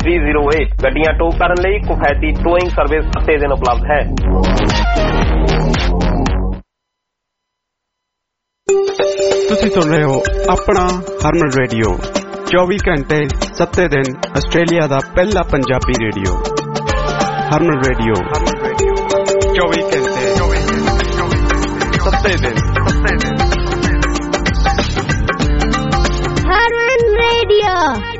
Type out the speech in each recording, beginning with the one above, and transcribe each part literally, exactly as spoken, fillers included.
ਛੱਬੀ ਜ਼ੀਰੋ ਇੱਕ। ਗੱਡੀਆਂ ਟੋ ਕਰਨ ਲਈ ਕੁਫੈਤੀ ਟੋਇੰਗ ਸਰਵਿਸ ਹਫ਼ਤੇ ਦਿਨ ਉਪਲਬਧ ਹੈ। ਤੁਸੀਂ ਸੁਣ ਰਹੇ ਹੋ ਆਪਣਾ ਹਰਮਨ ਰੇਡੀਓ, ਚੌਵੀ ਘੰਟੇ ਸੱਤੇ ਦਿਨ ਆਸਟ੍ਰੇਲੀਆ ਦਾ ਪਹਿਲਾ ਪੰਜਾਬੀ ਰੇਡੀਓ। ਹਰਮਨ ਰੇਡੀਓ ਚੌਵੀ ਘੰਟੇ ਸੱਤੇ ਦਿਨ। ਹਰਮਨ ਰੇਡੀਓ।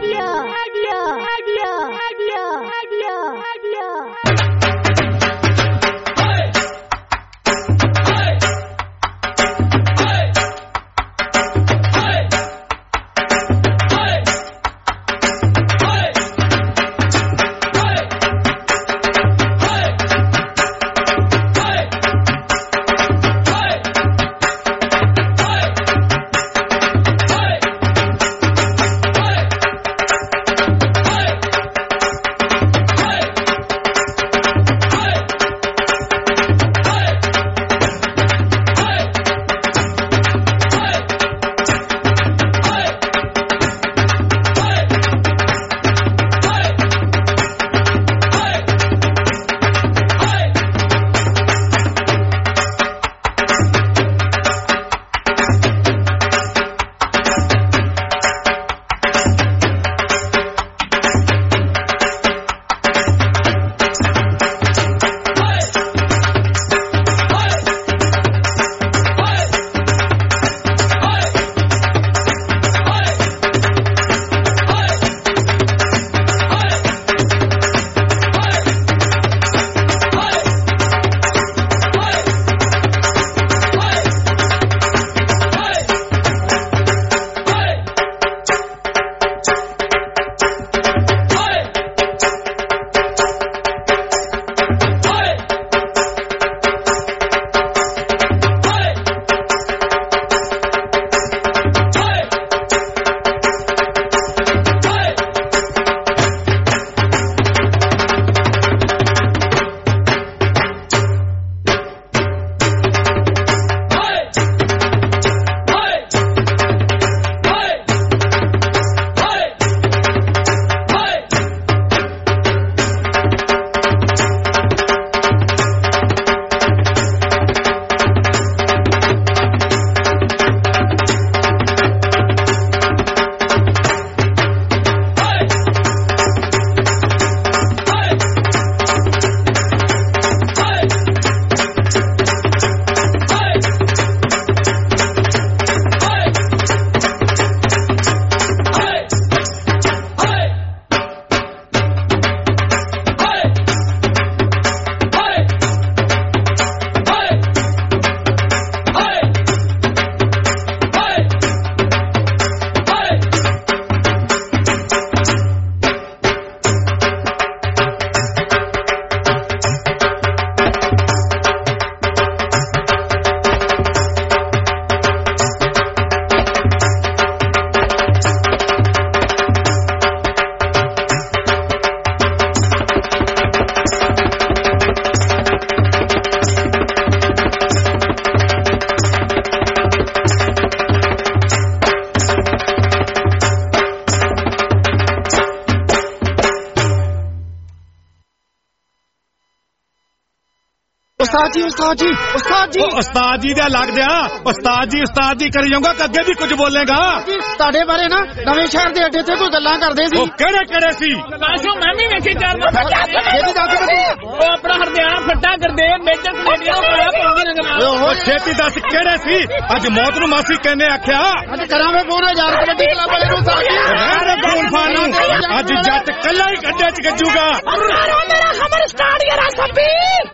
उस्ताद जी उस्ताद जी उस्ताद जी उस्ताद जी दे लग दिया उस्ताद जी उस्ताद जी करी जाऊंगा अगे भी कुछ बोलेगा ਤੁਹਾਡੇ ਬਾਰੇ ਨਾ ਨਵੇਂ ਸ਼ਹਿਰ ਦੇ ਅੱਡੇ ਤੇ ਕੋਈ ਗੱਲਾਂ ਕਰਦੇ ਸੀ। ਉਹ ਕਿਹੜੇ ਕਿਹੜੇ ਸੀ? ਕਾਸ਼ੋ ਮੈਂ ਵੀ ਵੇਖੀ ਜਾਂਦਾ ਛੇਤੀ ਦੱਸ ਬੱਚੇ। ਉਹ ਆਪਣਾ ਹਰਦਿਆਲ ਫੱਟਾ ਕਰਦੇ ਮੇਜਰ ਕਮੇਟੀਆਂ ਨੂੰ ਪਾਇਆ ਪੌਂਗੀ ਰੰਗ ਨਾਲ। ਉਹ ਛੇਤੀ ਦੱਸ ਕਿਹੜੇ ਸੀ? ਅੱਜ ਮੌਤ ਨੂੰ ਮਾਸੀ ਕਹਿੰਨੇ ਆਖਿਆ ਅੱਜ ਕਰਾਂਗੇ ਫੋਨ ਹਜ਼ਾਰ ਕਬੱਡੀ ਕਲੱਬ ਵਾਲੇ ਨੂੰ ਸਾਥੀ ਫੋਨ ਫਾਨ ਅੱਜ ਜੱਟ ਕੱਲਾ ਹੀ ਗੱਡੇ ਚ ਗੱਜੂਗਾ। ਮੇਰਾ ਖਬਰ ਸਟਾਰਟ ਯਾਰਾ ਸੱਬੀ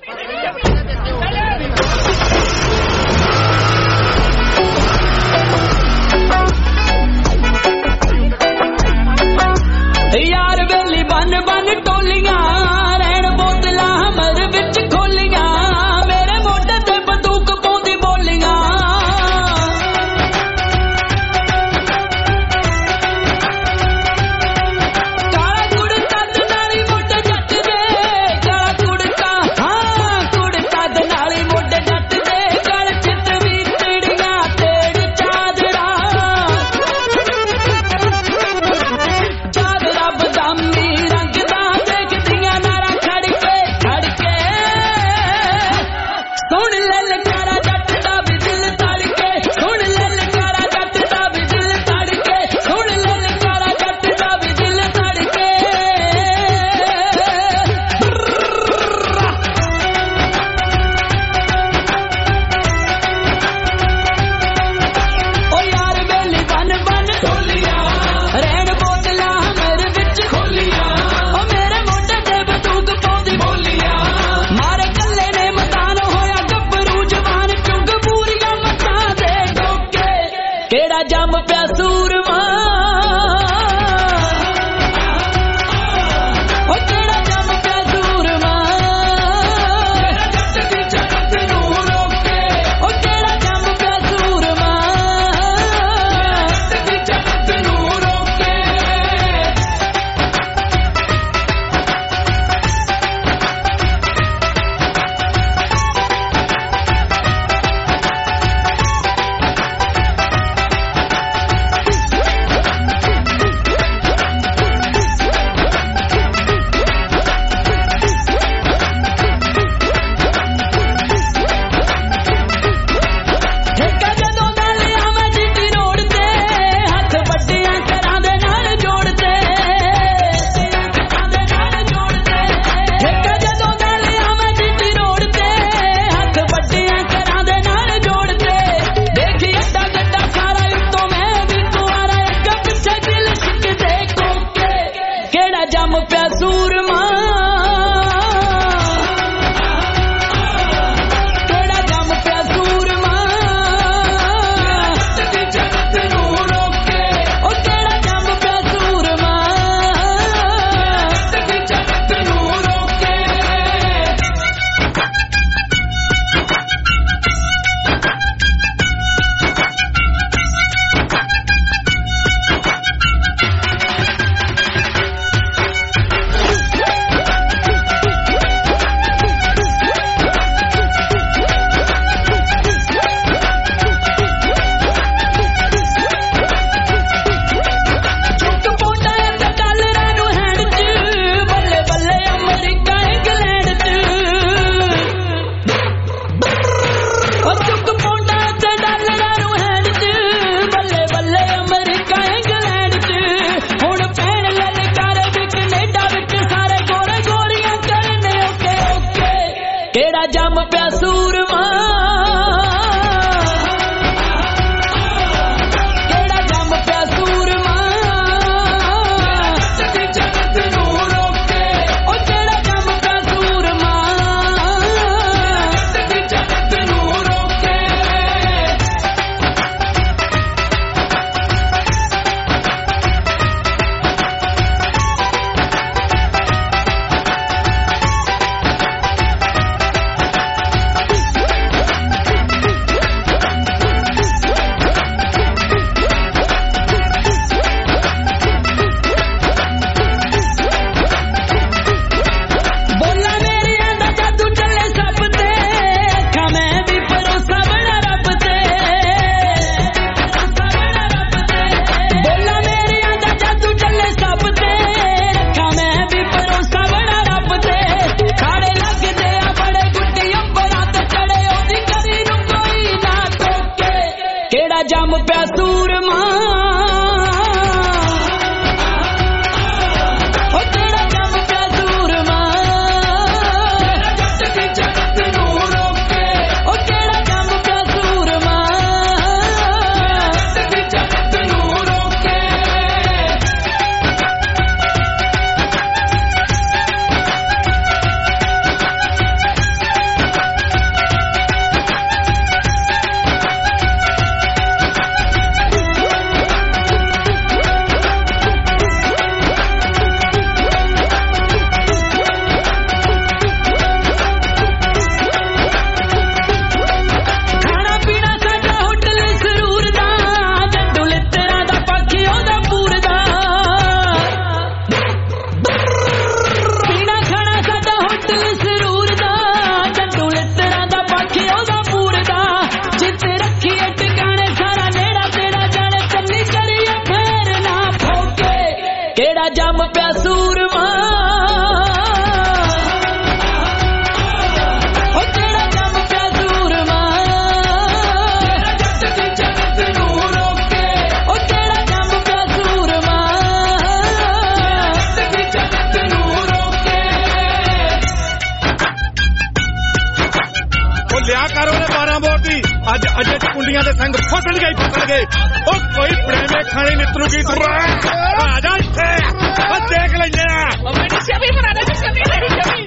यार बेली बन बन टोलियां रहन बोतला हमर विच खोलियां मेरे मोढे ते बंदूक पौंदी बोलियां काला कुड़ता नाली मोढे जट दे काला कुड़ता हाँ कुड़ता नाली मोढे जट दे गल चित भी तेड़ियां तेड़ चादरा चादरा बदामी रंग ਜੰਮ ਪਿਆ ਸੂਰਮਾ ਕਿਹੜਾ ਜੰਮ ਪਿਆ ਸੂਰਮਾ ਜਗਤ ਨੂੰ ਰੋਕੇ ਉਹ ਕਿਹੜਾ ਜੰਮ ਪਿਆ ਸੂਰਮਾ ਜਗਤ ਨੂੰ ਰੋਕੇ ਜੰਮ ਪਿਆ ਸੂਰਮਾ ਕਿਹੜਾ ਜੰਮ ਪਿਆ ਸੂਰਮਾ ਜਗਤ ਨੂੰ ਰੋਕੇ ਉਹ ਕਿਹੜਾ ਜੰਮ ਪਿਆ ਸੂਰਮਾ ਜਗਤ ਨੂੰ ਰੋਕੇ ਜੰਮ ਪਿਆ ਸੂਰਮਾ ਉਹ ਕਿਹੜਾ ਜੰਮ ਪਿਆ ਸੂਰਮਾ ਜਗਤ ਨੂੰ ਰੋਕੇ ਉਹ ਕਿਹੜਾ ਜੰਮ ਪਿਆ ਸੂਰਮਾ ਜਗਤ ਨੂੰ ਰੋਕੇ ਜੰਮ ਪਿਆ ਸੂਰਮਾ ਉਹ ਕਿਹੜਾ ਜੰਮ ਪਿਆ ਸੂਰਮਾ ਜਗਤ ਨੂੰ ਰੋਕੇ ਉਹ ਕਿਹੜਾ ਜੰਮ ਪਿਆ ਸੂਰਮਾ ਜਗਤ ਨੂੰ ਰੋਕੇ ਉਹ ਲਿਆ ਕਰ ਉਹਨੇ ਬਾਰਾਂ ਬੋਰ ਦੀ ਅੱਜ ਅੱਜੇ ਚ ਕੁੰਡੀਆਂ ਦੇ ਸੰਗ ਫਸਣ ਗਏ ਫਸਣ ਗਏ ਉਹ ਕੋਈ ਪ੍ਰੇਮੇ ਖਾਣੇ ਨਿਤਰੂ ਕੀ ਤੂੰ ਆ ਜਾ ਇੱਥੇ ਆ ਦੇਖ ਲੈਂਦੇ ਆ ਮੇਰੀ ਛਵੀ ਬਣਾ ਦੇ ਛਵੀ ਮੇਰੀ ਛਵੀ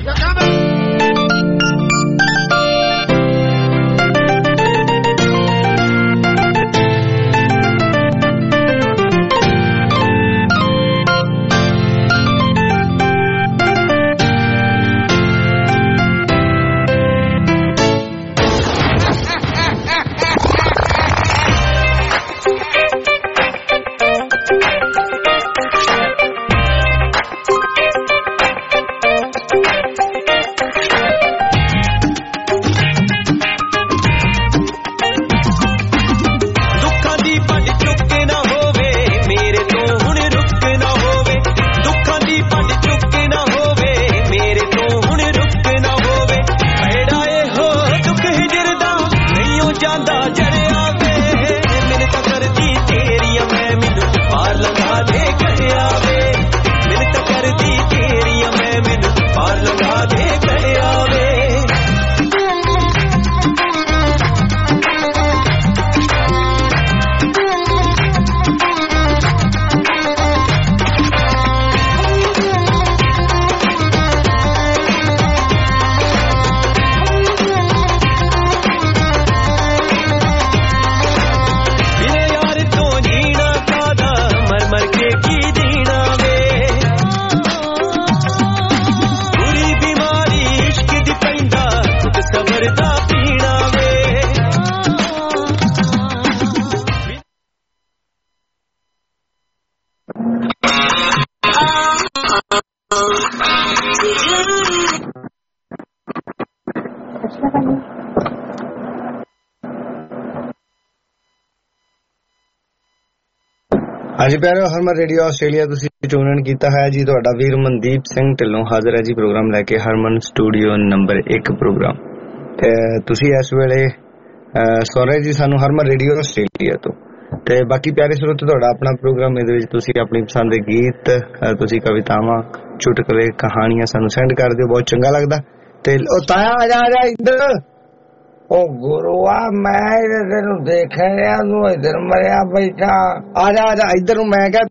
ਹਾਂਜੀ ਪਿਆਰਿਓ, ਹਰਮਨ ਰੇਡੀਓ ਆਸਟ੍ਰੇਲੀਆ ਤੁਸੀਂ ਟਿਊਨ ਕੀਤਾ ਹੈ ਜੀ। ਤੁਹਾਡਾ ਵੀਰ ਮਨਦੀਪ ਸਿੰਘ ਢਿੱਲੋਂ ਹਾਜ਼ਰ ਹੈ ਜੀ ਪ੍ਰੋਗਰਾਮ ਲੈ ਕੇ, ਹਰਮਨ ਸਟੂਡੀਓ ਨੰਬਰ ਇੱਕ ਪ੍ਰੋਗਰਾਮ। ਤੇ ਤੁਸੀਂ ਇਸ ਵੇਲੇ ਸੁਣ ਰਹੇ ਜੀ ਸਾਨੂੰ ਹਰਮਨ ਰੇਡੀਓ ਆਸਟ੍ਰੇਲੀਆ ਤੋਂ। ਤੇ ਬਾਕੀ ਪਿਆਰੇ ਸਰੋਤੇ, ਤੁਹਾਡਾ ਆਪਣਾ ਪ੍ਰੋਗਰਾਮ, ਇਹਦੇ ਵਿੱਚ ਤੁਸੀਂ ਆਪਣੀ ਪਸੰਦ ਦੇ ਗੀਤ, ਤੁਸੀਂ ਕਵਿਤਾਵਾਂ, ਚੁਟਕਲੇ, ਕਹਾਣੀਆਂ ਸਾਨੂੰ ਸੈਂਡ ਕਰ ਦਿਓ, ਬਹੁਤ ਚੰਗਾ ਲੱਗਦਾ। ਤੇ ਉਹ ਤਾਇਆ ਆ ਜਾ ਆ ਜਾ ਇੱਧਰ। ਉਹ ਗੁਰੂਆ ਮੈਂ ਤੈਨੂੰ ਦੇਖ ਰਿਹਾ, ਤੂੰ ਇੱਧਰ ਮਰਿਆ ਬੈਠਾ, ਆ ਜਾ ਆ ਜਾ ਇੱਧਰ ਨੂੰ। ਮੈਂ ਕਿਹਾ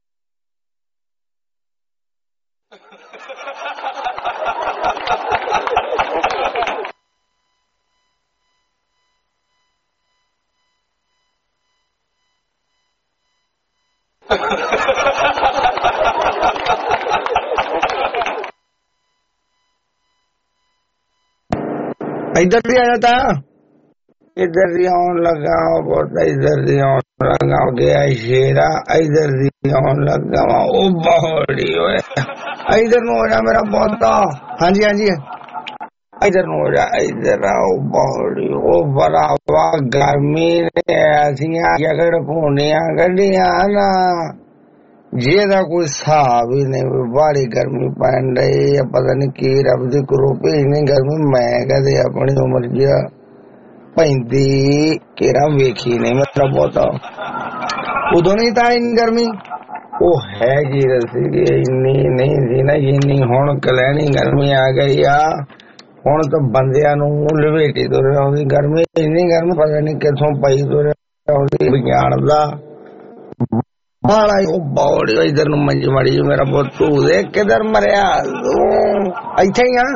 ਇੱਧਰ ਵੀ ਆ ਜਾਤਾ, इधर दी आउन लगा बोलता, इधर दी आउन लगा गया शेरा, इधर दी आउन लगा ओ बहड़ी होए, इधर नु हो जा मेरा पोता। हाँ जी हाँ जी, इधर नु हो जा, इधर आओ बहड़ी। ओ बरावा गर्मी ने ऐसियां जगड़ पूनियां गड्डियां ना, जेदा कोई हिसाब ही नहीं। बड़ी गर्मी पैन रही है, पता नहीं की रब दी करूपी इन्नी गर्मी मैं कदे अपनी उम्र च पैंती केरा वेखी नहीं। मतलब बहुत उदो नहीं था इन गर्मी, वो है जी इन्नी नहीं थी ना जिन्नी हुण कलैनी गर्मी आ गई आ। हुण तो बंदियां नूं लपेटी तुर आउंदी गर्मी, इन्नी गर्मी पता नहीं किथों पई तुर आउंदी। विज्ञान दा बाला बौड़ी इधर नूं मंजी मड़ी मेरा पुत, तू देख किधर मरिया, इत्थे ही आ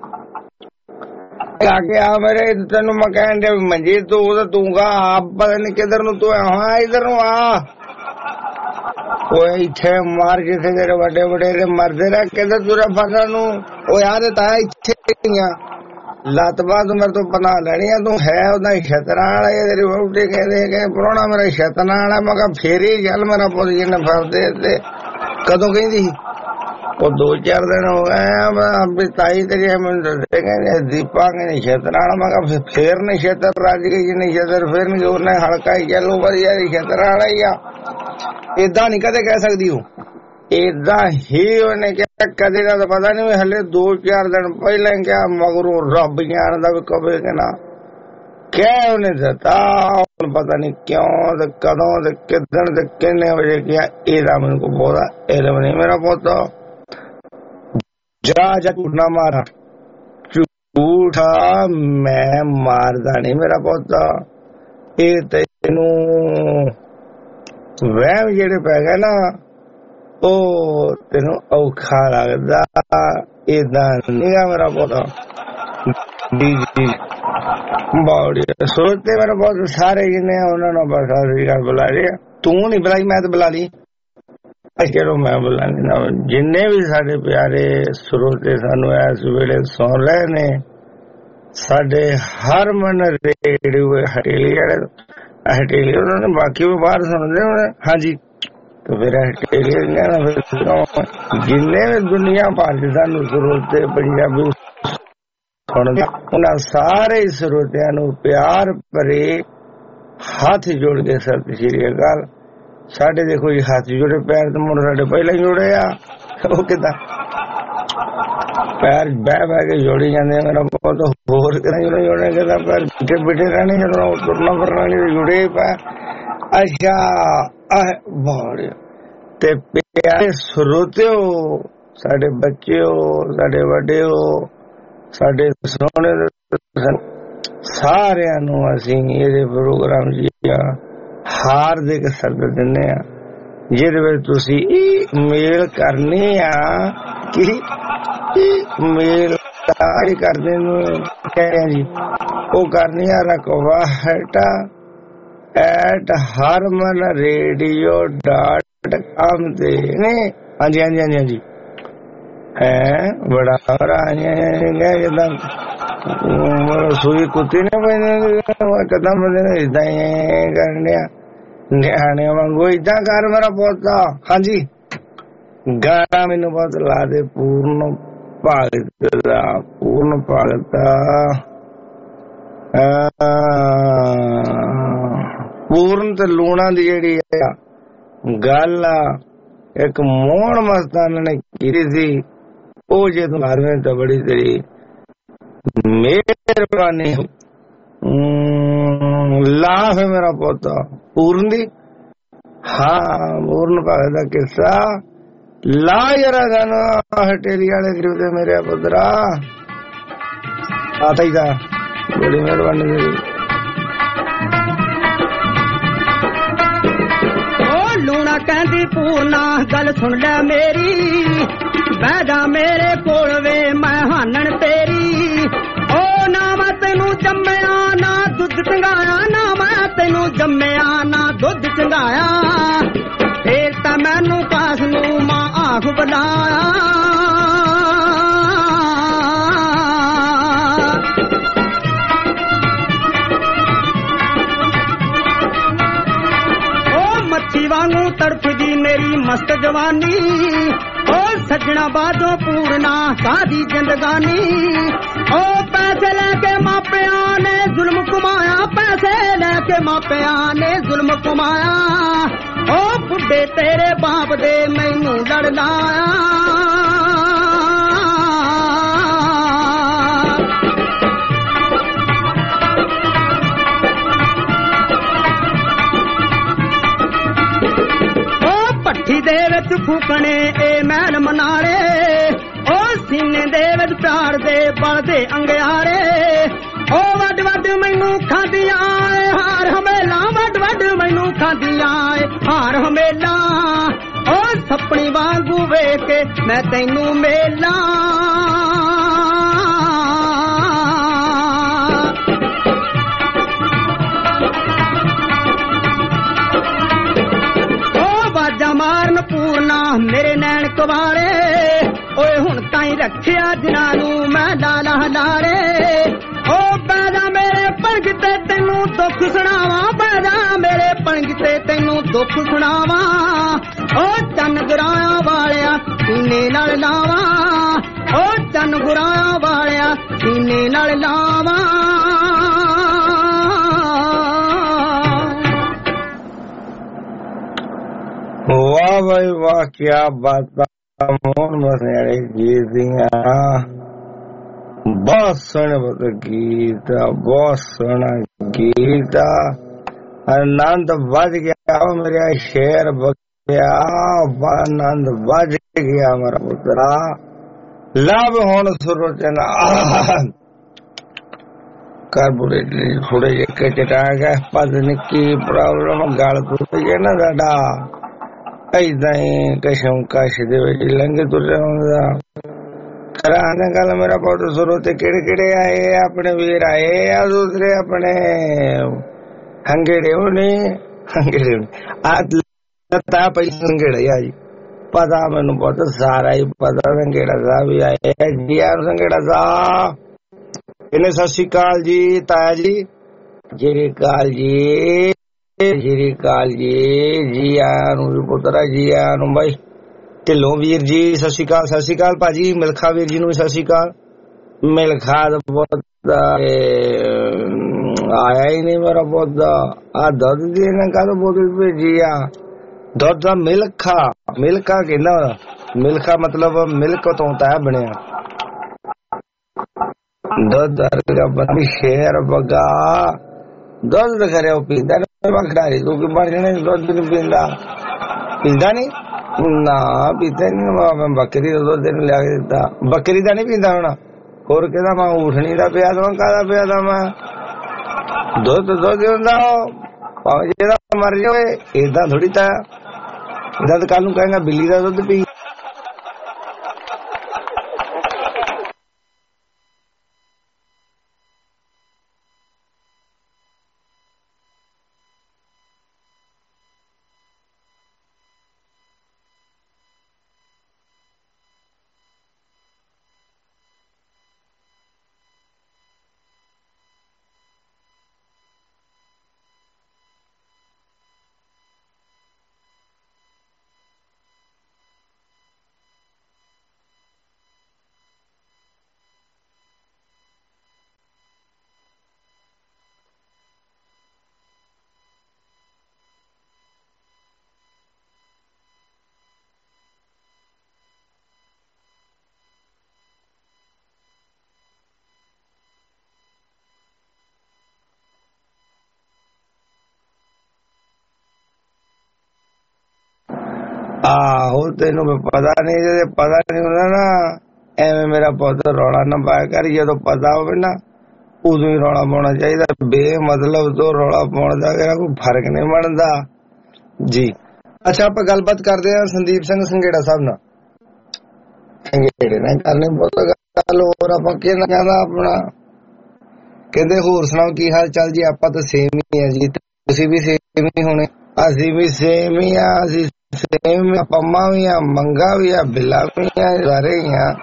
आके आ मेरे। तेन मैं कहन दे मंजी तू तू गा पता नहीं किधर नु तू हाँ इधर नु आ। इत्थे मार जिथे तेरे बड़े बड़े मरदे रह किधर तुरा फसा नू। ओ यार ताया इत्थे लत बात मेरे तो पना लेनी है, तू है उदा छतरा वाला। तेरी वोटी कहदे के पुराना मेरा छतना वाला। मैं कहा फेर ही चल मेरा पुत जिन्ने फसदे ते कदों कहंदी वो दो चार दिन हो गए ताई तेरी दीपा के छेतर आना। मैं कहा फिर नहीं छेतर रज गई जी, नहीं छेतर फिर नहीं उन्हें हल्का ही चलो पर यार छेतर आना ही आ। इदा नहीं कदे कह सकती हूँ, इदा ही उन्हें क्या कदे का तो पता नहीं। हले दो चार दिन पहले क्या मगरू रब जानता भी कबे के ना क्या उन्हें दता, पता नहीं क्यों तो कदों तो किदन तो किन्ने बजे किया। एदा मेरे को बहुत इलम नहीं मेरा पोता। जा जा झूठा मारा, झूठा मैं मारदा नहीं मेरा पोता। ये तेनू वहम जेड़े पै गए ना, ओ तेनू औखा लगदा। इदा नहीं मेरा पोता। जी जी बौड़ी सोचते मेरा पोता सारे जिन्ने उन्होंने बस बुला लिया। तू नहीं बुलाई, मैं तो बुला ली। चलो मैं बुला लेना। जिन्ने भी साडे प्यारे स्रोते सानू इस वेले सुन रहे ने, साडे हरमन रेडियो हटेली हटेली उन्होंने बाकी भी बाहर सुनते होने। हाँ जी, तो फिर हटेली जिन्ने भी दुनिया भर के सानू स्रोते पंजाबी सुनते, उन्होंने सारे स्रोतियां नू प्यार भरे हाथ जोड़ के सत श्री अकाल। साडे देखो जी हाथ जोड़े, पैर तो मुड़ साडे पहले ही जोड़े आ। वो किदा पैर बह बह के जोड़ी जाते मेरा बहुत होर जोड़े जोड़े कहता पैर बिठे बिठे रहने चलना टुरना फिरना नहीं जुड़े पैर। अच्छा बहुत ते प्यारे श्रोते हो, साडे बच्चे हो, साडे वड्डे हो, साडे सोने सारियां नूं असीं इहदे प्रोग्राम जी हार्दिक सदका दिंदे आ, जिहदे विच तुसीं मेल करनी आ कि मेल करने नूं कहते जी वो करनी आ request at Harman radio dot com ते ने। हाँ जी हाँ जी हाँ जी हाँ जी है बड़ा जिदा सुई कुत्ती ने कदम इदा ही करने न्याणे वांगू इदा कर मेरा पोता। हाँ जी गाना मैनू बहुत ला दे पूर्ण भगत दा, पूर्ण भगत पूर्ण ते लूणा दी जेहड़ी है ਗੱਲ ਇੱਕ ਮੋਹਣ ਮਸਤਾਨਾ ਨੇ ਕੀਤੀ ਸੀ, ਉਹ ਜੇ ਤੂੰ ਮਾਰਵੇਂ ਤਾਂ ਬੜੀ ਤੇਰੀ ਮਿਹਰਬਾਨੀ। ਲਾਫ ਹੈ ਮੇਰਾ ਪੁੱਤ ਪੂਰਨ ਦੀ। ਹਾਂ ਪੂਰਨ ਭਾਵੇਂ ਦਾ ਕਿੱਸਾ ਲਾ ਜਰਾ ਗਾਣਾ ਹਟੇਲੀ ਵਾਲੇ ਗਰੀਬ ਦੇ ਮੇਰੇ ਪੁੱਤਰਾ ਆਤਾ ਹੀ ਦਾ ਬੜੀ ਮਿਹਰਬਾਨੀ ਤੇਰੀ। ਲੂਣਾ ਕਹਿੰਦੀ ਪੂਰਨਾ ਗੱਲ ਸੁਣ ਲੈ ਮੇਰੀ, ਬਹਿ ਜਾ ਮੇਰੇ ਕੋਲ ਵੇ ਮੈਂ ਹਾਨਣ ਤੇਰੀ। ਓ ਨਾ ਮੈਂ ਤੈਨੂੰ ਜੰਮਿਆ ਨਾ ਦੁੱਧ ਚੰਗਾਇਆ, ਨਾ ਮੈਂ ਤੈਨੂੰ ਜੰਮਿਆ ਨਾ ਦੁੱਧ ਚੰਗਾਇਆ, ਫੇਰ ਤਾਂ ਮੈਨੂੰ ਕਾਸ ਨੂੰ ਮਾਂ ਆਖ ਬੁਲਾਇਆ। ਵਾਂਗੂ ਤੜਫਦੀ ਮੇਰੀ ਮਸਤ ਜਵਾਨੀ, ਓ ਸੱਜਣਾ ਬਾਦੋਂ ਪੂਰਨਾ ਸਾਦੀ ਜ਼ਿੰਦਗਾਨੀ। ਓ ਪੈਸੇ ਲੈ ਕੇ ਮਾਪਿਆਂ ਨੇ ਜ਼ੁਲਮ ਕਮਾਇਆ, ਪੈਸੇ ਲੈ ਕੇ ਮਾਪਿਆਂ ਨੇ ਜ਼ੁਲਮ ਕਮਾਇਆ, ਓ ਬੁੱਢੇ ਤੇਰੇ ਬਾਪ ਦੇ ਮੈਨੂੰ ਲੜ ਲਾਇਆ। ਭੱਠੀ ਦੇ ਵਿੱਚ ਫੂਕਣੇ ਇਹ ਮਹਿਲ ਮਨਾਰੇ, ਓ ਸੀਨੇ ਦੇ ਵਿੱਚ ਪਿਆਰ ਦੇ ਬਲਦੇ ਅੰਗਿਆਰੇ। ਓ ਵੱਡ ਵੱਡ ਮੈਨੂੰ ਖਾਂਦੀਆਂ ਏ ਹਾਰ ਹਮੇਲਾ, ਵੱਡ ਵੱਡ ਮੈਨੂੰ ਖਾਂਦੀਆਂ ਏ ਹਾਰ ਹਮੇਲਾ। ਓ ਸੱਪਣੀ ਵਾਂਗੂ ਵੇਖ ਕੇ ਮੈਂ ਤੈਨੂੰ ਮੇਲਾ। ਮਾਰਨ ਪੂਰਨਾ ਮੇਰੇ ਨੈਣ ਕੁਵਾਰੇ, ਓਏ ਹੁਣ ਤਾਈਂ ਰੱਖਿਆ ਜਿਨ੍ਹਾਂ ਨੂੰ ਮੈਂ ਲਾਲਾ ਹਲਾਰੇ। ਓ ਬੈਦਾ ਮੇਰੇ ਪਣਗ ਤੇ ਤੈਨੂੰ ਦੁੱਖ ਸੁਣਾਵਾਂ, ਬੈਦਾ ਮੇਰੇ ਪਣਗ ਤੇ ਤੈਨੂੰ ਦੁੱਖ ਸੁਣਾਵਾਂ। ਓ ਚੰਨ ਗੁਰਾਇਆ ਵਾਲਿਆ ਸੀਨੇ ਨਾਲ ਲਾਵਾਂ, ਓ ਚੰਨ ਗੁਰਾਇਆ ਵਾਲਿਆ ਸੀਨੇ ਨਾਲ ਲਾਵਾਂ। ਵਾਹ ਭਾਈ ਵਾਹ, ਕਿਆ ਬਾਤਾਂ ਮੋਹਨ ਮਸਤਾਨੇ ਵਾਲੇ ਗੀਤ ਦੀਆਂ। ਬਹੁਤ ਸੋਹਣੇ ਬਹੁਤ ਗੀਤ, ਬਹੁਤ ਸੋਹਣਾ ਗੀਤ। ਆਨੰਦ ਵੱਜ ਗਿਆ ਮੇਰਾ ਸ਼ੇਰ ਬਗਿਆ, ਆਨੰਦ ਵੱਜ ਗਿਆ ਮੇਰਾ ਪੁੱਤਰਾ। ਲਾਭ ਹੁਣ ਸੁਰੋਚਨ ਕਾਰਬੋਰੇਟਰ ਥੋੜੇ ਜਿਹੇ ਚਟਾ ਗਿਆ, ਪਤਾ ਨੀ ਕੀ ਪ੍ਰੋਬਲਮ ਗਲ ਟੁੱਟ ਗਿਆ ਨਾ ਸਾਡਾ। ਏਦਾਂ ਹੀ ਕਸ਼ਮ ਕਸ਼ ਦੇ ਵਿੱਚ ਲੰਘ ਤੁਰਿਆ ਹੁੰਦਾ। ਕਰਾਂ ਨਾ ਗੱਲ ਮੇਰਾ ਪੁੱਤ ਸੁਰੋ ਤੇ ਕਿਹੜੇ ਕਿਹੜੇ ਆਏ ਆਪਣੇ ਵੀਰ ਆਏ ਆ, ਦੂਸਰੇ ਆਪਣੇ ਹੰਗੇੜੇ ਹੋਣੇ ਹੰਗੇੜੇ ਹੋਣੇ ਆ ਤਾਂ ਪਹਿਲਾਂ ਹੰਗੇੜਾ ਆ ਜੀ। ਪਤਾ ਮੈਨੂੰ ਬਹੁਤ ਸਾਰਾ ਹੀ ਪਤਾ ਸੰਘੇੜਾ ਸਾਹਿਬ ਵੀ ਆਏ ਜੀ। ਆ ਸੰਘੇੜਾ ਸਾਹਿਬ ਇਹਨੇ ਸਤਿ ਸ਼੍ਰੀ ਅਕਾਲ ਜੀ। ਤਾਇਆ ਜੀ ਜੀ ਕਾਲ ਜੀ, ਜੀ ਕਾਲ ਜੀ, ਜੀ ਆਇਆਂ ਨੂੰ ਪੁੱਤਰਾ, ਜੀ ਆਇਆਂ ਨੂੰ ਬਾਈ। ਢਿੱਲੋਂ ਵੀਰ ਜੀ ਸਤਿ ਸ਼੍ਰੀ ਅਕਾਲ। ਸਤਿ ਸ਼੍ਰੀ ਅਕਾਲ ਭਾਜੀ। ਮਿਲਖਾ ਵੀਰ ਜੀ ਨੂੰ ਵੀ ਸਤਿ ਸ਼੍ਰੀ ਅਕਾਲ। ਮਿਲਖਾ ਦਾ ਬਹੁਤ ਆਇਆ ਹੀ ਨਹੀਂ ਮੇਰਾ ਪੁੱਤ। ਆ ਦੁੱਧ ਦੀ ਇਹਨਾਂ ਕਾਹਦੋਂ ਬੋਤਲ ਭੇਜੀ ਆ? ਦੁੱਧ ਦਾ ਮਿਲਖਾ, ਮਿਲਖਾ ਕਹਿੰਦਾ ਮਿਲਖਾ ਮਤਲਬ ਮਿਲਕ ਤੋਂ ਤਾਂ ਬਣਿਆ ਦੁੱਧ ਵਰਗਾ ਬੰਦੀ ਸ਼ੇਰ ਬਗਾ। ਦੁੱਧ ਕਰਿਆ ਉਹ ਪੀਂਦਾ ਖਿਡਾਰੀ ਤੂੰ ਕਿ ਬਣ ਜਾਣੇ ਦੁੱਧ ਨੀ ਪੀਂਦਾ? ਪੀਂਦਾ ਨੀ ਨਾ, ਪੀਤਾ ਨੀ। ਮੈਂ ਬੱਕਰੀ ਦਾ ਦੁੱਧ ਤੈਨੂੰ ਲਿਆ ਕੇ ਦਿੱਤਾ, ਬੱਕਰੀ ਦਾ ਨੀ ਪੀਂਦਾ ਹੁਣ। ਹੋਰ ਕਹਿੰਦਾ ਮੈਂ ਊਠਣੀ ਦਾ ਪਿਆ ਦਵਾਂ, ਕਾਹਦਾ ਪਿਆ ਦਵਾਂ? ਦੁੱਧ ਦੁੱਧ ਹੁੰਦਾ ਉਹ, ਭਾਵੇਂ ਜਿਹੜਾ ਮਰ ਜਾਵੇ। ਏਦਾਂ ਥੋੜੀ ਤਾਂ ਏਦਾਂ ਤਾਂ ਕੱਲ ਨੂੰ ਕਹੇਗਾ ਬਿੱਲੀ ਦਾ ਦੁੱਧ ਪੀ। ਆਹੋ ਤੈਨੂੰ ਪਤਾ ਨਹੀਂ, ਜੇ ਪਤਾ ਨਹੀਂ ਹੁੰਦਾ ਨਾ ਐਵੇਂ ਮੇਰਾ ਪੁੱਤ ਰੌਲਾ ਨਾ ਪਾਇਆ ਕਰ। ਜਦੋਂ ਪਤਾ ਹੋਵੇ ਨਾ ਉਦੋਂ ਹੀ ਰੌਲਾ ਪਾਉਣਾ ਚਾਹੀਦਾ। ਬੇਮਤਲਬ ਤੋਂ ਰੌਲਾ ਪਾਉਣ ਦਾ ਕੋਈ ਫਰਕ ਨਹੀਂ ਬਣਦਾ ਜੀ। ਅੱਛਾ ਆਪਾਂ ਗੱਲਬਾਤ ਕਰਦੇ ਹਾਂ ਸੰਦੀਪ ਸਿੰਘ ਸੰਘੇੜਾ ਸਾਹਿਬ ਨਾਲ। ਸੰਘੇੜੇ ਨਾਲ ਕਰਨੀ ਬਹੁਤ ਗੱਲ ਹੋਰ। ਆਪਾਂ ਕਿਹਨਾਂ ਕਹਿੰਦਾ ਆਪਣਾ ਕਹਿੰਦੇ ਹੋਰ ਸੁਣਾਓ ਕੀ ਹਾਲ ਚਾਲ ਜੀ? ਆਪਾਂ ਤਾਂ ਸੇਮ ਹੀ ਆ ਜੀ, ਤੁਸੀਂ ਵੀ ਸੇਮ ਹੀ ਹੋਣੇ। ਅਸੀਂ ਵੀ ਸੇਮ ਹੀ ਆ, ਅਸੀਂ ਸੇਮ ਪੰਮਾ ਵੀ ਆ, ਮੰਗਾ ਵੀ ਆ, ਬਿੱਲਾ ਵੀ ਆ, ਸਾਰੇ ਹੀ ਆ।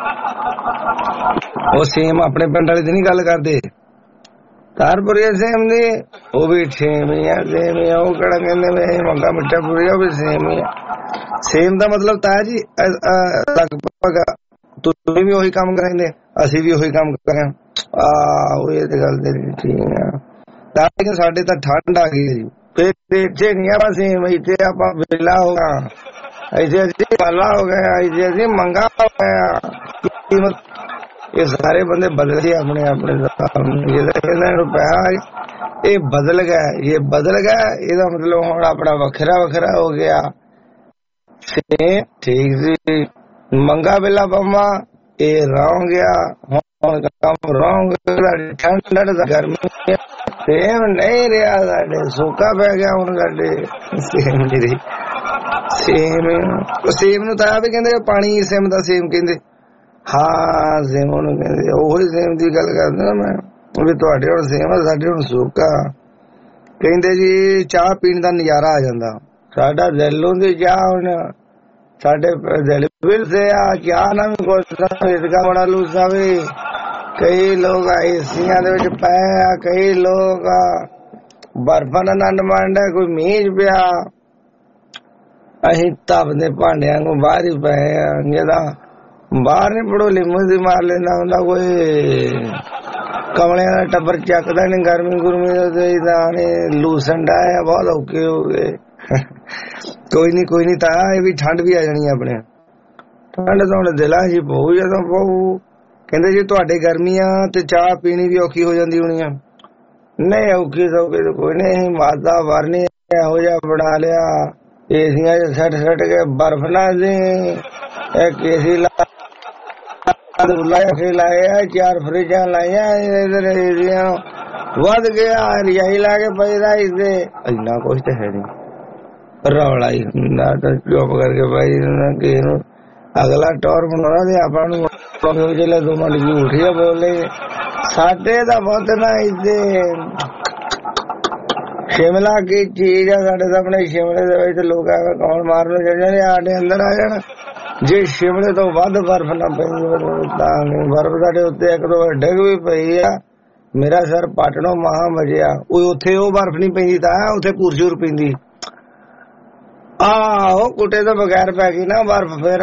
ਉਹ ਸੇਮ ਆਪਣੇ ਪਿੰਡ ਵਾਲੇ ਦੀ ਨੀ ਗੱਲ ਕਰਦੇ, ਤਾਰਪੁਰੀ ਸੇਮ ਦੀ ਉਹ ਵੀ ਸੇਮ ਹੀ ਆ, ਸੇਮ ਹੀ ਆ। ਉਹ ਕਿਹੜਾ ਕਹਿੰਦੇ ਵੀ ਮੰਗਾ ਮਿੱਠਾ ਪੂਰੀ, ਉਹ ਵੀ ਸੇਮ ਹੀ ਆ। ਸੇਮ ਦਾ ਮਤਲਬ ਤਾਂ ਜੀ ਲਗਭਗ ਤੁਸੀਂ ਵੀ ਉਹੀ ਕੰਮ ਕਰਾਂਗੇ, ਅਸੀਂ ਵੀ ਉਹੀ ਕੰਮ ਕਰਾਂ। ਆਹ ਇਹ ਤੇ ਗੱਲ ਤੇਰੀ ਠੀਕ ਆ। ਤਾਂ ਕਿ ਸਾਡੇ ਤਾਂ ਠੰਡ ਆ ਗਈ ਜੀ, ਇੱਥੇ ਨਹੀਂ ਆਪਾਂ ਸੇਮ, ਇੱਥੇ ਆਪਾਂ ਵਿਹਲਾ ਹੋ ਗਿਆ, ਇੱਥੇ ਅਸੀਂ ਪਾਲਾ ਹੋ ਗਿਆ, ਇੱਥੇ ਅਸੀਂ ਮੰਗਾ ਹੋ ਗਿਆ। ਇਹ ਸਾਰੇ ਬੰਦੇ ਬਦਲ ਗਏ ਆਪਣੇ ਆਪਣੇ ਰੁਪਇਆ, ਇਹ ਬਦਲ ਗਿਆ, ਇਹ ਬਦਲ ਗਿਆ। ਇਹਦਾ ਮਤਲਬ ਹੁਣ ਆਪਣਾ ਵੱਖਰਾ ਵੱਖਰਾ ਹੋ ਗਿਆ। ਸੇਮ ਠੀਕ ਸੀ, ਮੰਗਾ ਬਿੱਲਾ ਪੰਮਾ ਇਹ ਰੌਂ ਗਿਆ, ਹੁਣ ਕੰਮ ਰੌਂਗ। ਠੰਡ ਗਰਮੀ ਸੇਮ ਨਹੀਂ ਰਿਹਾ, ਸਾਡੇ ਸੁੱਕਾ ਪੈ ਗਿਆ ਹੁਣ ਸਾਡੇ। ਸੇਮ ਨਹੀਂ ਰਹੀ, ਸੇਮ ਸੇਮ ਨੂੰ ਤਾਂ ਵੀ ਕਹਿੰਦੇ ਪਾਣੀ ਸੇਮ ਦਾ ਸੇਮ ਕਹਿੰਦੇ। ਹਾਂ ਸੇਮ ਉਹਨੂੰ ਕਹਿੰਦੇ, ਉਹੀ ਸੇਮ ਦੀ ਗੱਲ ਕਰਦਾ ਨਾ ਮੈਂ ਵੀ ਤੁਹਾਡੇ ਹੁਣ ਸੇਮ ਆ, ਸਾਡੇ ਹੁਣ ਸੁੱਕਾ। ਕਹਿੰਦੇ ਜੀ ਚਾਹ ਪੀਣ ਦਾ ਨਜ਼ਾਰਾ ਆ ਜਾਂਦਾ, ਸਾਡਾ ਦਿਲ ਹੁੰਦੀ ਚਾਹ। ਹੁਣ ਸਾਡੇ ਦਿਲ ਬਿਲ ਸੇ ਆ ਚਾਹ ਨਾ ਵੀ ਕੁਛ ਇਸਕਾ ਬੜਾ ਲੂਸਾ ਵੀ। ਕਈ ਲੋਕ ਏਸੀਆਂ ਦੇ ਵਿੱਚ ਪਏ ਆ, ਕਈ ਲੋਕ ਬਰਫਾਂ ਦਾ ਆਨੰਦ ਮਾਣਦਾ, ਕੋਈ ਮੀਂਹ ਪਿਆ। ਅਸੀਂ ਤਪਦੇ ਭਾਂਡਿਆਂ ਨੂੰ ਬਾਹਰ ਹੀ ਪਏ ਆ। ਜਿਹਦਾ ਬਾਹਰ ਨੀ ਪੜੋ ਲਿਮੂ ਦੀ ਮਾਰ ਲੈਂਦਾ ਹੁੰਦਾ ਕੋਈ, ਕਮਲਿਆਂ ਦਾ ਟੱਬਰ ਚੱਕਦਾ ਨੀ ਗਰਮੀ ਗੁਰਮੀ ਦਾ ਲੂਸਣ ਡਾ ਬਹੁਤ ਔਖੇ ਹੋ ਗਏ। ਕੋਈ ਨੀ ਕੋਈ ਨੀ ਤਾਂ ਇਹ ਵੀ ਠੰਡ ਵੀ ਆ ਜਾਣੀ ਆਪਣੇ। ਠੰਡ ਤਾਂ ਹੁਣ ਦਿਲਾਂ ਚ ਪਊ ਜਦੋਂ ਪਊ। ਕਹਿੰਦੇ ਜੀ ਤੁਹਾਡੇ ਗਰਮੀਆਂ ਤੇ ਚਾਹ ਪੀਣੀ ਵੀ ਔਖੀ ਹੋ ਜਾਂਦੀ ਹੋਣੀ ਆ। ਨਹੀਂ ਔਖੀ ਸੌਖੀ ਤਾਂ ਕੋਈ ਨੀ, ਮਾਤਾ ਵਰਨੀ ਇਹੋ ਜਿਹਾ ਬਣਾ ਲਿਆ, ਏਸੀਆਂ ਚ ਸੱਟ ਸੱਟ ਕੇ ਬਰਫ ਨਾ ਦੇ ਇੱਕ ਏਸੀ ਲਾਇਆ, ਚਾਰ ਫਰਿਜਾਂ ਲਾਈਆਂ, ਇਧਰ ਏਸੀਆਂ ਵੱਧ ਗਿਆ, ਰਜਾਈ ਲਾ ਕੇ ਪਈਦਾ। ਇਸਦੇ ਇੰਨਾ ਕੁਛ ਤਾਂ ਹੈ ਨੀ, ਰੌਲਾ ਹੀ ਹੁੰਦਾ। ਤਾਂ ਚੁੱਪ ਕਰਕੇ ਪਾਈ ਕਿਸੇ ਨੂੰ ਅਗਲਾ ਟੌਰ ਬਣਾਉਣਾ ਤੇ ਆਪਾਂ ਨੂੰ ਜਿਹੜੇ ਦੋ ਮਿੰਟ ਝੂਠੀਆਂ ਬੋਲੇ। ਸਾਡੇ ਤਾਂ ਬਹੁਤ ਨਾ ਇੱਥੇ ਸ਼ਿਮਲਾ ਕੀ ਚੀਜ਼ ਆ ਸਾਡੇ ਸਾਹਮਣੇ। ਸ਼ਿਮਲੇ ਦੇ ਵਿੱਚ ਲੋਕ ਐਵੇਂ ਕੌਣ ਮਾਰਨ ਚੱਲ ਜਾਂਦੇ, ਸਾਡੇ ਅੰਦਰ ਆ ਜਾਣ। ਜੇ ਸ਼ਿਮਲੇ ਤੋਂ ਵੱਧ ਬਰਫ ਨਾ ਪਈ ਤਾਂ ਬਰਫ ਸਾਡੇ ਉੱਤੇ ਇੱਕ ਦੋ ਡਿੱਗ ਵੀ ਪਈ ਆ, ਮੇਰਾ ਸਿਰ ਪਾਟਣੋਂ ਮਹਾ ਮਜਿਆ। ਉਹ ਉੱਥੇ ਉਹ ਬਰਫ ਨੀ ਪੈਂਦੀ, ਤਾਂ ਉੱਥੇ ਪੂਰਜੂਰ ਪੈਂਦੀ। ਆਹੋ ਕੁੱਟੇ ਤੋਂ ਬਗੈਰ ਪੈ ਗਈ ਨਾ ਬਰਫ, ਫੇਰ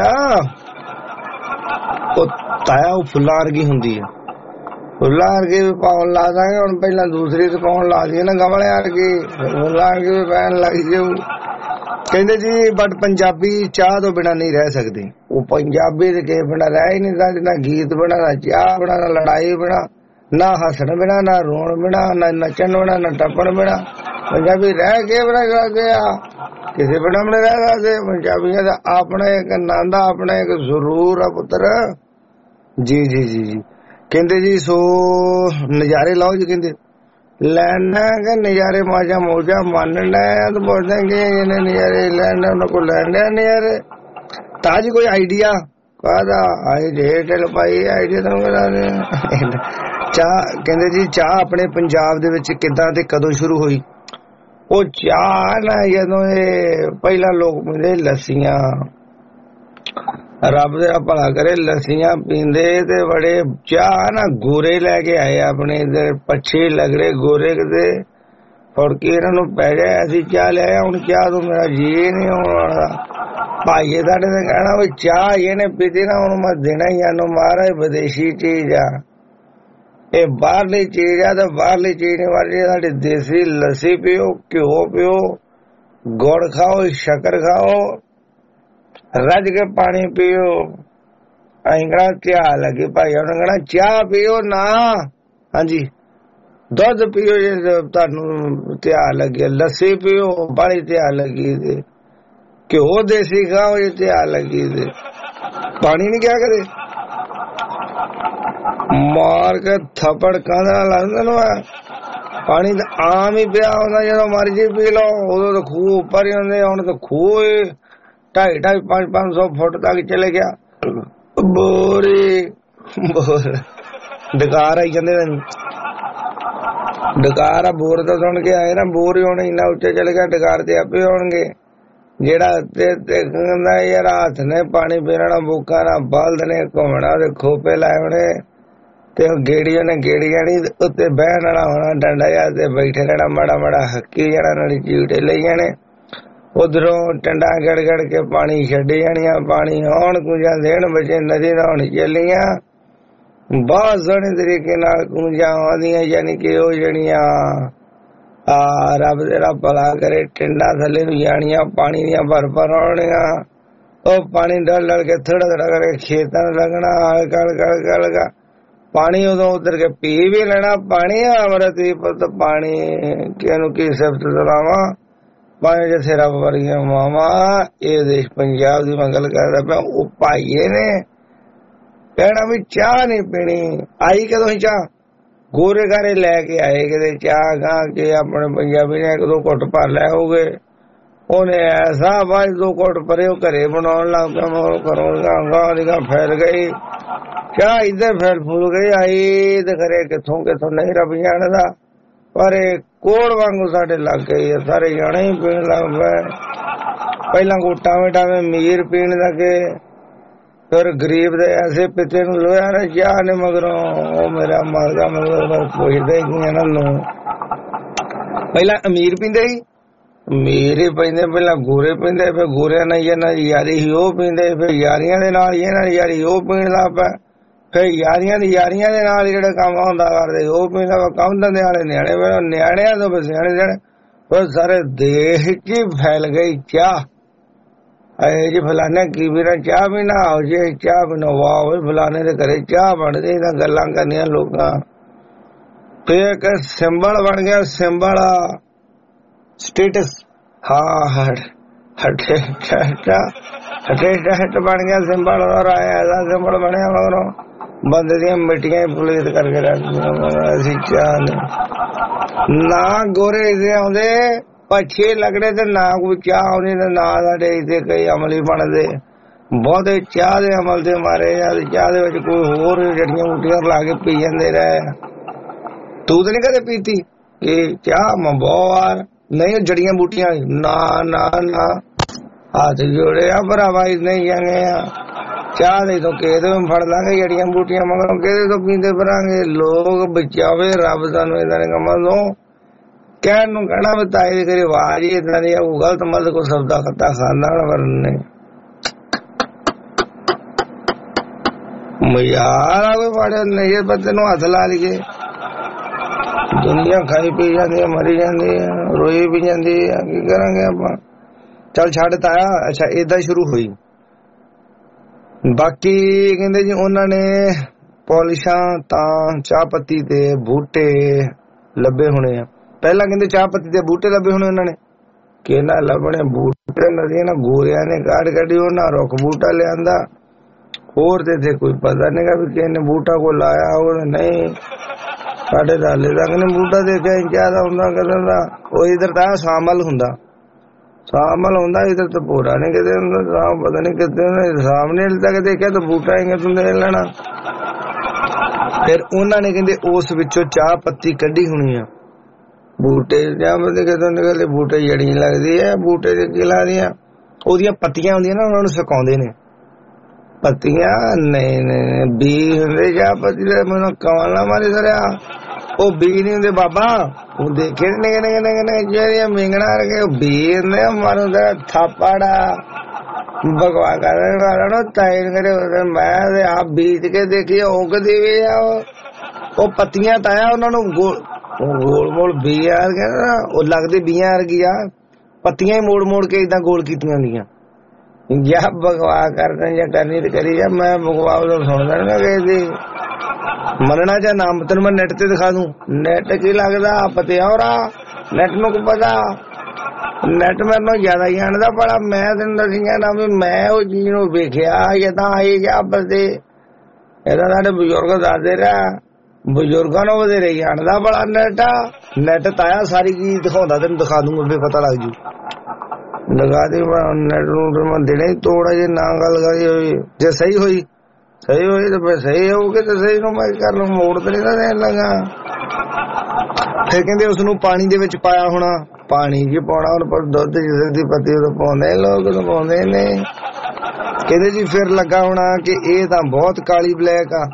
ਉਹ ਤਾਇਆ ਉਹ ਫੁੱਲਾਂ ਵਰਗੀ ਹੁੰਦੀ ਆ। ਫੁੱਲਾਂ ਵਰਗੀ ਵੀ ਪਾਉਣ ਲਾ ਦਾਂਗੇ ਹੁਣ, ਪਹਿਲਾਂ ਦੂਸਰੀ ਤੇ ਪਾਉਣ ਲਾ ਦਈਏ ਨਾ ਗਮਲੇ ਵਰਗੀ, ਫੁੱਲਾਂ ਵਰਗੀ ਵੀ ਪੈਣ ਲੱਗ ਜਾਊ। ਕਹਿੰਦੇ ਜੀ ਬਟ ਪੰਜਾਬੀ ਚਾਹ ਤੋਂ ਬਿਨਾਂ ਨਹੀਂ ਰਹਿ ਸਕਦੇ। ਉਹ ਪੰਜਾਬੀ ਦੇ ਕਿਸੇ ਬਿਨਾਂ ਰਹਿ ਹੀ ਨਹੀਂ ਸਕਦੇ, ਨਾ ਗੀਤ ਬਿਨਾਂ, ਨਾ ਚਾਹ ਬਿਨਾਂ, ਨਾ ਲੜਾਈ ਬਿਨਾਂ, ਨਾ ਹੱਸਣ ਬਿਨਾਂ, ਨਾ ਰੋਣ ਬਿਨਾਂ, ਨਾ ਨੱਚਣ ਬਿਨਾਂ, ਨਾ ਟੱਪਣ ਬਿਨਾਂ। ਪੰਜਾਬੀ ਰਹਿ ਕੇ ਬਿਨਾਂ ਕਰਦੇ ਆ, ਕਿਸੇ ਬਿਨਾਂ ਵੀ ਰਹਿ ਸਕਦੇ। ਪੰਜਾਬੀਆਂ ਦਾ ਆਪਣਾ ਇੱਕ ਆਨੰਦ ਆ, ਆਪਣਾ ਇੱਕ ਜ਼ਰੂਰ ਆ ਪੁੱਤਰ। ਜੀ ਜੀ ਜੀ ਜੀ ਕਹਿੰਦੇ ਜੀ ਸੋ ਨਜ਼ਾਰੇ ਲਾਓ ਜੀ। ਕਹਿੰਦੇ ਲੈਣਾ ਕਿ ਨਜ਼ਾਰੇ ਮਾਜਾ ਮੋਜਾ ਮੰਨਣਾ ਤਾਂ ਪੁੱਛਦੇ ਕਿ ਇਹਨੇ ਨਜ਼ਾਰੇ ਲੈਣਾ, ਉਹਨਾਂ ਕੋਲ ਲੈਣੇ ਨਜ਼ਾਰੇ। ਤਾਂ ਜੀ ਕੋਈ ਆਈਡੀਆ ਕਾਹਦਾ ਆਈਡੀਆ ਚੱਲ ਭਾਈ, ਆਈਡੀਆ ਤੁਹਾਨੂੰ ਕਰਾ ਚਾਹ। ਕਹਿੰਦੇ ਜੀ ਚਾਹ ਆਪਣੇ ਪੰਜਾਬ ਦੇ ਵਿੱਚ ਕਿੱਦਾਂ ਤੇ ਕਦੋਂ ਸ਼ੁਰੂ ਹੋਈ? ਉਹ ਚਾਹ ਨਾ ਜਦੋਂ ਇਹ ਪਹਿਲਾਂ ਲੋਕ ਪੀਂਦੇ ਲੱਸੀਆਂ, ਰੱਬ ਦਾ ਭਲਾ ਕਰੇ, ਲੱਸੀਆਂ ਪੀਂਦੇ ਤੇ ਬੜੇ। ਚਾਹ ਨਾ ਗੋਰੇ ਲੈ ਕੇ ਆਏ ਆਪਣੇ ਇਧਰ, ਪੱਛੇ ਲੱਗੜੇ ਗੋਰੇ ਕਿਤੇ ਫੜ ਕੇ ਇਹਨਾਂ ਨੂੰ ਪੈ ਗਿਆ। ਅਸੀਂ ਚਾਹ ਲਿਆ, ਹੁਣ ਚਾਹ ਤੋਂ ਮੇਰਾ ਜੀ ਨਹੀਂ ਆਉਣ ਵਾਲਾ। ਭਾਈਏ ਸਾਡੇ ਨੇ ਕਹਿਣਾ ਵੀ ਚਾਹ ਇਹਨੇ ਪੀਤੀ ਨਾ ਹੁਣ ਮੈਂ ਦੇਣਾ ਹੀ ਇਹਨੂੰ, ਮਹਾਰਾਜ ਵਿਦੇਸ਼ੀ ਚੀਜ਼ ਆ ਇਹ, ਬਾਹਰਲੀ ਚੀਜ਼ ਆ। ਤਾਂ ਬਾਹਰਲੀ ਚੀਜ਼ ਨਹੀਂ ਵਾਲੀ, ਸਾਡੀ ਦੇਸੀ ਲੱਸੀ ਪੀਓ, ਘਿਓ ਪੀਓ, ਗੁੜ ਖਾਓ, ਸ਼ੱਕਰ ਖਾਓ, ਰੱਜ ਕੇ ਪਾਣੀ ਪੀਓ। ਅਸੀਂ ਕਹਿਣਾ ਚਾਹ ਲੱਗੀ ਭਾਈ, ਉਹਨੇ ਕਹਿਣਾ ਚਾਹ ਪੀਓ ਨਾ, ਹਾਂਜੀ ਦੁੱਧ ਪੀਓ ਜੇ ਤੁਹਾਨੂੰ ਧਿਆਨ ਲੱਗੇ, ਲੱਸੀ ਪੀਓ ਬਾਹਲੀ ਧਿਆਨ ਲੱਗੀ ਤੇ घ्यो देसी खाओ ये आ लगी थे पानी नहीं क्या करे मार के थप्पड़ कांधा लगता पानी तो आम ही पिया होता जो मर्जी पी लो उदो तो खूह उपर ही होंगे हुण तो खूह ढाई ढाई पांच पांच सौ फुट तक चले गया बोरी बोर डकार आई कहते डकार बोर तो सुन के आए ना बोर ही होने इन्ना उच्चा चले गया डकार ते आपे होणगे जेड़ा कहंदा यार हाथ ने पानी पीना बुका ना बल्द ने घूमना ते खोपे लाए होने ते गेड़ियों ने गेड़िया नहीं उत्ते बहन वाला होना डंडा या ते बैठे रहना माड़ा माड़ा हक्की जाना नाली चीटे ले जाने उधरों टंडा गड़ गड़ के पानी छड्डी जानियां पानी आउण कुंजा देण बचे नदी नहाउण चलियां बहुत सोहणे तरीके नाल कुंजा आउंदियां यानी कि ओ जणियां आ रब तेरा भला करे टिंडा थले जानियां पानी दियां भर भर आउणियां ओ पानी डल डल के थोड़ा थोड़ा करके खेतां लगना हल्का हल्का हल्का हल्का पानी उदों उतर के पी भी लेना पानी अमृत पुत पानी किहनूं की सिफत सुणावां पानी जिथे रब वर्गियां मावां ये देश पंजाब दी मैं गल करदा पिया ओ भाईए ने कहना भी चाह नहीं पीनी आई कदों ही चाह गोरे गारे लैके आए कि चाह गा के अपने पंजाबी ने एक दो घुट भर लै हो गए उन्हें ऐसा बाज दो घुट परे घरे बनाउण लग पिया घरों फैल गई चाह इधर फैल फूल गई आई तो खरे किथों किथों नहीं रब जानदा पर कोड़ वांगू साडे लग गई सारे जाने ही पीण लग पे पहला को टावे टावे मीर पीण लगे फिर गरीब दे ऐसे पिते नूं लोया ने चाह ने मगरों ओ मेरा मरदा मगर पुछदे की ना लो पहला अमीर पींदे ही अमीर ही पींदे पहला गोरे पींदे फिर गोरियां नाल ये ना यारी ही ओ पींदे फिर यारियां दे नाल ये ना यारी ओ पीण लग पे फिर यारियां दी यारियां दे नाल जेड़ा काम हुंदा करदे ओ पींदा काम धंधे वाले न्याणे न्याणियां तो सियाणे जण फिर सारे देश च फैल गई चाह अरे जी फलाने की भी ना चाह भी ना आओ जी चाह भी ना वाह फलाने के घरे चाह बन गई ना गल्लां करनियां लोकां फिर एक सिंबल बन गया सिंबल स्टेटस हाँ हट हटे हटे हट बन गया सिंबल और आया ऐसा सिंबल बनया मगरों बंदे दियां मिट्टियां पुलिस करके रख चाह ना गोरे इसे आउंदे पछे लगने ते ना कोई चाह आउंदी ते ना साडे इत्थे कई अमली बनदे बहुते चाह दे अमल दे मारे चाह दे विच कोई होर जड़ियां बूटियां ला के पी जांदे रहे तू तो नहीं कदे पीती कि चाह मैं बहुत बार नहीं जड़ियां बूटियां ना ना ना हाथ जोड़े भरावा नहीं जाने चाह दे तो कहते फड़ लांगे जड़ियां बूटियां मगर कहते तो पींदे फिरांगे लोग बचावे रब सानू इदां दे कम्मां तों कहण नूं कहना भी ताई करी आवाज ही इतना दी गलत मत को सबदा खत्ता खाना वरने यार कोई बड़े नहीं पत्ते नूं हथ ला लिए दुनिया खाई पी जाती है मरी जाती है रोई भी जाती है की करांगे आपां चल छड़ ताया अच्छा इदां शुरू हुई बाकी कहंदे जी उन्हां ने पॉलिशां तां चाह पत्ती ते बूटे लभे होने आ पहला कहते चाह पत्ती के बूटे लभे होने उन्होंने कि ना लभने बूटे नदियां ना गोरिया ने काट कटी ना रुख बूटा लिया होर ते थे कोई पता नहीं भी किसी बूटा को लाया हो नहीं साढ़े हाले तक ने बूटा देखा क्या कहता वो इधर तो शामल हुंदा शामल हुंदा इधर तो पूरा नहीं कहते पता नहीं कितने सामने तक देखा तो बूटा ही तुम ले लेना फिर उन्होंने कहते उस विचों चाह पत्ती कढ़ी होनी है बूटे निकलते बूटे जड़ी लगती है बूटे की लादियां ओदियां पत्तियां होंदियां ना उन्होंने सुकाउंदे ने पत्तियां नहीं नहीं बी हुंदे चाह पत्ती दे मैनूं कमाल मारी सरिया ओ बी नहीं हुंदे बाबा वो देखे निके निके निके निके जेहड़ियां मिंगणा रखे बी हुंदे मारो तेरा थापाड़ा भगवा कर वाला ताइन करे मैं आप बीज के देखिए उगदी भी आ ओ पत्तियां ताया उन्होंने गोल गोल बी यार कहना वो लगते बीया वर्गी आ पत्तियां ही मोड़ मोड़ के इदा गोल कीतियां होंदियां या भगवा करना या करनी तो करी जा मैं भगवा तो सुनदा ना कहदी मनना चाह नाम तेन मैं नेट ते दिखा दूं नेट की लगदा पते और नेट नूं को पता ਨੈਟ ਮੇਰੇ ਨਾਲ ਜ਼ਿਆਦਾ ਜਾਣਦਾ ਬੜਾ। ਮੈਂ ਤੈਨੂੰ ਦੱਸੀ ਜਾਣਾ ਵੀ ਮੈਂ ਉਹ ਚੀਜ਼ ਨੂੰ ਵੇਖਿਆ ਜਦਾਂ ਆਈ ਜਾਂ ਬਸਦੇ ਇਹਦਾ ਸਾਡੇ ਬਜ਼ੁਰਗ ਦੱਸਦੇ ਰਿਹਾ, ਬਜ਼ੁਰਗਾਂ ਨੂੰ ਵਧੇਰੇ ਜਾਣਦਾ ਬੜਾ ਨੈਟ। ਨੈਟ ਤਾਇਆ ਸਾਰੀ ਚੀਜ਼ ਦਿਖਾਉਂਦਾ, ਤੈਨੂੰ ਦਿਖਾ ਦੂੰਗਾ ਫਿਰ ਪਤਾ ਲੱਗ ਜੂ। ਲਗਾ ਦੇ ਨੈਟ ਨੂੰ ਮੈਂ ਦੇਣਾ ਹੀ ਤੋੜਾ ਜੇ ਨਾ ਗੱਲ ਕਰੀ ਹੋਈ। ਜੇ ਸਹੀ ਹੋਈ ਸਹੀ ਹੋਈ ਤੇ ਫਿਰ ਸਹੀ ਹੋਊਗੀ ਤੇ ਸਹੀ ਨੂੰ ਮੈਂ ਕਰ ਲਊਂ, ਮੋੜ ਤੇ ਨਹੀਂ ਨਾ ਦੇਣ ਲੱਗਾ। ਫਿਰ ਕਹਿੰਦੇ ਉਸਨੂੰ ਪਾਣੀ ਦੇ ਵਿੱਚ ਪਾਇਆ ਹੋਣਾ, ਪਾਣੀ ਚ ਪਾਉਣਾ ਹੁਣ ਪਰ ਦੁੱਧ ਜਿਸ ਦੀ ਪਤੀ ਉਦੋਂ ਪਾਉਂਦੇ ਲੋਕ ਉਦੋਂ ਪਾਉਂਦੇ ਨੇ। ਕਹਿੰਦੇ ਜੀ ਫਿਰ ਲੱਗਾ ਹੋਣਾ ਕਿ ਇਹ ਤਾਂ ਬਹੁਤ ਕਾਲੀ ਬਲੈਕ ਆ।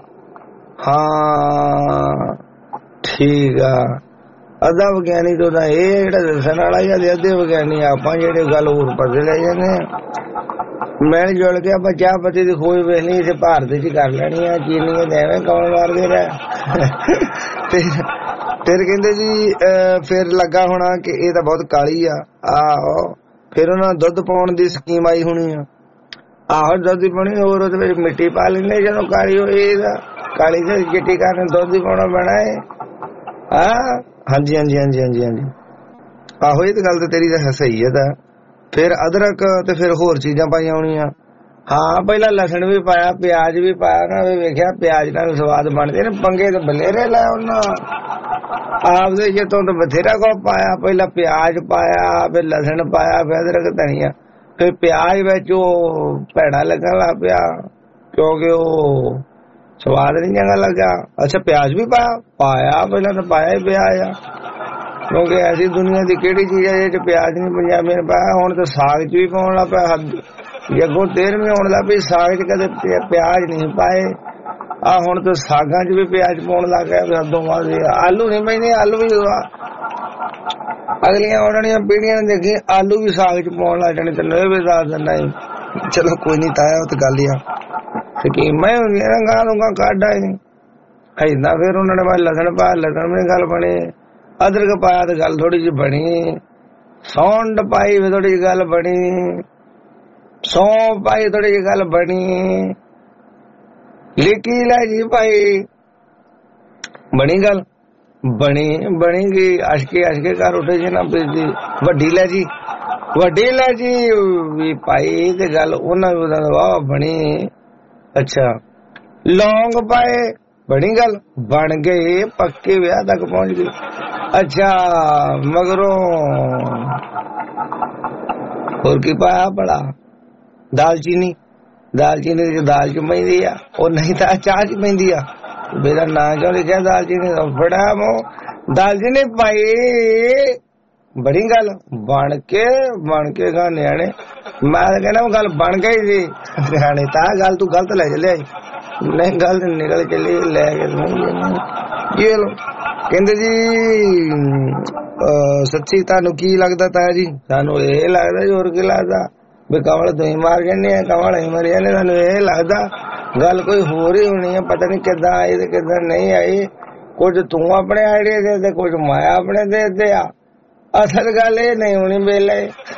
ਹਾਂ ਠੀਕ ਆ, ਅੱਧਾ ਵਿਗਿਆਨੀ ਤੋਂ ਤਾਂ ਇਹ ਜਿਹੜਾ ਦੱਸਣ ਵਾਲਾ ਜਾਂ ਅੱਧੇ ਵਿਗਿਆਨੀ ਆਪਾਂ ਜਿਹੜੇ ਗੱਲ ਹੋਰ ਪਾਸੇ ਲੈ ਜਾਂਦੇ ਆ। ਮਿਲ ਜੁਲ ਕੇ ਆਪਾਂ ਚਾਹ ਪੱਤੀ ਦੀ ਖੋਜ ਵੇਖਣੀ ਇੱਥੇ ਭਾਰਤ ਚ ਕਰ ਲੈਣੀ ਆ, ਚੀਨੀਆਂ ਤੇ ਐਵੇਂ ਕੌਣ ਮਾਰਦੇ ਰਹਿ। ਫਿਰ ਕਹਿੰਦੇ ਜੀ ਫਿਰ ਲੱਗਾ ਹੋਣਾ ਕਿ ਇਹ ਤਾਂ ਬਹੁਤ ਕਾਲੀ ਆ। ਆਹੋ ਫਿਰ ਉਹਨਾਂ ਦੁੱਧ ਪਾਉਣ ਦੀ ਸਕੀਮ ਆਈ ਹੋਣੀ ਆ। ਆਹੋ ਦੁੱਧ ਹੀ ਪਾਉਣੀ, ਹੋਰ ਉਹਦੇ ਵਿੱਚ ਮਿੱਟੀ ਪਾ ਲੈਂਦੇ ਜਦੋਂ ਕਾਲੀ ਹੋਈ। ਇਹਦਾ ਕਾਲੀ ਤੇ ਚਿੱਟੀ ਕਾਰਨ ਦੁੱਧ ਹੀ ਪਾਉਣਾ ਪੈਣਾ ਹੈ। ਹਾਂ ਹਾਂਜੀ ਹਾਂਜੀ ਹਾਂਜੀ ਹਾਂਜੀ ਹਾਂਜੀ ਆਹੋ ਇਹ ਤਾਂ ਗੱਲ ਤਾਂ ਤੇਰੀ ਤਾਂ ਸਹੀ ਹੈ। ਤਾਂ ਫਿਰ ਅਦਰਕ ਤੇ ਫਿਰ ਹੋਰ ਚੀਜ਼ਾਂ ਪਾਈਆਂ ਹੋਣੀਆਂ। ਹਾਂ ਪਹਿਲਾਂ ਲਸਣ ਵੀ ਪਾਇਆ, ਪਿਆਜ ਵੀ ਪਾਇਆ ਨਾ। ਵੇਖਿਆ ਪਿਆਜ ਨਾਲ ਸਵਾਦ ਬਣਦੇ ਨੇ। ਪੰਗੇ ਤਾਂ ਬਲੇਰੇ ਲੈ ਉਹਨਾਂ ਆਪਦੇ ਜਿੱਤੋਂ ਤਾਂ ਬਥੇਰਾ ਕੁਛ ਪਾਇਆ। ਪਹਿਲਾਂ ਪਿਆਜ ਪਾਇਆ, ਫਿਰ ਲਸਣ ਪਾਇਆ, ਫਿਰ ਅਦਰਕ ਧਨੀਆ। ਫਿਰ ਪਿਆਜ ਵਿੱਚ ਉਹ ਭੈੜਾ ਲੱਗਣ ਲੱਗ ਪਿਆ ਕਿਉਂਕਿ ਉਹ ਸਵਾਦ ਨਹੀਂ ਚੰਗਾ ਲੱਗਾ। ਅੱਛਾ ਪਿਆਜ ਵੀ ਪਾਇਆ ਪਾਇਆ ਪਹਿਲਾਂ ਤਾਂ ਪਾਇਆ ਹੀ ਪਿਆਜ ਆ, ਕਿਉਂਕਿ ਐਸੀ ਦੁਨੀਆ ਦੀ ਕਿਹੜੀ ਚੀਜ਼ ਹੈ ਜਿਹਦੇ ਚ ਪਿਆਜ ਨਹੀਂ ਪੰਜਾਬੀ ਨੇ ਪਾਇਆ। ਹੁਣ ਤਾਂ ਸਾਗ ਚ ਵੀ ਪਾਉਣ ਲੱਗ ਪਿਆ, ਅੱਗੋਂ ਤੇਰਵੀਂ ਆਉਣ ਲੱਗ ਪਈ ਸਾਗ ਚ ਕਦੇ ਪਿਆਜ ਨਹੀਂ ਪਾਏ। ਆ ਹੁਣ ਤਾਂ ਸਾਗਾਂ ਚ ਵੀ ਪਿਆਜ ਪਾਉਣ ਲੱਗ ਗਿਆ। ਹੱਦੋਂ ਵੱਧ ਆਲੂ ਨਹੀਂ ਪੈਂਦੇ, ਆਲੂ ਵੀ ਅਗਲੀਆਂ ਆਉਣ ਵਾਲੀਆਂ ਪੀੜ੍ਹੀਆਂ ਨੇ ਦੇਖੀ ਆਲੂ ਵੀ ਸਾਗ ਚ ਪਾਉਣ ਲੱਗ ਜਾਣੇ। ਤੈਨੂੰ ਇਹ ਵੀ ਦੱਸ ਦਿੰਦਾ ਜੀ। ਚਲੋ ਕੋਈ ਨੀ ਤਾਇਆ ਉਹ ਤਾਂ ਗੱਲ ਹੀ ਆ, ਸਕੀਮਾਂ ਹੀ ਹੁੰਦੀਆਂ ਨਾ ਗਾਂ ਨੂੰ ਗਾਂ ਕੱਢ ਆਏ ਏਦਾਂ। ਫਿਰ ਉਹਨਾਂ ਨੇ ਲਸਣ ਪਾਇਆ, ਲਸਣ ਵੀ ਗੱਲ ਬਣੀ। ਅਦਰਕ ਪਾਇਆ ਤੇ ਗੱਲ ਥੋੜੀ ਜਿਹੀ ਬਣੀ। ਸੌਂਡ ਪਾਈ ਵੀ ਥੋੜੀ ਜਿਹੀ ਗੱਲ ਬਣੀ। ਸੌਂਫ ਪਾਈ ਥੋੜੀ ਜਿਹੀ ਗੱਲ ਬਣੀ। ਲਿਕੀ ਇਲਾਇਚੀ ਪਾਈ, ਬਣੀ ਗੱਲ ਬਣੀ ਬਣੀ ਗਈ। ਅਸ਼ਕੇ ਅਸ਼ਕੇ ਘਰ ਉੱਠੇ ਜੀ ਨਾ ਪੀਦੀ। ਵੱਡੀ ਇਲਾਇਚੀ ਵੱਡੀ ਇਲਾਇਚੀ ਵੀ ਪਾਈ ਤੇ ਗੱਲ ਉਹਨਾਂ ਵੀ ਵਾਹ ਬਣੀ। ਅੱਛਾ ਲੌਂਗ ਪਾਏ, ਬਣੀ ਗੱਲ ਬਣ ਗਏ, ਪੱਕੇ ਵਿਆਹ ਤੱਕ ਪਹੁੰਚ ਗਏ। ਅੱਛਾ ਮਗਰੋਂ ਹੋਰ ਕੀ ਪਾਇਆ ਬੜਾ? ਦਾਲਚੀਨੀ ਦਾਲਚੀਨੀ ਦੀ ਦਾਲ ਚ ਪੈਂਦੀ ਆ, ਉਹ ਨਹੀਂ ਤਾਂ ਚਾਹ ਚ ਪੈਂਦੀ ਆ। ਮੇਰਾ ਨਾਂ ਕਿਉਂ ਲਿਖਿਆ ਦਾਲਚੀਨੀ ਦਾ? ਬੜਾ ਮੋ ਦਾਲਚੀਨੀ ਪਾਈ, ਬੜੀ ਗੱਲ ਬਣ ਕੇ ਬਣ ਕੇ ਗਾ ਨਿਆਣੇ। ਮੈਂ ਤਾਂ ਕਹਿੰਦਾ ਉਹ ਗੱਲ ਬਣ ਗਈ ਸੀ ਨਿਆਣੇ ਤਾਂ ਗੱਲ ਤੂੰ ਗਲਤ ਲੈ ਚੱਲਿਆ। ਨਹੀਂ ਗਲਤ ਨਿਕਲ ਚੱਲੀ ਲੈ ਕੇ ਜੀ। ਕਹਿੰਦੇ ਜੀ ਸੱਚੀ ਤੁਹਾਨੂੰ ਕੀ ਲੱਗਦਾ ਤਾਇਆ ਜੀ? ਸਾਨੂੰ ਇਹ ਲੱਗਦਾ ਜੀ, ਹੋਰ ਕੀ ਲੱਗਦਾ ਵੀ ਕਮਲ ਤੁਸੀਂ ਮਾਰ ਜਾਂਦੇ ਆ, ਕਮਲ ਅਸੀਂ ਮਰ ਜਾਂਦੇ। ਸਾਨੂੰ ਇਹ ਲੱਗਦਾ ਗੱਲ ਕੋਈ ਹੋਰ ਹੀ ਹੋਣੀ ਹੈ, ਪਤਾ ਨਹੀਂ ਕਿੱਦਾਂ ਆਈ ਤੇ ਕਿੱਦਾਂ ਨਹੀਂ ਆਈ। ਕੁਝ ਤੂੰ ਆਪਣੇ ਆਈਡੀਆ ਦੇ ਤੇ ਕੁਝ ਮਾਇਆ ਆਪਣੇ ਦੇ ਤੇ ਆ। ਅਸਲ ਗੱਲ ਇਹ ਨਹੀਂ ਹੋਣੀ ਵੇਲੇ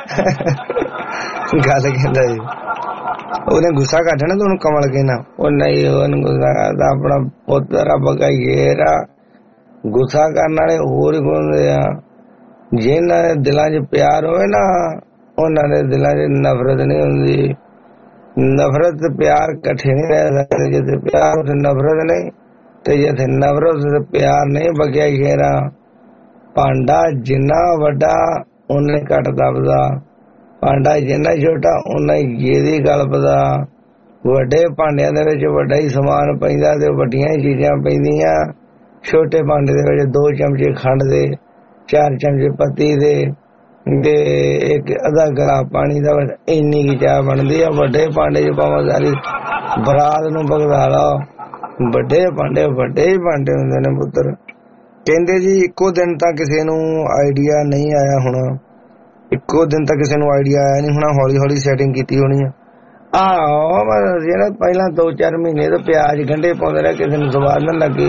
ਗੱਲ ਕਹਿੰਦਾ ਜੀ ਉਹਨੇ ਗੁੱਸਾ ਕੱਢਣਾ ਤੁਹਾਨੂੰ ਕਮਲ ਕਹਿਣਾ। ਉਹ ਨਹੀਂ ਉਹਨੂੰ ਗੁੱਸਾ ਕਰਦਾ ਆਪਣਾ ਪੁੱਤ ਰੱਬ ਗਾਈਏਰਾ। ਗੁੱਸਾ ਕਰਨ ਵਾਲੇ ਹੋਰ ਹੀ ਹੁੰਦੇ ਆ। ਜਿਹਨਾਂ ਦੇ ਦਿਲਾਂ 'ਚ ਪਿਆਰ ਹੋਵੇ ਨਾ ਉਹਨਾਂ ਦੇ ਦਿਲਾਂ 'ਚ ਨਫ਼ਰਤ ਨਹੀਂ ਹੁੰਦੀ। ਨਫ਼ਰਤ ਤੇ ਪਿਆਰ ਇਕੱਠੇ ਨਹੀਂ ਰਹਿ ਸਕਦੇ। ਜਿੱਥੇ ਪਿਆਰ ਉੱਥੇ ਨਫ਼ਰਤ ਨਹੀਂ, ਤੇ ਜਿੱਥੇ ਨਫ਼ਰਤ ਉੱਥੇ ਪਿਆਰ ਨਹੀਂ। ਬਗਿਆ ਘੇਰਾ ਭਾਂਡਾ ਜਿੰਨਾ ਵੱਡਾ ਓਨੇ ਘੱਟ ਦਬਦਾ, ਭਾਂਡਾ ਜਿੰਨਾ ਛੋਟਾ ਓਨਾ ਹੀ ਗੇਦੀ ਗਲਪਦਾ। ਵੱਡੇ ਭਾਂਡਿਆਂ ਦੇ ਵਿੱਚ ਵੱਡਾ ਹੀ ਸਮਾਨ ਪੈਂਦਾ ਤੇ ਵੱਡੀਆਂ ਹੀ ਚੀਜ਼ਾਂ ਪੈਂਦੀਆਂ। ਛੋਟੇ ਭਾਂਡੇ ਦੇ ਵਿੱਚ ਦੋ ਚਮਚੇ ਖੰਡ ਦੇ, ਚਾਰ ਚਮਚੇ ਪੱਤੀ ਦੇ ਤੇ ਇੱਕ ਅੱਧਾ ਗਲਾ ਪਾਣੀ ਦਾ, ਇੰਨੀ ਕੀ ਚਾਹ ਬਣਦੀ ਆ। ਵੱਡੇ ਭਾਂਡੇ ਚ ਭਾਵੇਂ ਸਾਰੀ ਬਰਾਤ ਨੂੰ ਭਗਦਾ ਲਓ। ਵੱਡੇ ਭਾਂਡੇ ਵੱਡੇ ਹੀ ਭਾਂਡੇ ਹੁੰਦੇ ਨੇ ਪੁੱਤਰ। ਕਹਿੰਦੇ ਜੀ ਇੱਕੋ ਦਿਨ ਤਾਂ ਕਿਸੇ ਨੂੰ ਆਈਡੀਆ ਨਹੀਂ ਆਇਆ ਹੋਣਾ, ਇੱਕੋ ਦਿਨ ਤਾਂ ਕਿਸੇ ਨੂੰ ਆਈਡੀਆ ਆਇਆ ਨਹੀਂ ਹੋਣਾ। ਹੌਲੀ ਹੌਲੀ ਸੈਟਿੰਗ ਕੀਤੀ ਹੋਣੀ ਆ। ਆਹੋ ਜਿਹੜਾ ਪਹਿਲਾਂ ਦੋ ਚਾਰ ਮਹੀਨੇ ਤੋਂ ਪਿਆਜ ਗੰਢੇ ਪਾਉਂਦੇ ਰਹੇ, ਕਿਸੇ ਨੂੰ ਸਵਾਦ ਨਾ ਲੱਗੇ।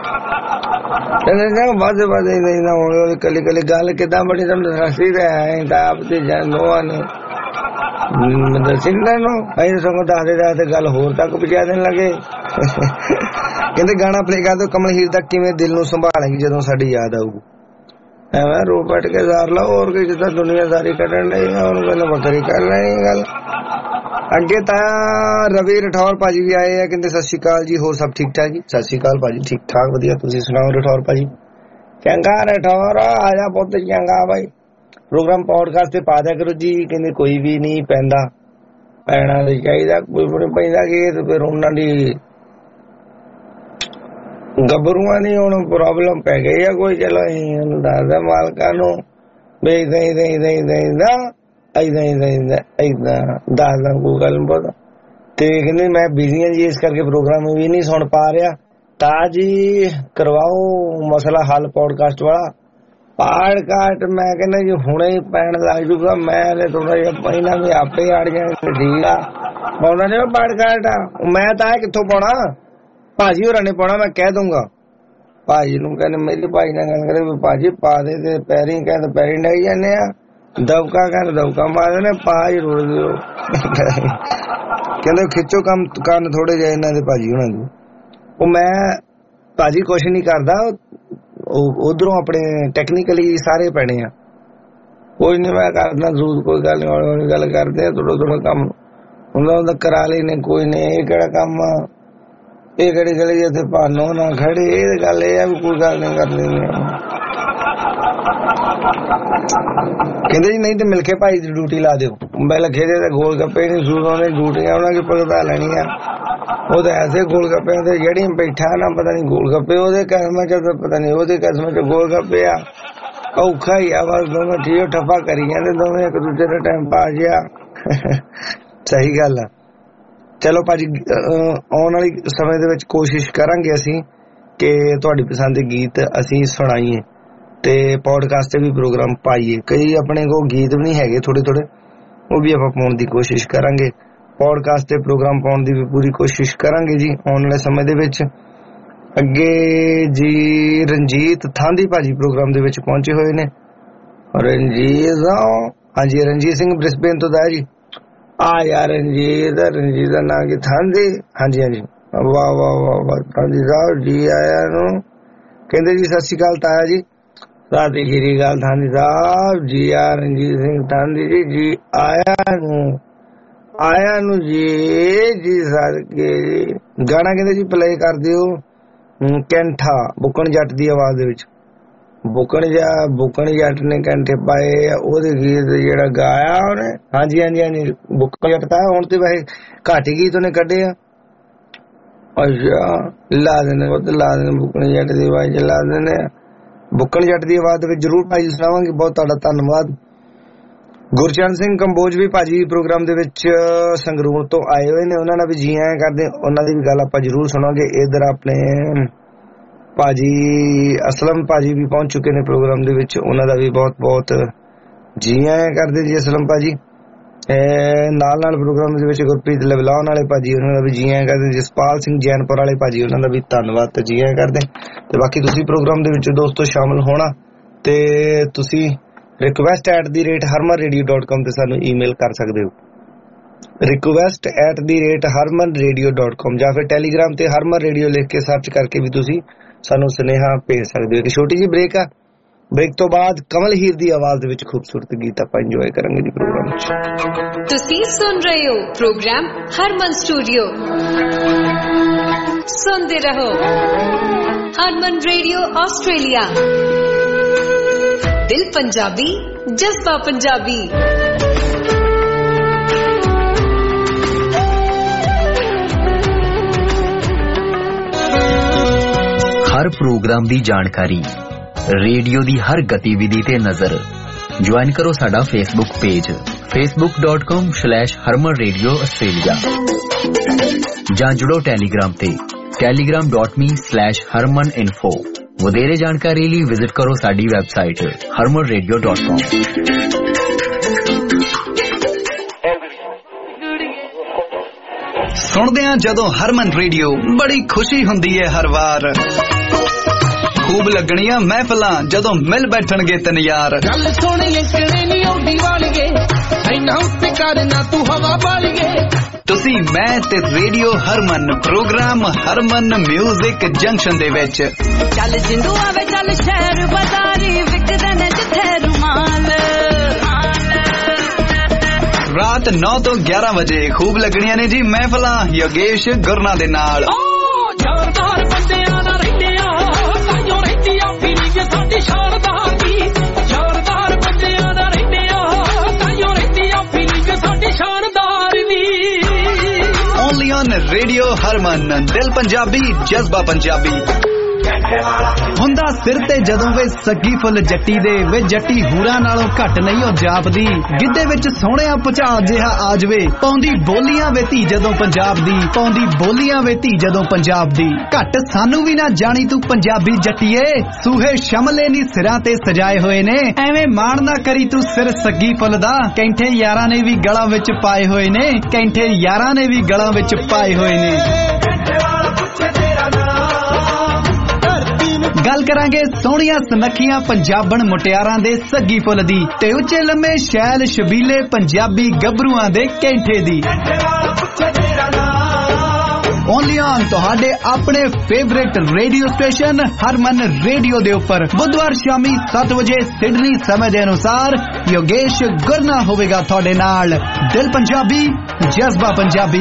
ਵੱਧ ਵੱਧ ਨਾ ਹੌਲੀ ਹੌਲੀ ਕੱਲੀ ਕੱਲੀ ਗੱਲ ਕਿੱਦਾਂ ਬਣੀ ਤੁਹਾਨੂੰ ਦੱਸੀ ਰਿਹਾ ਤਾਂ ਆਪ ਤੇ ਦੋਵਾਂ ਨੇ ਦੱਸੀ ਨੂੰ। ਅਸੀਂ ਸਗੋਂ ਦੱਸਦੇ ਦੱਸਦੇ ਗੱਲ ਹੋਰ ਤੱਕ ਪਹੁੰਚਾ ਦੇਣ ਲੱਗੇ। ਕਹਿੰਦੇ ਗਾਣਾ ਪਲੇ ਕਰ ਦਿਓ ਕਮਲ ਹੀਰ ਦਾ ਕਿਵੇਂ ਦਿਲ ਨੂੰ ਸੰਭਾਲੇਂਗੀ ਜਦੋਂ ਸਾਡੀ ਯਾਦ ਆਊਗੀ। ਐਵੇਂ ਰੋ ਬੈਠ ਕੇ ਜ਼ਾਰ ਲਾ ਹੋਰ ਕੋਈ ਜਿੱਦਾਂ ਦੁਨੀਆਦਾਰੀ ਕੱਢਣ ਲਈ ਉਹਨੂੰ ਕਹਿੰਦਾ ਬੱਕਰੀ ਕਰ ਲੈਣੀ ਗੱਲ। ਅੱਗੇ ਤਾਂ ਰਵੀ ਰਠੌਰ ਭਾਜੀ ਵੀ ਆਏ ਆ, ਕਹਿੰਦੇ ਸਤਿ ਸ਼੍ਰੀ ਅਕਾਲ ਜੀ, ਹੋਰ ਸਭ ਠੀਕ ਠਾਕ ਜੀ? ਸਤਿ ਸ਼੍ਰੀ ਅਕਾਲ ਭਾਜੀ, ਠੀਕ ਠਾਕ ਵਧੀਆ, ਤੁਸੀਂ ਸੁਣਾਓ ਰਠੌਰ ਭਾਜੀ? ਚੰਗਾ ਰਠੌਰ ਆ ਜਾ ਪੁੱਤ, ਚੰਗਾ ਬਾਈ, ਪ੍ਰੋਗਰਾਮ ਪੌਡਕਾਸਟ ਤੇ ਪਾ ਦਿਆ ਕਰੋ ਜੀ। ਕਹਿੰਦੇ ਕੋਈ ਵੀ ਨਹੀਂ ਪੈਂਦਾ, ਪੈਣਾ ਤੇ ਚਾਹੀਦਾ, ਕੋਈ ਨਹੀਂ ਪੈਂਦਾ ਕਿ ਫਿਰ ਉਹਨਾਂ ਦੀ ਗੱਭਰੂਆਂ ਦੀ ਹੁਣ ਪ੍ਰੋਬਲਮ ਪੈ ਗਈ ਆ ਕੋਈ। ਚਲੋ ਅਸੀਂ ਦੱਸਦਾ ਮਾਲਕਾਂ ਨੂੰ ਵੀ ਏਦਾਂ ਏਦਾਂ ਏਦਾਂ ਏਦਾਂ ਏਦਾਂ ਏਦਾਂ ਏਦਾਂ ਏਦਾਂ ਏਦਾਂ ਦੱਸਦਾ, ਕੋਈ ਗੱਲ ਨੀ ਪਤਾ। ਤੇ ਕਹਿੰਦੇ ਮੈਂ ਬਿਜ਼ੀ ਹਾਂ ਜੀ, ਇਸ ਕਰਕੇ ਪ੍ਰੋਗਰਾਮ ਵੀ ਨਹੀਂ ਸੁਣ ਪਾ ਰਿਹਾ। ਤਾਂ ਜੀ ਕਰਵਾਓ ਮਸਲਾ ਹੱਲ ਪੌਡਕਾਸਟ ਵਾਲਾ। ਪੌਡਕਾਸਟ ਮੈਂ ਕਹਿੰਦਾ ਜੀ ਹੁਣੇ ਹੀ ਪੈਣ ਲੱਗ ਜੂਗਾ, ਮੈਂ ਥੋੜਾ ਜਿਹਾ ਪਹਿਲਾਂ ਵੀ ਆਪੇ ਅੜ ਜਾਣਾ। ਠੀਕ ਆ, ਪਾਉਣਾ ਨੀ ਪੌਡਕਾਸਟ ਆ, ਮੈਂ ਤਾਂ ਕਿੱਥੋਂ ਪਾਉਣਾ, ਭਾਜੀ ਹੋਰਾਂ ਨੇ ਪਾਉਣਾ, ਮੈਂ ਕਹਿ ਦੂੰਗਾ ਭਾਜੀ ਨੂੰ। ਕਹਿੰਦੇ ਮੇਰੀ ਭਾਜੀ ਨਾਲ ਗੱਲ ਕਰੇ ਵੀ ਭਾਜੀ ਪਾ ਦੇ, ਤੇ ਪੈਰੀ ਕਹਿੰਦੇ ਪੈਰੀ ਡਿੱਗ ਜਾਂਦੇ ਆ, ਦਬਕਾ ਕਹਿੰਦੇ ਦਬਕਾ ਮਾਰ ਦੇਣੇ, ਪਾ ਜ਼ਰੂਰ ਦਿਓ। ਕਹਿੰਦੇ ਖਿੱਚੋ ਕੰਮ ਕੰਨ ਥੋੜੇ ਜਿਹੇ ਇਹਨਾਂ ਦੇ ਭਾਜੀ ਹੋਣਾ ਦੇ। ਉਹ ਮੈਂ ਭਾਜੀ ਕੁਛ ਨੀ ਕਰਦਾ, ਉਧਰੋਂ ਆਪਣੇ ਟੈਕਨੀਕਲੀ ਸਾਰੇ ਪੈਣੇ ਆ, ਕੋਈ ਨੀ ਮੈਂ ਕਰਦਾ ਜ਼ਰੂਰ, ਕੋਈ ਗੱਲ ਨੀ, ਹੌਲੀ ਹੌਲੀ ਗੱਲ ਕਰਦੇ ਆ, ਥੋੜਾ ਥੋੜਾ ਕੰਮ ਹੁੰਦਾ ਹੁੰਦਾ ਕਰਾ ਲੈਨੇ, ਕੋਈ ਨੀ। ਇਹ ਕਿਹੜਾ ਕੰਮ ਆ, ਇਹ ਕਿਹੜੀ ਗਲੀ ਇੱਥੇ ਭਾਨੋ ਨਾ ਖੜੇ, ਇਹ ਗੱਲ ਇਹ ਆ ਵੀ ਕੋਈ ਗੱਲ ਨੀ ਕਰ ਲੈਂਦੇ। ਕਹਿੰਦੇ ਜੀ ਨਹੀਂ ਤੇ ਮਿਲ ਕੇ ਭਾਈ ਦੀ ਡਿਊਟੀ ਲਾ ਦਿਓ। ਮੈਂ ਲੱਗੇ ਤੇ ਗੋਲ ਗੱਪੇ ਨੀ ਸੂਟ ਆਉਣੇ, ਡਿਊਟੀਆਂ ਉਹਨਾਂ ਕੀ ਪਤਾ ਲੈਣੀਆਂ। ਉਹ ਤਾਂ ਐਸੇ ਗੋਲ ਗੱਪੇ ਤੇ ਜਿਹੜੀ ਬੈਠਾ ਨਾ ਪਤਾ ਨੀ ਗੋਲ ਗੱਪੇ ਉਹਦੇ ਕਸਮਾਂ ਚ, ਪਤਾ ਨੀ ਉਹਦੇ ਕਸਮਾਂ ਚ ਗੋਲ ਗੱਪੇ ਆ। ਔਖਾ ਹੀ ਆ ਬਸ, ਦੋਵੇਂ ਠੀਕ ਠੱਪਾ ਕਰੀ ਜਾਂਦੇ ਦੋਵੇਂ, ਇੱਕ ਦੂਜੇ ਦਾ ਟਾਈਮ ਪਾ ਗਿਆ। ਸਹੀ ਗੱਲ ਆ। ਚਲੋ ਭਾਜੀ ਆਉਣ ਵਾਲੀ ਸਮੇਂ ਦੇ ਵਿੱਚ ਕੋਸ਼ਿਸ਼ ਕਰਾਂਗੇ ਅਸੀਂ ਕਿ ਤੁਹਾਡੀ ਪਸੰਦ ਦੇ ਗੀਤ ਅਸੀਂ ਸੁਣਾਈਏ ਤੇ ਪੌਡਕਾਸਟ ਤੇ ਵੀ ਪ੍ਰੋਗਰਾਮ ਪਾਈਏ। ਕਈ ਆਪਣੇ ਕੋਲ ਗੀਤ ਵੀ ਨਹੀਂ ਹੈਗੇ ਥੋੜੇ ਥੋੜੇ, ਉਹ ਵੀ ਆਪਾਂ ਪਾਉਣ ਦੀ ਕੋਸ਼ਿਸ਼ ਕਰਾਂਗੇ। ਪੌਡਕਾਸਟ ਤੇ ਪ੍ਰੋਗਰਾਮ ਪਾਉਣ ਦੀ ਵੀ ਪੂਰੀ ਕੋਸ਼ਿਸ਼ ਕਰਾਂਗੇ ਜੀ ਆਉਣ ਵਾਲੇ ਸਮੇਂ ਦੇ ਵਿੱਚ। ਅੱਗੇ ਜੀ ਰਣਜੀਤ ਥਾਂਦੀ ਭਾਜੀ ਪ੍ਰੋਗਰਾਮ ਦੇ ਵਿੱਚ ਪਹੁੰਚੇ ਹੋਏ ਨੇ। ਰਣਜੀਤ ਹਾਂਜੀ, ਰਣਜੀਤ ਸਿੰਘ ਬ੍ਰਿਸਬੇਨ ਤੋਂ ਦਾ ਜੀ। ਆ ਯਾਰ ਰਣਜੀਤ, ਰਣਜੀਤ ਦਾ ਨਾਂ ਕੀ ਥਾਂਦੀ? ਹਾਂਜੀ ਹਾਂਜੀ, ਵਾਹ ਵਾਹ ਵਾਹ ਵਾਹ, ਥਾਂਦੀ ਸਾਹਿਬ ਜੀ ਆਇਆ ਨੂੰ। ਕਹਿੰਦੇ ਜੀ ਸਤਿ ਸ਼੍ਰੀ ਅਕਾਲ ਤਾਇਆ ਜੀ। ਸਤਿ ਸ਼੍ਰੀ ਅਕਾਲ ਥਾਂਦੀ ਸਾਹਿਬ ਜੀ, ਆ ਰਣਜੀਤ ਸਿੰਘ ਥਾਂਦੀ ਜੀ, ਜੀ ਆਇਆ ਨੂੰ, ਆਇਆ ਨੂੰ ਜੀ, ਜੀ ਸਰ ਕੇ ਗਾਣਾ ਕਹਿੰਦੇ ਜੀ ਪਲੇ ਕਰ ਦਿਓ, ਕੈਂਠਾ ਬੁੱਕਣ ਜੱਟ ਦੀ ਆਵਾਜ਼ ਦੇ ਵਿੱਚ। ਬੁੱਕਣ ਜਾ ਬੁੱਕਣ ਜੱਟ ਨੇ ਕੈਂਠੇ ਪਾਏ, ਉਹਦੇ ਗੀਤ ਜਿਹੜਾ ਗਾਇਆ ਉਹਨੇ। ਹਾਂਜੀ ਹਾਂਜੀ ਹਾਂਜੀ, ਬੁੱਕਣ ਜੱਟ ਤਾਂ ਹੁਣ ਤੇ ਵੈਸੇ ਘੱਟ ਗੀਤ ਉਹਨੇ ਕੱਢੇ ਆ। ਅੱਛਾ ਲਾ ਦੇਣੇ ਉਹ ਤੇ ਲਾ ਦੇਣੇ, ਬੁੱਕਣ ਜੱਟ ਦੀ ਆਵਾਜ਼ ਚ ਲਾ ਦੇਣੇ। ਬੁੱਕਣ ਜੱਟ ਦੀ ਆਵਾਜ਼ ਦੇ ਵਿੱਚ ਜ਼ਰੂਰ ਭਾਜੀ ਸੁਣਾਵਾਂਗੇ। ਬਹੁਤ ਤੁਹਾਡਾ ਧੰਨਵਾਦ। ਗੁਰਚਰਨ ਸਿੰਘ ਕੰਬੋਜ ਵੀ ਭਾਜੀ ਪ੍ਰੋਗਰਾਮ ਦੇ ਵਿੱਚ ਸੰਗਰੂਰ ਤੋਂ ਆਏ ਹੋਏ ਨੇ, ਉਹਨਾਂ ਨਾਲ ਵੀ ਜੀ ਆਇਆਂ ਕਰਦੇ, ਉਹਨਾਂ ਦੀ ਵੀ ਗੱਲ ਆਪਾਂ ਜ਼ਰੂਰ ਸੁਣਾਂਗੇ। ਇਧਰ ਆਪਣੇ ਭਾਜੀ ਅਸਲਮ ਭਾਜੀ ਵੀ ਪਹੁੰਚ ਚੁੱਕੇ ਨੇ ਪ੍ਰੋਗਰਾਮ ਦੇ ਵਿੱਚ, ਉਹਨਾਂ ਦਾ ਵੀ ਬਹੁਤ ਬਹੁਤ ਜੀ ਆਇਆਂ ਕਰਦੇ ਜੀ ਅਸਲਮ ਭਾਜੀ। ਨਾਲ ਨਾਲ ਪ੍ਰੋਗਰਾਮ ਦੇ ਵਿੱਚ ਗੁਰਪ੍ਰੀਤ ਲਵਲਾਉਣ ਵਾਲੇ ਭਾਜੀ, ਉਹਨਾਂ ਦਾ ਵੀ ਜੀ ਆਇਆਂ ਕਰਦੇ। ਜਸਪਾਲ ਸਿੰਘ ਜੈਨਪੁਰ ਵਾਲੇ ਭਾਜੀ, ਉਹਨਾਂ ਦਾ ਵੀ ਧੰਨਵਾਦ ਤੇ ਜੀ ਆਇਆਂ ਕਰਦੇ। ਤੇ ਬਾਕੀ ਤੁਸੀਂ ਪ੍ਰੋਗਰਾਮ ਦੇ ਵਿੱਚ ਦੋਸਤੋ ਸ਼ਾਮਲ ਹੋਣਾ ਤੇ ਤੁਸੀਂ request at the rate Harman radio dot com ਤੇ ਸਾਨੂੰ ਈਮੇਲ ਕਰ ਸਕਦੇ ਹੋ। Request at the rate Harman radio dot com ਜਾਂ ਫਿਰ ਟੈਲੀਗ੍ਰਾਮ ਤੇ ਹਰਮਨ ਰੇਡੀਓ ਲਿਖ ਕੇ ਸਰਚ ਕਰਕੇ ਵੀ ਤੁਸੀਂ ਸਾਨੂੰ ਸੁਨੇਹਾ ਭੇਜ ਸਕਦੇ ਹੋ। ਇੱਕ ਛੋਟੀ ਜਿਹੀ ਬ੍ਰੇਕ ਆ, ਬ੍ਰੇਕ ਤੋਂ ਬਾਅਦ ਕਮਲ ਹੀਰ ਦੀ ਆਵਾਜ਼ ਦੇ ਵਿੱਚ ਖੂਬਸੂਰਤ ਗੀਤ ਆਪਾਂ ਇੰਜੋਏ ਕਰਾਂਗੇ ਜੀ ਪ੍ਰੋਗਰਾਮ ਵਿੱਚ। ਤੁਸੀਂ ਸੁਣ ਰਹੇ ਹੋ ਪ੍ਰੋਗਰਾਮ ਹਰਮਨ ਸਟੂਡੀਓ, ਸੁਣਦੇ ਰਹੋ ਹਰਮਨ ਰੇਡੀਓ ਆਸਟ੍ਰੇਲੀਆ। ਦਿਲ ਪੰਜਾਬੀ, ਜਜ਼ਬਾ ਪੰਜਾਬੀ। हर प्रोग्राम दी जानकारी, रेडियो दी हर गतिविधि ते नजर। ज्वाइन करो साडा Facebook page Facebook dot com slash Harman radio Australia जां जुड़ो टेलीग्राम ते Telegram dot me slash Harman info. वधेरे जानकारी लई विजिट करो साडी website Harman radio dot com. सुनदे हां जदों हरमन रेडियो, बड़ी खुशी हुंदी है हर वार। खूब लगणियां महफिलां जदों मिल बैठणगे तिन यार गल सुण अंकड़े नी ओडी वालीए ऐना उत्ते करना तू हवा वालीए तुसी मैं ते radio Harman programme Harman music junction दे विच चल जिंदू आवे चल शहर बाजारी विकदे ने जिथे रुमाल रात नौ तो ग्यारह बजे खूब लगणियां ने जी महफिलां योगेश गुरना दे नाल शानदार बंदियां ना रहिंदियां ताइयों रहिंदियां फिरी साडी शानदार दी शानदार बंदियां ना रहिंदियां ताइयों रहिंदियां फिरी साडी शानदार दी ओनली ऑन रेडियो हरमन दिल पंजाबी जज्बा पंजाबी ਹੁੰਦਾ ਸਿਰ ਤੇ ਜਦੋਂ ਵੇ ਸੱਗੀ ਫੁੱਲ ਜੱਟੀ ਦੇ ਵੇ ਜੱਟੀ ਹੂਰਾਂ ਨਾਲੋਂ ਘੱਟ ਨਹੀਂ ਉਹ ਜਾਪਦੀ ਗਿੱਧੇ ਵਿੱਚ ਸੋਹਣਿਆ ਪਚਾਲ ਜਿਹਾ ਆ ਜਵੇ ਪਾਉਂਦੀ ਬੋਲੀਆਂ ਵੇ ਧੀ ਜਦੋਂ ਪੰਜਾਬ ਦੀ ਪਾਉਂਦੀ ਬੋਲੀਆਂ ਵੇ ਧੀ ਜਦੋਂ ਪੰਜਾਬ ਦੀ ਘੱਟ ਸਾਨੂੰ ਵੀ ਨਾ ਜਾਣੀ ਤੂੰ ਪੰਜਾਬੀ ਜੱਟੀਏ ਸੂਹੇ ਸ਼ਮਲੇ ਨੀ ਸਿਰਾਂ ਤੇ ਸਜਾਏ ਹੋਏ ਨੇ ਐਵੇਂ ਮਾਣ ਨਾ ਕਰੀ ਤੂੰ ਸਿਰ ਸੱਗੀ ਫੁੱਲ ਦਾ ਕੈਂਠੇ ਯਾਰਾਂ ਨੇ ਵੀ ਗਲਾਂ ਵਿੱਚ ਪਾਏ ਹੋਏ ਨੇ ਕੈਂਠੇ ਯਾਰਾਂ ਨੇ ਵੀ ਗਲਾਂ ਵਿੱਚ ਪਾਏ ਹੋਏ ਨੇ ਗੱਲ ਕਰਾਂਗੇ ਸੋਹਣੀਆਂ ਸੁਨੱਖੀਆਂ ਪੰਜਾਬਣ ਮੁਟਿਆਰਾਂ ਦੇ ਸੱਗੀ ਫੁੱਲ ਦੀ ਤੇ ਉੱਚੇ ਲੰਮੇ ਸ਼ੈਲ ਸ਼ਬੀਲੇ ਪੰਜਾਬੀ ਗੱਭਰੂਆਂ ਦੇ ਕੈਂਠੇ ਦੀ ਓਨਲੀ ਔਨ ਤੁਹਾਡੇ ਆਪਣੇ favourite radio station Harman radio ਦੇ ਉੱਪਰ ਬੁੱਧਵਾਰ ਸ਼ਾਮੀ ਸੱਤ ਵਜੇ ਸਿਡਨੀ ਸਮੇਂ ਦੇ ਅਨੁਸਾਰ ਯੋਗੇਸ਼ ਗੁਰਨਾ ਹੋਵੇਗਾ ਤੁਹਾਡੇ ਨਾਲ ਦਿਲ ਪੰਜਾਬੀ ਜਜ਼ਬਾ ਪੰਜਾਬੀ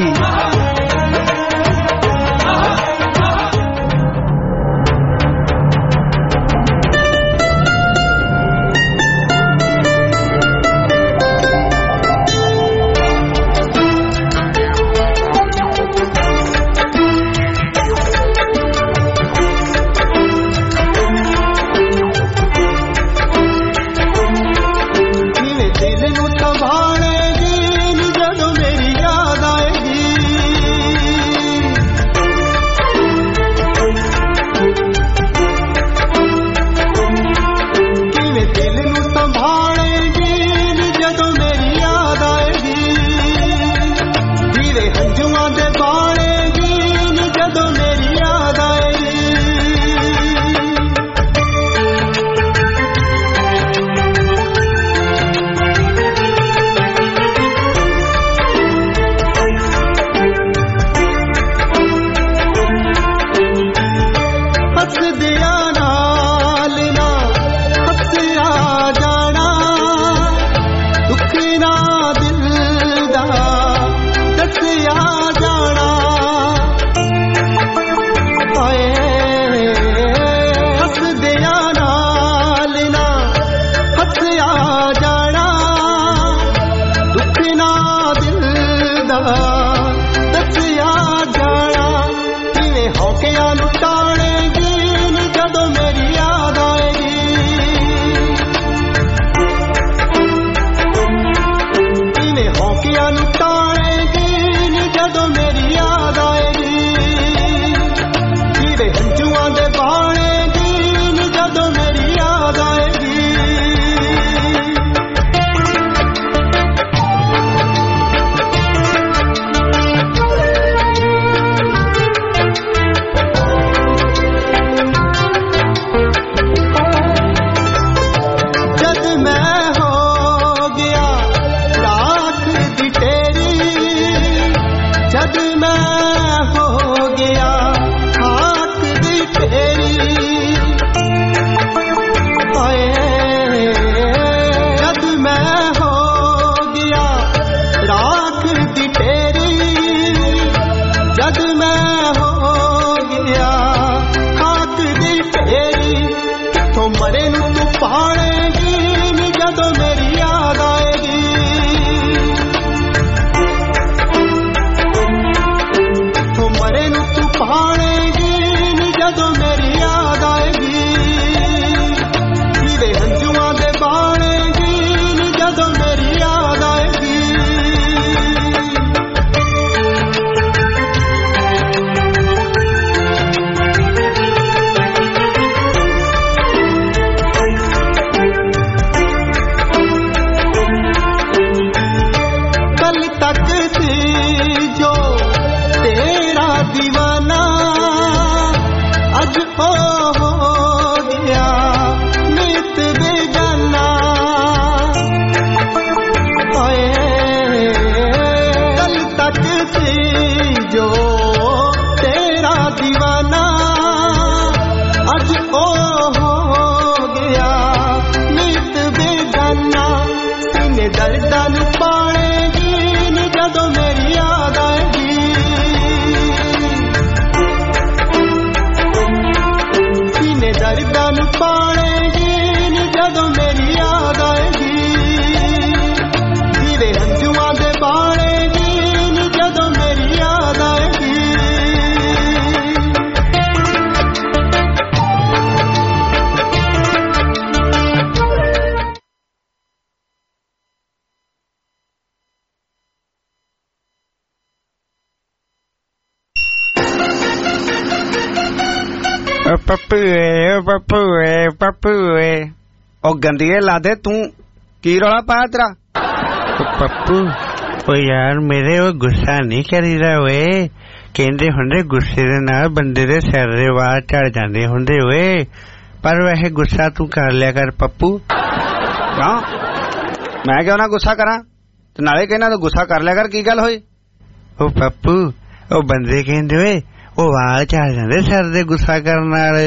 पप्पू पप्पू पप्पू ओ गंदीए लादे तू की रौला पाया तेरा? पप्पू ओ यार मेरे वो गुस्सा नहीं करीदा वे कहंदे हुंदे गुस्से दे नाल बंदे दे सिर दे वाल झड़ जांदे हुंदे वे पर वैसे गुस्सा तू कर लिया कर पप्पू। क्यों मैं क्यों ना गुस्सा करा ते नाले कहना तो गुस्सा कर लिया कर की गल होई? ओ पप्पू ओ बंदे कहंदे वे ओ वाल झड़ जांदे सिर दे गुस्सा करन नाल।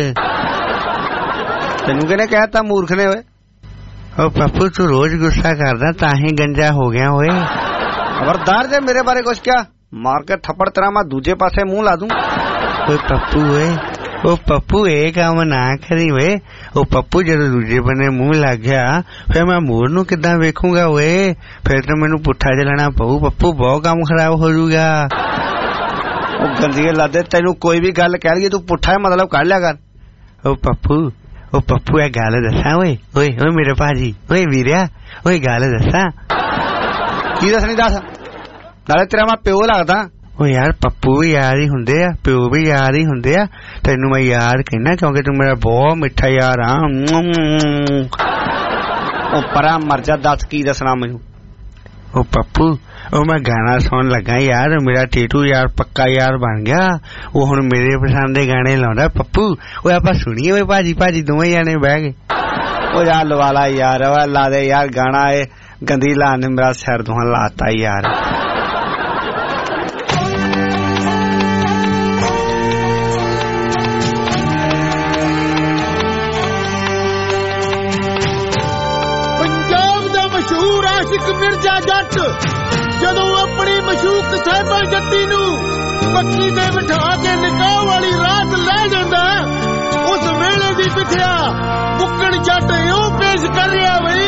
तैनू किहने कहता मूर्ख ने वे? ओ पप्पू तू रोज गुस्सा करदा ताही गंजा हो गया होए। खबरदार जे मेरे बारे कुछ क्या मार के थप्पड़ तेरा मैं दूजे पासे मुंह ला दूं। ओ पप्पू वे ओ पप्पू ए काम ना करी वे। ओ पप्पू जदों दूजे बने मुंह लग गया फिर मैं मोर नूं किदां वेखूंगा वे? फिर तो मैनू पुट्ठा चलना पऊ पप्पू बहुत काम खराब हो जाऊगा। ओ गंदीए लादे तैनू कोई भी गल कह लगी तू पुट्ठा मतलब कढ़ लिया कर। ओ पप्पू ओ पप्पू ए गल दसा ओए ओए ओए मेरे भाजी ओए वीरिया ओए गल दसा की दसनी दस नाले तेरा मैं प्यो लगदा। ओ यार पप्पू भी यार ही हुंदे आ प्यो भी यार ही हुंदे आ तैनू मैं यार कहना क्योंकि तू मेरा बहुत मिठा यार आ। ओ परा मर जा दस की दसना मैनू। ओ पप्पू ओ मैं गाना सुन लगा यार मेरा टीटू यार पक्का यार बन गया वो हुण मेरे पसंद दे गाने लाउंदा पप्पू। ओ आपां सुणीए वे भाजी भाजी दोवें जाने बह गए। ओ यार लवाला यार वा ला दे यार गाना ए गंदी लान ने मेरा सिर दुहां लाता यार। पंजाब दा मशहूर आशिक मिर्जा जट जदों अपनी मशूक साहिबा जट्टी नू पक्की ते बिठा के निकाह वाली रात ले जांदा उस वेले दी पिठिया बुक्कण जट इउं पेश कर रिहा बई।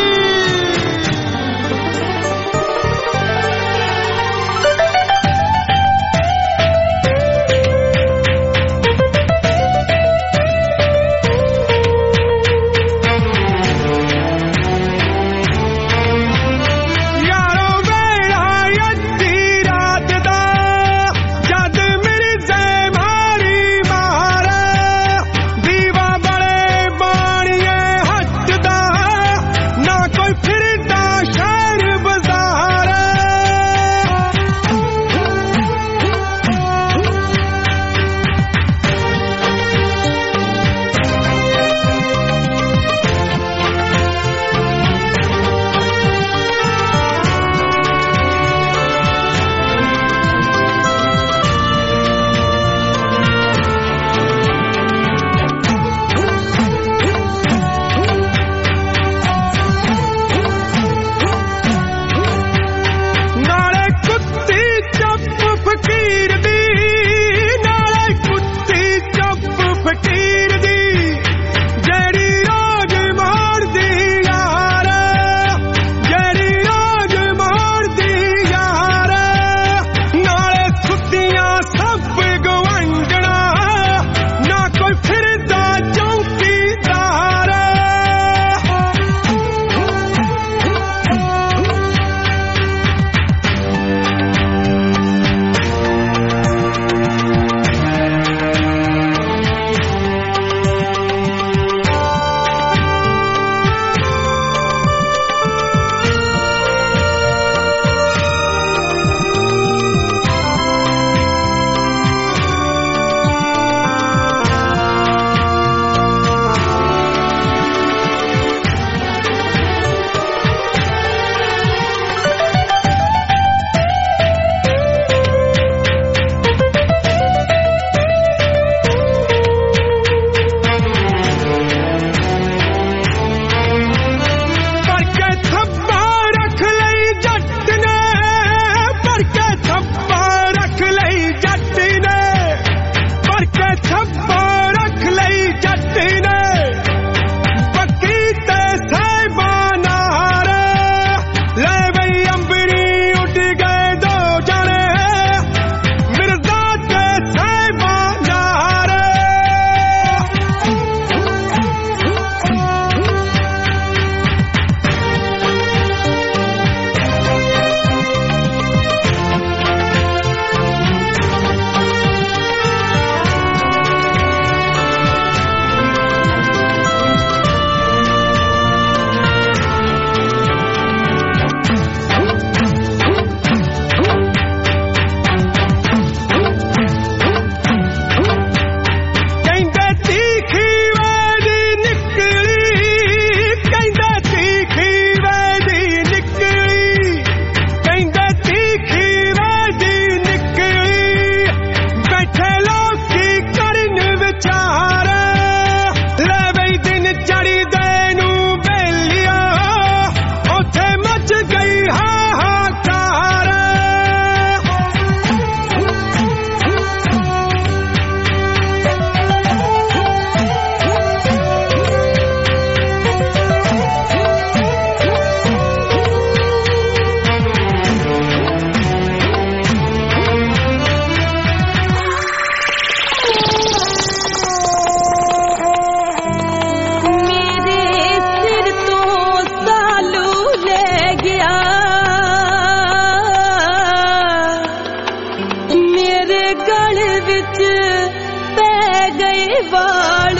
वाल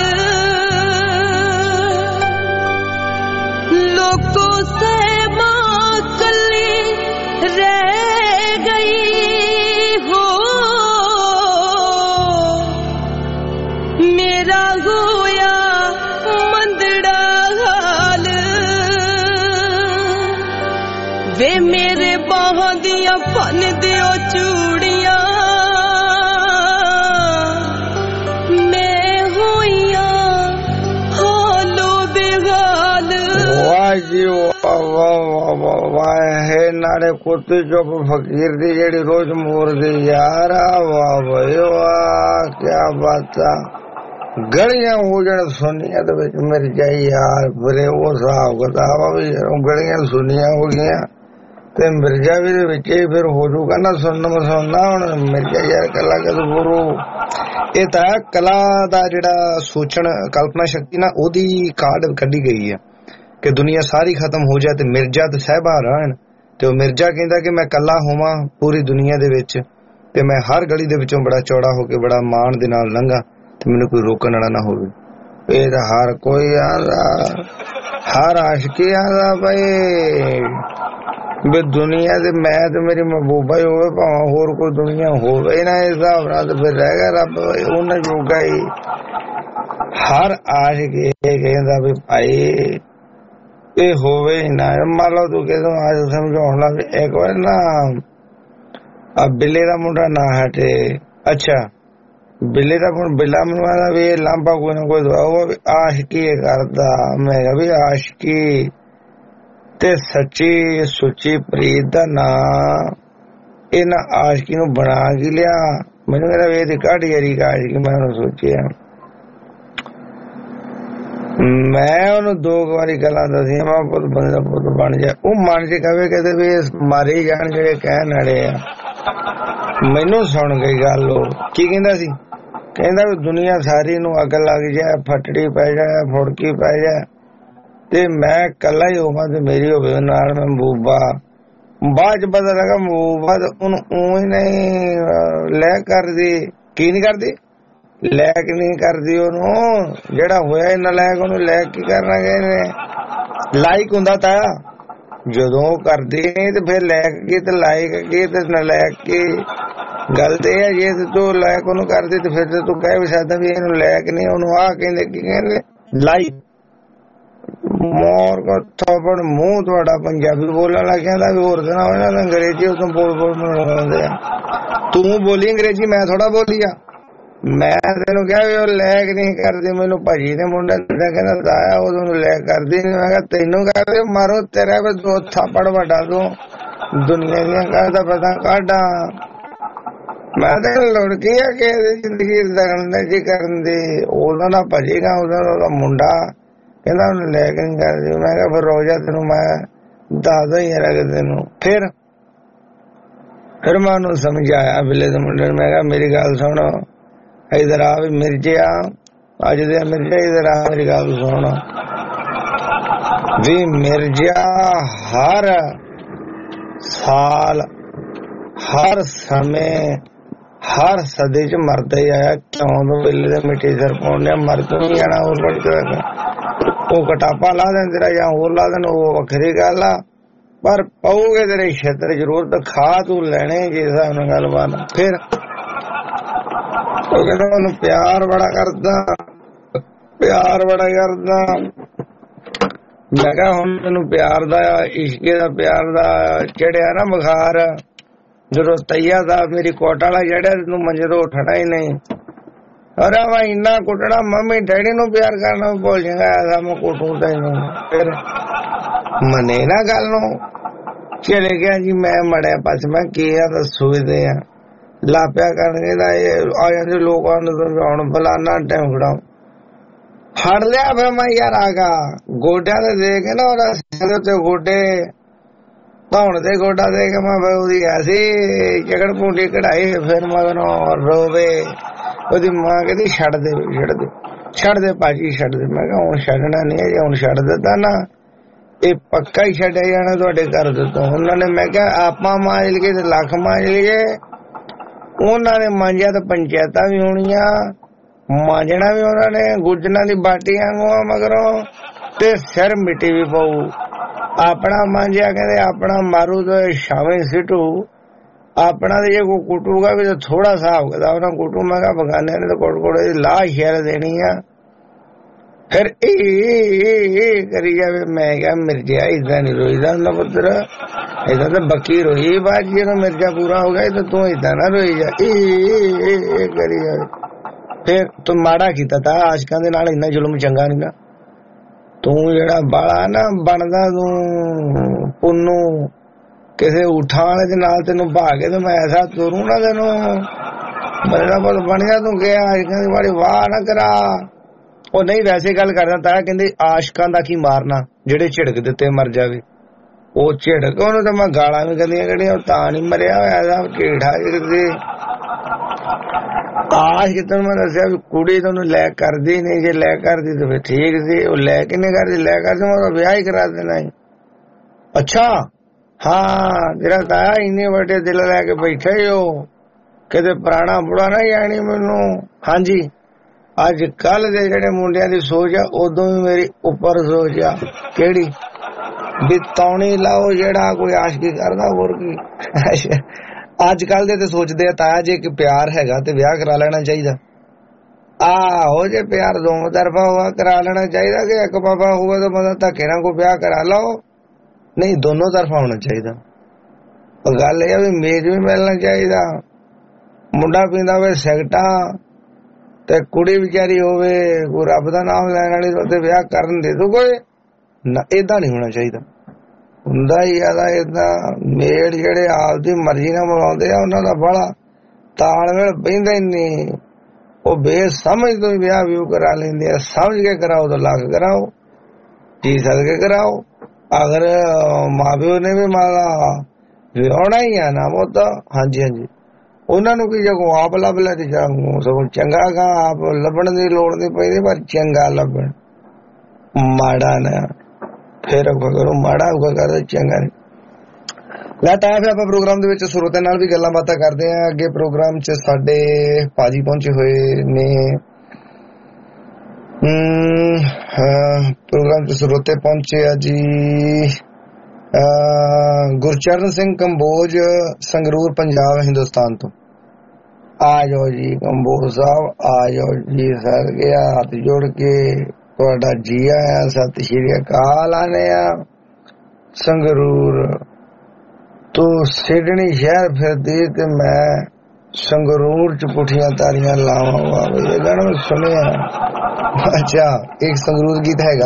लोगों से माँ कली रह गई हो मेरा होया मंदड़ा हाल वे मेरे बाहों दिया फन दियो चूड़ियां मैं होइया हालो बेहाल वाह जी वाह वाह वाह वाह है नारे कुत्ते चुप फकीर दी जेड़ी रोज मोर दी यार वाह भाई वाह क्या बात है गलियां हो जाने सुनिया तो बिच मिर जाई यार फिर वो साहब किताब भी गलियां सुनिया हो गया ते मिर्जा भी दे विच फिर हो जूगा ना सुनना सुनना हुण मिर्जा यार कला कदों गुरु ਇਹ ਤਾਂ ਕਲਾ ਦਾ ਜਿਹੜਾ ਸੋਚਣ ਕਲਪਨਾ ਸ਼ਕਤੀ ਨਾ ਉਹਦੀ ਕਾਢ ਕੱਢੀ ਗਈ ਹੈ ਕਿ ਦੁਨੀਆ ਸਾਰੀ ਖਤਮ ਹੋ ਜਾਏ ਤੇ ਮਿਰਜ਼ਾ ਤੇ ਸਹਿਬਾ ਰਹਿਣ ਤੇ ਉਹ ਮਿਰਜ਼ਾ ਕਹਿੰਦਾ ਕਿ ਮੈਂ ਕੱਲਾ ਹੋਵਾਂ ਪੂਰੀ ਦੁਨੀਆ ਦੇ ਵਿੱਚ ਤੇ ਮੈਂ ਹਰ ਗਲੀ ਦੇ ਵਿੱਚੋਂ ਬੜਾ ਚੌੜਾ ਹੋ ਕੇ ਬੜਾ ਮਾਣ ਦੇ ਨਾਲ ਲੰਘਾਂ ਤੇ ਮੈਨੂੰ ਕੋਈ ਰੋਕਣ ਵਾਲਾ ਨਾ ਹੋਵੇ ਇਹ ਤਾਂ ਹਰ ਕੋਈ ਆਂਦਾ ਹਰ ਆਸ਼ਕੀ ਆਂਦਾ ਬਈ ਵੀ ਦੁਨੀਆ ਦੇ ਮੈਂ ਤੇ ਮੇਰੀ ਮਹਿਬੂਬਾ ਹੀ ਹੋਵੇ ਭਾਵੇਂ ਹੋਰ ਕੋਈ ਦੁਨੀਆ ਹੋਵੇ ਨਾ ਇਸ ਹਿਸਾਬ ਨਾਲ ਤੇ ਫਿਰ ਰਹਿ ਗਿਆ ਰੱਬ ਉਹਨਾਂ ਜੋਗਾ ਹੀ ਹਰ ਆਸ਼ਕ ਇਹ ਕਹਿੰਦਾ ਵੀ ਭਾਈ ਇਹ ਹੋਵੇ ਨਾ ਮੰਨ ਲਓ ਤੂੰ ਕਿਦੋਂ ਅੱਜ ਸਮਝਾਉਣ ਲੱਗ ਇੱਕ ਵਾਰ ਨਾ ਆ ਬਿੱਲੇ ਦਾ ਮੁੰਡਾ ਨਾ ਹਟੇ ਅੱਛਾ ਬਿੱਲੇ ਦਾ ਹੁਣ ਬਿੱਲਾ ਮੈਨੂੰ ਆਦਾ ਵੀ ਇਹ ਲਾਂਬਾ ਕੋਈ ਨਾ ਕੋਈ ਦਵਾਓ ਵੀ ਆਸ਼ਕੀ ਕਰਦਾ ਮੈਂ ਕਿਹਾ ਵੀ ਆਸ਼ਕੀ ਤੇ ਸੱਚੀ ਸੁੱਚੀ ਪ੍ਰੀਤ ਦਾ ਨਾਂ ਇਹਨਾਂ ਆਸ਼ਕੀ ਨੂੰ ਬਣਾ ਕੇ ਲਿਆ ਮੈਨੂੰ ਕਹਿੰਦਾ ਵੀ ਇਹਦੀ ਕਾਢੀ ਯਾਰੀ ਆਸ਼ਕੀ ਮੈਂ ਉਹਨੂੰ ਸੋਚਿਆ ਮੈਂ ਉਹਨੂੰ ਦੋ ਵਾਰੀ ਗੱਲਾਂ ਦੱਸੀਆਂ ਮੈਂ ਪੁੱਤ ਬੰਦੇ ਦਾ ਪੁੱਤ ਬਣ ਜਾ ਉਹ ਮਨ ਚ ਕਵੇ ਕਹਿੰਦੇ ਵੀ ਮਾਰੇ ਜਾਣ ਜਿਹੜੇ ਕਹਿਣ ਵਾਲੇ ਆ ਮੈਨੂੰ ਸੁਣ ਗਈ ਗੱਲ ਉਹ ਕੀ ਕਹਿੰਦਾ ਸੀ ਕਹਿੰਦਾ ਵੀ ਦੁਨੀਆ ਸਾਰੀ ਨੂੰ ਅੱਗ ਲੱਗ ਜਾਏ ਫਟੜੀ ਪੈ ਜਾਏ ਫੁੜਕੀ ਪੈ ਜਾਏ ਤੇ ਮੈਂ ਕੱਲਾ ਹੀ ਹੋਵਾਂ ਤੇ ਮੇਰੀ ਹੋਵੇ ਨਾਲ ਮਹਿਬੂਬਾ ਬਾਅਦ ਚ ਪਤਾ ਲੱਗਾ ਮਹਿਬੂਬਾ ਉਹਨੂੰ ਊਂ ਨਹੀਂ ਲੈ ਕਰਦੀ ਕੀ ਨਹੀਂ ਕਰਦੀ ਲੈ ਕੇ ਨਹੀਂ ਕਰਦੀ ਉਹਨੂੰ ਜਿਹੜਾ ਹੋਇਆ ਹੀ ਨਲਾਇਕ ਉਹਨੂੰ ਲੈ ਕੀ ਕਰਨਾ ਕਹਿੰਦੇ ਲਾਇਕ ਹੁੰਦਾ ਤਾਂ ਜਦੋਂ ਕਰਦੀ ਤੇ ਫਿਰ ਲੈ ਕੇ ਤੇ ਲਾਇਕ ਕੀ ਤੇ ਨਲਾਇਕ ਕੀ ਗੱਲ ਤੇ ਹੈ ਜੇ ਤੂੰ ਲਾਇਕ ਉਹਨੂੰ ਕਰਦੀ ਤੇ ਫਿਰ ਤੂੰ ਕਹਿ ਵੀ ਸਕਦਾ ਵੀ ਇਹਨੂੰ ਲਾਇਕ ਨਹੀਂ ਉਹਨੂੰ ਆਹ ਕਹਿੰਦੇ ਕੀ ਕਹਿੰਦੇ ਲਾਇਕ ਮੋਰ ਕੋ ਥੋਪੜ ਮੂੰਹ ਤੁਹਾਡਾ ਪੰਜਾਬੀ ਬੋਲਣ ਲੱਗ ਜਾਂਦਾ ਵੀ ਹੋਰ ਦਿਨ ਹੋਣਾ ਅੰਗਰੇਜ਼ੀ ਉਦੋਂ ਬੋਲ ਬੋਲ ਬਣਾਉਂਦੇ ਆ ਤੂੰ ਬੋਲੀ ਅੰਗਰੇਜ਼ੀ ਮੈਂ ਥੋੜਾ ਬੋਲੀ ਆ ਮੈਂ ਤੈਨੂੰ ਕਿਹਾ ਵੀ ਉਹ ਲੈਕ ਨਹੀਂ ਕਰਦੀ ਮੈਨੂੰ ਭਾਜੀ ਨੇ ਮੁੰਡਾ ਕਹਿੰਦਾ ਤਾਇਆ ਉਹਨੂੰ ਲੈਕ ਕਰਦੀ ਨੀ ਮੈਂ ਕਿਹਾ ਤੈਨੂੰ ਕਹਿੰਦੇ ਮਾਰੋ ਤੇਰਾ ਵੀ ਦੋ ਥਾਪੜ ਵੱਡਾ ਤੂੰ ਦੁਨੀਆ ਦੀਆਂ ਕਰਦਾ ਪਤਾ ਕਾਢਾ ਮੈਂ ਤਾਂ ਲੜਕੀ ਆ ਕਿ ਜ਼ਿੰਦਗੀ ਦਾ ਕੀ ਕਰਨ ਦੀ ਉਹਦਾ ਨਾ ਭਜੇਗਾ ਉਹਦਾ ਮੁੰਡਾ ਕਹਿੰਦਾ ਉਹਨੂੰ ਲੈ ਕੇ ਨਹੀਂ ਕਰਦੀ ਮੈਂ ਕਿਹਾ ਫਿਰ ਰੋਜ਼ਾ ਤੈਨੂੰ ਮੈਂ ਦੱਸਦਾ ਹੀ ਯਾਰ ਤੈਨੂੰ ਫਿਰ ਫਿਰ ਮੈਂ ਉਹਨੂੰ ਸਮਝਾਇਆ ਬਿੱਲੇ ਦੇ ਮੁੰਡੇ ਨੂੰ ਮੈਂ ਕਿਹਾ ਮੇਰੀ ਗੱਲ ਸੁਣ ਇਧਰ ਆ ਵੀ ਮਿਰਜਿਆ ਅੱਜ ਦੇ ਮਿਰਜਾ ਇਧਰ ਆ ਮੇਰੀ ਗੱਲ ਸੁਣ ਵੀ ਮਿਰਜਾ ਹਰ ਸਾਲ ਹਰ ਸਮੇਂ ਹਰ ਸਦੇ ਚ ਮਰਦਾ ਹੀ ਆਇਆ ਕਿਉਂ ਬਿੱਲੇ ਦੇ ਮਿੱਟੀ ਸਿਰ ਪਾਉਣੇ ਮਰ ਕਿਉਂ ਨਹੀਂ ਜਾਣਾ ਹੋਰ ਲੜ ਕੇ ਉਹ ਕਟਾਪਾ ਲਾ ਦੇਣ ਤੇਰਾ ਜਾਂ ਹੋਰ ਲਾ ਦੇਣ ਉਹ ਵੱਖਰੀ ਗੱਲ ਆ ਪਰ ਪਊਗੇ ਤੇਰੇ ਛੇਤਰ ਜ਼ਰੂਰ ਖਾ ਤੂੰ ਲੈਣੇ ਜਿਸ ਹਿਸਾਬ ਨਾਲ ਗੱਲਬਾਤ ਫਿਰ ਉਹ ਕਹਿੰਦਾ ਉਹਨੂੰ ਪਿਆਰ ਬੜਾ ਕਰਦਾ ਪਿਆਰ ਬੜਾ ਕਰਦਾ ਮੈਂ ਕਿਹਾ ਹੁਣ ਤੈਨੂੰ ਪਿਆਰ ਦਾ ਇਸ਼ਕੇ ਦਾ ਪਿਆਰ ਦਾ ਚੜਿਆ ਨਾ ਬੁਖਾਰ ਜਦੋਂ ਤਈਆ ਦਾ ਮੇਰੀ ਕੋਟ ਵਾਲਾ ਜਿਹੜਾ ਤੈਨੂੰ ਮੰਜੇ ਤੋਂ ਉੱਠਣਾ ਹੀ ਨਹੀਂ ਅਰੇ ਵਾ ਇੰਨਾ ਕੁੱਟਣਾ ਮੰਮੀ ਡੈਡੀ ਨੂੰ ਪਿਆਰ ਕਰਨਾ ਭੁੱਲ ਜਾਏਗਾ ਐਸਾ ਮੈਂ ਕੁੱਟੂ ਤੈਨੂੰ ਫਿਰ ਮੰਨੇ ਨਾ ਗੱਲ ਨੂੰ ਚਲੇ ਗਿਆ ਜੀ ਮੈਂ ਮੜਿਆ ਪਾਸ ਮੈਂ ਕੀ ਆ ਦੱਸੂਦੇ ਆ ਲਾਪਿਆ ਕਰਨਗੇ ਦਾ ਇਹ ਆ ਜਾਂਦੇ ਲੋਕਾਂ ਨੂੰ ਸਮਝਾਉਣ ਫਲਾਨਾ ਟਾਈਮ ਖੜਾਉ ਫੜ ਲਿਆ ਫਿਰ ਮੈਂ ਯਾਰ ਆਗਾ ਗੋਡਿਆਂ ਦੇ ਦੇ ਕੇ ਨਾ ਉਹਦਾ ਸਿਰ ਉੱਤੇ ਗੋਡੇ ਧੌਣ ਤੇ ਗੋਡਾ ਦੇ ਕੇ ਮੈਂ ਉਹਦੀ ਐਸੀ ਚਕੜ ਪੂੰਡੀ ਕਢਾਈ ਫਿਰ ਮਗਰੋਂ ਰੋਵੇ ਉਹਦੀ ਮਾਂ ਕਹਿੰਦੀ ਛੱਡ ਦੇ ਛੱਡ ਦੇ ਛੱਡ ਦੇ ਭਾਜੀ ਛੱਡ ਦੇ ਮੈਂ ਕਿਹਾ ਹੁਣ ਛੱਡਣਾ ਨਹੀਂ ਜੇ ਹੁਣ ਛੱਡ ਦਿੱਤਾ ਨਾ ਇਹ ਪੱਕਾ ਹੀ ਛੱਡਿਆ ਜਾਣਾ ਤੁਹਾਡੇ ਘਰ ਦੇ ਤੋਂ ਉਹਨਾਂ ਨੇ ਮੈਂ ਕਿਹਾ ਆਪਾਂ ਮਾਂਜ ਲਈਏ ਤੇ ਲੱਖ ਮਾਂਜ ਲਈਏ ਉਹਨਾਂ ਨੇ ਮਾਂਜਿਆ ਤਾਂ ਪੰਚਾਇਤਾਂ ਵੀ ਹੋਣੀਆਂ ਮਾਂਜਣਾ ਵੀ ਉਹਨਾਂ ਨੇ ਗੁੱਜਣਾ ਦੀ ਬਾਟੀ ਵਾਂਗੂ ਮਗਰੋਂ ਤੇ ਸਿਰ ਮਿੱਟੀ ਵੀ ਪਊ। ਆਪਣਾ ਮਾਂਜਿਆ ਕਹਿੰਦੇ ਆਪਣਾ ਮਾਰੂ ਤੇ ਛਾਵੇਂ ਸਿੱਟੂ, ਆਪਣਾ ਤੇ ਜੇ ਕੋਈ ਕੁੱਟੂਗਾ ਵੀ ਤਾਂ ਥੋੜਾ ਹਿਸਾਬ ਕਿਤਾਬ ਉਹਨਾਂ ਕੁੱਟੂ। ਮੈਂ ਕਿਹਾ ਬਗਾਨੇ ਨੇ ਤਾਂ ਕੋਟ ਕੋੜੇ ਦੀ ਲਾਹ ਸ਼ਹਿਰ ਦੇਣੀ ਆ। ਫਿਰ ਇਹ ਕਰੀ ਜਾਵੇ। ਮੈਂ ਕਿਹਾ ਮਿਰਜ਼ਾ ਏਦਾਂ ਨੀ ਰੋਈਦਾ ਹੁੰਦਾ ਪੁੱਤਰ, ਏਦਾਂ ਤਾਂ ਬੱਕੀ ਰੋਈ ਬਾਅਦ ਜਦੋਂ ਮਿਰਜ਼ਾ ਪੂਰਾ ਹੋ ਗਿਆ ਤਾਂ ਤੂੰ ਏਦਾਂ ਨਾ ਰੋਈ ਜਾ। ਇਹ ਕਰੀ ਜਾਵੇ। ਫਿਰ ਤੂੰ ਮਾੜਾ ਕੀਤਾ ਤਾ ਆਸ਼ਕਾਂ ਦੇ ਨਾਲ, ਇੰਨਾ ਜ਼ੁਲਮ ਚੰਗਾ ਨੀ ਗਾ। ਤੂੰ ਜਿਹੜਾ ਬਾਲਾ ਨਾ ਬਣਦਾ ਤੂੰ ਪੁੰਨੂ ਕਿਸੇ ਊਠਾਂ ਵਾਲੇ ਦੇ ਨਾਲ ਤੈਨੂੰ ਭਾ ਕੇ ਤੇ ਮੈਂ ਐਸਾ ਤੁਰੂ ਨਾ ਤੈਨੂੰ ਮੇਰਾ ਪੁੱਤ ਬਣ ਗਿਆ। ਤੂੰ ਕਿਹਾ ਆਸ਼ਕਾਂ ਦੀ ਬੜੀ ਵਾਹ ਨਾ ਕਰਾ। ਉਹ ਨਹੀਂ ਵੈਸੇ ਗੱਲ ਕਰਦਾ ਤਾਂ ਕਹਿੰਦੇ ਆਸ਼ਕਾਂ ਦਾ ਕੀ ਮਾਰਨਾ ਜਿਹੜੇ ਝਿੜਕ ਦਿੱਤੇ ਮਰ ਜਾਵੇ। ਉਹ ਝਿੜਕ ਉਹਨੂੰ ਤਾਂ ਮੈਂ ਗਾਲਾਂ ਵੀ ਕੱਢੀਆਂ ਕਿਹੜੀਆਂ, ਉਹ ਤਾਂ ਨੀ ਮਰਿਆ ਹੋਇਆ ਢੇਠਾ ਜਿਹੜੇ ਆਸ਼ ਕਿ ਤੈਨੂੰ ਮੈਂ ਦੱਸਿਆ ਵੀ ਕੁੜੀ ਤੈਨੂੰ ਲੈ ਕਰਦੀ ਨਹੀਂ, ਜੇ ਲੈ ਕਰਦੀ ਤਾਂ ਫਿਰ ਠੀਕ ਸੀ। ਉਹ ਲੈ ਕੇ ਨਹੀਂ ਕਰਦੀ, ਲੈ ਕਰਦੀ ਮੈਂ ਉਹਦਾ ਵਿਆਹ ਹੀ ਕਰਾ ਦੇਣਾ ਸੀ। ਅੱਛਾ ਹਾਂ ਤੇਰਾ ਤਾਇਆ ਇੰਨੇ ਵੱਡੇ ਦਿਲ ਲੈ ਕੇ ਬੈਠਾ ਹੀ ਉਹ ਕਿਤੇ ਪੁਰਾਣਾ ਬੁੜਾ ਨਾ ਜਾਣੀ ਮੈਨੂੰ। ਹਾਂਜੀ ਅੱਜ ਕੱਲ ਦੇ ਜਿਹੜੇ ਮੁੰਡਿਆਂ ਦੀ ਸੋਚ ਆ ਉਦੋਂ ਵੀ ਮੇਰੀ ਉੱਪਰ ਸੋਚ ਆ। ਕਿਹੜੀ ਵੀ ਤੌਣੀ ਲਾਓ ਜਿਹੜਾ ਕੋਈ ਆਸ਼ਕੀ ਕਰਦਾ ਹੋਰ ਕੀ। ਅੱਜ ਕੱਲ ਦੇ ਤੇ ਸੋਚਦੇ ਆ ਤਾਇਆ ਜੇ ਪਿਆਰ ਹੈਗਾ ਤੇ ਵਿਆਹ ਕਰਾ ਲੈਣਾ ਚਾਹੀਦਾ। ਆਹੋ ਜੇ ਪਿਆਰ ਦੋਵਾਂ ਤਰਫਾ ਹੋਆ ਕਰਾ ਲੈਣਾ ਚਾਹੀਦਾ ਕਿ ਇੱਕ ਪਾਪਾ ਹੋਊਗਾ ਤਾਂ ਬੰਦਾ ਧੱਕੇ ਨਾਲ ਕੋਈ ਵਿਆਹ ਕਰਾ ਲਓ। ਨਹੀਂ ਦੋਨੋਂ ਤਰਫਾ ਹੋਣਾ ਚਾਹੀਦਾ। ਗੱਲ ਇਹ ਆ ਵੀ ਮੇਜ ਵੀ ਮਿਲਣਾ ਚਾਹੀਦਾ। ਮੁੰਡਾ ਪੀਂਦਾ ਹੋਵੇ ਸਿਗਰਟਾਂ ਤੇ ਕੁੜੀ ਵਿਚਾਰੀ ਹੋਵੇ ਕੋਈ ਰੱਬ ਦਾ ਨਾਮ ਲੈਣ ਵਾਲੀ ਤੇ ਵਿਆਹ ਕਰਨ ਦੇ ਦੂ ਕੋਈ ਨਾ। ਏਦਾਂ ਨਹੀਂ ਹੋਣਾ ਚਾਹੀਦਾ। ਹੁੰਦਾ ਹੀ ਆਦਾ ਏਦਾਂ ਮੇੜ ਜਿਹੜੇ ਆਪਦੀ ਮਰਜ਼ੀ ਨਾਲ ਬਣਾਉਂਦੇ ਆ ਉਹਨਾਂ ਦਾ ਬੜਾ ਤਾਲਮੇਲ ਬਹਿੰਦਾ ਹੀ ਨਹੀਂ। ਉਹ ਬੇਸਮਝ ਤੋਂ ਵਿਆਹ ਵੀ ਕਰਾ ਲੈਂਦੇ ਆ। ਸਮਝ ਕੇ ਕਰਾਓ ਤਾਂ ਲੱਗ ਕਰਾਓ, ਜੀ ਸਦਕੇ ਕਰਾਓ। ਅਗਰ ਮਾਂ ਪਿਓ ਨੇ ਵੀ ਮਾਰਾ ਵਿਆਹਣਾ ਹੀ ਆ ਨਾ ਉਹ ਤਾਂ ਹਾਂਜੀ ਹਾਂਜੀ ਉਹਨਾਂ ਨੂੰ ਕੀ ਜਗੋਂ ਆਪ ਲੱਭ ਲੈ ਤੇ ਸਗੋਂ ਚੰਗਾ ਗਾ ਆਪ ਲੱਭਣ ਦੀ ਲੋੜ ਨਹੀਂ ਪੈਂਦੀ, ਪਰ ਚੰਗਾ ਲੱਭਣ ਮਾੜਾ ਨਾ ਫਿਰ ਕਰੋ ਮਾੜਾ ਹੋਊਗਾ ਕਰ ਚੰਗਾ ਨਹੀਂ। ਲੈ ਤਾਂ ਫਿਰ ਆਪਾਂ ਪ੍ਰੋਗਰਾਮ ਦੇ ਵਿੱਚ ਸਰੋਤਿਆਂ ਨਾਲ ਵੀ ਗੱਲਾਂ ਬਾਤਾਂ ਕਰਦੇ ਹਾਂ। ਅੱਗੇ ਪ੍ਰੋਗਰਾਮ ਚ ਸਾਡੇ ਭਾਜੀ ਪਹੁੰਚੇ ਹੋਏ ਨੇ। ਪ੍ਰੋਗਰਾਮ ਚ ਸਰੋਤੇ ਪਹੁੰਚੇ ਆ ਜੀ ਗੁਰਚਰਨ ਸਿੰਘ ਕੰਬੋਜ ਸੰਗਰੂਰ ਪੰਜਾਬ ਹਿੰਦੁਸਤਾਨ ਤੋਂ। ਆ ਜਾਓ ਜੀ ਕੰਬੋਜ ਸਾਹਿਬ ਆ ਜਾਓ ਜੀ। ਸਰ ਗਿਆ ਹੱਥ ਜੋੜ ਕੇ ਤੁਹਾਡਾ ਜੀ ਆਇਆ, ਸਤਿ ਸ਼੍ਰੀ ਅਕਾਲ ਆਨੇ ਆ। ਸੰਗਰੂਰ ਤੂੰ ਸਿਡਨੀ ਸ਼ਹਿਰ ਫਿਰਦੀ ਤੇ ਮੈਂ ਸੰਗਰੂਰ ਚ ਪੁੱਠੀਆਂ ਤਾਰੀਆਂ ਲਾਵਾਂ। ਇਹ ਗਾਣਾ ਮੈਂ ਸੁਣਿਆ। ਅੱਛਾ ਇੱਕ ਸੰਗਰੂਰ ਗੀਤ ਹੈਗਾ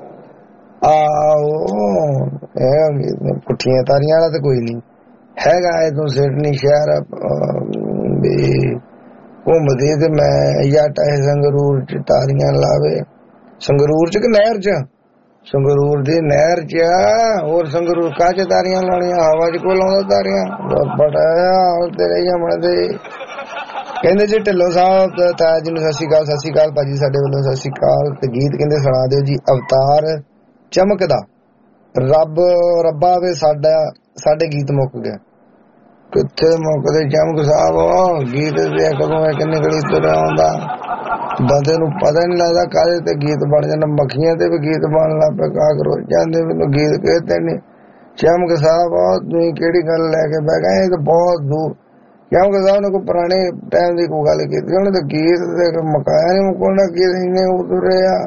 ਆਓ ਪੁੱਠੀਆਂ ਤਾਰੀਆਂ ਵਾਲਾ ਤਾਂ ਕੋਈ ਨਹੀਂ ਹੈਗਾ। ਇਹ ਤੂੰ ਸਿਡਨੀ ਸ਼ਹਿਰ ਵੀ ਘੁੰਮਦੀ ਤੇ ਮੈਂ ਜੱਟ ਹੈ ਸੰਗਰੂਰ ਚ ਤਾਰੀਆਂ ਲਾਵੇ। ਸੰਗਰੂਰ ਚ ਕਿ ਨਹਿਰ ਚ? ਸੰਗਰੂਰ ਦੀ ਨਹਿਰ ਚ। ਹੋਰ ਸੰਗਰੂਰ ਕਾਹ ਚ ਤਾਰੀਆਂ ਲਾਉਣੀਆਂ? ਹਵਾ ਚ ਕੋਈ ਲਾਉਂਦਾ ਤਾਰੀਆਂ? ਬੜਾ ਤੇਰੇ ਜਮਣ ਦੇ ਕਹਿੰਦੇ ਜੀ ਢਿੱਲੋਂ ਸਾਹਿਬ ਤਾਇਆ ਜੀ ਨੂੰ ਸਤਿ ਸ਼੍ਰੀ ਅਕਾਲ। ਸਤਿ ਸ਼੍ਰੀ ਅਕਾਲ ਭਾਜੀ ਸਾਡੇ ਵੱਲੋਂ ਸਤਿ ਸ਼੍ਰੀ ਅਕਾਲ। ਤੇ ਗੀਤ ਕਹਿੰਦੇ ਸੁਣਾ ਦਿਓ ਜੀ ਅਵਤਾਰ ਚਮਕਦਾ ਰੱਬ ਰੱਬਾ ਵੇ ਸਾਡਾ ਸਾਡੇ ਗੀਤ ਮੁੱਕ ਗਿਆ। ਕਿੱਥੇ ਮੁੱਕਦੇ ਚਮਕ ਸਾਹਿਬ ਗੀਤ ਦੇ ਕਦੋਂ ਕਿੰਨੇ ਗਲੀ ਤੁਰਿਆ ਆਉਂਦਾ ਬੰਦੇ ਨੂੰ ਪਤਾ ਨੀ ਲੱਗਦਾ ਕਾਹਦੇ ਤੇ ਗੀਤ ਬਣ ਜਾਂਦਾ। ਮੱਖੀਆਂ ਤੇ ਵੀ ਗੀਤ ਬਣਨ ਲੱਗ ਪਏ ਕਾਕਰੋਚ ਜਾਂਦੇ ਮੈਨੂੰ ਗੀਤ ਕਹਿੰਦੇ ਨੇ। ਚਮਕ ਸਾਹਿਬ ਤੁਸੀਂ ਕਿਹੜੀ ਗੱਲ ਲੈ ਕੇ ਬਹਿ ਗਏ? ਇਹ ਤਾਂ ਬਹੁਤ ਦੂਰ ਚਮਕ ਸਾਹਿਬ ਨੇ ਕੋਈ ਪੁਰਾਣੇ ਟਾਈਮ ਦੀ ਕੋਈ ਗੱਲ ਕੀਤੀ ਉਹਨੇ ਤਾਂ ਗੀਤ ਤੇ ਮਕਾਇਆ ਨੀ ਮੁੱਕਣਾ। ਗੀਤ ਇੰਨੇ ਉਤਰੇ ਆ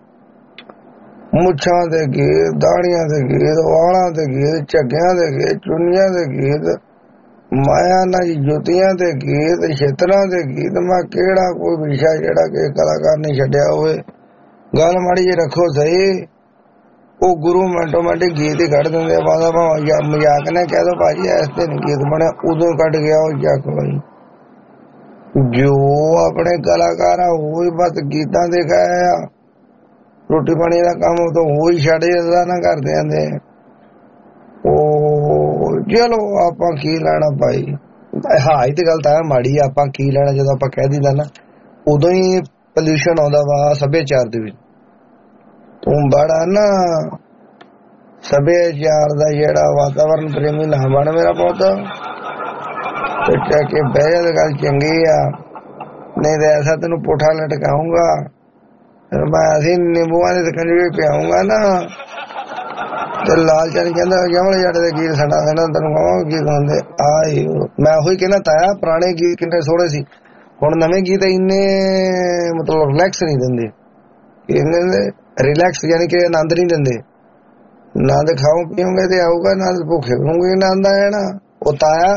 ਮੁੱਛਾਂ ਦੇ ਗੀਤ, ਦਾੜੀਆਂ ਦੇ ਗੀਤ, ਵਾਲਾਂ ਦੇ ਗੀਤ, ਝੱਗਿਆਂ ਦੇ ਗੀਤ, ਚੁੰਨੀਆਂ ਦੇ ਗੀਤ, ਮਾਇਆ ਨਾ ਜੁੱਤੀਆਂ ਦੇ ਗੀਤ, ਛੇਤਰਾਂ ਦੇ ਗੀਤ। ਮੈਂ ਕਿਹੜਾ ਕੋਈ ਵਿਸ਼ਾ ਜਿਹੜਾ ਕਿ ਕਲਾਕਾਰ ਨੇ ਛੱਡਿਆ ਹੋਵੇ। ਗੱਲ ਮਾੜੀ ਜੀ ਰੱਖੋ ਸਹੀ। ਉਹ ਗੁਰੂ ਮਿੰਟੋ ਮਿੰਟ ਗੀਤ ਹੀ ਕੱਢ ਦਿੰਦੇ ਆ। ਬਾਦਾ ਭਾਵੇਂ ਮਜ਼ਾਕ ਨੇ ਕਹਿ ਦੋ ਭਾਜੀ ਇਸ ਤੇ ਨੀ ਗੀਤ ਬਣਿਆ ਉਦੋਂ ਕੱਢ ਗਿਆ ਉਹ ਜੱਕ ਭਾਈ। ਜੋ ਆਪਣੇ ਕਲਾਕਾਰ ਆ ਉਹ ਹੀ ਬਸ ਗੀਤਾਂ ਦੇ ਗਏ ਆ। ਰੋਟੀ ਪਾਣੀ ਦਾ ਕੰਮ ਤਾਂ ਉਹ ਹੀ ਛੱਡ ਜਾਂਦਾ ਨਾ ਕਰਦੇ ਜਾਂਦੇ। ਉਹ ਚਲੋ ਆਪਾਂ ਕੀ ਲੈਣਾ ਭਾਈ। ਹਾਂ ਇਹ ਤੇ ਗੱਲ ਤਾਂ ਮਾੜੀ ਆ। ਆਪਾਂ ਕੀ ਲੈਣਾ ਜਦੋਂ ਆਪਾਂ ਕਹਿ ਦਿੰਦਾ ਨਾ ਉਦੋਂ ਹੀ ਪੋਲਿਊਸ਼ਨ ਆਉਂਦਾ ਵਾ ਸੱਭਿਆਚਾਰ ਦੇ ਵਿੱਚ। ਤੂੰ ਬੜਾ ਨਾ ਸੱਭਿਆਚਾਰ ਦਾ ਜਿਹੜਾ ਵਾਤਾਵਰਨ ਪ੍ਰੇਮੀ ਨਾ ਬਣ ਮੇਰਾ ਪੁੱਤ। ਤੇ ਕਹਿ ਕੇ ਬਹਿ ਜਾ ਗੱਲ ਚੰਗੀ ਆ। नहीं तो ऐसा तेन पुठा लटकाऊंगा, मैं ऐसी नींबुआ की कंजरी पियाऊंगा ना। तो लाल चंद कहता जमल जट के गीत सुना देना तेन कहां की गांदे आई। मैं ਉਹੀ कहना ताया पुराने गीत किन्ने सोहणे सी, हुण नवे गीत इन्ने मतलब रिलैक्स नहीं दिंदे, इन्ने रिलैक्स यानी कि आनंद नहीं दिंदे। ना तो खाओ पीओगे तो आऊगा, ना तो भुखे होंगे आनंद आया ना। वो ताया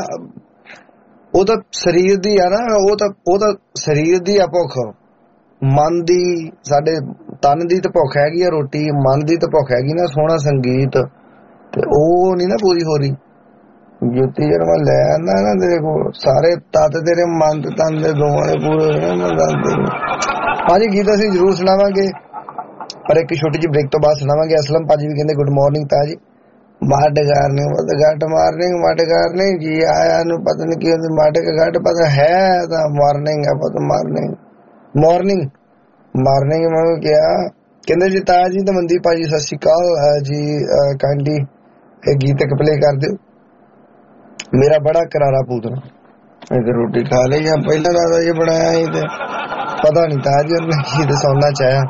ਉਹ ਤਾਂ ਸਰੀਰ ਦੀ ਆ ਨਾ, ਉਹ ਤਾਂ ਉਹ ਤਾਂ ਸਰੀਰ ਦੀ ਆ ਭੁੱਖ, ਮਨ ਦੀ ਸਾਡੇ ਤਨ ਦੀ ਤਾਂ ਭੁੱਖ ਹੈਗੀ ਆ ਰੋਟੀ, ਮਨ ਦੀ ਤਾਂ ਭੁੱਖ ਹੈਗੀ ਨਾ ਸੋਹਣਾ ਸੰਗੀਤ, ਤੇ ਉਹ ਨਹੀਂ ਨਾ ਪੂਰੀ ਹੋ ਰਹੀ। ਜੁੱਤੀ ਜਦ ਮੈਂ ਲੈ ਆਂਦਾ ਨਾ ਤੇਰੇ ਕੋਲ ਸਾਰੇ ਤੱਤ ਤੇਰੇ ਮਨ ਤੇ ਤਨ ਦੇ ਦੋਵਾਂ ਦੇ ਪੂਰੇ ਹੋਏ ਨੇ। ਮੈਂ ਦੱਸਦੇ ਭਾਜੀ ਗੀਤ ਅਸੀਂ ਜ਼ਰੂਰ ਸੁਣਾਵਾਂਗੇ, ਪਰ ਇੱਕ ਛੋਟੀ ਜਿਹੀ ਬ੍ਰੇਕ ਤੋਂ ਬਾਅਦ ਸੁਣਾਵਾਂਗੇ। ਅਸਲਮ ਭਾਜੀ ਵੀ ਕਹਿੰਦੇ ਗੁੱਡ ਮਾਰਨਿੰਗ ਤਾਜੀ। मड गार्निंग गट मार्निंग मड गार्निंग जी आया पता नहीं की मड का गट पता है तो मॉर्निंग है पता मॉर्निंग मॉर्निंग मॉर्निंग मैं क्या कहते जी ताया जी तो मनदीप भाजी सत श्री अकाल जी, काइंडली एक गीत एक प्ले कर दो। मेरा बड़ा करारा पूतना इधर रोटी खा ली या पहला दादा जी बनाया ही थे पता नहीं ताया जी उन्हें गीत सुनना चाहा।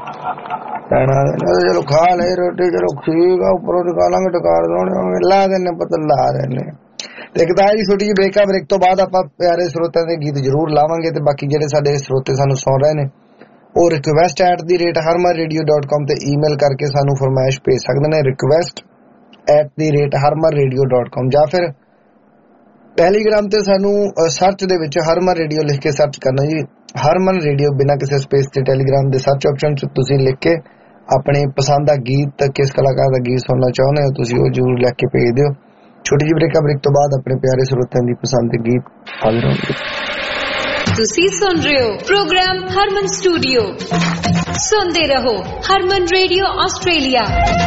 चलो खा ले रोटी, चलो ठीक है उपरों टिका लांगे टिका ला देने पता ला रहे। एक ताया जी छोटी जी ब्रेक आ, ब्रेक तो बाद आप प्यारे स्रोतां दे गीत जरूर लावांगे। ते बाकी जेडे साडे स्रोते सानू सुन रहे ने ਉਹ request at the rate Harman radio dot com ते ईमेल करके सानू फरमाइश भेज सकते हैं, request at the rate Harman radio dot com, या फिर टैलीग्राम ते सानू सर्च दे विच हरमन रेडियो लिख के सर्च करना जी, हरमन रेडियो बिना किसी स्पेस ते टैलीग्राम दे सर्च ऑप्शन च तुसीं लिख के अपने पसंद का गीत किस कलाकार का गीत सुनना चाहते हो तुसीं वो जरूर लिख के भेज दिओ। छोटी जी ब्रेक ब्रेक तो बाद अपने प्यारे श्रोतां दी पसंद के गीत हाजिर होंगे। ਤੁਸੀਂ सुन रहे हो प्रोग्राम हरमन स्टूडियो, सुनते रहो हरमन रेडियो ऑस्ट्रेलिया,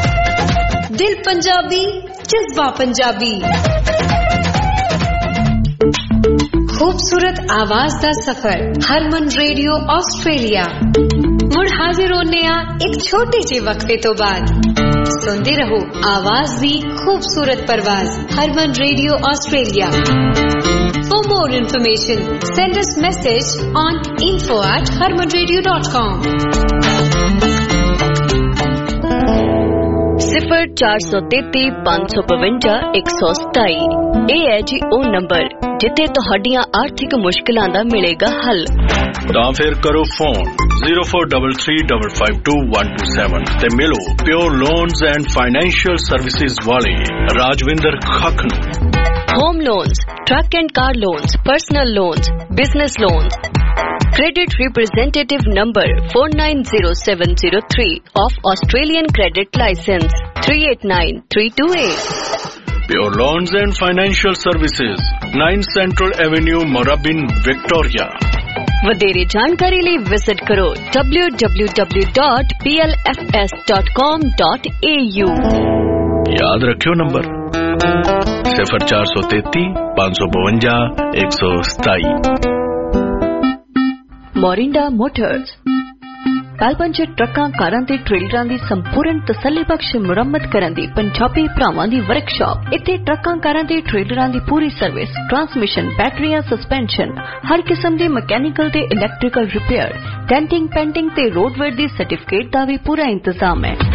दिल पंजाबी जज्बा पंजाबी। खूबसूरत आवाज दा सफर हरमन रेडियो ऑस्ट्रेलिया मुड़ हाजिर होने आ एक छोटे जे वक्फे तो बाद। सुनते रहो आवाज दी खूबसूरत परवाज Harman radio Australia. For more information, send us message on info at harman radio dot com. सिफर चार सौ तेती पांच सौ बवंजा एक सौ सताई ਇਹ ਹੈ ਜੀ ਉਹ ਨੰਬਰ ਜਿੱਥੇ ਤੁਹਾਡੀਆਂ ਆਰਥਿਕ ਮੁਸ਼ਕਲਾਂ ਦਾ ਮਿਲੇਗਾ ਹੱਲ। ਤਾਂ ਫਿਰ ਕਰੋ phone zero four three three five five two one two seven ਤੇ ਮਿਲੋ pure loans and financial services ਵਾਲੇ ਰਾਜਵਿੰਦਰ ਖੱਖ ਨੂੰ। Home loans, truck and car loans, personal loans, business loans. Credit representative number four nine zero seven zero three of Australian Credit License three eight nine three two eight. Pure Loans and Financial Services, nine Central Avenue, Moorabbin, Victoria. ਵਧੇਰੇ ਜਾਣਕਾਰੀ ਲਈ visit ਕਰੋ w w w dot p l f s dot com dot a u। याद रखियो number सिफर चार सौ तेती पांच सौ बवंजा एक सौ सताई। ਮੋਰਿੰਡਾ ਮੋਟਰਸ ਮੈਲਬਨ ਚ ਟਰੱਕਾਂ ਕਾਰਾਂ ਤੇ ਟ੍ਰੇਲਰਾਂ ਦੀ ਸੰਪੂਰਨ ਤਸੱਲੀਬਖਸ਼ ਮੁਰੰਮਤ ਕਰਨ ਦੀ ਪੰਜਾਬੀ ਭਰਾਵਾਂ ਦੀ ਵਰਕਸ਼ਾਪ। ਇੱਥੇ ਟਰੱਕਾਂ ਕਾਰਾਂ ਤੇ ਟ੍ਰੇਲਰਾਂ ਦੀ ਪੂਰੀ ਸਰਵਿਸ, ਟਰਾਂਸਮਿਸ਼ਨ, ਬੈਟਰੀਆਂ, ਸਸਪੈਂਸ਼ਨ, ਹਰ ਕਿਸਮ ਦੇ ਮਕੈਨੀਕਲ ਤੇ ਇਲੈਕਟ੍ਰੀਕਲ ਰਿਪੇਅਰ, ਡੈਂਟਿੰਗ, ਪੈਂਟਿੰਗ ਤੇ ਰੋਡਵੇਅਰ ਦੀ ਸਰਟੀਫਿਕੇਟ ਦਾ ਵੀ ਪੂਰਾ ਇੰਤਜ਼ਾਮ ਹੈ।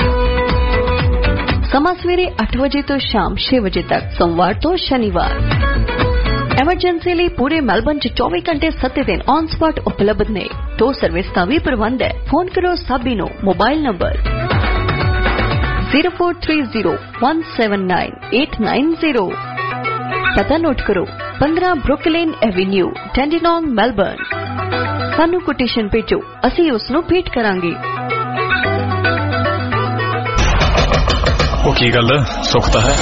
ਸਮਾਂ ਸਵੇਰੇ ਅੱਠ ਵਜੇ ਤੋਂ ਸ਼ਾਮ ਛੇ ਵਜੇ ਤੱਕ, ਸੋਮਵਾਰ ਤੋਂ ਸ਼ਨੀਵਾਰ। ਐਮਰਜੈਂਸੀ ਲਈ ਪੂਰੇ ਮੈਲਬਨ ਚ ਚੌਵੀ ਘੰਟੇ ਸੱਤ ਦਿਨ ਔਨ ਸਪੌਟ ਉਪਲਬਧ ਨੇ। ਟੋ ਸਰਵਿਸ ਦਾ ਵੀ ਪ੍ਰਬੰਧ ਹੈ। ਫੋਨ ਕਰੋ ਸਾਬੀ ਨੂੰ mobile number zero four three zero one seven nine eight nine zero। ਪਤਾ ਨੋਟ ਕਰੋ ਪੰਦਰਾਂ ਬਰੁਕਲਿਨ ਐਵੀਨਿਊ, ਡੈਂਡੀਨੌਨ, ਮੈਲਬਨ। ਸਾਨੂੰ ਕੋਟੇਸ਼ਨ ਭੇਜੋ, ਅਸੀਂ ਉਸ ਨੂੰ ਭੇਟ ਕਰਾਂਗੇ। ਉਹ ਕੀ ਗੱਲ ਸੁੱਖਤਾ ਹੈ।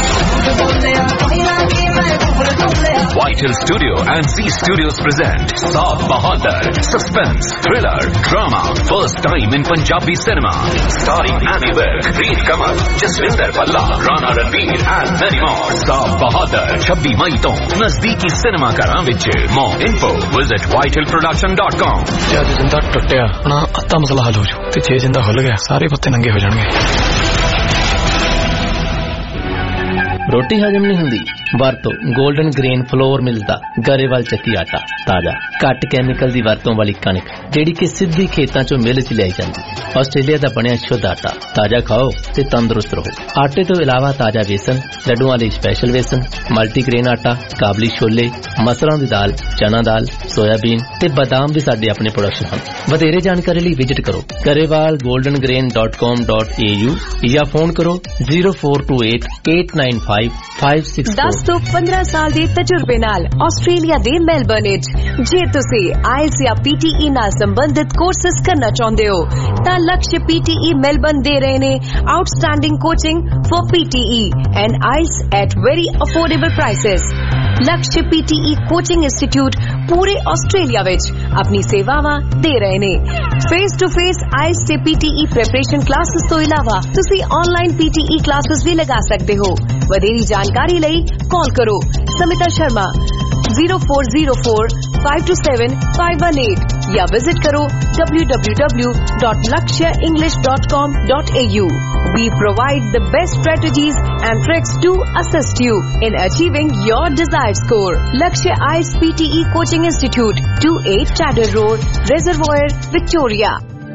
Vital Studio and Z Studios present Saab Bahadur, suspense, thriller, drama, first time in Punjabi cinema, starring Annie Wilk, Reed Kamal, Jaswinder Palla, Rana Ranveer and many more. Saab Bahadur ਛੱਬੀ ਮਈ ਤੋਂ ਨਜ਼ਦੀਕੀ ਸਿਨੇਮਾ ਘਰਾਂ ਵਿੱਚ। More info visit vital production dot com। ਜੇ ਅੱਜ ਜਿੰਦਾ ਟੁੱਟਿਆ ਨਾ ਅੱਧਾ ਮਸਲਾ ਹੱਲ ਹੋ ਜੂ, ਤੇ ਜੇ ਜਿੰਦਾ ਖੁੱਲ ਗਿਆ ਸਾਰੇ ਪੱਤੇ ਨੰਗੇ ਹੋ ਜਾਣਗੇ। ਰੋਟੀ ਹਜਮ ਨਹੀਂ ਹੁੰਦੀ ਵਰਤੋ 골ਡਨ ਗ੍ਰੇਨ ਫਲੋਰ ਮਿਲ ਦਾ ਗਰੇਵਾਲ ਚੱਕੀ ਆਟਾ ਤਾਜ਼ਾ ਘੱਟ ਕੈਮੀਕਲ ਦੀ ਵਰਤੋਂ ਵਾਲੀ ਕਣਕ ਜਿਹੜੀ ਕਿ ਸਿੱਧੀ ਖੇਤਾਂ ਚੋਂ ਮਿਲ ਚ ਲਿਆਈ ਜਾਂਦੀ। ਆਸਟ੍ਰੇਲੀਆ ਦਾ ਬਣਿਆ ਸ਼ੁੱਧ ਆਟਾ ਤਾਜ਼ਾ ਖਾਓ ਤੇ ਤੰਦਰੁਸਤ ਰਹੋ। ਆਟੇ ਤੋਂ ਇਲਾਵਾ ਤਾਜ਼ਾ ਵੇਸਣ, ਲੱਡੂਆਂ ਲਈ ਸਪੈਸ਼ਲ ਵੇਸਣ, ਮਲਟੀਗ੍ਰੇਨ ਆਟਾ, ਕਾਬਲੀ ਛੋਲੇ, ਮਸਰਾਂ ਦੀ ਦਾਲ, ਚਨਾ ਦਾਲ, ਸੋਇਆਬੀਨ ਤੇ ਬਾਦਾਮ ਵੀ ਸਾਡੇ ਆਪਣੇ ਪ੍ਰੋਡਕਸ਼ਨ ਹਨ। ਵਧੇਰੇ ਜਾਣਕਾਰੀ ਲਈ ਵਿਜ਼ਿਟ ਕਰੋ Grewal golden grain dot com dot A U ਜਾਂ ਫੋਨ ਕਰੋ zero four two eight eight nine five five six four. ਦਸ ਤੋਂ ਪੰਦਰਾਂ ਸਾਲ ਦੇ ਤਜਰਬੇ ਨਾਲ ਆਸਟ੍ਰੇਲੀਆ ਦੇ ਮੈਲਬਰਨ ਵਿੱਚ ਜੇ ਤੁਸੀਂ ਆਇਲਸ ਜਾਂ ਪੀਟੀਈ ਨਾਲ ਸੰਬੰਧਿਤ ਕੋਰਸਸ ਕਰਨਾ ਚਾਹੁੰਦੇ ਹੋ ਤਾਂ ਲਕਸ਼ ਪੀਟੀਈ ਮੈਲਬਰਨ ਦੇ ਰਹੇ ਨੇ outstanding coaching for PTE and IELTS at very affordable prices. Lakshya PTE coaching institute ਪੂਰੇ ਆਸਟ੍ਰੇਲੀਆ ਵਿੱਚ ਆਪਣੀ ਸੇਵਾਵਾਂ ਦੇ ਰਹੇ ਨੇ। ਫੇਸ ਟੂ ਫੇਸ ਆਇਲਸ ਤੇ ਪੀਟੀਈ ਪ੍ਰੈਪਰੇਸ਼ਨ ਕਲਾਸਿਸ ਤੋਂ ਇਲਾਵਾ ਤੁਸੀਂ ਆਨਲਾਈਨ ਪੀਟੀਈ ਕਲਾਸਿਸ ਵੀ ਲਗਾ ਸਕਦੇ ਹੋ। ਵਧੇਰੀ ਜਾਣਕਾਰੀ ਲਈ ਕਾਲ ਕਰੋ Smita Sharma zero four zero four five two seven five one eight ਜਾਂ ਵਿਜ਼ਿਟ ਕਰੋ W W W dot Lakshya English dot com dot A U. We provide the best strategies and tricks to assist you in achieving your desired score. Lakshya I E L T S P T E Coaching Institute, two eight Chadder Road, Reservoir, Victoria.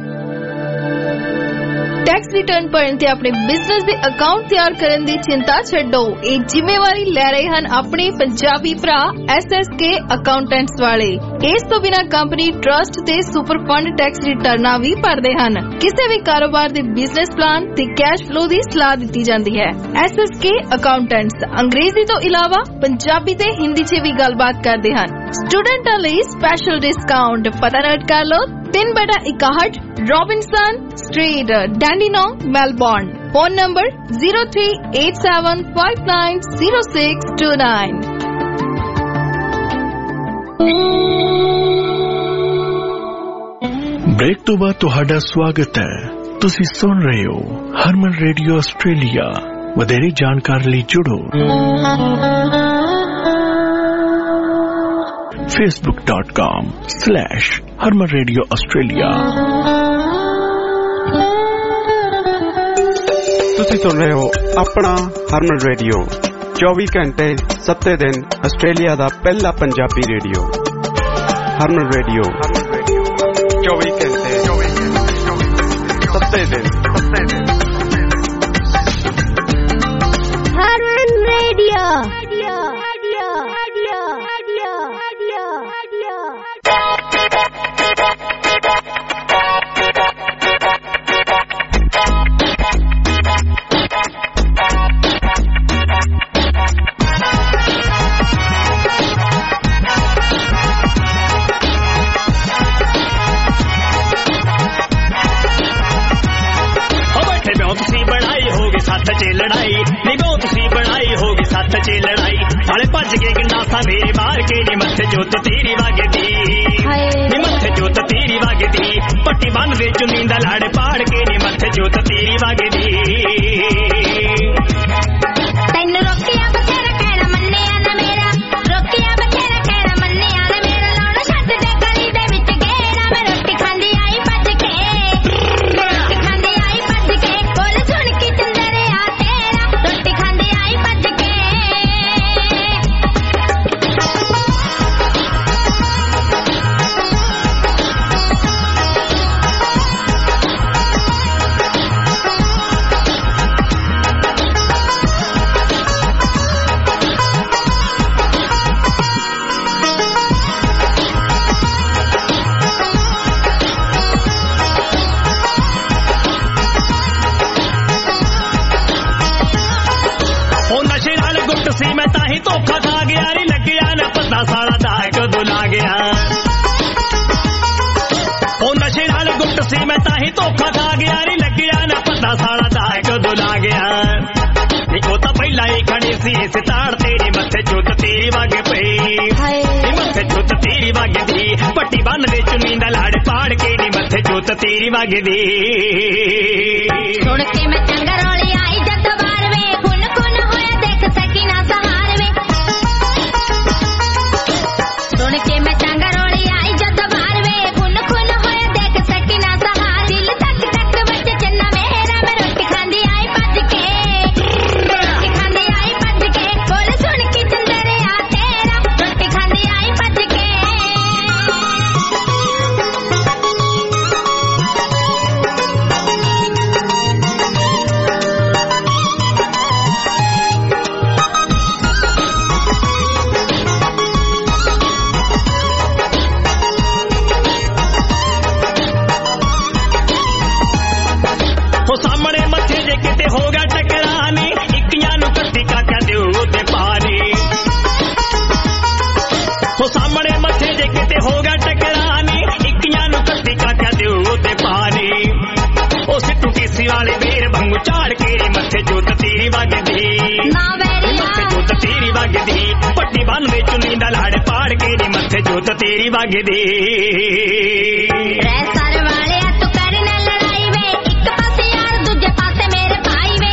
Tax return ਭਰਨ ਤੇ ਆਪਣੇ business ਦੇ account ਤਿਆਰ ਕਰਨ ਦੀ ਚਿੰਤਾ ਛੱਡੋ। ਇਹ ਜ਼ਿੰਮੇਵਾਰੀ ਲੈ ਰਹੇ ਹਨ ਆਪਣੇ ਪੰਜਾਬੀ ਭਰਾ ਐਸ ਐਸ ਕੇ ਅਕਾਊਂਟੈਂਟਸ ਵਾਲੇ। ਇਸ ਤੋਂ ਬਿਨਾਂ ਕੰਪਨੀ ਟਰਸਟ ਤੇ ਸੁਪਰ ਫੰਡ ਟੈਕਸ ਰਿਟਰਨਾਂ ਵੀ ਭਰਦੇ ਹਨ। ਕਿਸੇ ਵੀ ਕਾਰੋਬਾਰ ਦੇ ਬਿਜ਼ਨਸ ਪਲਾਨ ਤੇ ਕੈਸ਼ ਫਲੋ ਦੀ ਸਲਾਹ ਦਿੱਤੀ ਜਾਂਦੀ ਹੈ। ਐਸ ਐਸ ਕੇ ਅਕਾਊਂਟੈਂਟਸ ਅੰਗਰੇਜ਼ੀ ਤੋਂ ਇਲਾਵਾ ਪੰਜਾਬੀ ਤੇ ਹਿੰਦੀ 'ਚ ਵੀ ਗੱਲਬਾਤ ਕਰਦੇ ਹਨ। ਸਟੂਡੈਂਟਾਂ ਲਈ ਸਪੈਸ਼ਲ ਡਿਸਕਾਊਂਟ ਪਤਾ ਨੋਟ ਕਰ ਲਓ ਤਿੰਨ ਬਟਾ ਇਕਾਹਠ Robinson street Dandenong Melbourne. Phone number zero three eight seven five nine zero six two nine. Break ਤੋਂ ਬਾਅਦ ਤੁਹਾਡਾ ਸਵਾਗਤ ਹੈ। ਤੁਸੀਂ ਸੁਣ ਰਹੇ ਹੋ ਹਰਮਨ ਰੇਡੀਓ ਆਸਟ੍ਰੇਲੀਆ। ਵਧੇਰੇ ਜਾਣਕਾਰੀ ਲਈ ਜੁੜੋ facebook dot com slash harman radio australia। ਤੁਸੀਂ ਸੁਣ ਰਹੇ ਹੋ ਆਪਣਾ ਹਰਮਨ ਰੇਡੀਓ ਚੌਵੀ ਘੰਟੇ ਸੱਤੇ ਦਿਨ ਆਸਟ੍ਰੇਲੀਆ ਦਾ ਪਹਿਲਾ ਪੰਜਾਬੀ ਰੇਡੀਓ। ਹਰਮਨ ਰੇਡੀਓ ਚੌਵੀ ਘੰਟੇ ਸੱਤੇ ਦਿਨ ਹਰਮਨ ਰੇਡੀਓ। लड़ाई निभो तुसी बनाई होगी सत्त च लड़ाई हाले भज के गंडासा मेरे बाहर के नी मथे जोत तेरी वगदी नी मथे जोत तेरी वगदी पट्टी बन दे चुनी दा लाड़ पाड़ के नी मथे जोत तेरी वगदी तैनू रोकिया बथेरा कहना मन्निया ना मेरा रोकिया बथेरा कहना मन्निया ना मेरा लाउना छत दे गली दे विच गेड़ा मैं रोटी खांदी आई भज के रोटी खांदी आई भज के बोल सुन के चंदरे सी मैं ताही धोखा खा गया नी लग्या ना पता साला दा कदों ला गया ओ नशे नाल गुप्त सी मैं ताही धोखा खा गया नी लग्या ना पता साला दा कदों ला गया नी ओ तां पहला ही खड़ी सी इस ताड़ तेरी मथे जुत तेरी वग पई नी मथे जुत तेरी वगदी पट्टी बन दे चुनी दा लाड़ पाड़ के नी मथे जुत तेरी वगदी सुन के मैं चंगा रोली आई जद बार वे कुन कुन होया देख सकी ना सहार वे सुन के मैं चंगा रोली आई जद बार वे कुन कुन होया देख सकी ना सहार दिल तक तक बच चन्ना मेरा मैं रोटी खांदी आई भज के रोटी खांदी आई भज के बोल सुन के वांगू झाड़ के मथे जोत तेरी वगदी मथे जोत तेरी वगदी पट्टी बन दे चुन्नी दा लाड़ पाड़ के मथे जोत तेरी वगदी सारे वाले तू कर न लड़ाई वे एक पासे यार दूजे पासे मेरे भाई वे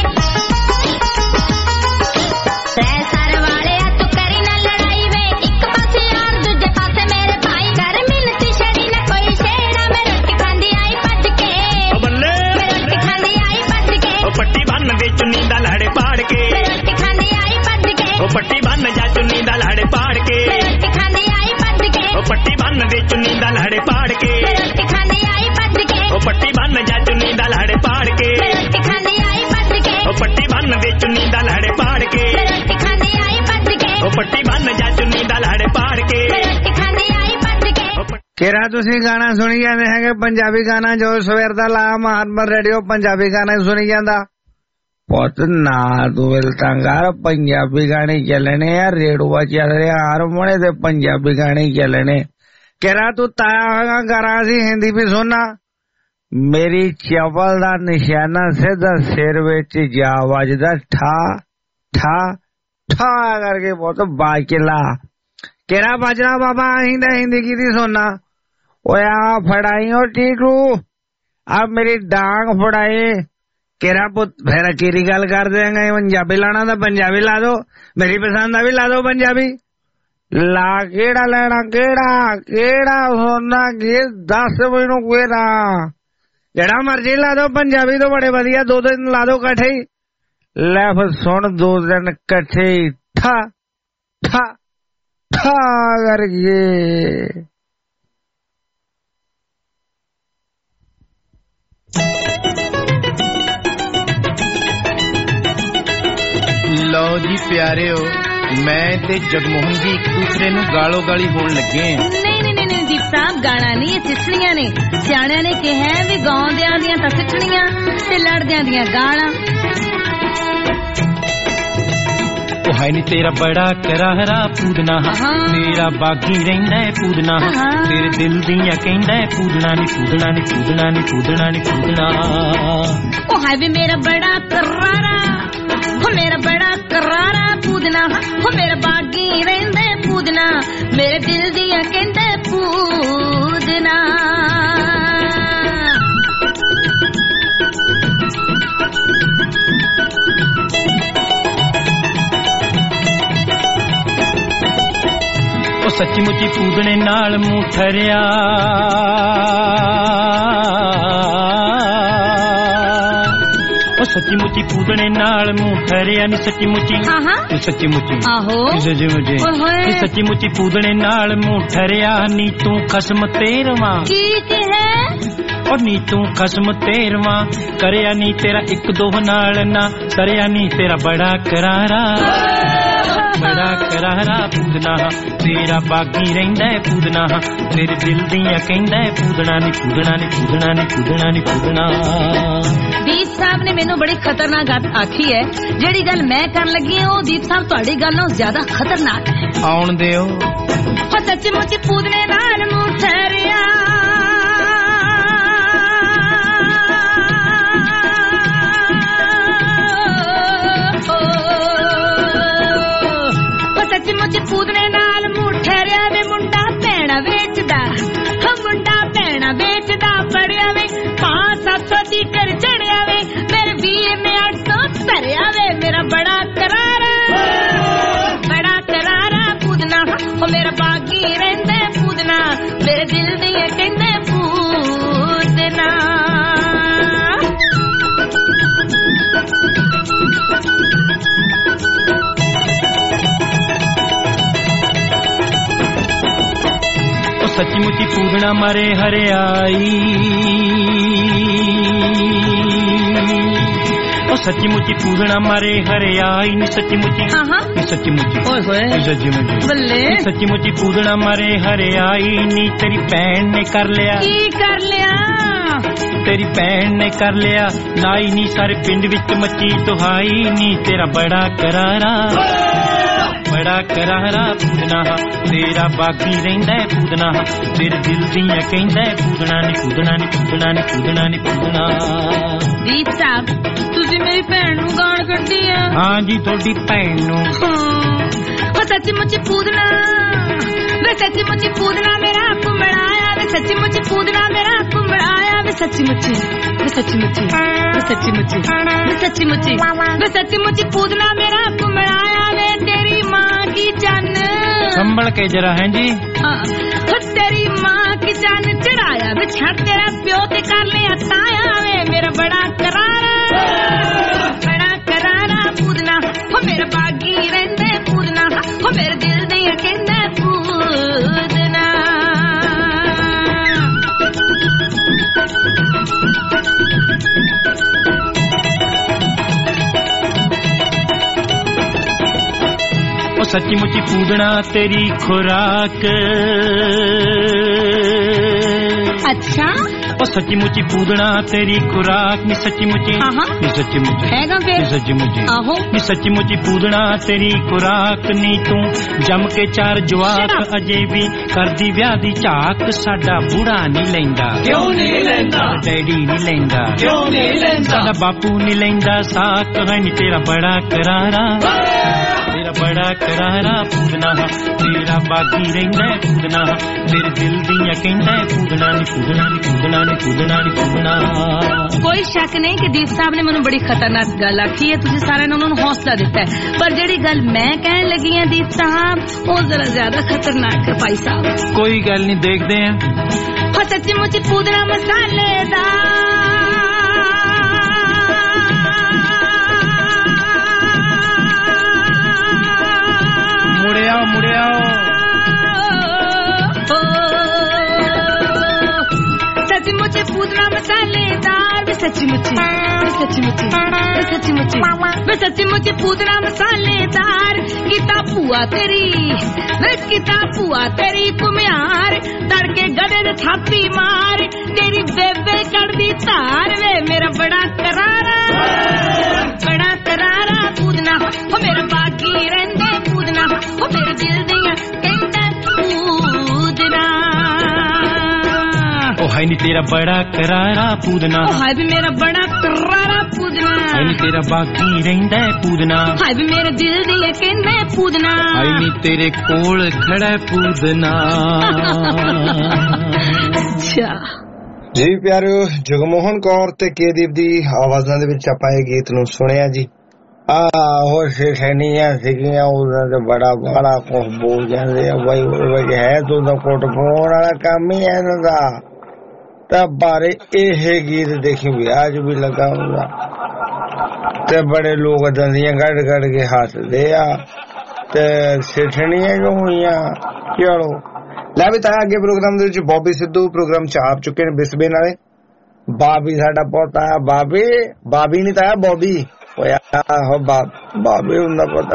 सारे वाले तू कर न लड़ाई वे एक पासे यार दूजे पासे मेरे भाई कर मिलती छड़ी न कोई शेरा मैं रोटी खांदी आई भज के बल्ले मैं रोटी खांदी आई भज के पट्टी बन दे चुन्नी दा लाड़ पाड़ के मैं रोटी खांदी आई भज के पट्टी बन जा चुन्नी दा लाड़ पाड़ के मैं रोटी खांदी आई भज के पट्टी बन दे चुन्नी दा लाड़ पाड़ के मैं रोटी खांदी आई भज के पट्टी बन जा चुन्नी दा लाड़ पाड़ के मैं रोटी खांदी आई भज के पट्टी बन दे चुन्नी दा लाड़ पाड़ के मैं रोटी खांदी आई भज के पट्टी बन जा चुन्नी दा लाड़ पाड़ के मैं रोटी खांदी आई भज के ਕਿਹੜਾ ਤੁਸੀਂ ਗਾਣਾ ਸੁਣੀ ਜਾਂਦੇ ਹੈਗੇ ਪੰਜਾਬੀ ਗਾਣਾ ਜੋ ਸਵੇਰ ਦਾ ਲਾ ਹਰਮਨ ਰੇਡੀਓ ਪੰਜਾਬੀ ਗਾਣਾ ਸੁਣੀ ਜਾਂਦਾ ਪੁੱਤ ਨਾ ਤੂੰ ਤੰਗਾਰ ਪੰਜਾਬੀ ਗਾਣੇ ਚੱਲਣੇ ਆ ਰੇਡੂਆ ਚੱਲ ਰਿਹਾ ਹਾਰਮੋਨੇ ਤੇ ਪੰਜਾਬੀ ਗਾਣੇ ਚੱਲਣੇ ਕਿਹੜਾ ਤੂੰ ਤਾਇਆ ਹੋਗਾ ਗਾਣਾ ਸੀ ਹਿੰਦੀ ਵੀ ਸੁਣਨਾ ਮੇਰੀ ਚਵਲ ਦਾ ਨਿਸ਼ਾਨਾ ਸਿੱਧਾ ਸਿਰ ਵਿੱਚ ਜਾ ਵੱਜਦਾ ਠਾ ਠਾ ਠਾ ਕਰਕੇ ਪੁੱਤ ਬਾਜ ਕੇ ਲਾ ਕਿਹੜਾ ਵੱਜਣਾ ਬਾਬਾ ਅਸੀਂ ਤਾਂ ਹਿੰਦੀ ਕੀਤੀ ਸੁਣਨਾ ਓਏ ਆ ਫੜਾਈ ਓ ਟੀਕੂ ਆ ਮੇਰੀ ਡਾਂਗ ਫੜਾਈ ਕਿਹੜਾ ਪੁੱਤ ਫਿਰ ਕਿਹੜੀ ਗੱਲ ਕਰ ਦੇਂਗੇ ਪੰਜਾਬੀ ਲਾਣਾ ਤਾਂ ਪੰਜਾਬੀ ਲਾ ਦੋ ਮੇਰੀ ਪਸੰਦ ਦਾ ਵੀ ਲਾ ਦੋ ਪੰਜਾਬੀ ਲਾ ਕਿਹੜਾ ਲੈਣਾ ਕਿਹੜਾ ਕਿਹੜਾ ਸੁਣਨਾ ਕੀ ਦੱਸ ਮੈਨੂੰ ਕਿਹੜਾ ਜਿਹੜਾ ਮਰਜ਼ੀ ਲਾ ਦੋ ਪੰਜਾਬੀ ਤੋਂ ਬੜੇ ਵਧੀਆ ਦੋ ਦਿਨ ਲਾ ਦੋ ਇਕੱਠੇ ਹੀ ਲੈ ਫਿਰ ਸੁਣ ਦੋ ਦਿਨ ਇਕੱਠੇ ਹੀ ਠਾ ਠਾ ਠਾ ਕਰਕੇ ਲਓ ਜੀ ਪਿਆਰਿਓ ਮੈਂ ਤੇ ਜਗਮੋਹਨ ਜੀ ਇੱਕ ਦੂਸਰੇ ਨੂੰ ਗਾਲੋ ਗਾਲੀ ਹੋਣ ਲੱਗੇ ਆ ਨਹੀਂ ਨਹੀਂ ਨਹੀਂ ਦੀਪ ਸਾਹਿਬ ਗਾਣਾ ਨਹੀਂ ਇਹ ਸਿੱਠਣੀਆਂ ਨੇ ਸਿਆਣਿਆਂ ਨੇ ਕਿਹਾ ਵੀ ਗਾਉਂਦਿਆਂ ਦੀਆਂ ਤਾਂ ਸਿੱਠਣੀਆਂ ਤੇ ਲੜਦਿਆਂ ਦੀਆਂ ਗਾਲਾਂ ਉਹ ਹੈ ਨੀ ਤੇਰਾ ਬੜਾ ਕਰਾਹਰਾ ਪੂਦਨਾ ਮੇਰਾ ਬਾਗੀ ਰਹਿੰਦਾ ਪੂਦਨਾ ਤੇਰੇ ਦਿਲ ਦੀਆਂ ਕਹਿੰਦਾ ਪੂਦਨਾ ਨੀ ਪੂਦਨਾ ਨੀ ਪੂਦਨਾ ਨੀ ਪੂਦਨਾ ਨੀ ਪੂਦਨਾ ਉਹ ਹੈ ਵੀ ਮੇਰਾ ਬੜਾ ਕਰਾਰਾ ਹੋ ਮੇਰਾ ਬੜਾ ਕਰਾਰਾ ਪੂਦਨਾ ਹੋ ਮੇਰਾ ਬਾਗੀ ਰਹਿੰਦਾ ਪੂਦਨਾ ਮੇਰੇ ਦਿਲ ਦੀਆਂ ਕਹਿੰਦਾ ਪੂਦਨਾ ਉਹ ਸੱਚੀ ਮੁੱਚੀ ਪੂਦਣੇ ਨਾਲ ਮੂੰਹ ਠਰਿਆ ਉਹ ਸੱਚੀ ਮੁੱਚੀ ਪੂਦਣੇ ਨਾਲ ਮੂੰਹ ਠਰਿਆ ਨੀ ਸੱਚੀ ਮੁੱਚੀ ਨੀ ਸੱਚੀ ਮੁੱਚੀ ਆਹੋ ਸੱਚੀ ਮੁੱਚੀ ਨੀ ਸੱਚੀ ਮੁੱਚੀ ਪੂਦਣੇ ਨਾਲ ਮੂੰਹ ਠਰਿਆ ਨੀ ਤੂੰ ਖਸਮ ਤੇਰਵਾਂ ਕੀ ਹੈ ਉਹ ਨੀ ਤੂੰ ਖਸਮ ਤੇਰਵਾਂ ਕਰਿਆ ਨੀ ਤੇਰਾ ਇੱਕ ਦੋ ਨਾਲ ਨਾ ਕਰਿਆ ਨੀ ਤੇਰਾ ਬੜਾ ਕਰਾਰਾ ਬੜਾ ਕਰਾਰਾ ਪੂਦਨਾ ਤੇਰਾ ਬਾਗੀ ਰਹਿੰਦਾ ਪੂਦਨਾ ਤੇਰੇ ਦਿਲ ਦੀਆਂ ਕਹਿੰਦਾ ਪੂਦਨਾ ਨੀ ਪੂਦਨਾ ਨੀ ਪੂਦਨਾ ਨੀ ਪੂਦਨਾ ਨੀ ਪੂਦਨਾ ਦੀਪ ਸਾਹਿਬ ਨੇ ਮੈਨੂੰ ਬੜੀ ਖਤਰਨਾਕ ਗੱਲ ਆਖੀ ਹੈ ਜਿਹੜੀ ਗੱਲ ਮੈਂ ਕਰਨ ਲੱਗੀ ਹਾਂ ਉਹ ਦੀਪ ਸਾਹਿਬ ਤੁਹਾਡੀ ਗੱਲ ਨਾਲੋਂ ਜ਼ਿਆਦਾ ਖਤਰਨਾਕ ਹੈ ਆਉਣ ਦਿਓ ਹੋ ਸੱਚੀ ਮੁੱਚੀ ਪੂਦਨੇ ਨਾਲ ਮੂੰਹ ਠਰਿਆ ਸੱਚੀ ਮੁੱਚੀ ਪੂਦਨੇ ਨਾਲ ਮੂੰਹ ਠਰਿਆ ਵੇ ਮੁੰਡਾ ਭੈਣਾ ਵੇਚਦਾ ਹੋ ਮੁੰਡਾ ਭੈਣਾ ਵੇਚਦਾ ਫੜਿਆ ਵੇ ਪਾਂ ਸੱਤ ਸੌ ਦੀ ਕਰ ਚੜਿਆ ਵੇ ਮੇਰੇ ਵੀਰ ਨੇ ਅੱਠ ਸੌ ਧਰਿਆ ਵੇ ਮੇਰਾ ਬੜਾ ਕਰਾਰਾ ਬੜਾ ਕਰਾਰਾ ਪੂਦਨਾ ਹੋ ਮੇਰਾ ਬਾਗੀ ਰਹਿੰਦਾ ਪੂਦਨਾ ਮੇਰੇ ਦਿਲ ਦੀਆਂ ਕਹਿੰਦੇ ਪੂਦਨਾ ਸੱਚੀ ਮੁੱਚੀ ਪੂਦਣਾ ਮਾਰੇ ਹਰਿਆਈ ਉਹ ਸੱਚੀ ਮੁੱਚੀ ਪੂਦਣਾ ਮਾਰੇ ਹਰਿਆਈ ਨੀ ਸੱਚੀ ਮੁੱਚੀ ਨੀ ਸੱਚੀ ਮੁੱਚੀ ਓਏ ਹੋਏ ਨੀ ਸੱਚੀ ਮੁੱਚੀ ਬੱਲੇ ਸੱਚੀ ਮੁੱਚੀ ਪੂਦਣਾ ਮਾਰੇ ਹਰਿਆਈ ਨੀ ਤੇਰੀ ਭੈਣ ਨੇ ਕਰ ਲਿਆ ਕੀ ਕਰ ਲਿਆ ਤੇਰੀ ਭੈਣ ਨੇ ਕਰ ਲਿਆ ਨਾਈ ਨੀ ਸਾਰੇ ਪਿੰਡ ਵਿੱਚ ਮੱਚੀ ਦੁਹਾਈ ਨੀ ਤੇਰਾ ਬੜਾ ਕਰਾਰਾ ਬੜਾ ਕਰਾਰਾ ਪੂਦਨਾ ਤੇਰਾ ਬਾਗੀ ਰਹਿੰਦਾ ਪੂਦਨਾ ਤੇਰੇ ਦਿਲ ਦੀਆਂ ਕਹਿੰਦਾ ਪੂਦਨਾ ਨੀ ਪੂਦਨਾ ਨੀ ਪੂਦਨਾ ਨੀ ਪੂਦਨਾ ਨੀ ਪੂਦਨਾ ਦੀਪ ਸਾਹਿਬ ਤੁਸੀਂ ਮੇਰੀ ਭੈਣ ਨੂੰ ਗਾਲ ਕੱਢੀ ਆ। ਹਾਂ ਜੀ ਤੁਹਾਡੀ ਭੈਣ ਨੂੰ। ਉਹ ਸੱਚੀ ਮੁੱਚੀ ਪੂਦਨਾ ਵੇ ਸੱਚੀ ਮੁੱਚੀ ਪੂਦਨਾ ਮੇਰਾ ਕੁੰਮੜਾਇਆ ਵੇ ਸੱਚੀ ਮੁੱਚੀ ਪੂਦਨਾ ਮੇਰਾ ਕੁੰਮੜਾਇਆ ਵੇ ਸੱਚੀ ਮੁੱਚੀ ਵੇ ਸੱਚੀ ਮੁੱਚੀ ਵੇ ਸੱਚੀ ਮੁੱਚੀ ਵੇ ਸੱਚੀ ਮੁੱਚੀ ਵੇ ਸੱਚੀ ਮੁੱਚੀ ਪੂਦਨਾ ਮੇਰਾ ਕੁੰਮੜਾਇਆ ਵੇ ਤੇਰੀ ਮਾਂ ਕੀ ਚੰਨ ਸੰਭਲ ਕੇ ਜਰਾ ਹੈ ਜੀ। ਹਾਂ ਤੇਰੀ ਮਾਂ ਕੀ ਚੰਨ ਚੜਾਇਆ ਵੇ ਛੱਡ ਤੇਰਾ ਪਿਓ ਤੇ ਕਰ ਲਿਆ ਤਾਇਆ ਵੇ ਮੇਰਾ ਬੜਾ ਕਰਾਰਾ ਬੜਾ ਕਰਾਰਾ ਪੂਦਨਾ ਹੋ ਮੇਰਾ ਬਾਗੀ ਰਹਿੰਦਾ ਪੂਦਨਾ ਹੋ ਮੇਰੇ ਦਿਲ ਦੇ ਕਹਿੰਦਾ ਪੂਦਨਾ। ਉਹ ਸੱਚੀ ਮੁੱਚੀ ਪੂਦਣਾ ਤੇਰੀ ਖੁਰਾਕ। ਅੱਛਾ ਉਹ ਸੱਚੀ ਮੁੱਚੀ ਪੂਦਣਾ ਤੇਰੀ ਖੁਰਾਕ ਨੀ ਸੱਚੀ ਮੁੱਚੀ ਨੀ ਸੱਚੀ ਮੁੱਚੀ ਹੈਗਾ ਫੇਰ ਨੀ ਸੱਚੀ ਮੁੱਚੀ ਆਹੋ ਨੀ ਸੱਚੀ ਮੁੱਚੀ ਪੂਦਣਾ ਤੇਰੀ ਖੁਰਾਕ ਨੀ ਤੂੰ ਜੰਮ ਕੇ ਚਾਰ ਜਵਾਕ ਅਜੇ ਵੀ ਕਰਦੀ ਵਿਆਹ ਦੀ ਝਾਕ। ਸਾਡਾ ਬੁੜਾ ਨਹੀਂ ਲੈਂਦਾ ਕਿਉਂ ਨਹੀਂ ਲੈਂਦਾ ਡੈਡੀ ਨਹੀਂ ਲੈਂਦਾ ਕਿਉਂ ਨਹੀਂ ਲੈਂਦਾ ਸਾਡਾ ਬਾਪੂ ਨਹੀਂ ਲੈਂਦਾ ਸਾਕ ਹੈ ਨੀ ਤੇਰਾ ਬੜਾ ਕਰਾਰਾ ਤੇਰਾ ਬੜਾ ਕਰਾਰਾ ਪੂਦਨਾ ਤੇਰਾ ਬਾਗੀ ਰਹਿੰਦਾ ਪੂਦਨਾ ਮੇਰੇ ਦਿਲ ਦੀਆਂ ਕਹਿੰਦਾ ਪੂਦਨਾ ਨੀ ਪੂਦਨਾ ਨੀ ਪੂਦਨਾ ਨੀ ਪੂਦਨਾ ਨੀ ਪੂਦਨਾ। ਕੋਈ ਸ਼ੱਕ ਨਹੀਂ ਕਿ ਦੀਪ ਸਾਹਿਬ ਨੇ ਮੈਨੂੰ ਬੜੀ ਖਤਰਨਾਕ ਗੱਲ ਆਖੀ ਹੈ। ਤੁਸੀਂ ਸਾਰਿਆਂ ਨੇ ਉਹਨਾਂ ਨੂੰ ਹੌਸਲਾ ਦਿੱਤਾ ਹੈ ਪਰ ਜਿਹੜੀ ਗੱਲ ਮੈਂ ਕਹਿਣ ਲੱਗੀ ਹਾਂ ਦੀਪ ਸਾਹਿਬ ਉਹ ਜ਼ਰਾ ਜ਼ਿਆਦਾ ਖਤਰਨਾਕ ਹੈ ਭਾਈ ਸਾਹਿਬ। ਕੋਈ ਗੱਲ ਨਹੀਂ ਦੇਖਦੇ ਆ। ਹੋ ਸੱਚੀ ਮੁੱਚੀ ਪੂਦਨਾ ਮਸਾਲੇਦਾਰ ਮੁੜਿਆ ਮੁੜਿਆ ਸੱਚੀ ਮੁੱਚੀ ਪੂਦਨਾ ਮਸਾਲੇਦਾਰ ਵੇ ਸੱਚੀ ਮੁੱਚੀ ਵੇ ਸੱਚੀ ਮੁੱਚੀ ਵੇ ਸੱਚੀ ਮੁੱਚੀ ਵੇ ਸੱਚੀ ਮੁੱਚੀ ਪੂਦਨਾ ਮਸਾਲੇਦਾਰ ਕੀਤਾ ਭੂਆ ਤੇਰੀ ਵੇ ਕੀਤਾ ਭੂਆ ਤੇਰੀ ਕੁਮਿਆਰ ਤੜਕੇ ਗੜੇ ਦੇ ਥਾਪੀ ਮਾਰ ਤੇਰੀ ਬੇਬੇ ਕੱਢਦੀ ਧਾਰ ਵੇ ਮੇਰਾ ਬੜਾ ਕਰਾਰਾ ਬੜਾ ਕਰਾਰਾ ਪੂਦਨਾ ਹੋ ਮੇਰਾ ਬਾਗੀ ਰਹਿੰਦਾ ਪੂਦਨਾ ਹੋ ਮੇਰੇ ਦਿਲ ਦੀਆਂ ਕਹਿੰਦਾ ਪੂਦਨਾ। ਉਹ ਹੈ ਨੀ ਤੇਰਾ ਬੜਾ ਕਰਾਰਾ ਪੂਦਨਾ ਉਹ ਹੈ ਵੀ ਮੇਰਾ ਬੜਾ ਕਰਾਰਾ ਪੂਦਨਾ ਹੈ ਨੀ ਤੇਰਾ ਬਾਗੀ ਰਹਿੰਦਾ ਪੂਦਨਾ ਹੈ ਵੀ ਮੇਰੇ ਦਿਲ ਦੀ ਕਹਿੰਦਾ ਪੂਦਨਾ ਹੈ ਨੀ ਤੇਰੇ ਕੋਲ ਖੜਾ ਪੂਦਨਾ। ਅੱਛਾ ਜੀ ਪਿਆਰਿਓ ਜਗਮੋਹਨ ਕੌਰ ਤੇ ਕੇਦੀਪ ਦੀ ਆਵਾਜ਼ਾਂ ਦੇ ਵਿੱਚ ਆਪਾਂ ਇਹ ਗੀਤ ਨੂੰ ਸੁਣਿਆ ਜੀ। ਆਹੋ ਸੈਣੀਆਂ ਸੀਗੀਆਂ ਉਹਨਾਂ ਦੇ ਬੜਾ ਬੜਾ ਕੁਝ ਬੋਲ ਜਾਂਦੇ ਆ ਬਾਈ ਉਹ ਹੈ ਤੂੰ ਤਾਂ ਕੋਟ ਪਾਉਣ ਵਾਲਾ ਕੰਮ ਹੀ ਹੈ ਇਹਨਾਂ ਦਾ। ਤਾਂ ਬਾਰੇ ਇਹ ਗੀਤ ਦੇਖੀ ਵਿਆਹ ਚ ਵੀ ਲੱਗਾ ਹੁੰਦਾ ਤੇ ਬੜੇ ਲੋਕ ਦੰਦੀਆਂ ਕੱਢ ਕੱਢ ਕੇ ਹੱਸਦੇ ਆ ਤੇ ਸਿੱਠਣੀਆਂ ਜੋ ਹੋਈਆਂ। ਚਲੋ ਲੈ ਵੀ ਤਾਂ ਅੱਗੇ ਪ੍ਰੋਗਰਾਮ ਦੇ ਵਿੱਚ ਬੌਬੀ ਸਿੱਧੂ ਪ੍ਰੋਗਰਾਮ ਚ ਆਪ ਚੁੱਕੇ ਨੇ ਬਿਸਬੇ ਨਾਲੇ। ਬਾਬੀ ਸਾਡਾ ਪੋਤਾ ਆ ਬਾਬੀ ਬਾਬੀ ਨਹੀਂ ਤਾਂ ਬੌਬੀ ਹੋਇਆ ਹੋ ਬਾਬੇ ਹੁੰਦਾ ਪਤਾ।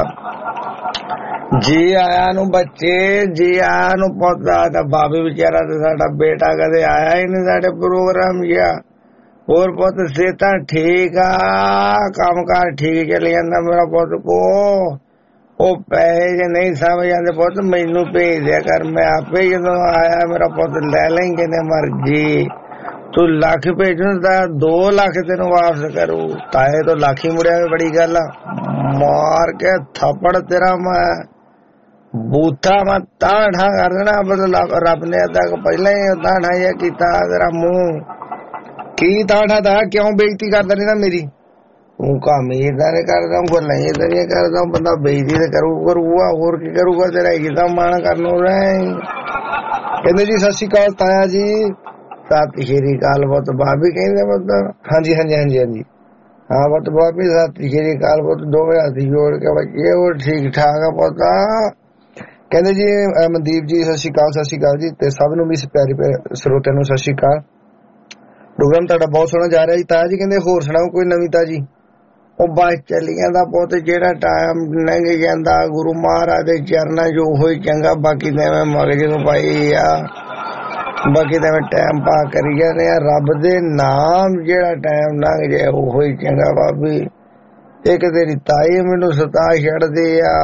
ਜੀ ਆਇਆ ਨੂੰ ਬੱਚੇ ਜੀ ਆਇਆ ਨੂੰ ਪੋਤਾ ਤਾਂ ਬਾਬੇ ਵਿਚਾਰਾ ਤੇ ਸਾਡਾ ਬੇਟਾ ਕਦੇ ਆਇਆ ਹੀ ਨਹੀਂ ਸਾਡੇ ਪ੍ਰੋਗਰਾਮ ਗਿਆ। ਹੋਰ ਪੁੱਤ ਸਿਹਤਾਂ ਠੀਕ ਆ ਕੰਮ ਕਾਰ ਠੀਕ ਚੱਲ ਜਾਂਦਾ ਮੇਰਾ ਪੁੱਤ ਕੋ। ਉਹ ਪੈਸੇ ਜੇ ਨਹੀਂ ਸਮਝ ਆਉਂਦੇ ਪੁੱਤ ਮੈਨੂੰ ਭੇਜ ਦਿਆ ਕਰ ਮੈਂ ਆਪੇ ਜਦੋਂ ਆਇਆ ਮੇਰਾ ਪੁੱਤ ਲੈ ਲੈਂਗੇ ਨੇ ਮਰਜੀ। ਤੂੰ ਲੱਖ ਭੇਜਣ ਤਾਂ ਦੋ ਲੱਖ ਤੈਨੂੰ ਵਾਪਸ ਕਰੂ। ਤਾਏ ਤੋਂ ਲੱਖ ਹੀ ਮੁੜਿਆ ਵੀ ਬੜੀ ਗੱਲ ਆ। ਮਾਰ ਕੇ ਥੱਪੜ ਤੇਰਾ ਮੈਂ ਬੂਥਾ ਮੈਂ ਤਾਂ ਠਾ ਕਰ ਦੇਣਾ ਬਦਲ ਰੱਬ ਨੇ ਤੱਕ ਪਹਿਲਾਂ ਹੀ ਤਾਂ ਠਾ ਜਿਹਾ ਕੀਤਾ ਤੇਰਾ ਮੂੰਹ ਕੀ ਤਾਂ ਠਾ ਤਾ ਕਿਉਂ ਬੇਇੱਜ਼ਤੀ ਕਰਦਾ ਰਹਿੰਦਾ ਮੇਰੀ। ਤੂੰ ਕੰਮ ਏਦਾਂ ਨੇ ਕਰਦਾ ਗੱਲਾਂ ਏਦਾਂ ਦੀਆਂ ਕਰਦਾ ਬੰਦਾ ਬੇਇੱਜ਼ਤੀ ਤੇ ਕਰੂ ਕਰੂਗਾ ਹੋਰ ਕੀ ਕਰੂਗਾ ਤੇਰਾ ਇੱਕਦਮ ਮਾਣ ਕਰਨ ਨੂੰ ਰਹਿ। ਕਹਿੰਦੇ ਜੀ ਸਤਿ ਸ਼੍ਰੀ ਅਕਾਲ ਤਾਇਆ ਜੀ। ਸਤਿ ਸ਼੍ਰੀ ਅਕਾਲ ਪੁੱਤ ਬਾਬੀ ਕਹਿੰਦੇ ਪੁੱਤ। ਹਾਂਜੀ ਹਾਂਜੀ ਹਾਂਜੀ ਹਾਂਜੀ ਹਾਂ ਪੁੱਤ ਬਾਬੀ ਸਤਿ ਸ਼੍ਰੀ ਅਕਾਲ ਪੁੱਤ ਦੋਵੇਂ ਹੱਥ ਜੋੜ ਕੇ ਬੱਚੇ ਹੋਰ ਠੀਕ ਠਾਕ ਆ ਪੁੱਤ। ਕਹਿੰਦੇ ਜੀ ਮਨਦੀਪ ਜੀ ਸਤਿ ਸ਼੍ਰੀ ਅਕਾਲ ਸਤਿ ਸ਼੍ਰੀ ਅਕਾਲ ਜੀ ਤੇ ਸਭ ਨੂੰ ਵੀ ਪਿਆਰੇ ਸਰੋਤਿਆਂ ਨੂੰ ਸਤਿ ਸ਼੍ਰੀ ਅਕਾਲ। ਪ੍ਰੋਗਰਾਮ ਤੁਹਾਡਾ ਬਹੁਤ ਸੋਹਣਾ ਜਾ ਰਿਹਾ ਜੀ। ਤਾਇਆ ਜੀ ਕਹਿੰਦੇ ਹੋਰ ਸੁਣਾਓ ਕੋਈ ਨਵੀਂ ਤਾਜੀ। ਉਹ ਬਸ ਚੱਲੀ ਜਾਂਦਾ ਪੁੱਤ ਜਿਹੜਾ ਟਾਈਮ ਲੰਘ ਜਾਂਦਾ ਗੁਰੂ ਮਹਾਰਾਜ ਦੇ ਚਰਨਾਂ ਚ ਉਹੋ ਹੀ ਚੰਗਾ। ਬਾਕੀ ਤਾਂ ਐਵੇਂ ਮਗਜ ਨੂੰ ਪਾਈ ਆ ਬਾਕੀ ਤਾਂ ਟਾਈਮ ਪਾ ਕਰੀ ਜਾਂਦੇ ਆ। ਰੱਬ ਦੇ ਨਾਮ ਜਿਹੜਾ ਟਾਈਮ ਲੰਘ ਜਾਏ ਉਹੋ ਹੀ ਚੰਗਾ ਬਾਬੀ। ਇੱਕ ਤੇਰੀ ਤਾਈ ਮੈਨੂੰ ਸਤਾ ਛੱਡਦੇ ਆ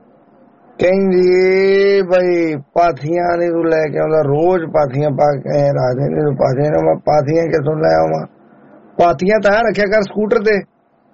ਕਹਿੰਦੀ ਬਈ ਪਾਥੀਆਂ ਨੀ ਤੂੰ ਲੈ ਕੇ ਆਉਂਦਾ ਰੋਜ਼ ਪਾਥੀਆਂ ਪਾ ਕੇ ਰਾਜੇ ਨੇ ਪਾਥੀਆਂ ਮੈਂ ਪਾਥੀਆਂ ਕਿੱਥੋਂ ਲੈ ਆਵਾਂ। ਪਾਥੀਆਂ ਤਾਂ ਰੱਖਿਆ ਕਰ ਸਕੂਟਰ ਤੇ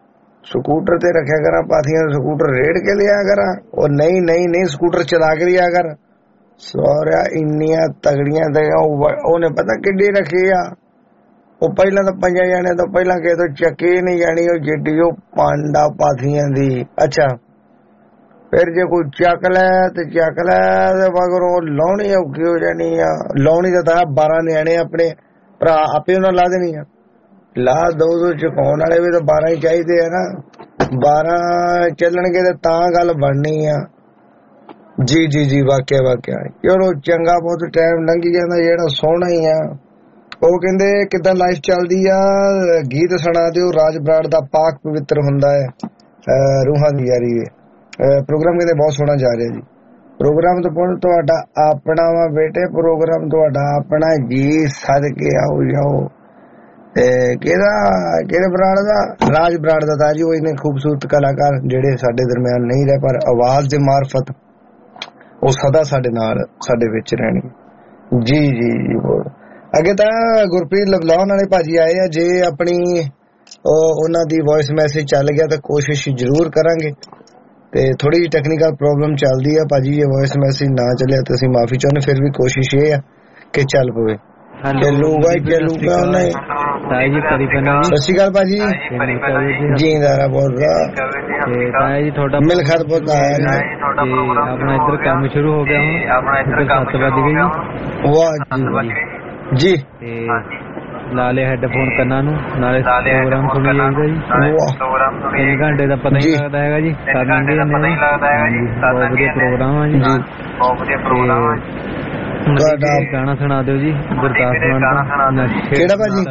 ਸਕੂਟਰ ਤੇ ਰੱਖਿਆ ਕਰਾਂ ਪਾਥੀਆਂ, ਸਕੂਟਰ ਰੇੜ ਕੇ ਲਿਆ ਕਰਾਂ। ਉਹ ਨਹੀਂ ਨਹੀਂ ਨਹੀਂ ਸਕੂਟਰ ਚਲਾ ਕੇ ਲਿਆ ਕਰ। ਸੋਹਰਿਆ ਇੰਨੀਆਂ ਤਗੜੀਆਂ ਤੇ ਉਹਨੇ ਪਤਾ ਕਿੱਡੀ ਰੱਖੀ ਆ। ਉਹ ਪਹਿਲਾਂ ਤਾਂ ਪੰਜਾਂ ਜਾਣੇ ਤੋਂ ਪਹਿਲਾਂ ਕਿਸੇ ਤੋਂ ਚੱਕੇ ਨਹੀਂ ਜਾਣੀ, ਉਹ ਜਿੱਡੀ ਉਹ ਪਾਂਡਾ ਪਾਥੀਆਂ ਦੀ। ਅੱਛਾ ਫਿਰ ਜੇ ਕੋਈ ਚੱਕ ਲੈ ਤੇ ਚੱਕ ਲੈ ਤੇ ਮਗਰ ਉਹ ਲਾਉਣੀ ਔਖੀ ਹੋ ਜਾਣੀ ਆ। ਲਾਉਣੀ ਤਾਂ ਬਾਰਾਂ ਨਿਆਣੇ ਆਪਣੇ ਭਰਾ ਆਪੇ ਉਹਨਾਂ ਲਾ ਦੇਣੀ ਆ। ਲਾ ਦੋ ਦੋ ਚੁਕਾਉਣ ਵਾਲੇ ਵੀ ਤਾਂ ਬਾਰਾਂ ਹੀ ਚਾਹੀਦੇ ਆ ਨਾ, ਬਾਰਾਂ ਚੱਲਣਗੇ ਤੇ ਤਾਂ ਗੱਲ ਬਣਨੀ ਆ। ਜੀ ਜੀ ਜੀ ਵਾਕਿਆ ਵਾਕਿਆ ਚਲੋ ਚੰਗਾ, ਬਹੁਤ ਟਾਈਮ ਲੰਘੀ ਜਾਂਦਾ ਜਿਹੜਾ ਸੋਹਣਾ ਹੀ ਆ। ਉਹ ਕਹਿੰਦੇ ਕਿੱਦਾਂ ਲਾਈਫ ਚੱਲਦੀ ਆ, ਗੀਤ ਸੁਣਾ ਦਿਓ। ਰਾਜ ਬਰਾੜ ਦਾ ਪਾਕ ਪਵਿੱਤਰ ਹੁੰਦਾ ਹੈ ਰੂਹਾਂ ਦੀ ਯਾਰੀ। ਪ੍ਰੋਗਰਾਮ ਕਹਿੰਦੇ ਬਹੁਤ ਸੋਹਣਾ ਜਾ ਰਿਹਾ ਜੀ। ਪ੍ਰੋਗਰਾਮ ਤਾਂ ਪੁਣ ਤੁਹਾਡਾ ਆਪਣਾ ਵਾ ਬੇਟੇ, ਪ੍ਰੋਗਰਾਮ ਤੁਹਾਡਾ ਆਪਣਾ ਜੀ, ਸਦਕੇ ਆਓ ਜਾਓ। ਤੇ ਕਿਹਦਾ ਕਿਹੜੇ ਬਰਾੜ ਦਾ? ਰਾਜ ਬਰਾੜ ਦਾ ਤਾਂ ਜੀ। ਉਹ ਇੰਨੇ ਖੂਬਸੂਰਤ ਕਲਾਕਾਰ ਜਿਹੜੇ ਸਾਡੇ ਦਰਮਿਆਨ ਨਹੀਂ ਰਹੇ, ਪਰ ਆਵਾਜ਼ ਦੇ ਮਾਰਫਤ ਉਹ ਸਦਾ ਸਾਡੇ ਨਾਲ ਸਾਡੇ ਵਿੱਚ ਰਹਿਣਗੇ। ਜੀ ਜੀ ਜੀ ਬੋਲ। ਅੱਗੇ ਤਾਂ ਗੁਰਪ੍ਰੀਤ ਲਵਲਾਉਣ ਵਾਲੇ ਭਾਜੀ ਆਏ ਆ। ਜੇ ਆਪਣੀ ਉਹਨਾਂ ਦੀ ਵੌਇਸ ਮੈਸੇਜ ਚੱਲ ਗਿਆ ਤਾਂ ਕੋਸ਼ਿਸ਼ ਜ਼ਰੂਰ ਕਰਾਂਗੇ। ਤੇ ਥੋੜੀ ਜਿਹੀ ਟੈਕਨੀਕਲ ਪ੍ਰੋਬਲਮ ਚੱਲਦੀ ਆ ਭਾਜੀ, ਜੇ ਵੌਇਸ ਮੈਸੇਜ ਨਾ ਚੱਲਿਆ ਤਾਂ ਅਸੀਂ ਮਾਫੀ ਚਾਹੁੰਦੇ। ਫਿਰ ਵੀ ਕੋਸ਼ਿਸ਼ ਇਹ ਆ ਕਿ ਚੱਲ ਪਵੇ। ਚੱਲੂਗਾ ਚੱਲੂਗਾ ਨਹੀਂ। ਸਤਿ ਸ਼੍ਰੀ ਅਕਾਲ ਭਾਜੀ, ਜੀਂਦਾਰਾ ਬੋਲ ਰਹਾ ਤਾਇਆ ਜੀ। ਤੁਹਾਡਾ ਮਿਲਖਤ ਬਹੁਤ ਆਇਆ ਨਾ, ਆਪਣਾ ਇੱਧਰ ਕੰਮ ਸ਼ੁਰੂ ਹੋ ਗਿਆ ਹੁਣ, ਇੱਧਰ ਸੱਤ ਵੱਜ ਗਏ ਜੀ। ਵਾਹ ਜੀ। ਤੇ ਲਾ ਲਿਆ ਹੈੱਡਫੋਨ ਕੰਨਾਂ ਨੂੰ, ਨਾਲੇ ਪ੍ਰੋਗਰਾਮ ਸੁਣੀ ਜਾਈਦਾ ਜੀ। ਤਿੰਨ ਘੰਟੇ ਦਾ ਪਤਾ ਹੀ ਨਹੀਂ ਲੱਗਦਾ ਹੈਗਾ ਜੀ, ਕਰ ਲੈਂਦੇ ਜਾਂਦੇ ਜੀ। ਬਹੁਤ ਵਧੀਆ ਪ੍ਰੋਗਰਾਮ ਆ ਜੀ, ਬਹੁਤ ਵਧੀਆ ਪ੍ਰੋਗਰਾਮ ਆ। ਗਾਣਾ ਸੁਣਾ ਦਿਓ ਜੀ ਗੁਰਦਾਸ ਮਾਨ ਦਾ। ਕਿਹੜਾ ਭਾਜੀ?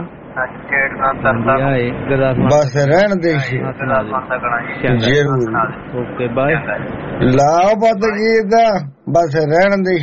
ਬਸ ਰਹਿਣ ਦੇ ਜ਼ਰੂਰ। Okay bye. ਲਾਓ ਪਤ ਗੀਤ ਬਸ ਰਹਿਣ ਦੇ।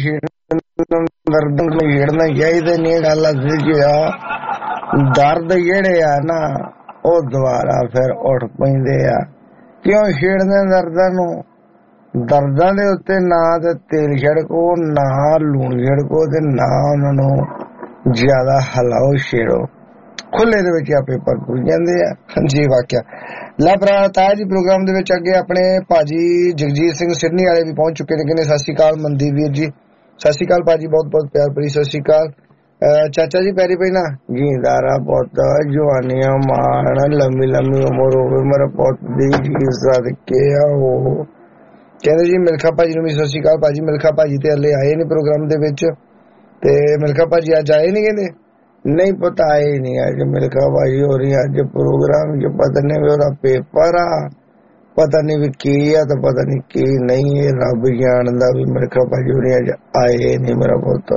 ਦਰਦ ਨੂੰ ਛੇੜਨਾ ਚਾਹੀਦਾ ਨਹੀਂ, ਗੱਲ ਅਸਲ ਚ ਆ। ਦਰਦ ਜਿਹੜੇ ਆ ਨਾ ਉਹ ਦੁਬਾਰਾ ਫਿਰ ਉੱਠ ਪੈਂਦੇ ਆ। ਕਿਉਂ ਛੇੜਦੇ ਦਰਦਾਂ ਨੂੰ? ਦਰਦਾਂ ਦੇ ਉੱਤੇ ਨਾ ਤੇ ਤੇਲ ਛਿੜਕੋ, ਨਾ ਲੂਣ ਛਿੜਕੋ, ਤੇ ਨਾ ਉਹਨਾਂ ਨੂੰ ਜ਼ਿਆਦਾ ਹਲਾਓ ਛੇੜੋ। ਖੁੱਲੇ ਦੇ ਵਿੱਚ ਆਪੇ ਪਰ ਭੁੱਲ ਜਾਂਦੇ ਆ। ਜੀ ਵਾਕਿਆ। ਲੈ ਭਰਾ ਤਾਇਆ ਜੀ ਪ੍ਰੋਗਰਾਮ ਦੇ ਵਿੱਚ ਅੱਗੇ ਆਪਣੇ ਭਾਜੀ ਜਗਜੀਤ ਸਿੰਘ ਸਿਡਨੀ ਵਾਲੇ ਵੀ ਪਹੁੰਚ ਚੁੱਕੇ ਨੇ। ਕਹਿੰਦੇ ਸਤਿ ਸ਼੍ਰੀ ਅਕਾਲ ਮਨਦੀਪ ਵੀਰ ਜੀ। ਸਤਿ ਸ਼੍ਰੀ ਅਕਾਲ ਭਾਜੀ, ਬਹੁਤ ਬਹੁਤ ਪਿਆਰ ਭਰੀ ਸਤਿ ਸ਼੍ਰੀ ਅਕਾਲ। ਚਾਚਾ ਜੀ ਪੈਰੀ ਪੈਣਾ ਜੀਂਦਾਰਾ ਪੁੱਤ, ਜਵਾਨੀਆਂ ਮਾਣ, ਲੰਮੀ ਲੰਮੀ ਉਮਰ ਹੋਵੇ ਮੇਰਾ ਪੁੱਤ ਦੀ ਜੀ ਸਦਕੇ ਆਓ। ਕਹਿੰਦੇ ਜੀ ਮਿਲਖਾ ਭਾਜੀ ਨੂੰ ਵੀ ਸਤਿ ਸ਼੍ਰੀ ਅਕਾਲ ਭਾਜੀ। ਮਿਲਖਾ ਭਾਜੀ ਤੇ ਹਲੇ ਆਏ ਨੀ ਪ੍ਰੋਗਰਾਮ ਦੇ ਵਿੱਚ, ਤੇ ਮਿਲਖਾ ਭਾਜੀ ਅੱਜ ਆਏ ਨੀ? ਕਹਿੰਦੇ ਨਹੀਂ ਪਤਾ ਆਏ ਨੀ ਅੱਜ ਮਿਲਖਾ ਭਾਜੀ ਹੋ ਰਹੀ ਅੱਜ ਪ੍ਰੋਗਰਾਮ ਚ। ਪਤਾ ਨਹੀਂ ਉਹਦਾ ਪੇਪਰ ਆ, ਪਤਾ ਨਹੀਂ ਵੀ ਕੀ ਆ ਤੇ ਪਤਾ ਨਹੀਂ ਕੀ ਨਹੀਂ, ਇਹ ਰੱਬ ਜਾਣਦਾ ਵੀ ਮਿਲਖਾ ਭਾਜੀ ਹੋ ਰਹੀ ਅੱਜ ਆਏ ਨੀ ਮੇਰਾ ਪੁੱਤ।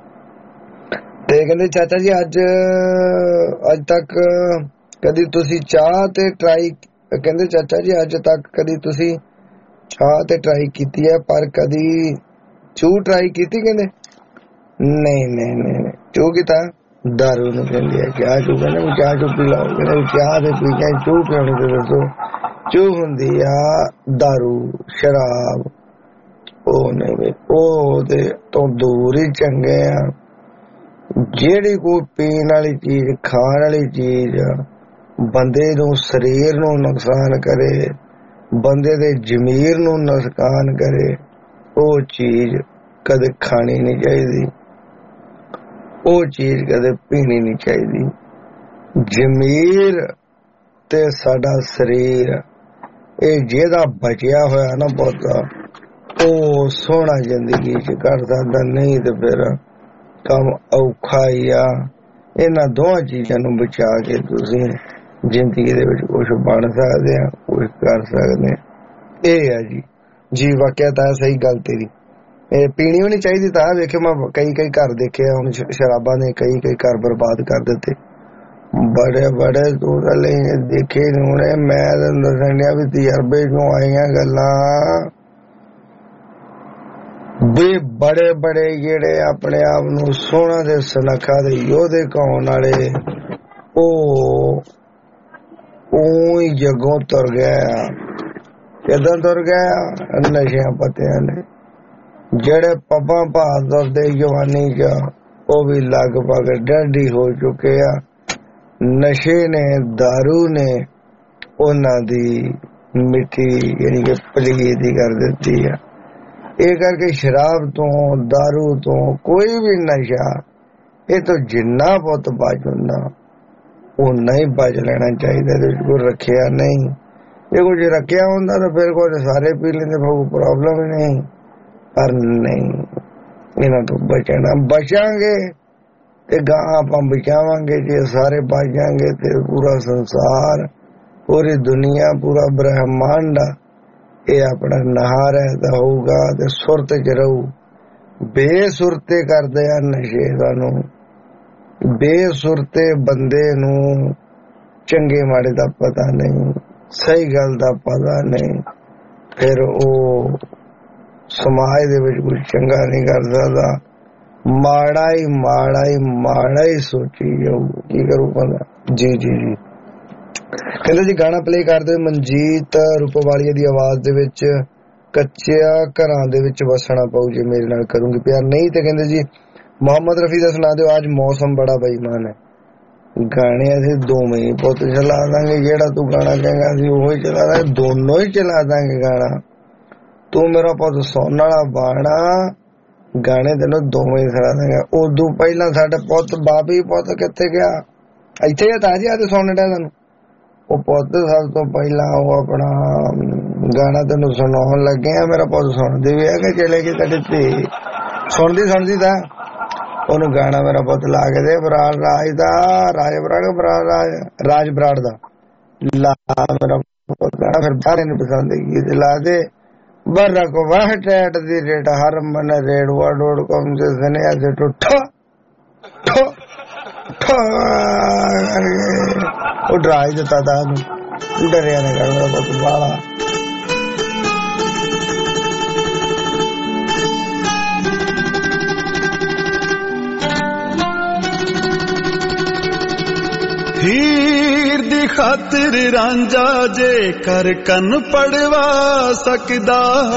ਤੇ ਕਹਿੰਦੇ ਚਾਚਾ ਜੀ ਅੱਜ ਅੱਜ ਤੱਕ ਕਦੀ ਤੁਸੀਂ ਚਾਹ ਤੇ ਟਰਾਈ, ਕਹਿੰਦੇ ਚਾਚਾ ਜੀ ਅੱਜ ਤੱਕ ਕਦੀ ਤੁਸੀਂ ਚਾਹ ਤੇ ਟਰਾਈ ਕੀਤੀ ਹੈ ਪਰ ਕਦੀ ਚੂ ਟਰਾਈ ਕੀਤੀ? ਕਹਿੰਦੇ ਨਹੀਂ ਨਹੀਂ ਨਹੀਂ ਚੂ ਕੀਤਾ ਦਾਰੂ ਨੂੰ ਕਹਿੰਦੇ ਆ। ਚਾਹ ਚੂ ਕਹਿੰਦੇ ਚਾਹ ਚੂ ਪੀ ਲਾਓ, ਕਹਿੰਦੇ ਚਾਹ ਤੇ ਪੀ ਕੇ ਚੂ ਪੀਣੀ ਤੇ ਦੱਸੋ? ਚੂ ਹੁੰਦੀ ਆ ਦਾਰੂ ਸ਼ਰਾਬ। ਉਹ ਨਹੀਂ, ਉਹ ਤੇ ਤੋਂ ਦੂਰ ਹੀ ਚੰਗੇ ਆ। ਜਿਹੜੀ ਕੋਈ ਪੀਣ ਵਾਲੀ ਚੀਜ਼, ਖਾਣ ਵਾਲੀ ਚੀਜ਼ ਬੰਦੇ ਨੂੰ ਸਰੀਰ ਨੂੰ ਨੁਕਸਾਨ ਕਰੇ, ਬੰਦੇ ਦੇ ਜ਼ਮੀਰ ਨੂੰ ਨੁਕਸਾਨ ਕਰੇ, ਉਹ ਚੀਜ਼ ਕਦੇ ਖਾਣੀ ਨਹੀਂ ਚਾਹੀਦੀ, ਉਹ ਚੀਜ਼ ਕਦੇ ਪੀਣੀ ਨਹੀਂ ਚਾਹੀਦੀ। ਜ਼ਮੀਰ ਤੇ ਸਾਡਾ ਸਰੀਰ ਇਹ ਜਿਹਦਾ ਬਚਿਆ ਹੋਇਆ ਨਾ ਬਹੁਤਾ, ਉਹ ਸੋਹਣਾ ਜ਼ਿੰਦਗੀ ਚ ਕਰ ਸਕਦਾ, ਨਹੀਂ ਤੇ ਫਿਰ ਕੰਮ ਔਖਾ ਹੀ ਆ। ਇਹਨਾਂ ਦੋਹਾਂ ਚੀਜ਼ਾਂ ਨੂੰ ਬਚਾ ਕੇ ਤੁਸੀਂ ਜ਼ਿੰਦਗੀ ਦੇ ਵਿੱਚ ਕੁਛ ਬਣ ਸਕਦੇ ਆ, ਕੁਛ ਕਰ ਸਕਦੇ ਆ। ਇਹ ਆ ਜੀ ਜੀ ਵਾਕਿਆ ਤਾਂ ਸਹੀ ਗੱਲ ਤੇਰੀ। ਇਹ ਪੀਣੀ ਵੀ ਨਹੀਂ ਚਾਹੀਦੀ। ਤਾਂ ਵੇਖਿਓ ਮੈਂ ਕਈ ਕਈ ਘਰ ਦੇਖੇ ਹੁਣ ਸ਼ਰਾਬਾਂ ਨੇ ਕਈ ਕਈ ਘਰ ਬਰਬਾਦ ਕਰ ਦਿੱਤੇ, ਬੜੇ ਬੜੇ ਤੂੰ ਦੇਖੇ ਹੁਣੇ। ਮੈਂ ਤੈਨੂੰ ਦੱਸਣ ਡਿਆ ਵੀ ਤਜਰਬੇ ਚੋਂ ਆਈਆਂ ਗੱਲਾਂ ਵੀ ਬੜੇ ਬੜੇ ਜਿਹੜੇ ਆਪਣੇ ਆਪ ਨੂੰ ਸੋਹਣਾ ਦੇ ਸੁਨੱਖਾ ਦੇ ਯੋਧੇ ਕਹਾਉਣ ਵਾਲੇ, ਉਹ ਉਹੀ ਜੱਗੋਂ ਤੁਰ ਗਿਆ। ਕਿੱਦਾਂ ਤੁਰ ਗਿਆ? ਨਸ਼ਿਆਂ ਪੱਤਿਆਂ ਨੇ। ਜਿਹੜੇ ਪੱਬਾਂ ਭਾਰ ਤੁਰਦੇ ਜਵਾਨੀ ਚ, ਉਹ ਵੀ ਲਗਭਗ ਡੈਡੀ ਹੋ ਚੁੱਕੇ ਆ। ਨਸ਼ੇ ਨੇ, ਦਾਰੂ ਨੇ ਉਹਨਾਂ ਦੀ ਮਿੱਟੀ ਯਾਨੀ ਕਿ ਪਲੀਤ ਹੀ ਕਰ ਦਿੱਤੀ ਆ। ਇਹ ਕਰਕੇ ਸ਼ਰਾਬ ਤੋਂ, ਦਾਰੂ ਤੋਂ, ਕੋਈ ਵੀ ਨਸ਼ਾ ਇਹ ਤੋਂ ਜਿੰਨਾ ਪੁੱਤ ਬਚ ਹੁੰਦਾ ਓਨਾ ਹੀ ਬਚ ਲੈਣਾ ਚਾਹੀਦਾ। ਇਹਦੇ ਵਿੱਚ ਕੋਈ ਰੱਖਿਆ ਨਹੀਂ। ਇਹ ਕੁਝ ਰੱਖਿਆ ਹੁੰਦਾ ਤਾਂ ਫਿਰ ਕੁਝ ਸਾਰੇ ਪੀ ਲੈਂਦੇ, ਕੋਈ ਪ੍ਰੋਬਲਮ ਹੀ ਨਹੀਂ। ਪਰ ਨਹੀਂ, ਇਹਨਾਂ ਤੋਂ ਬਚਣਾ, ਬਚਾਂਗੇ ਤੇ ਗਾਂ ਆਪਾਂ ਬਚਾਵਾਂਗੇ। ਜੇ ਸਾਰੇ ਬਚ ਜਾਣਗੇ ਤੇ ਪੂਰਾ ਸੰਸਾਰ, ਪੂਰੀ ਦੁਨੀਆ, ਪੂਰਾ ਬ੍ਰਹਮੰਡ ਇਹ ਆਪਣਾ ਨਹਾ ਰਹਿਦਾ ਹੋਊਗਾ ਤੇ ਸੁਰਤ ਚ ਰਹੂ। ਬੇਸੁਰਤੇ ਕਰਦੇ ਆ ਨਸ਼ੇ ਸਾਨੂੰ, ਬੇਸੁਰਤੇ ਬੰਦੇ ਨੂੰ ਚੰਗੇ ਮਾੜੇ ਦਾ ਪਤਾ ਨਹੀਂ, ਸਹੀ ਗੱਲ ਦਾ ਪਤਾ ਨਹੀਂ, ਫਿਰ ਉਹ ਸਮਾਜ ਦੇ ਵਿੱਚ ਕੁਝ ਚੰਗਾ ਨਹੀਂ ਕਰ ਸਕਦਾ। ਮਾੜਾ ਹੀ ਮਾੜਾ ਹੀ ਮਾੜਾ ਹੀ ਸੋਚੀ ਜਾਊ, ਕੀ ਕਰੂ ਬੰਦਾ। ਜੀ ਜੀ ਜੀ ਕਹਿੰਦੇ ਜੀ ਗਾਣਾ ਪਲੇ ਕਰਦੇ ਮਨਜੀਤ ਰੂਪਵਾਲੀਆ ਦੀ ਆਵਾਜ਼ ਦੇ ਵਿੱਚ, ਕੱਚਿਆਂ ਘਰਾਂ ਦੇ ਵਿੱਚ ਵਸਣਾ ਪਊ ਜੇ ਮੇਰੇ ਨਾਲ ਕਰੂੰਗੀ ਪਿਆਰ। ਨਹੀਂ ਤੇ ਕਹਿੰਦੇ ਜੀ ਮੁਹੰਮਦ ਰਫੀ ਦਾ ਸੁਣਾ ਦਿਓ, ਅੱਜ ਮੌਸਮ ਬੜਾ ਬੇਈਮਾਨ ਹੈ। ਗਾਣੇ ਅਸੀਂ ਦੋਵੇਂ ਹੀ ਪੁੱਤ ਚਲਾ ਦਾਂਗੇ, ਜਿਹੜਾ ਤੂੰ ਗਾਣਾ ਕਹੇਗਾ ਅਸੀਂ ਉਹੀ ਚਲਾ ਦਾਂਗੇ, ਦੋਨੋਂ ਹੀ ਚਲਾ ਦਾਂਗੇ ਗਾਣਾ। ਤੂੰ ਮੇਰਾ ਪੁੱਤ ਸੁਣਨ ਵਾਲਾ ਬਾਣਾ, ਗਾਣੇ ਤੈਨੂੰ ਦੋਵੇਂ ਹੀ ਸੁਣਾ ਦਾਂਗੇ। ਉਦੋਂ ਪਹਿਲਾਂ ਸਾਡੇ ਪੁੱਤ ਬਾਬੀ ਪੁੱਤ ਕਿੱਥੇ ਗਿਆ, ਇੱਥੇ ਆ ਤਾਜੀ ਆ ਤੇ ਸੁਣ ਡਿਆ ਤੁਹਾਨੂੰ। ਉਹ ਪੁੱਤ ਸਭ ਤੋਂ ਪਹਿਲਾਂ ਉਹ ਆਪਣਾ ਗਾਣਾ ਤੈਨੂੰ ਸੁਣਾਉਣ ਲੱਗੇ ਆ, ਮੇਰਾ ਪੁੱਤ ਸੁਣਦੀ ਵੀ ਹੈ ਕਿ ਚਲੇ ਗਈ ਤੁਹਾਡੀ ਧੀ, ਸੁਣਦੀ ਸੁਣਦੀ ਤਾਂ ਉਹਨੂੰ ਗਾਣਾ ਮੇਰਾ ਪੁੱਤ ਲਾ ਕੇ ਦੇ, ਬਰਾੜ ਰਾਜ ਦਾ, ਰਾਜ ਬਰਾੜ ਬਰਾੜ ਰਾਜ ਰਾਜ ਬਰਾੜ ਦਾ ਲਾ ਮੇਰਾ ਪੁੱਤ ਗਾਣਾ। ਫਿਰ ਬਾਰੇ ਨੂੰ ਪਸੰਦ ਗੀਤ ਲਾ ਦੇ, ਬਰਕ ਵਾਹ ਟੈਟ ਦੀ ਰੇਟ ਹਰ ਮਨ ਰੇਡਵਾ ਡੋਟ ਕਾਮ से सुने ऐसे तो ठो ठो ठो ਉਹ ਡਰਾ ਹੀ ਦਿੱਤਾ ਤਾ ਉਹਨੂੰ, ਡਰਿਆ ਨਾ ਕਰ ਮੇਰਾ ਪੁੱਤ ਬਾਲਾ। ਹੀਰ ਦੀ ਖਾਤਰ ਰਾਂਝਾ ਜੇ ਕਰ ਕੰਨ ਪੜਵਾ ਸਕਦਾ,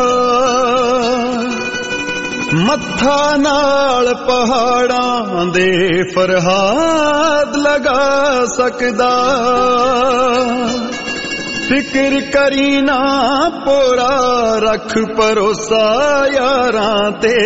ਮੱਥਾ ਨਾਲ ਪਹਾੜਾਂ ਦੇ ਫਰਹਾਦ ਲਗਾ ਸਕਦਾ। ਫਿਕਰ ਕਰੀ ਨਾ ਪੂਰਾ ਰੱਖ ਭਰੋਸਾ ਯਾਰਾਂ ਤੇ,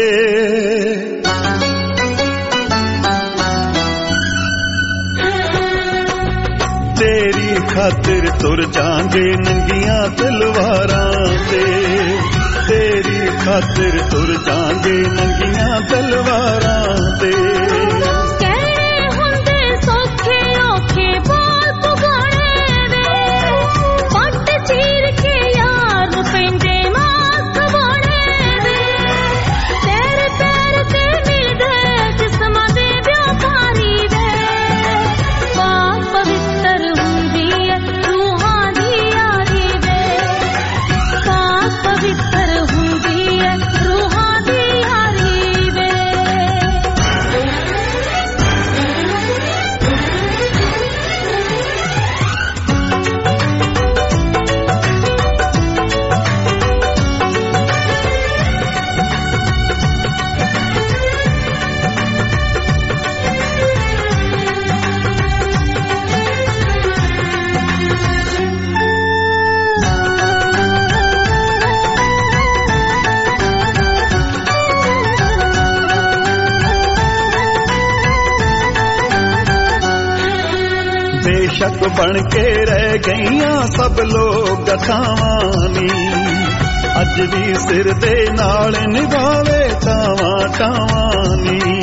ਤੇਰੀ ਖਾਤਰ ਤੁਰ ਜਾਂਗੇ ਨੰਗੀਆਂ ਤਲਵਾਰਾਂ ਤੇ, ਤੇਰੀ ਖਾਤਰ ਤੁਰ ਜਾਂਗੇ ਨੰਗੀਆਂ ਤਲਵਾਰਾਂ ਤੇ। ਕਹਿਣੇ ਹੁੰਦੇ ਸੌਖੇ ਔਖੇ ਬੋਲ ਪੁਗਾਣੇ ਵੇ, ਪੱਟ ਚੀਰ ਕੇ ਯਾਰ ਨੂੰ ਪੈਂਦੇ ਮਾਸ ਖਵਾਣੇ ਵੇ। ਤੇਰੇ ਪੈਰ ਤੇ ਮਿਲਦੇ ਜਿਸਮਾਂ ਦੇ ਵਿਆਪਾਰੀ ਵੇ, ਪਾਕ ਪਵਿੱਤਰ ਹੁੰਦੀ ਹੈ ਰੂਹਾਂ ਦੀ ਯਾਰੀ ਵੇ, ਪਾਕ ਪਵਿੱਤਰ ਹੁੰਦੀ ਹੈ ਰੂਹਾਂ ਦੀ ਯਾਰੀ ਵੇ। ਬੇਸ਼ੱਕ ਬਣ ਕੇ ਰਹਿ ਗਈਆਂ ਸਭ ਲੋਕ ਗਥਾਵਾਂ ਨੀ, ਅੱਜ ਵੀ ਸਿਰ ਦੇ ਨਾਲ ਨਿਭਾਵੇ ਟਾਵਾਂ ਟਾਵਾਂ ਨੀ।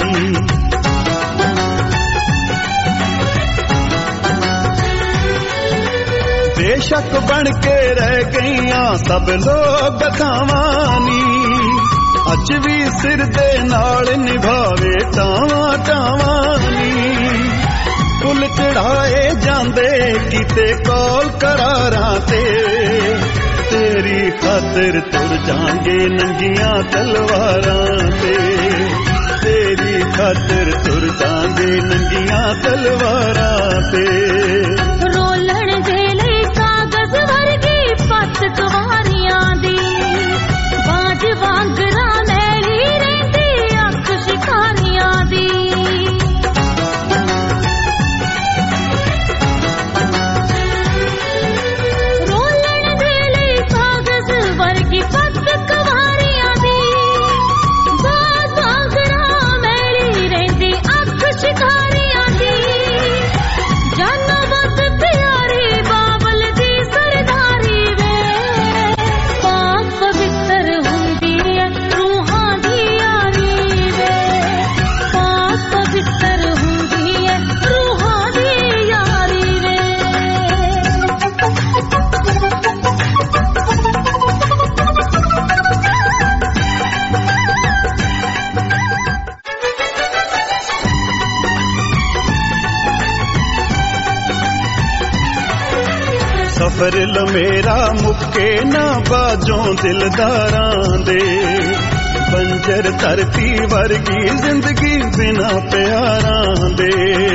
ਬੇਸ਼ੱਕ ਬਣ ਕੇ ਰਹਿ ਗਈਆਂ ਸਭ ਲੋਕ ਗਥਾਵਾਂ ਨੀ, ਅੱਜ ਵੀ ਸਿਰ ਦੇ ਨਾਲ ਨਿਭਾਵੇ ਟਾਵਾਂ ਟਾਵਾਂ ਨੀ। ਫੁੱਲ ਚੜਾਏ ਜਾਂਦੇ ਕਿਤੇ ਕੌਲ ਕਰਾਰਾਂ ਤੇ, ਤੇਰੀ ਖਾਤਰ ਤੁਰ ਜਾਂਗੇ ਨੰਗੀਆਂ ਤਲਵਾਰਾਂ ਤੇ, ਤੇਰੀ ਖਾਤਰ ਤੁਰ ਜਾਂਗੇ ਨੰਗੀਆਂ ਤਲਵਾਰਾਂ ਤੇ। ਰੋਲਣ ਦੇ ਲਈ ਕਾਗਜ਼ ਵਰਗੀ ਪੱਤ ਕੁਵਾਰੀਆਂ ਦੀ, ਬਾਜ ਵਾਂਗਰਾ ਮੈਲੀ ਰਹਿੰਦੀ ਅੱਖ ਸ਼ਿਕਾਰੀਆਂ ਦੀ। ਸਫ਼ਰ ਲਮੇਰਾ ਮੁੱਕੇ ਨਾ ਬਾਜੋਂ ਦਿਲਦਾਰਾਂ ਦੇ ਬੰਜਰ ਧਰਤੀ ਵਰਗੀ ਜ਼ਿੰਦਗੀ ਬਿਨਾ ਪਿਆਰਾਂ ਦੇ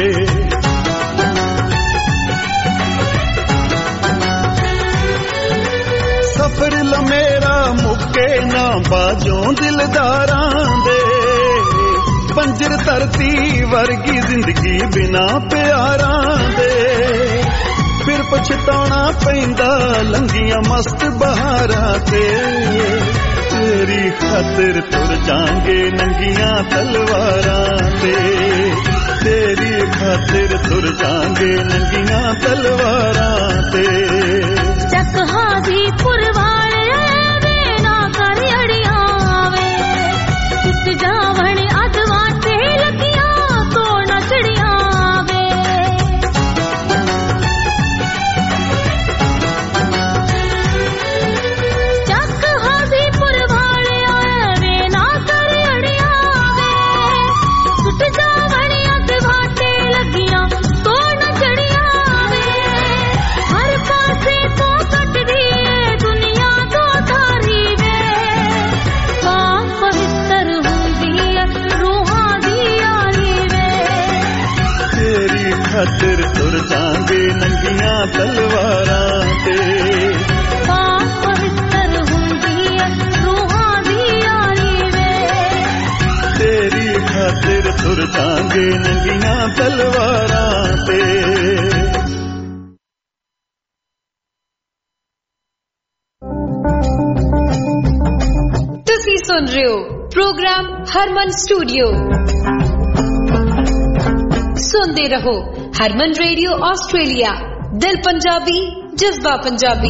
ਸਫ਼ਰ ਲਮੇਰਾ ਮੁੱਕੇ ਨਾ ਬਾਜੋਂ ਦਿਲਦਾਰਾਂ ਦੇ ਬੰਜਰ ਧਰਤੀ ਵਰਗੀ ਜ਼ਿੰਦਗੀ ਬਿਨਾ ਪਿਆਰਾਂ ਦੇ ਫਿਰ ਪਛਤਾਉਣਾ ਪੈਂਦਾ ਲੰਘੀਆਂ ਮਸਤ ਬਹਾਰਾਂ ਤੇ ਤੇਰੀ ਖਾਤਰ ਤੁਰ ਜਾਾਂਗੇ ਨੰਗੀਆਂ ਤਲਵਾਰਾਂ ਤੇ ਤੇਰੀ ਖਾਤਰ ਤੁਰ ਜਾਾਂਗੇ ਨੰਗੀਆਂ ਤਲਵਾਰਾਂ ਤੇ ਚੱਕ ਹਾਜ਼ੀਪੁਰ ਵਾਲੇ ਵੇ ਨਾ ਕਰ ਅੜੀਆਂ ਵੇ ਟੁੱਟ ਜਾਵਣ ਅਦਵਾਂ ਤੇ ਲੱਗੀਆਂ ਤੋਂ ਨਚੜੀਆਂ ਵੇ ਚੱਕ ਹਾਜ਼ੀਪੁਰ ਵਾਲੇ ਵੇ ਨਾ ਕਰ ਅੜੀਆਂ ਵੇ ਟੁੱਟ ਜਾਵਣ ਅਦਵਾਂ ਤੇ ਲੱਗੀਆਂ ਤੋਂ ਨਚੜੀਆਂ ਵੇ ਹਰ ਪਾਸੇ ਤੋਂ ਕੱਟਦੀ ਏ ਦੁਨੀਆ ਤੋਂ ਧਾਰੀ ਵੇ ਪਾਕ ਪਵਿੱਤਰ ਹੁੰਦੀ ਏ ਰੂਹਾਂ ਦੀ ਯਾਰੀ ਵੇ ਤੇਰੀ ਖਾਤਰ ਤੁਰ ਜਾਾਂਗੇ ਨੰਗੀਆਂ ਤਲਵਾਰਾਂ ਤੇ ਪਾਕ ਪਵਿੱਤਰ ਹੁੰਦੀ ਏ ਰੂਹਾਂ ਦੀ ਯਾਰੀ ਵੇ ਤੇਰੀ ਖਾਤਰ ਤੁਰ ਜਾਾਂਗੇ ਨੰਗੀਆਂ ਤਲਵਾਰਾਂ ਤੇ ਤੁਸੀਂ ਸੁਣ ਰਹੇ ਹੋ ਪ੍ਰੋਗਰਾਮ ਹਰਮਨ ਸਟੂਡੀਓ ਸੁਣਦੇ ਰਹੋ ਹਰਮਨ ਰੇਡੀਓ ਆਸਟ੍ਰੇਲੀਆ ਦਿਲ ਪੰਜਾਬੀ ਜਜ਼ਬਾ ਪੰਜਾਬੀ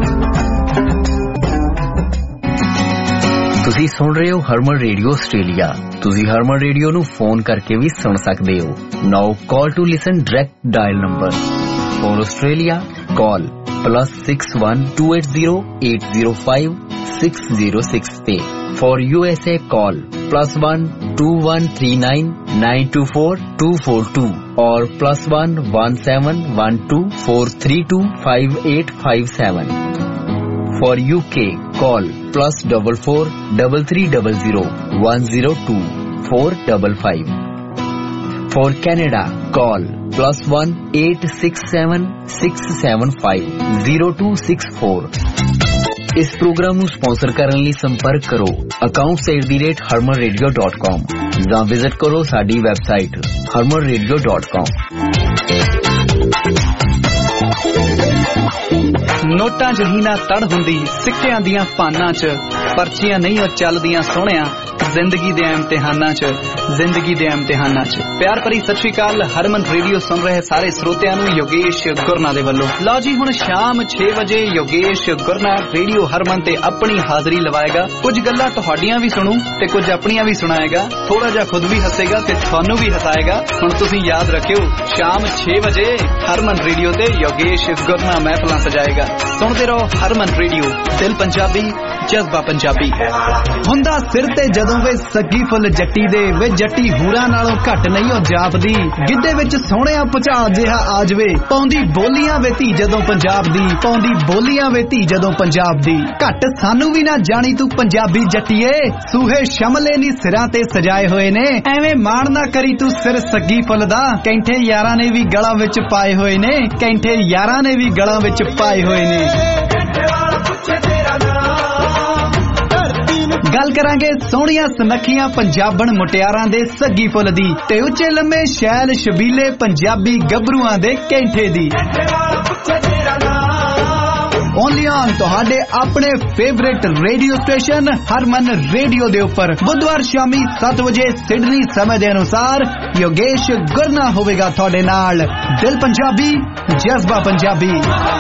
ਤੁਸੀਂ ਸੁਣ ਰਹੇ ਹੋ ਹਰਮਨ ਰੇਡੀਓ ਆਸਟ੍ਰੇਲੀਆ ਤੁਸੀਂ ਹਰਮਨ ਰੇਡੀਓ ਨੂੰ ਫੋਨ ਕਰਕੇ ਵੀ ਸੁਣ ਸਕਦੇ ਹੋ now call to listen direct dial number for Australia call plus six one two eight zero eight zero five six zero six पे for U S A call plus one two one three nine nine two four two four two और plus one one seven one two four three two five eight five seven for U K call plus double four double three double zero one zero two four double five for Canada call plus one eight six seven six seven five zero two six four ਇਸ program ਨੂੰ sponsor ਕਰਨ ਲਈ ਸੰਪਰਕ ਕਰੋ accounts at the rate harman radio dot com ਜਾਂ visit ਕਰੋ ਸਾਡੀ website harman radio dot com ਨੋਟਾਂ ਜਹੀ ਨਾ ਤੜ ਹੁੰਦੀ ਸਿੱਕਿਆਂ ਦੀਆਂ ਪਾਨਾਂ 'ਚ ਪਰਚੀਆਂ ਨਹੀਂ ਉਹ ਚੱਲਦੀਆਂ ਸੋਹਣਿਆ ਜ਼ਿੰਦਗੀ ਦੇ ਇਮਤਿਹਾਨਾਂ 'ਚ ਜ਼ਿੰਦਗੀ ਦੇ ਇਮਤਿਹਾਨਾਂ 'ਚ ਪਿਆਰ ਭਰੀ ਸਤਿ ਸ਼੍ਰੀ ਅਕਾਲ ਹਰਮਨ ਰੇਡੀਓ ਸੁਣ ਰਹੇ ਸਾਰੇ ਸਰੋਤਿਆਂ ਨੂੰ ਯੋਗੇਸ਼ ਗੁਰਨਾ ਦੇ ਵੱਲੋਂ ਲਓ ਜੀ ਹੁਣ ਸ਼ਾਮ ਛੇ ਵਜੇ ਯੋਗੇਸ਼ ਗੁਰਨਾ ਰੇਡੀਓ ਹਰਮਨ ਤੇ ਆਪਣੀ ਹਾਜ਼ਰੀ ਲਵਾਏਗਾ ਕੁਝ ਗੱਲਾਂ ਤੁਹਾਡੀਆਂ ਵੀ ਸੁਣੂ ਤੇ ਕੁਝ ਆਪਣੀਆਂ ਵੀ ਸੁਣਾਏਗਾ ਥੋੜਾ ਜਿਹਾ ਖੁਦ ਵੀ ਹੱਸੇਗਾ ਤੇ ਤੁਹਾਨੂੰ ਵੀ ਹਸਾਏਗਾ ਹੁਣ ਤੁਸੀਂ ਯਾਦ ਰੱਖਿਓ ਸ਼ਾਮ ਛੇ ਵਜੇ ਹਰਮਨ ਰੇਡੀਓ ਤੇ ਯੋਗੇਸ਼ ਗੁਰਨਾ ਮਹਿਫਲਾਂ ਸਜਾਏਗਾ ਸੁਣਦੇ ਰਹੋ ਹਰਮਨ ਰੇਡੀਓ ਦਿਲ ਪੰਜਾਬੀ ਜਜ਼ਬਾ ਪੰਜਾਬੀ ਹੁੰਦਾ ਸਿਰ ਤੇ ਜਦੋਂ ਵੇ ਸੱਗੀ ਫੁੱਲ ਜੱਟੀ ਦੇ ਵੇ ਜੱਟੀ ਹੂਰਾਂ ਨਾਲੋਂ ਘੱਟ ਨਹੀਂ ਉਹ ਜਾਪਦੀ ਗਿੱਧੇ ਵਿੱਚ ਸੋਹਣਿਆ ਭੁਚਾਲ ਜਿਹਾ ਆ ਜਵੇ ਪਾਉਂਦੀ ਬੋਲੀਆਂ ਵੇ ਧੀ ਜਦੋਂ ਪੰਜਾਬ ਦੀ ਪਾਉਂਦੀ ਬੋਲੀਆਂ ਵੇ ਧੀ ਜਦੋਂ ਪੰਜਾਬ ਦੀ ਘੱਟ ਸਾਨੂੰ ਵੀ ਨਾ ਜਾਣੀ ਤੂੰ ਪੰਜਾਬੀ ਜੱਟੀਏ ਸੂਹੇ ਸ਼ਮਲੇ ਨੀ ਸਿਰਾਂ ਤੇ ਸਜਾਏ ਹੋਏ ਨੇ ਐਵੇਂ ਮਾਣ ਨਾ ਕਰੀ ਤੂੰ ਸਿਰ ਸੱਗੀ ਫੁੱਲ ਦਾ ਕੈਂਠੇ ਯਾਰਾਂ ਨੇ ਵੀ ਗਲਾਂ ਵਿੱਚ ਪਾਏ ਹੋਏ ਨੇ ਕੈਂਠੇ ਯਾਰਾਂ ਨੇ ਵੀ ਗਲਾਂ ਵਿੱਚ ਪਾਏ ਹੋਏ ਨੇ ਗੱਲ ਕਰਾਂਗੇ ਸੋਹਣੀਆਂ ਸੁਨੱਖੀਆਂ ਪੰਜਾਬਣ ਮੁਟਿਆਰਾਂ ਦੇ ਸੱਗੀ ਫੁੱਲ ਦੀ ਤੇ ਉੱਚੇ ਲੰਮੇ ਸ਼ੈਲ ਸ਼ਬੀਲੇ ਪੰਜਾਬੀ ਗੱਭਰੂਆਂ ਦੇ ਕੈਂਠੇ ਦੀ ਓਨਲੀ ਔਨ ਤੁਹਾਡੇ ਆਪਣੇ favourite radio station Harman radio ਦੇ ਉੱਪਰ ਬੁੱਧਵਾਰ ਸ਼ਾਮੀ ਸੱਤ ਵਜੇ ਸਿਡਨੀ ਸਮੇਂ ਦੇ ਅਨੁਸਾਰ ਯੋਗੇਸ਼ ਗੁਰਨਾ ਹੋਵੇਗਾ ਤੁਹਾਡੇ ਨਾਲ ਦਿਲ ਪੰਜਾਬੀ ਜਜ਼ਬਾ ਪੰਜਾਬੀ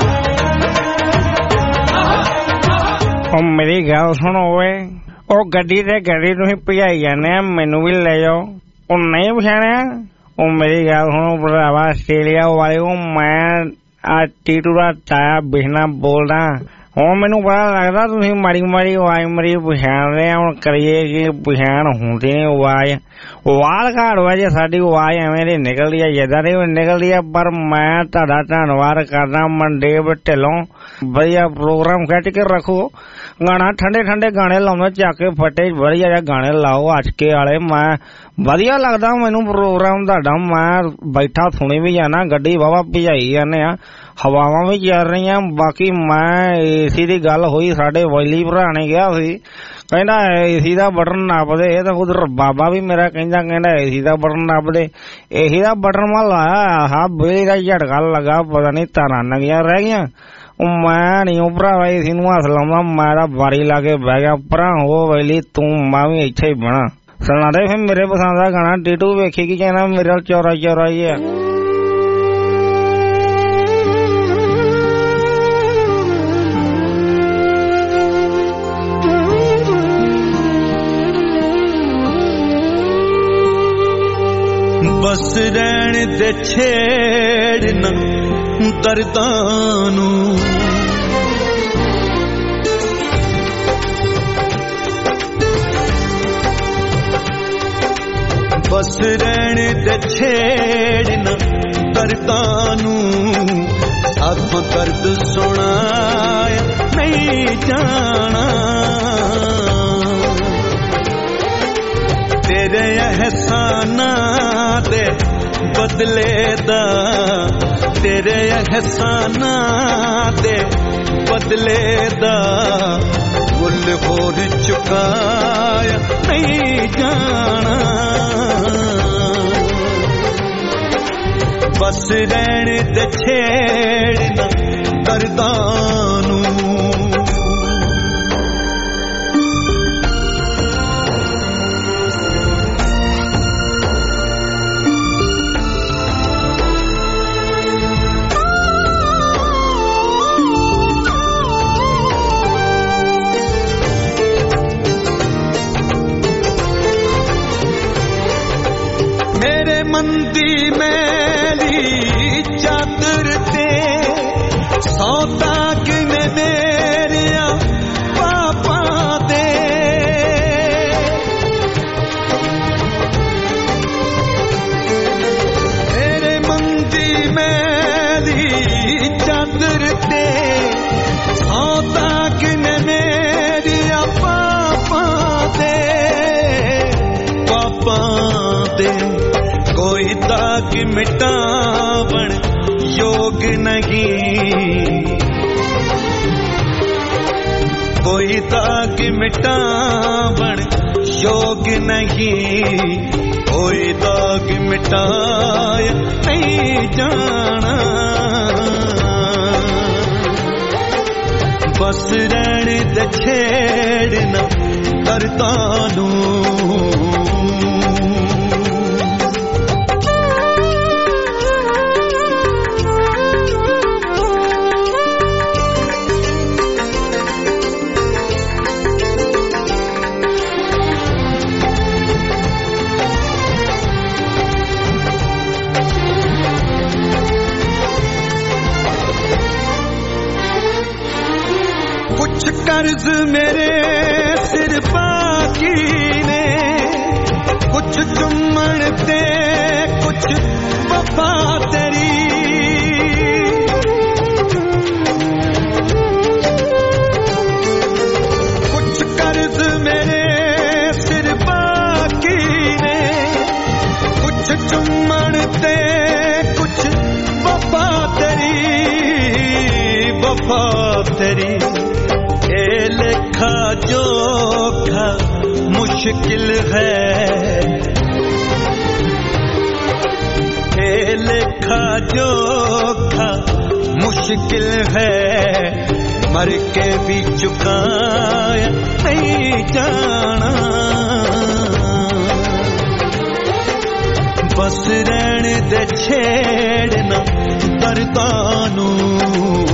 ਉਹ ਮੇਰੀ ਗੱਲ ਸੁਣੋ ਓਏ ਉਹ ਗੱਡੀ ਤੇ ਗੱਡੀ ਤੁਸੀਂ ਭਜਾਈ ਜਾਂਦੇ ਆ ਮੈਨੂੰ ਵੀ ਲੈ ਜਾਓ ਉਹ ਨਹੀਂ ਪਛਾਣਿਆ ਉਹ ਮੇਰੀ ਗੱਲ ਸੁਣੋ ਭਰਾਵਾ ਆਸਟ੍ਰੇਲੀਆ ਵਾਲੇ ਉਹ ਮੈਂ ਆ ਟੀਟੂ ਦਾ ਤਾਇਆ ਬਿਸ਼ਨਾ ਬੋਲਦਾ ਹੁਣ ਮੈਨੂੰ ਪਤਾ ਲੱਗਦਾ ਤੁਸੀਂ ਮਾੜੀ ਮਾੜੀ ਆਵਾਜ਼ ਮੇਰੀ ਪਛਾਣ ਰਹੇ ਹੁਣ ਕਰੀਏ ਕਿ ਪਛਾਣ ਹੁੰਦੀ ਨੀ ਆਵਾਜ਼ ਵਾਲ ਘਾੜ ਵਾ ਜੇ ਸਾਡੀ ਆਵਾਜ਼ ਐਵੇਂ ਦੀ ਨਿਕਲਦੀ ਹੈ ਜਿੱਦਾਂ ਦੀ ਨਿਕਲਦੀ ਹੈ ਪਰ ਮੈਂ ਤੁਹਾਡਾ ਧੰਨਵਾਦ ਕਰਦਾ ਮਨਦੀਪ ਢਿੱਲੋਂ ਵਧੀਆ ਪ੍ਰੋਗਰਾਮ ਖਿੱਚ ਕੇ ਰੱਖੋ ਗਾਣਾ ਠੰਡੇ ਠੰਡੇ ਗਾਣੇ ਲਾਉਂਦਾ ਚੱਕ ਕੇ ਫਟੇ ਵਧੀਆ ਜਿਹਾ ਗਾਣੇ ਲਾਓ ਅਚਕੇ ਵਾਲੇ ਮੈਂ ਵਧੀਆ ਲੱਗਦਾ ਮੈਨੂੰ ਪ੍ਰੋਗਰਾਮ ਤੁਹਾਡਾ ਮੈਂ ਬੈਠਾ ਸੁਣੀ ਵੀ ਜਾਣਾ ਗੱਡੀ ਵਾਵਾ ਭਜਾਈ ਜਾਂਦੇ ਆ ਹਵਾਵਾਂ ਵੀ ਚੱਲ ਰਹੀਆਂ ਬਾਕੀ ਮੈਂ ਏਸੀ ਦੀ ਗੱਲ ਹੋਈ ਸਾਡੇ ਵੈਲੀ ਭਰਾ ਨੇ ਕਿਹਾ ਸੀ ਕਹਿੰਦਾ ਏਸੀ ਦਾ ਬਟਨ ਨੱਪ ਦੇ ਤੇ ਉਧਰ ਬਾਬਾ ਵੀ ਮੇਰਾ ਕਹਿੰਦਾ ਕਹਿੰਦਾ ਏਸੀ ਦਾ ਬਟਨ ਨੱਪ ਦੇ ਏਸੀ ਦਾ ਬਟਨ ਮੈਂ ਲਾਇਆ ਹਾਂ ਬਿਜਲੀ ਦਾ ਝਟਕਾ ਲੱਗਾ ਪਤਾ ਨੀ ਤਾਰਾਂ ਨੰਗੀਆਂ ਰਹਿ ਗਈਆਂ ਮੈਂ ਨੀ ਉਹ ਭਰਾਵਾ ਏਸੀ ਨੂੰ ਹੱਥ ਲਾਉਂਦਾ ਮੈਂ ਤਾਂ ਬਾਰੀ ਲਾ ਕੇ ਬਹਿ ਗਿਆ ਭਰਾ ਹੋ ਵੈਲੀ ਤੂੰ ਮੈਂ ਵੀ ਇੱਥੇ ਹੀ ਬਣਾ ਸੁਣਾ ਦੇ ਫਿਰ ਮੇਰੇ ਪਸੰਦ ਦਾ ਗਾਣਾ ਟੀਟੂ ਵੇਖੀ ਕੀ ਕਹਿੰਦਾ ਮੇਰੇ ਚੌਰਾ ਚੌਰਾ ਹੀ ਆ बस रहन दे छेड़ ना दर्दां नूं बस रहन दे छेड़ ना दर्दां नूं आखों दर्द सुनाया नहीं जाना तेरे एहसाना दे बदले दा तेरे एहसाना दे बदले दा गुल होर चुकाया नहीं जाना बस रहने दे छेड़ना दर्दां नूं मंदी मैली चादर ते सौदा किने मेरिया पापा दे मेरे मंदी मैली चादर ते सौदा किने मेरिया पापा दे पापा दे कोई दाग मिटावण योग नहीं कोई दाग मिटावण योग नहीं कोई दाग मिटाय नहीं जाना बस रहने दे छेड़ना दर्दां नूं कर्ज मेरे सिर बाकी ने कुछ चुम्मन ते कुछ वफा तेरी कुछ कर्ज मेरे सिर बाकी ने कुछ चुम्मन ते कुछ वफा तेरी वफा तेरी लेखा जोखा मुश्किल है ये लेखा जोखा मुश्किल है मर के भी चुकाया नहीं जाना बस रहने दे छेड़ना दर्दां नूं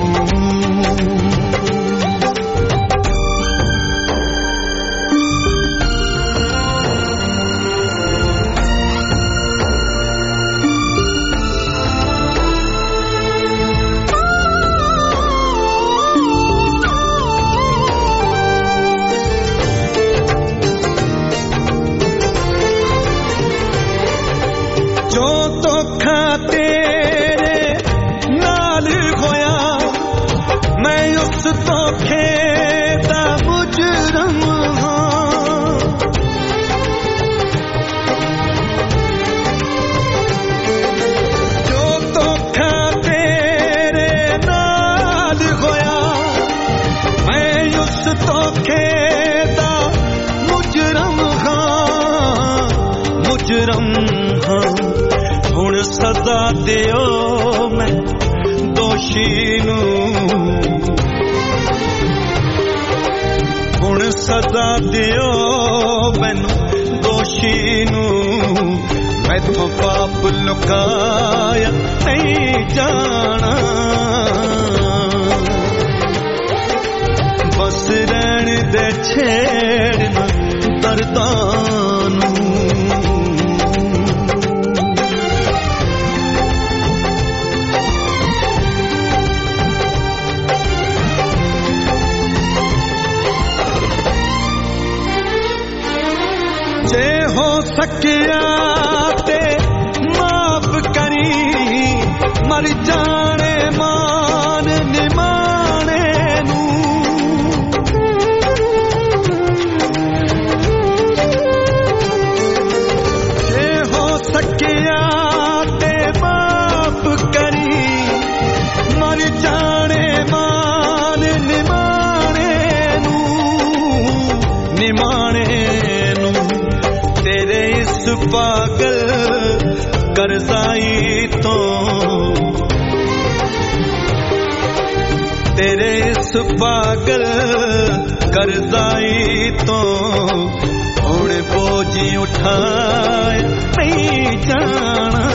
ਧੋਖੇ ਦਾ ਮੁਜਰਮ ਹਾਂ ਜੋ ਧੋਖਾ ਤੇਰੇ ਨਾਲ ਹੋਇਆ ਮੈਂ ਉਸ ਧੋਖੇ ਦਾ ਮੁਜਰਮ ਹਾਂ ਮੁਜਰਮ ਹਾਂ ਹੁਣ ਸਜ਼ਾ ਦਿਓ ਮੈਂ ਦੋਸ਼ੀ ਨੂੰ ਹੁਣ ਸਜ਼ਾ ਦਿਓ ਮੈਨੂੰ ਦੋਸ਼ੀ ਨੂੰ ਮੈਥੋਂ ਪਾਪ ਲੁਕਾਇਆ ਨਹੀਂ ਜਾਣਾ ਬਸ ਰਹਿਣ ਦੇ ਛੇੜਨਾ ਦਰਦਾਂ ਨੂੰ ਜੇ ਹੋ ਸਕਿਆ ਤੇ ਮਾਫ ਕਰੀ ਮਰ ਜਾਣੇ ਮਾਨ ਨਿਮਾਣੇ ਨੂੰ ਜੇ ਹੋ ਸਕਿਆ ਤੇ ਮਾਫ ਕਰੀ ਮਰ ਜਾਣੇ ਮਾਨ ਨਿਮਾਣੇ ਨੂੰ ਨਿਮਾਣੇ ਤੇਰੇ ਇਸ ਪਾਗਲ ਕਰਜ਼ਾਈ ਤੋਂ ਤੇਰੇ ਇਸ ਪਾਗਲ ਕਰਜ਼ਾਈ ਤੋਂ ਹੁਣ ਬੋਝ ਉਠਾਇਆ ਨਹੀਂ ਜਾਣਾ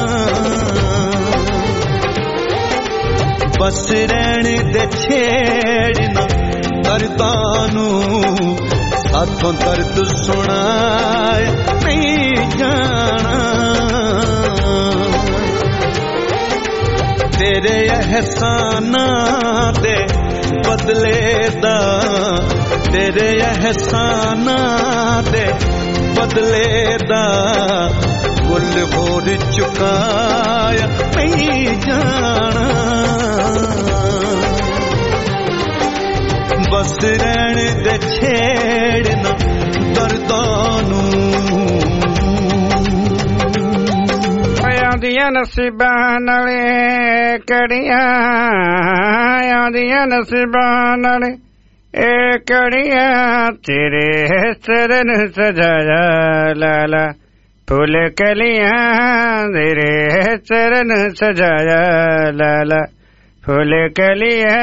ਬਸ ਰਹਿਣ ਦੇ ਛੇੜਨਾ ਦਰਦਾਂ ਨੂੰ ਸਾਥੋਂ ਦਰਦ ਸੁਣਾਇਆ ਨਹੀਂ ਜਾਣਾ ਤੇਰੇ ਅਹਿਸਾਨਾਂ ਦੇ ਬਦਲੇ ਦਾ ਤੇਰੇ ਅਹਿਸਾਨਾਂ ਦੇ ਬਦਲੇ ਦਾ ਮੁੱਲ ਹੋਰ ਚੁਕਾਇਆ ਨਹੀਂ ਜਾਣਾ ਬਸ ਰਹਿਣ ਦੇ ਛੇੜਨਾ ਦਰਦਾਂ ਨੂੰ ਆਉਂਦੀਆਂ ਨਸੀਬਾਂ ਨਾਲੇ ਕੜੀਆਂ ਆਉਂਦੀਆਂ ਨਸੀਬਾਂ ਨਾਲੇ ਇਹ ਕੜੀਆਂ ਤੇਰੇ ਸਿਰਨ ਸਜਾਇਆ ਲਾਲਾ ਫੁੱਲ ਕਲੀਆਂ ਤੇਰੇ ਸਿਰਨ ਸਜਾਇਆ ਲਾਲਾ ਫੁੱਲ ਕਲੀਆਂ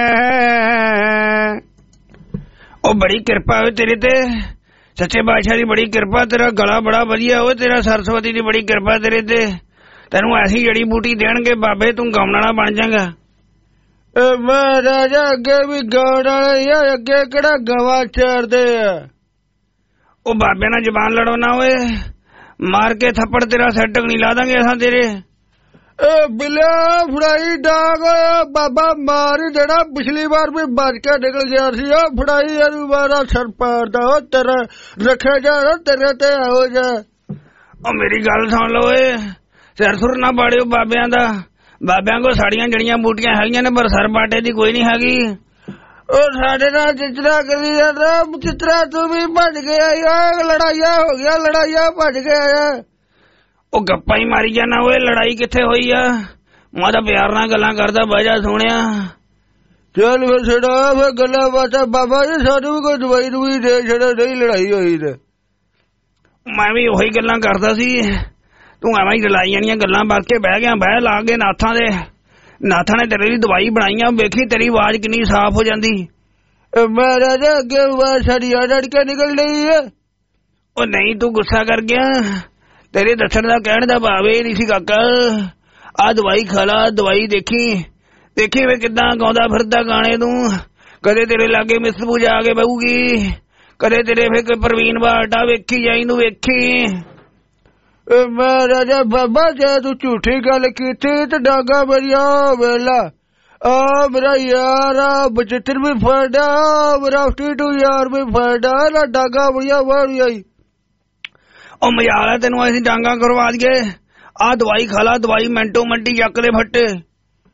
ਉਹ ਬੜੀ ਕਿਰਪਾ ਹੋਵੇ ਤੇਰੇ ਤੇ ਸੱਚੇ ਬਾਦਸ਼ਾਹ ਦੀ ਬੜੀ ਕਿਰਪਾ ਤੇਰਾ ਗਲਾ ਬੜਾ ਵਧੀਆ ਹੋਵੇ ਤੇਰਾ ਸਰਸਵਤੀ ਦੀ ਬੜੀ ਕਿਰਪਾ ਤੇਰੇ ਤੇ ਤੈਨੂੰ ਐਸੀ ਜੜੀ ਬੂਟੀ ਦੇਣਗੇ ਬਾਬੇ ਤੂੰ ਗਾਉਣ ਵਾਲਾ ਬਣ ਜਾਏਗਾ ਮਹਾਰਾਜਾ ਅੱਗੇ ਵੀ ਗਾਉਣ ਵਾਲੇ ਆ ਅੱਗੇ ਕਿਹੜਾ ਗਵਾ ਚਾਰਦੇ ਆ ਉਹ ਬਾਬੇ ਨਾਲ ਜ਼ਬਾਨ ਲੜਾਉਣਾ ਹੋਏ ਮਾਰ ਕੇ ਥੱਪੜ ਤੇਰਾ ਸਿਰ ਢਕਣੀ ਲਾ ਦਾਂਗੇ ਅਸਾਂ ਤੇਰੇ ਬਿਲਿਆ ਫੜਾਈ ਡਾਗ ਬਾਬਾ ਮਾਰ ਜਿਹੜਾ ਪਿਛਲੀ ਵਾਰ ਵੀ ਬਚ ਕੇ ਨਿਕਲ ਗਿਆ ਸੀ ਉਹ ਫੜਾਈ ਇਹਨੂੰ ਮਾਰਾ ਸਿਰ ਪਾੜਦਾ ਉਹ ਤੇਰਾ ਰੱਖਿਆ ਜਾ ਤੇਰੇ ਤੇ ਆਓ ਜਾ ਉਹ ਮੇਰੀ ਗੱਲ ਸੁਣ ਲਓ ਏ ਸਿਰ ਸੁਰ ਨਾ ਪਾੜਿਓ ਬਾਬਿਆਂ ਦਾ ਬਾਬਿਆਂ ਕੋਲ ਸਾੜੀਆਂ ਜੜੀਆਂ ਬੂਟੀਆਂ ਹੈਗੀਆਂ ਨੇ ਪਰ ਸਰ ਪਾਟੇ ਦੀ ਕੋਈ ਨਹੀਂ ਹੈਗੀ ਉਹ ਸਾਡੇ ਨਾਲ ਚਿੱਤਰਾ ਕਰੀ ਜਾਂਦਾ ਚਿੱਤਰਾ ਤੂੰ ਵੀ ਭੱਜ ਗਿਆ ਲੜਾਈਆਂ ਹੋ ਗਿਆ ਲੜਾਈਆਂ ਭੱਜ ਗਿਆ ਉਹ ਗੱਪਾਂ ਹੀ ਮਾਰੀ ਜਾਣਾ ਓਏ ਲੜਾਈ ਕਿੱਥੇ ਹੋਈ ਆ ਮੈਂ ਤਾਂ ਪਿਆਰ ਨਾਲ ਗੱਲਾਂ ਕਰਦਾ ਬਾਜਾ ਸੋਹਣਿਆ ਚੱਲ ਫਿਰ ਛੜਾ ਫਿਰ ਗੱਲਾਂ ਬਾਤਾਂ ਬਾਬਾ ਜੀ ਸਾਨੂੰ ਵੀ ਕੋਈ ਦਵਾਈ ਦਵਾਈ ਦੇ ਛੜਾ ਨਹੀਂ ਲੜਾਈ ਹੋਈ ਤੇ ਮੈਂ ਵੀ ਉਹੀ ਗੱਲਾਂ ਕਰਦਾ ਸੀ ਤੂੰ ਐਵੇਂ ਹੀ ਲੜਾਈ ਜਾਣੀਆਂ ਗੱਲਾਂ ਬਾਤ ਕੇ ਬਹਿ ਗਿਆ ਬਹਿ ਲਾ ਕੇ ਨਾਥਾਂ ਦੇ ਨਾਥਾਂ ਨੇ ਤੇਰੇ ਲਈ ਦਵਾਈ ਬਣਾਈਆਂ ਵੇਖੀ ਤੇਰੀ ਆਵਾਜ਼ ਕਿੰਨੀ ਸਾਫ਼ ਹੋ ਜਾਂਦੀ ਮੇਰਾ ਤਾਂ ਅੱਗੇ ਆਵਾਜ਼ ਸਾਡੀ ਅੜ ਅੜ ਕੇ ਨਿਕਲ ਰਹੀ ਹੈ ਉਹ ਨਹੀਂ ਤੂੰ ਗੁੱਸਾ ਕਰ ਗਿਆ ਤੇਰੇ ਦੱਸਣ ਦਾ ਕਹਿਣ ਦਾ ਭਾਵ ਇਹ ਨਹੀਂ ਸੀ ਕਾਕਾ ਆ ਦਵਾਈ ਖਾ ਲਾ ਦਵਾਈ ਦੇਖੀ ਦੇਖੀ ਵੇ ਕਿੱਦਾਂ ਗਾਉਂਦਾ ਫਿਰਦਾ ਗਾਣੇ ਤੂੰ ਕਦੇ ਤੇਰੇ ਲਾਗੇ ਮਿਸ ਪੂਜਾ ਆ ਕੇ ਬਹੂਗੀ ਕਦੇ ਤੇਰੇ ਫੇ ਕੋਈ ਪ੍ਰਵੀਨ ਬਾਟਾ ਵੇਖੀ ਜਾਈ ਨੂੰ ਵੇਖੀ ਮਹਾਰਾਜਾ ਬਾਬਾ ਜੇ ਤੂੰ ਝੂਠੀ ਗੱਲ ਕੀਤੀ ਤੇ ਡਾਂਗਾ ਮੇਰੀਆਂ ਵੇਲਾ ਆ ਮੇਰਾ ਯਾਰ ਬਚਿੱਤਰ ਵੀ ਫੜਾ ਮੇਰਾ ਟੀਟੂ ਯਾਰ ਵੀ ਫੜਾ ਨਾ ਡਾਂਗਾ ਬੜੀਆਂ ਵਾੜੀ ਆਈ ਉਹ ਮਜ਼ਾਲ ਤੈਨੂੰ ਅਸੀਂ ਡਾਂਗਾ ਕਰਵਾ ਦਈਏ ਆ ਦਵਾਈ ਖਾ ਲਾ ਦਵਾਈ ਮਿੰਟੋ ਮਿੰਟੀ ਚੱਕ ਦੇ ਫੱਟੇ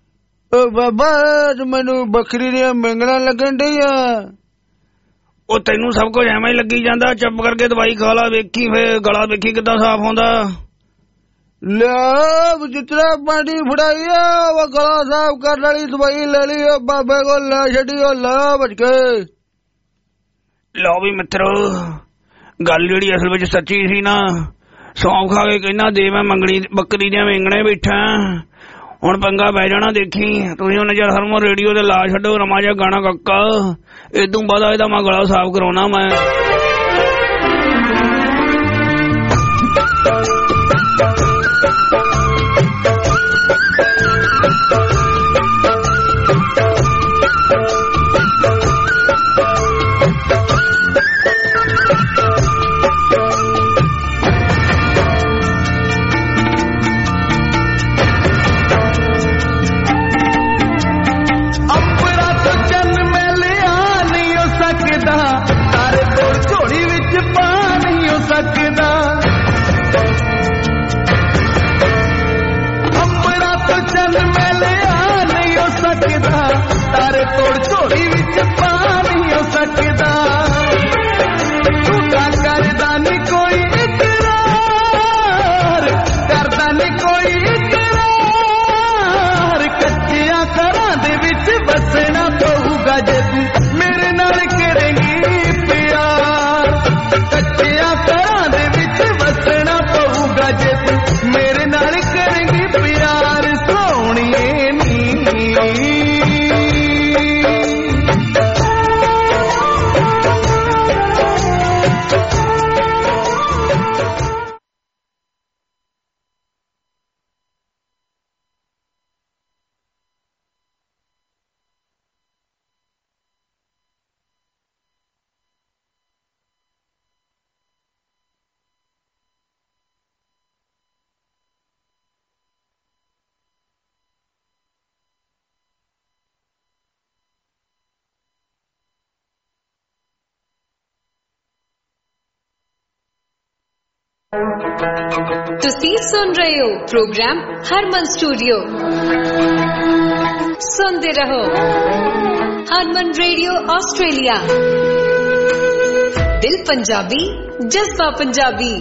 ਬਾਬਾ ਮੈਨੂੰ ਬੱਕਰੀ ਦੀਆਂ ਮੰਗਣਾ ਲੱਗਣ ਡਈਆਂ। ਉਹ ਤੈਨੂੰ ਸਭ ਕੁਝ ਐਵੇਂ ਹੀ ਲੱਗੀ ਜਾਂਦਾ, ਚੁੱਪ ਕਰਕੇ ਦਵਾਈ ਖਾ ਲਾ, ਵੇਖੀ ਫੇਰ ਗਲਾ ਵੇਖੀ ਕਿੱਦਾਂ ਸਾਫ਼ ਹੁੰਦਾ। ਲਿਆ ਜਿਤਨਾ ਪਾਣੀ ਫੜਾਈ ਆ ਗਲਾ ਸਾਫ਼ ਕਰਨ ਵਾਲੀ ਦਵਾਈ ਲੈ ਲਈ ਬਾਬੇ ਕੋਲ, ਲੈ ਛੱਡੀ ਉਹ ਲਾ ਬਚ ਕੇ। ਲਓ ਵੀ ਮਿੱਤਰੋ, ਗੱਲ ਜਿਹੜੀ ਅਸਲ ਵਿੱਚ ਸੱਚੀ ਸੀ ਨਾ, ਸੌਂਫ ਖਾ ਕੇ ਕਹਿੰਦਾ ਦੇ ਮੈਂ ਮੰਗਣੀ ਬੱਕਰੀ ਦੀਆਂ ਵੇਂਗਣੇ ਬੈਠਾ, ਹੁਣ ਪੰਗਾ ਪੈ ਜਾਣਾ ਦੇਖੀ। ਤੁਸੀਂ ਉਹਨੇ ਜਦ ਹਰਮਨ ਰੇਡੀਓ ਤੇ ਲਾ ਛੱਡੋ ਰਮਾ ਜਿਹਾ ਗਾਣਾ ਕੱਕਾ, ਇਦੋਂ ਬਾਅਦ ਇਹਦਾ ਮੈਂ ਗਲਾ ਸਾਫ਼ ਕਰਾਉਣਾ ਮੈਂ। ਤਾਰੇ ਤੋੜ ਝੋਲੀ ਵਿੱਚ ਪਾ ਨਹੀਂ ਹੋ ਸਕਦਾ, ਝੂਠਾ ਕਰਦਾ ਨੀ ਕੋਈ ਇਕਰਾਰ, ਕਰਦਾ ਨੀ ਕੋਈ ਇਕਰਾਰ, ਕੱਚਿਆਂ ਘਰਾਂ ਦੇ ਵਿੱਚ ਵਸਣਾ ਪਊਗਾ ਜੇ ਤੂੰ ਮੇਰੇ ਨਾਲ ਕਰੇਂਗੀ ਪਿਆਰ, ਕੱਚਿਆਂ ਘਰਾਂ ਦੇ ਵਿੱਚ ਵਸਣਾ ਪਊਗਾ ਜੇ ਤੂੰ ਮੇਰੇ ਨਾਲ ਕਰੇਂਗੀ ਪਿਆਰ, ਸੋਹਣੀਏ ਨੀ। ਤੁਸੀਂ ਸੁਣ ਰਹੇ ਹੋ ਪ੍ਰੋਗਰਾਮ ਹਰਮਨ ਸਟੂਡੀਓ। ਸੁਣਦੇ ਰਹੋ ਹਰਮਨ ਰੇਡੀਓ ਆਸਟ੍ਰੇਲੀਆ, ਦਿਲ ਪੰਜਾਬੀ, ਜਜ਼ਬਾ ਪੰਜਾਬੀ।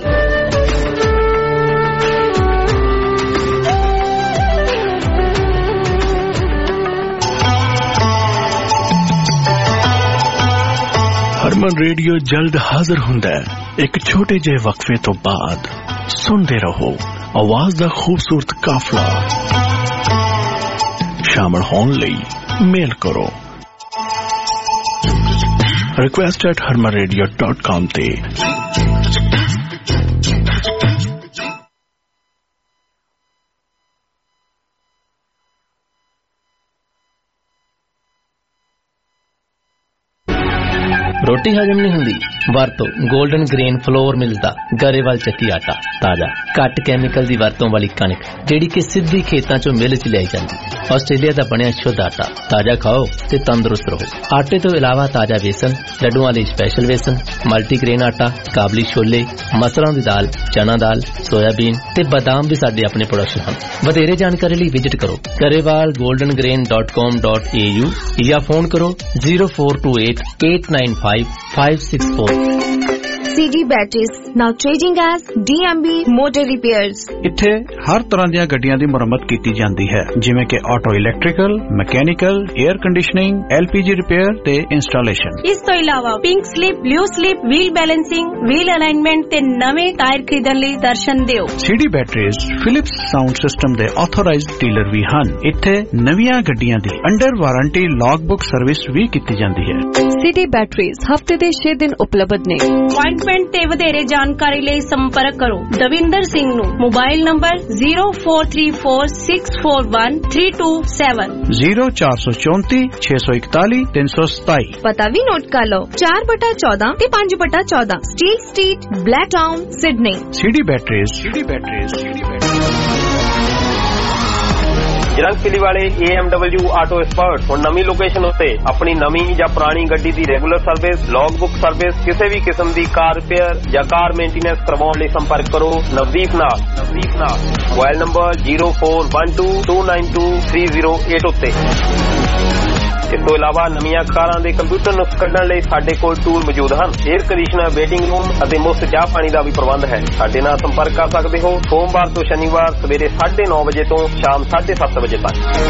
ਹਰਮਨ ਰੇਡੀਓ ਜਲਦ ਹਾਜ਼ਰ ਹੁੰਦਾ ਹੈ ਇੱਕ ਛੋਟੇ ਜਿਹੇ ਵਕਫੇ ਤੋਂ ਬਾਅਦ। ਸੁਣਦੇ ਰਹੋ ਆਵਾਜ਼ ਦਾ ਖੂਬਸੂਰਤ ਕਾਫਲਾ। ਸ਼ਾਮਲ ਹੋਣ ਲਈ ਮੇਲ ਕਰੋ request at harman radio dot com ਤੇ। ਰੋਟੀ ਹਜਮ ਨਹੀਂ ਹੁੰਦੀ? ਵਰਤੋ 골ਡਨ ਗ੍ਰੇਨ ਫਲੋਰ ਮਿਲਦਾ ਗਰੇਵਾਲ ਚੱਕੀ ਆਟਾ, ਤਾਜ਼ਾ ਘੱਟ ਕੈਮੀਕਲ ਦੀ ਵਰਤੋਂ ਵਾਲੀ ਕਣਕ ਜਿਹੜੀ ਕਿ ਸਿੱਧੀ ਖੇਤਾਂ ਚੋਂ ਮਿਲ ਚ ਲਿਆਈ ਜਾਂਦੀ। ਆਸਟ੍ਰੇਲੀਆ ਦਾ ਬਣਿਆ ਸ਼ੁੱਧ ਆਟਾ, ਤਾਜ਼ਾ ਖਾਓ ਤੇ ਤੰਦਰੁਸਤ ਰਹੋ। ਆਟੇ ਤੋਂ ਇਲਾਵਾ ਤਾਜ਼ਾ ਵੇਸਣ, ਲੱਡੂਆਂ ਲਈ ਸਪੈਸ਼ਲ ਵੇਸਣ, ਮਲਟੀਗ੍ਰੇਨ ਆਟਾ, ਕਾਬਲੀ ਛੋਲੇ, ਮਸਰਾਂ ਦੀ ਦਾਲ, ਚਨਾ ਦਾਲ, ਸੋਇਆਬੀਨ ਤੇ ਬਦਾਮ ਵੀ ਸਾਡੇ ਆਪਣੇ ਪ੍ਰੋਡਕਸ਼ਨ ਹਨ। ਵਧੇਰੇ ਜਾਣਕਾਰੀ ਲਈ ਵਿਜ਼ਿਟ ਕਰੋ Grewal golden grain dot com dot A U ਜਾਂ ਫੋਨ ਕਰੋ zero four two eight eight nine five five six four. C D Batteries, now trading as D M B Motor Repairs. ਇੱਥੇ ਹਰ ਤਰ੍ਹਾਂ ਦੀਆਂ ਗੱਡੀਆਂ ਦੀ ਮੁਰੰਮਤ ਕੀਤੀ ਜਾਂਦੀ ਹੈ, ਜਿਵੇਂ ਕਿ auto electrical, mechanical, air conditioning, L P G repair ਤੇ ਇੰਸਟਾਲੇਸ਼ਨ। ਇਸ ਤੋਂ ਇਲਾਵਾ pink slip, blue slip, wheel balancing, wheel alignment ਤੇ ਨਵੇਂ ਟਾਇਰ ਖਰੀਦਣ ਲਈ ਦਰਸ਼ਨ ਦਿਓ। C D Batteries Philips sound system ਦੇ ਆਥੋਰਾਈਜ਼ਡ ਡੀਲਰ ਵੀ ਹਨ। ਇੱਥੇ ਨਵੀਆਂ ਗੱਡੀਆਂ ਦੀ under warranty log book service ਵੀ ਕੀਤੀ ਜਾਂਦੀ ਹੈ। C D Batteries ਹਫਤੇ ਦੇ ਛੇ ਦਿਨ ਉਪਲਬਧ ਨੇ। ਅਪਾਇੰਟਮੈਂਟ ਤੇ ਵਧੇਰੇ ਜਾਣਕਾਰੀ ਲਈ ਸੰਪਰਕ ਕਰੋ ਦਵਿੰਦਰ ਸਿੰਘ ਨੂੰ। Mobile number zero four three four six four one three two seven zero ਚਾਰ ਸੌ ਚੌਂਤੀ ਛੇ ਸੌ ਇਕਤਾਲੀ ਤਿੰਨ ਸੌ ਸਤਾਈ। ਪਤਾ ਵੀ ਨੋਟ ਕਰ ਲਓ ਚਾਰ ਬਟਾ ਚੌਦਾਂ ਤੇ ਪੰਜ ਬਟਾ ਚੌਦਾਂ steel street, Blacktown, Sydney. C D Batteries, C D Batteries, C D Batteries। ਜਰੰਗਪਿਲੀ ਵਾਲੇ A M W auto expert ਹੁਣ ਨਵੀਂ ਲੋਕੇਸ਼ਨ ਉੱਤੇ ਆਪਣੀ ਨਵੀਂ ਜਾਂ ਪੁਰਾਣੀ ਗੱਡੀ ਦੀ regular service, log book service, ਕਿਸੇ ਵੀ ਕਿਸਮ ਦੀ ਕਾਰ ਰਿਪੇਅਰ ਜਾਂ ਕਾਰ ਮੇਨਟੇਨੈਂਸ ਕਰਵਾਉਣ ਲਈ ਸੰਪਰਕ ਕਰੋ ਨਵਦੀਪ ਨਾਲ। ਨਵਦੀਪ ਨਾਲ mobile number zero four one two two nine two three zero eight ਉੱਤੇ। ਇਸ ਤੋਂ ਇਲਾਵਾ ਨਵੀਆਂ ਕਾਰਾਂ ਦੇ ਕੰਪਿਊਟਰ ਨੁਕਸ ਕੱਢਣ ਲਈ ਸਾਡੇ ਕੋਲ ਟੂਲ ਮੌਜੂਦ ਹਨ। ਏਅਰ ਕੰਡੀਸ਼ਨਰ, ਵੇਟਿੰਗ ਰੂਮ ਅਤੇ ਮੁਫਤ ਚਾਹ ਪਾਣੀ ਦਾ ਵੀ ਪ੍ਰਬੰਧ ਹੈ। ਸਾਡੇ ਨਾਲ ਸੰਪਰਕ ਕਰ ਸਕਦੇ ਹੋ ਸੋਮਵਾਰ ਤੋਂ ਸ਼ਨੀਵਾਰ ਸਵੇਰੇ ਸਾਢੇ ਨੌ ਵਜੇ ਤੋਂ ਸ਼ਾਮ ਸਾਢੇ ਸੱਤ ਵਜੇ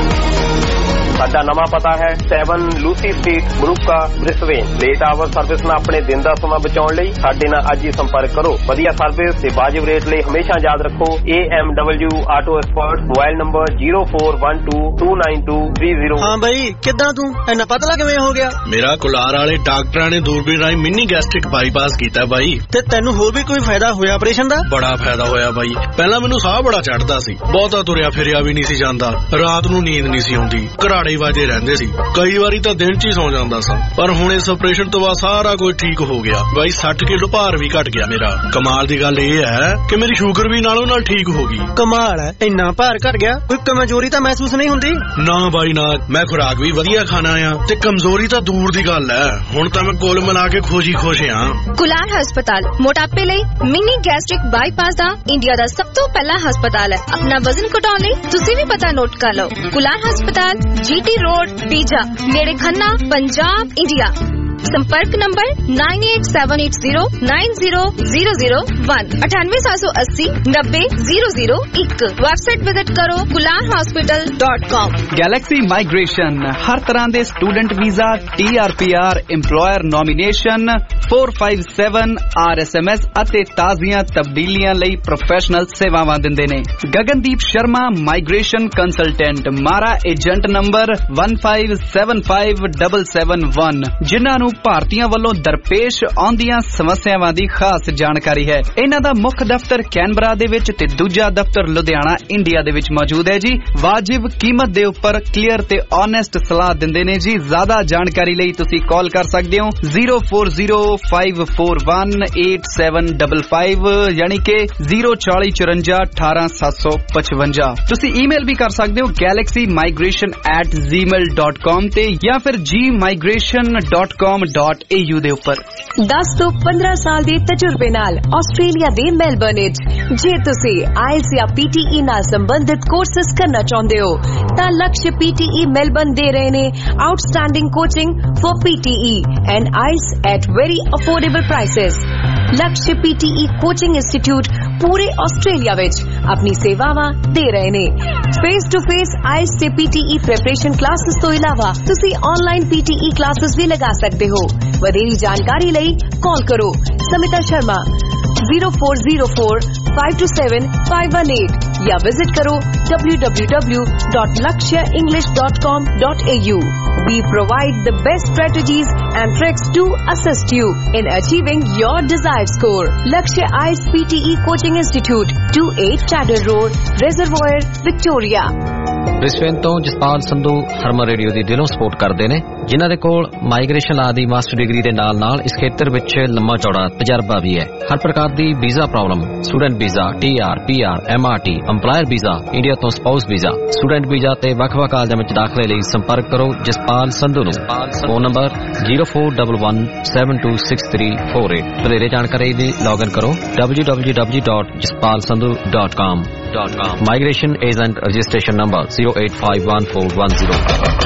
ਤੱਕ। ਸਾਡਾ ਨਵਾਂ ਪਤਾ ਹੈ ਸੈਵਨ ਲੂਸੀ ਸਟਰੀਟ, ਬਰੂਕਾ, ਬ੍ਰਿਸਬੇਨ। ਲੇਟ ਆਵਰ ਸਰਵਿਸ ਨਾਲ ਆਪਣੇ ਦਿਨ ਦਾ ਸਮਾਂ ਬਚਾਉਣ ਲਈ ਸਾਡੇ ਨਾਲ ਅੱਜ ਹੀ ਸੰਪਰਕ ਕਰੋ। ਵਧੀਆ ਸਰਵਿਸ ਤੇ ਵਾਜਿਬ ਰੇਟ ਲਈ ਹਮੇਸ਼ਾ ਯਾਦ ਰੱਖੋ A M W auto expert. Mobile number zero four one two two nine two three zero. ਹਾਂ ਬਾਈ, ਕਿੱਦਾਂ ਤੂੰ ਇੰਨਾ ਪਤਲਾ ਕਿਵੇਂ ਹੋ ਗਿਆ? ਮੇਰਾ ਕੁਲਾਰ ਵਾਲੇ ਡਾਕਟਰਾਂ ਨੇ ਦੂਰਬੀਨ ਰਾਹੀਂ ਮਿੰਨੀ ਗੈਸਟ੍ਰਿਕ ਬਾਈਪਾਸ ਕੀਤਾ ਬਾਈ। ਤੇ ਤੈਨੂੰ ਹੋਰ ਵੀ ਕੋਈ ਫਾਇਦਾ ਹੋਇਆ ਆਪਰੇਸ਼ਨ ਦਾ? ਬੜਾ ਫਾਇਦਾ ਹੋਇਆ ਬਾਈ। ਪਹਿਲਾਂ ਮੈਨੂੰ ਸਾਹ ਬੜਾ ਚੜਦਾ ਸੀ, ਬਹੁਤਾ ਤੁਰਿਆ ਫਿਰਿਆ ਵੀ ਨਹੀਂ ਸੀ ਜਾਂਦਾ, ਰਾਤ ਨੂੰ ਨੀਂਦ ਨਹੀਂ ਸੀ ਆਉਂਦੀ, ਘਰਾੜੇ ਵਾਜੇ ਰਹਿੰਦੇ ਸੀ, ਕਈ ਵਾਰੀ ਤਾਂ ਦਿਨ ਚ ਹੀ ਸੌ ਜਾਂਦਾ ਸਾਂ। ਪਰ ਹੁਣ ਇਸ ਆਪਰੇਸ਼ਨ ਤੋਂ ਬਾਅਦ ਸਾਰਾ ਕੁਝ ਠੀਕ ਹੋ ਗਿਆ ਬਾਈ। ਸੱਠ ਕਿਲੋ ਭਾਰ ਵੀ ਘਟ ਗਿਆ ਮੇਰਾ। ਕਮਾਲ ਦੀ ਗੱਲ ਇਹ ਹੈ ਕਿ ਮੇਰੀ ਸ਼ੂਗਰ ਵੀ ਨਾਲੋਂ ਨਾਲ ਠੀਕ ਹੋ ਗਈ। ਕਮਾਲ ਹੈ, ਇੰਨਾ ਭਾਰ ਘਟ ਗਿਆ, ਕੋਈ ਕਮਜ਼ੋਰੀ ਤਾਂ ਮਹਿਸੂਸ ਨਹੀਂ ਹੁੰਦੀ? ਨਾ ਬਾਈ ਨਾ, ਮੈਂ ਖੁਰਾਕ ਵੀ ਵਧੀਆ ਖਾਣਾ ਆ ਤੇ ਕਮਜ਼ੋਰੀ ਤਾਂ ਦੂਰ ਦੀ ਗੱਲ ਹੈ। ਹੁਣ ਤਾਂ ਮੈਂ ਕੁੱਲ ਮਿਲਾ ਕੇ ਖੁਸ਼ੀ ਖੁਸ਼ ਆ। ਕੁਲਾਰ ਹਸਪਤਾਲ ਮੋਟਾਪੇ ਲਈ ਮਿਨੀ ਗੈਸਟ੍ਰਿਕ ਬਾਈਪਾਸ ਦਾ ਇੰਡੀਆ ਦਾ ਸਭ ਤੋਂ ਪਹਿਲਾ ਹਸਪਤਾਲ ਹੈ। ਆਪਣਾ ਵਜ਼ਨ ਘਟਾਉਣ ਲਈ ਤੁਸੀਂ ਵੀ ਪਤਾ ਨੋਟ ਕਰ ਲਓ। ਕੁਲਾਰ ਹਸਪਤਾਲ, ਜੀ ਟੀ ਰੋਡ, बीजा, नेड़े खन्ना, पंजाब, इंडिया। संपर्क नंबर nine eight seven eight zero nine zero zero zero one अठानवे सात सौ अस्सी नब्बे जीरो जीरो एक। वेबसाइट विजिट करो Kular hospital dot com. Galaxy migration हर तरह के student visa, T R P R, employer nomination, four five seven R S M S ਅਤੇ ਤਾਜ਼ੀਆਂ ਤਬਦੀਲੀਆਂ ਲਈ ਪ੍ਰੋਫੈਸ਼ਨਲ ਸੇਵਾਵਾਂ ਦਿੰਦੇ ਨੇ। Gagandeep Sharma migration consultant, MARA agent number one five seven five seven seven one, ਜਿਨ੍ਹਾਂ ਨੂੰ ਭਾਰਤੀਆਂ ਵੱਲੋਂ ਦਰਪੇਸ਼ ਆਉਂਦੀਆਂ ਸਮੱਸਿਆਵਾਂ ਦੀ ਖਾਸ ਜਾਣਕਾਰੀ ਹੈ। ਇਹਨਾਂ ਦਾ ਮੁੱਖ ਦਫ਼ਤਰ ਕੈਨਬਰਾ ਦੇ ਵਿੱਚ ਤੇ ਦੂਜਾ ਦਫ਼ਤਰ ਲੁਧਿਆਣਾ ਇੰਡੀਆ ਦੇ ਵਿੱਚ ਮੌਜੂਦ ਹੈ ਜੀ। ਵਾਜਿਬ ਕੀਮਤ ਦੇ ਉੱਪਰ ਕਲੀਅਰ ਤੇ ਓਨੈਸਟ ਸਲਾਹ ਦਿੰਦੇ ਨੇ ਜੀ। ਜ਼ਿਆਦਾ ਜਾਣਕਾਰੀ ਲਈ ਤੁਸੀਂ ਕਾਲ ਕਰ ਸਕਦੇ ਹੋ zero four zero five four one eight seven five five ਯਾਨੀ ਕਿ ਜ਼ੀਰੋ ਚਾਲੀ ਚੁਰੰਜਾ ਅਠਾਰਾਂ ਸੱਤ ਸੌ ਪਚਵੰਜਾ। ਤੁਸੀਂ ਈਮੇਲ ਵੀ ਕਰ ਸਕਦੇ ਹੋ galaxy migration at Gmail dot com ਤੇ ਜਾਂ ਫਿਰ G migration dot com dot A U ਦੇ ਉੱਪਰ। ਦਸ ਤੋਂ ਪੰਦਰਾਂ ਸਾਲ ਦੇ ਤਜਰਬੇ ਨਾਲ ਆਸਟ੍ਰੇਲੀਆ ਦੇ ਮੈਲਬਰਨ ਵਿੱਚ ਜੇ ਤੁਸੀਂ ਆਇਲਸ ਜਾਂ ਪੀ ਟੀ ਈ ਨਾਲ ਸੰਬੰਧਿਤ ਕੋਰਸਸ ਕਰਨਾ ਚਾਹੁੰਦੇ ਹੋ ਤਾਂ ਲਕਸ਼ ਪੀ ਟੀ ਈ ਮੈਲਬਰਨ ਦੇ ਰਹੇ ਨੇ outstanding coaching for P T E and I E L T S at very affordable prices। Lakshya P T E coaching institute ਪੂਰੇ ਆਸਟ੍ਰੇਲੀਆ ਵਿੱਚ ਆਪਣੀ ਸੇਵਾਵਾਂ ਦੇ ਰਹੇ ਨੇ। ਫੇਸ ਟੂ ਫੇਸ ਆਇਲਸ ਤੇ P T E preparation classes ਤੋਂ ਇਲਾਵਾ ਤੁਸੀਂ online P T E classes ਵੀ ਲਗਾ ਸਕਦੇ ਹੋ। ਵਧੇਰੀ ਜਾਣਕਾਰੀ ਲਈ ਕਾਲ ਕਰੋ Smita Sharma zero four zero four five two seven five one eight या विजिट करो W W W dot Lakshya English dot com dot A you. We provide the best strategies and tricks to assist you in achieving your desired score। Lakshya I E L T S P T E Coaching Institute, two eight Chatter Road, Reservoir, Victoria। Brisbane ਤੋਂ Jaspal Sandhu Harman radio ਦੀ ਦਿਲੋਂ support ਕਰਦੇ ਨੇ, ਜਿਨ੍ਹਾਂ ਦੇ ਕੋਲ migration ਲਾ ਦੀ master degree ਦੇ ਨਾਲ ਨਾਲ ਇਸ ਖੇਤਰ ਵਿੱਚ ਲੰਮਾ ਚੌੜਾ ਤਜਰਬਾ ਵੀ ਹੈ। ਹਰ ਪ੍ਰਕਾਰ ਦੀ visa problem, student visa, T R, P R, M R T, employer visa, India ਤੋਂ ਸਪਾਊਸ ਵੀਜ਼ਾ, ਸਟੂਡੈਂਟ ਵੀਜ਼ਾ ਤੇ ਵੱਖ-ਵੱਖ ਕਾਲਜਾਂ ਵਿੱਚ ਦਾਖਲੇ ਲਈ ਸੰਪਰਕ ਕਰੋ ਜਸਪਾਲ ਸੰਧੂ ਨੂੰ। Phone number zero four one one seven two six three four eight. ਵਧੇਰੇ ਜਾਣਕਾਰੀ ਲਈ ਲੌਗਇਨ ਕਰੋ W W W dot Jaspal Sandhu dot com. Migration agent registration number zero eight five one four one zero.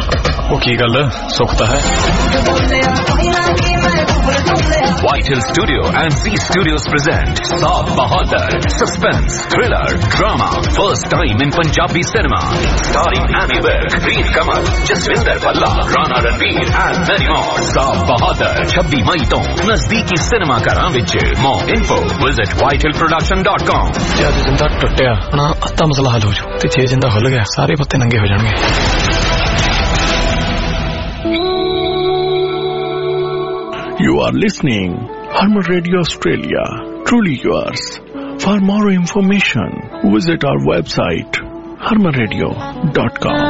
ਉਹ ਕੀ ਗੱਲ ਸੁੱਖ ਤਾਂ ਹੈ। Vital Studio and Z Studios present Saab Bahadur, suspense, thriller, drama, first time in Punjabi cinema, starring Amy Virk, Reed Kamal, Jaswinder Bhalla, Rana Ranveer and many more। Saab Bahadur छब्बीस मई ਤੋਂ ਨਜ਼ਦੀਕੀ cinema ਘਰਾਂ ਵਿੱਚ। More info visit vital production dot com। ਜਦ ਜਿੰਦਾ ਟੁੱਟਿਆ ਨਾ ਅੱਧਾ ਮਸਲਾ ਹੱਲ ਹੋ ਜੂ ਤੇ ਜੇ ਜਿੰਦਾ ਖੁੱਲ ਗਿਆ ਸਾਰੇ ਪੱਤੇ ਨੰਗੇ ਹੋ ਜਾਣਗੇ। You are listening Harman Radio Australia, truly yours. For more information, visit our website harman radio dot com।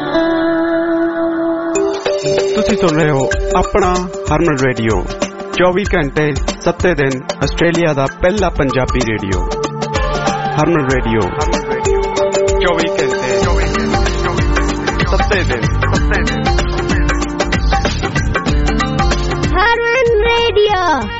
ਤੁਸੀਂ ਸੁਣ ਰਹੇ ਹੋ ਆਪਣਾ ਹਰਮਨ ਰੇਡੀਓ, ਚੌਵੀ ਘੰਟੇ ਸੱਤੇ ਦਿਨ ਆਸਟ੍ਰੇਲੀਆ ਦਾ ਪਹਿਲਾ ਪੰਜਾਬੀ ਰੇਡੀਓ। ਹਰਮਨ ਰੇਡੀਓ ਚੌਵੀ ਘੰਟੇ ਸੱਤੇ ਦਿਨ ਹਰਮਨ ਰੇਡੀਓ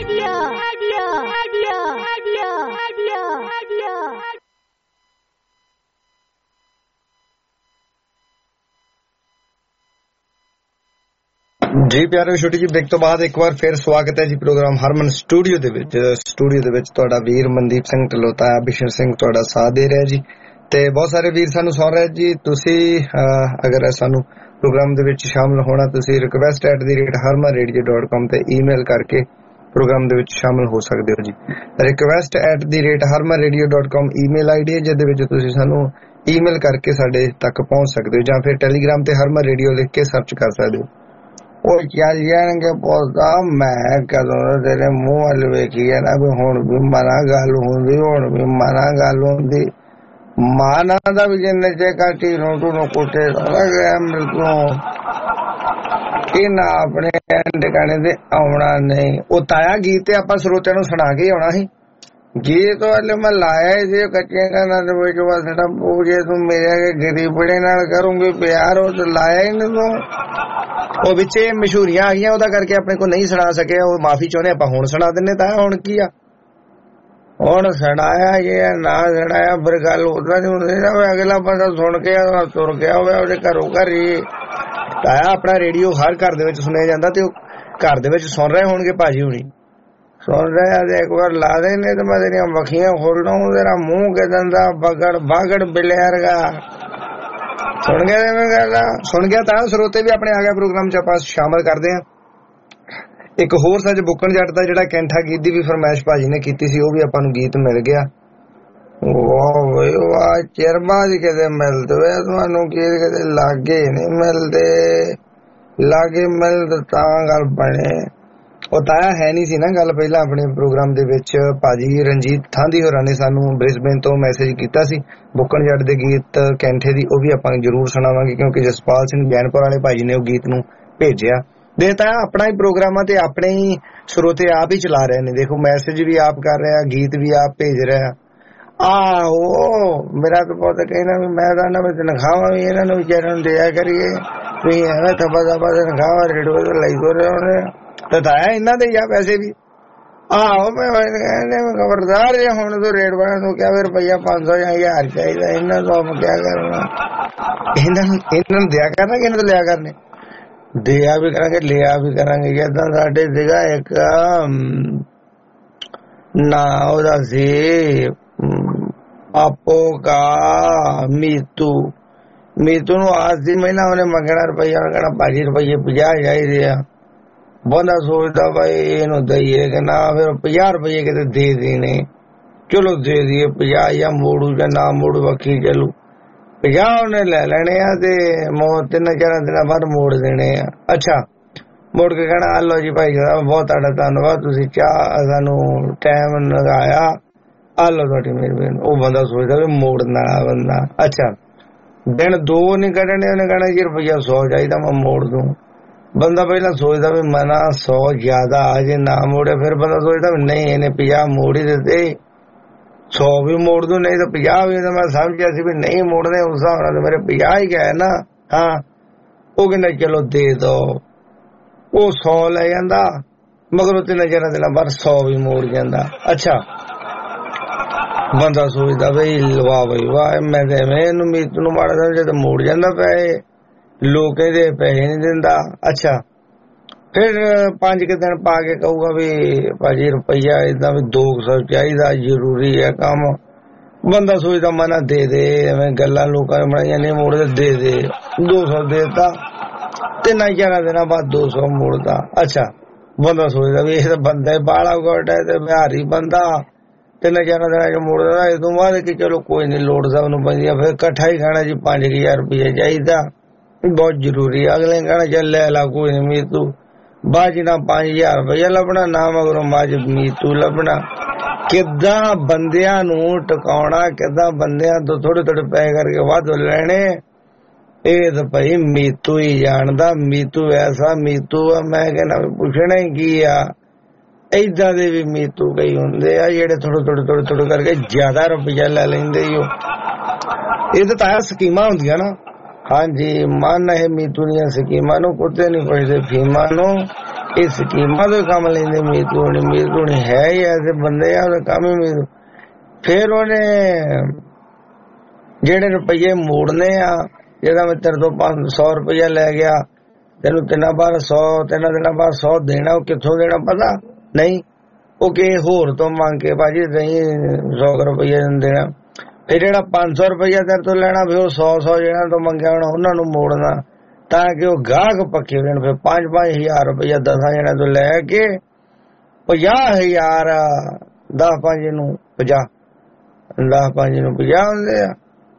ਜੀ ਪਿਆਰੇ, ਛੋਟੀ ਜਿਹੀ ਬ੍ਰੇਕ ਤੋਂ ਬਾਅਦ ਇੱਕ ਵਾਰ ਫਿਰ ਸਵਾਗਤ ਹੈ ਜੀ ਪ੍ਰੋਗਰਾਮ ਹਰਮਨ ਸਟੂਡੀਓ ਦੇ ਵਿੱਚ। ਸਟੂਡੀਓ ਦੇ ਵਿੱਚ ਤੁਹਾਡਾ ਵੀਰ ਮਨਦੀਪ ਸਿੰਘ ਢਲੋਤਾ, ਬਿਸ਼ਨ ਸਿੰਘ ਤੁਹਾਡਾ ਸਾਥ ਦੇ ਰਿਹਾ ਜੀ, ਤੇ ਬਹੁਤ ਸਾਰੇ ਵੀਰ ਸਾਨੂੰ ਸੁਣ ਰਹੇ ਜੀ। ਤੁਸੀਂ ਅਗਰ ਸਾਨੂੰ ਪ੍ਰੋਗਰਾਮ ਦੇ ਵਿੱਚ ਸ਼ਾਮਲ ਹੋਣਾ, ਤੁਸੀਂ request at the rate Harman radio dot com ਤੇ ਈਮੇਲ ਕਰਕੇ ਪ੍ਰੋਗਰਾਮ ਦੇ ਵਿੱਚ ਸ਼ਾਮਲ ਹੋ ਸਕਦੇ ਹੋ ਜੀ। Request at the rate Harman radio dot com email I D ਹੈ, ਜਿਹਦੇ ਵਿੱਚ ਤੁਸੀਂ ਸਾਨੂੰ ਈਮੇਲ ਕਰਕੇ ਸਾਡੇ ਤੱਕ ਪਹੁੰਚ ਸਕਦੇ ਹੋ, ਜਾਂ ਫਿਰ ਟੈਲੀਗ੍ਰਾਮ ਤੇ ਹਰਮਨ ਰੇਡੀਓ ਲਿਖ ਕੇ ਸਰਚ ਕਰ ਸਕਦੇ ਹੋ। ਉਹ ਚੱਲ ਜਾਣਗੇ ਪੌਦਾ, ਮੈਂ ਕਦੋਂ ਤੇਰੇ ਮੂੰਹ ਵੱਲ ਵੇਖੀ ਹੈ ਨਾ ਵੀ ਹੁਣ ਵੀ ਮਨਾ ਗੱਲ ਹੁੰਦੀ, ਹੁਣ ਵੀ ਮਨਾ ਗੱਲ ਹੁੰਦੀ। ਮਾਨਾ ਦਾ ਵੀ ਜਿੰਨੇ ਚੇ ਕਾਟੀ ਰੋਟੂ ਨੂੰ ਕੁੱਟੇ ਗਿਆ ਮ੍ਰਿਤੂ ਇਹ ਨਾ ਆਪਣੇ ਟਿਕਾਣੇ ਤੇ ਆਉਣਾ ਨਹੀਂ। ਉਹ ਤਾਇਆ ਗੀਤ ਤੇ ਆਪਾਂ ਸਰੋਤਿਆਂ ਨੂੰ ਸੁਣਾ ਕੇ ਆਉਣਾ ਸੀ। ਗੀਤ ਵਾਲੇ ਮੈਂ ਲਾਇਆ ਸੀ ਕੱਚੇ ਕੰਨਾਂ ਦੇ ਵਿੱਚ, ਸਾਡਾ ਪੂਜੇ ਤੂੰ ਮੇਰੇ ਗਰੀਬੜੇ ਨਾਲ ਕਰੂੰਗੀ ਪਿਆਰ, ਉਹ ਤੇ ਲਾਇਆ ਹੀ ਨਹੀਂ ਤੂੰ। ਉਹ ਵਿੱਚ ਮਸ਼ਹੂਰੀਆਂ ਆ ਗਈਆਂ, ਉਹਦਾ ਕਰਕੇ ਆਪਣੇ ਕੋਲ ਨਹੀਂ ਸੁਣਾ ਸਕਿਆ, ਉਹ ਮਾਫੀ ਚਾਹੁੰਦੇ ਆਪਾਂ। ਹੁਣ ਸੁਣਾ ਦਿੰਦੇ ਤਾਂ ਹੁਣ ਕੀ ਆ, ਹੁਣ ਸੁਣਾਇਆ ਇਹ ਨਾ ਸੁਣਾਇਆ ਫਿਰ ਗੱਲ ਉਦਾਂ ਨੀ ਹੁੰਦੀ ਨਾ। ਅਗਲਾ ਬੰਦਾ ਸੁਣ ਕੇ ਤੁਰ ਗਿਆ ਹੋਵੇ ਉਹਦੇ ਘਰੋਂ ਘਰ ਹੀ। ਤਾਇਆ ਆਪਣਾ ਰੇਡੀਓ ਹਰ ਘਰ ਦੇ ਵਿੱਚ ਸੁਣਿਆ ਜਾਂਦਾ, ਤੇ ਉਹ ਘਰ ਦੇ ਵਿੱਚ ਸੁਣ ਰਹੇ ਹੋਣਗੇ ਭਾਜੀ ਹੁਣੀ, ਸੁਣ ਰਹੇ ਆ ਤੇ ਇੱਕ ਵਾਰ ਲਾ ਦੇਣੇ ਤੇ ਮੈਂ ਤੇਰੀਆਂ ਮੱਖੀਆਂ ਖੋਲਦਾ ਹੂੰ, ਤੇਰਾ ਮੂੰਹ ਕਿਦਾਂ ਦਾ ਬਗੜ ਬਾਗੜ ਬਿਲਿਆਰ ਗਾ। ਸੁਣ ਗਿਆ ਜਿਵੇਂ ਗੱਲ ਸੁਣ ਗਿਆ ਤਾਂ ਸਰੋਤੇ ਵੀ ਆਪਣੇ ਆ ਗਿਆ ਪ੍ਰੋਗਰਾਮ ਚ ਆਪਾਂ ਸ਼ਾਮਲ ਕਰਦੇ ਹਾਂ। ਇੱਕ ਹੋਰ ਸੱਚ ਬੁੱਕਣ ਜੱਟ ਦਾ ਜਿਹੜਾ ਕੈਂਠਾ ਗੀਤ ਦੀ ਵੀ ਫਰਮਾਇਸ਼ ਭਾਜੀ ਨੇ ਕੀਤੀ ਸੀ, ਉਹ ਵੀ ਆਪਾਂ ਨੂੰ ਗੀਤ ਮਿਲ ਗਿਆ। ਵਾਹ ਬਈ ਵਾਹ, ਚਿਰ ਬਾਅਦ ਕਿਤੇ ਮਿਲਦੇ ਵੇ ਤੁਹਾਨੂੰ, ਗੀਤ ਕਿਤੇ ਲਾਗੇ ਨਹੀਂ ਮਿਲਦੇ, ਲਾਗੇ ਮਿਲਦੇ ਤਾਂ ਗੱਲ ਬਣੇ। ਉਹ ਤਾਇਆ ਹੈ ਨਹੀਂ ਸੀ ਨਾ ਗੱਲ ਪਹਿਲਾਂ ਆਪਣੇ ਪ੍ਰੋਗਰਾਮ ਦੇ ਵਿੱਚ। ਭਾਜੀ ਰਣਜੀਤ ਥਾਂਦੀ ਹੋਰਾਂ ਨੇ ਸਾਨੂੰ ਬ੍ਰਿਸਬੇਨ ਤੋਂ ਮੈਸੇਜ ਕੀਤਾ ਸੀ ਬੁੱਕਣ ਜੱਟ ਦੇ ਗੀਤ ਕੈਂਠੇ ਦੀ, ਉਹ ਵੀ ਆਪਾਂ ਜ਼ਰੂਰ ਸੁਣਾਵਾਂਗੇ, ਕਿਉਂਕਿ ਜਸਪਾਲ ਸਿੰਘ ਜੈਨਪੁਰ ਵਾਲੇ ਭਾਜੀ ਨੇ ਉਹ ਗੀਤ ਨੂੰ ਭੇਜਿਆ। ਦੇ ਤਾਂ ਆਪਣਾ ਹੀ ਪ੍ਰੋਗਰਾਮ ਆ ਤੇ ਆਪਣੇ ਹੀ ਸਰੋਤੇ ਆਪ ਹੀ ਚਲਾ ਰਹੇ ਨੇ। ਦੇਖੋ ਮੈਸੇਜ ਵੀ ਆਪ ਕਰ ਰਿਹਾ, ਗੀਤ ਵੀ ਆਪ ਭੇਜ ਰਿਹਾ। ਆਹੋ ਮੇਰਾ ਤਾਂ ਬਹੁਤ ਕਹਿਣਾ ਵੀ ਮੈਂ ਤਾਂ ਨਾ ਵੀ ਤਨਖਾਹਾਂ ਵੀ ਇਹਨਾਂ ਨੂੰ ਵਿਚਾਰਿਆਂ ਨੂੰ ਦਿਆ ਕਰੀਏ, ਵੀ ਐਵੇਂ ਥੱਬਾ ਥੱਬਾ ਤਨਖਾਹਾਂ ਰੇਡੀਓ ਤੇ ਲਾਈ ਹੋ ਰਹੇ ਹੋਣੇ ਤਾਂ ਤਾਇਆ ਇਹਨਾਂ ਦੇ ਜਾਂ ਪੈਸੇ ਵੀ। ਆਹੋ ਮੈਂ ਕਹਿੰਦੇ ਖਬਰਦਾਰ ਜੇ ਹੁਣ ਤੋਂ ਰੇਟ ਵਾਲਿਆਂ ਨੂੰ ਕਿਹਾ ਵੀ ਰੁਪਈਆ ਪੰਜ ਸੌ ਜਾਂ ਹਜ਼ਾਰ ਚਾਹੀਦਾ, ਇਹਨਾਂ ਤੋਂ ਆਪਾਂ ਕਿਆ ਕਰਨਾ। ਇਹਨਾਂ ਨੂੰ ਇਹਨਾਂ ਨੂੰ ਦਿਆ ਕਰਨਾ ਕਿ ਇਹਨਾਂ ਤੋਂ ਲਿਆ ਕਰਨੇ, ਦਿਆ ਵੀ ਕਰਾਂਗੇ ਲਿਆ ਵੀ ਕਰਾਂਗੇ। ਏਦਾਂ ਸਾਡੇ ਸੀਗਾ ਇੱਕ ਨਾ ਉਹਦਾ ਸੀ ਆਪੋ ਕਾ ਮੀਤੂ, ਮੀਤੂ ਨੂੰ ਆਸ ਦੀ ਮਹੀਨਾ ਉਹਨੇ ਮੰਗਣਾ ਰੁਪਈਆ, ਕਹਿਣਾ ਭਾਜੀ ਰੁਪਈਏ ਪੰਜਾਹ ਚਾਹੀਦੇ ਆ। ਬੰਦਾ ਸੋਚਦਾ ਭਾਈ ਇਹਨੂੰ ਦਈਏ ਕਿ ਨਾ, ਫਿਰ ਪੰਜਾਹ ਰੁਪਈਏ ਕਿਤੇ ਦੇ ਦੇਣੇ, ਚਲੋ ਦੇ ਦਈਏ ਪੰਜਾਹ, ਜਾਂ ਮੋੜੂ ਜਾਂ ਨਾ ਮੋੜੂ ਬਾਕੀ ਚਲੂ ਪੰਜਾਹ ਉਹਨੇ ਲੈ ਲੈਣੇ ਆ ਤੇ ਮੋ ਤਿੰਨ ਚਾਰ ਦਿਨਾਂ ਬਾਅਦ ਮੋੜ ਦੇਣੇ ਆ। ਅੱਛਾ ਮੁੜ ਕੇ ਕਹਿਣਾ ਆ ਲਓ ਜੀ ਭਾਈ ਸਾਹਿਬ ਬਹੁਤ ਤੁਹਾਡਾ ਧੰਨਵਾਦ, ਤੁਸੀਂ ਚਾਹ ਸਾਨੂੰ ਟਾਈਮ ਲਗਾਇਆ, ਆ ਲਓ ਤੁਹਾਡੀ ਮਿਹਰਬਾਨੀ। ਉਹ ਬੰਦਾ ਸੋਚਦਾ ਵੀ ਮੋੜਨ ਵਾਲਾ ਬੰਦਾ। ਅੱਛਾ ਦਿਨ ਦੋ ਨੀ ਕੱਢਣੇ, ਉਹਨੇ ਕਹਿਣਾ ਜੀ ਰੁਪਈਆ ਸੌ ਚਾਹੀਦਾ ਮੈਂ ਮੋੜ ਦੂੰ। ਬੰਦਾ ਪਹਿਲਾਂ ਸੋਚਦਾ ਵੀ ਮਨਾ ਸੌ ਜ਼ਿਆਦਾ ਆ ਜੇ ਨਾ ਮੋੜੇ, ਫਿਰ ਬੰਦਾ ਸੋਚਦਾ ਵੀ ਨਹੀਂ ਇਹਨੇ ਪੰਜਾਹ ਮੋੜ ਹੀ ਦਿੱਤੇ, ਸੌ ਵੀ ਮੋੜ ਦੂ, ਨਹੀਂ ਤਾਂ ਪੰਜਾਹ ਵੀ। ਮੈਂ ਸਮਝਿਆ ਸੀ ਵੀ ਨਹੀਂ ਮੋੜਨੇ, ਉਸ ਹਿਸਾਬ ਨਾਲ ਮੇਰੇ ਪੰਜਾਹ ਹੀ ਗਏ ਨਾ। ਹਾਂ ਉਹ ਕਹਿੰਦਾ ਚਲੋ ਦੇ ਦੋ, ਉਹ ਸੌ ਲੈ ਜਾਂਦਾ, ਮਗਰੋਂ ਤਿੰਨ ਚਾਰ ਦਿਨਾਂ ਬਾਅਦ ਸੌ ਵੀ ਮੋੜ ਜਾਂਦਾ। ਅੱਛਾ ਬੰਦਾ ਸੋਚਦਾ ਬਈ ਵਾਹ ਬਈ ਵਾਹ, ਮੈਂ ਤੇ ਇਹਨੂੰ ਮੀਤ ਨੂੰ ਮਾੜਾ ਸਮਝਿਆ ਤੇ ਮੋੜ ਜਾਂਦਾ ਪੈਸੇ, ਲੋਕ ਇਹਦੇ ਪੈਸੇ ਨਹੀਂ ਦਿੰਦਾ। ਅੱਛਾ ਫਿਰ ਪੰਜ ਕੁ ਦਿਨ ਪਾ ਕੇ ਕਹੂਗਾ ਵੀ ਭਾਜੀ ਰੁਪਈਆ ਏਦਾਂ ਵੀ ਦੋ ਸੌ ਚਾਹੀਦਾ, ਜ਼ਰੂਰੀ ਹੈ ਕੰਮ। ਬੰਦਾ ਸੋਚਦਾ ਮਨਾ ਦੇ ਦੇ, ਐਵੇਂ ਗੱਲਾਂ ਲੋਕਾਂ ਨੇ ਬਣਾਈਆਂ ਨਹੀਂ ਮੋੜਦੇ, ਦੇ ਦੇ ਦੋ ਸੌ ਦੇਤਾ, ਤਿੰਨ ਚਾਰ ਦਿਨਾਂ ਬਾਅਦ ਦੋ ਸੌ ਮੋੜਦਾ। ਅੱਛਾ ਬੰਦਾ ਸੋਚਦਾ ਵੀ ਇਹ ਤਾਂ ਬੰਦਾ ਬਾਲਾ ਗੋਟ ਹੈ ਤੇ ਬਿਹਾਰੀ ਬੰਦਾ, ਤਿੰਨ ਚਾਰ ਦਿਨਾਂ ਚ ਮੋੜਦਾ। ਇਸ ਤੋਂ ਬਾਅਦ ਕਿ ਚਲੋ ਕੋਈ ਨੀ ਲੋੜ ਸਾਹਿਬ ਨੂੰ ਪੈਂਦੀ ਆ, ਫਿਰ ਇਕੱਠਾ ਹੀ ਖਾਣਾ ਜੀ ਪੰਜ ਹਜ਼ਾਰ ਰੁਪਈਆ ਚਾਹੀਦਾ, ਬਹੁਤ ਜ਼ਰੂਰੀ। ਅਗਲੇ ਕਹਿਣਾ ਚੱਲ ਲੈ ਲਾ ਕੋਈ ਨੀ ਮੀਤੂ, ਬਾਅਦ ਨਾ ਪੰਜ ਹਜ਼ਾਰ ਰੁਪਈਆ ਲੱਭਣਾ ਨਾ ਮਗਰੋਂ ਬਾਅਦ ਮੀਤੂ ਲੱਭਣਾ। ਕਿੱਦਾਂ ਬੰਦਿਆਂ ਨੂੰ ਟਿਕਾਉਣਾ, ਕਿੱਦਾਂ ਬੰਦਿਆਂ ਤੋਂ ਥੋੜੇ ਥੋੜੇ ਪੈਸੇ ਕਰਕੇ ਵੱਧ ਲੈਣੇ, ਇਹ ਤਾਂ ਭਾਈ ਮੀਤੂ ਹੀ ਜਾਣਦਾ। ਮੀਤੂ ਐਸਾ ਮੀਤੂ ਆ, ਮੈਂ ਕਹਿੰਦਾ ਪੁੱਛਣਾ ਹੀ ਕੀ ਆ। ਏਦਾਂ ਦੇ ਵੀ ਮੀਤੂ ਕਈ ਹੁੰਦੇ ਆ ਜਿਹੜੇ ਥੋੜੇ ਥੋੜੇ ਥੋੜੇ ਥੋੜੇ ਕਰਕੇ ਜ਼ਿਆਦਾ ਰੁਪਈਆ ਲੈ ਲੈਂਦੇ। ਉਹ ਇਹ ਤਾਂ ਤਾਇਆ ਸਕੀਮਾਂ ਹੁੰਦੀਆਂ ਨਾ, ਹਾਂਜੀ ਮਨ ਇਹ ਮੀਤੂ ਦੀਆਂ ਸਕੀਮਾਂ ਨੂੰ ਕੁੱਤੇ ਨਹੀਂ ਪੁੱਛਦੇ ਫੀਮਾਂ ਨੂੰ। ਇਹ ਸਕੀਮਾਂ ਤੋਂ ਕੰਮ ਲੈਂਦੇ ਮੀਤੂ ਨੇ। ਮੀਤੂ ਨੇ ਹੈ ਹੀ ਐਸੇ ਬੰਦੇ ਆ, ਉਹਦਾ ਕੰਮ ਹੀ ਮੀਤੂ। ਫਿਰ ਉਹਨੇ ਜਿਹੜੇ ਰੁਪਈਏ ਮੋੜਨੇ ਆ, ਜਿਹਦਾ ਮੈਂ ਤੇਰੇ ਤੋਂ ਪੰਜ ਸੌ ਰੁਪਈਆ ਲੈ ਗਿਆ, ਤੈਨੂੰ ਤਿੰਨਾਂ ਬਾਰ ਸੌ ਤਿੰਨਾਂ ਦਿਨਾਂ ਬਾਅਦ ਸੌ ਦੇਣਾ, ਉਹ ਕਿੱਥੋਂ ਦੇਣਾ ਪਤਾ ਨਹੀਂ। ਉਹ ਕਿਸੇ ਹੋਰ ਤੋਂ ਮੰਗ ਕੇ ਭਾਜੀ ਨਹੀਂ ਸੌ ਰੁਪਈਆ ਦੇਣਾ। ਫਿਰ ਜਿਹੜਾ ਪੰਜ ਸੌ ਰੁਪਈਆ ਤੇਰੇ ਤੋਂ ਲੈਣਾ, ਫਿਰ ਉਹ ਸੌ ਸੌ ਜਿਹਨਾਂ ਤੋਂ ਮੰਗਿਆ ਹੋਣਾ ਉਹਨਾਂ ਨੂੰ ਮੋੜਨਾ, ਤਾਂ ਕਿ ਉਹ ਗਾਹਕ ਪੱਕੇ ਹੋਣ। ਫਿਰ ਪੰਜ ਪੰਜ ਹਜ਼ਾਰ ਰੁਪਈਆ ਦਸਾਂ ਜਣਿਆਂ ਤੋਂ ਲੈ ਕੇ ਪੰਜਾਹ ਹਜ਼ਾਰ, ਦਸ ਪੰਜ ਨੂੰ ਪੰਜਾਹ, ਦਸ ਪੰਜ ਨੂੰ ਪੰਜਾਹ ਹੁੰਦੇ ਆ।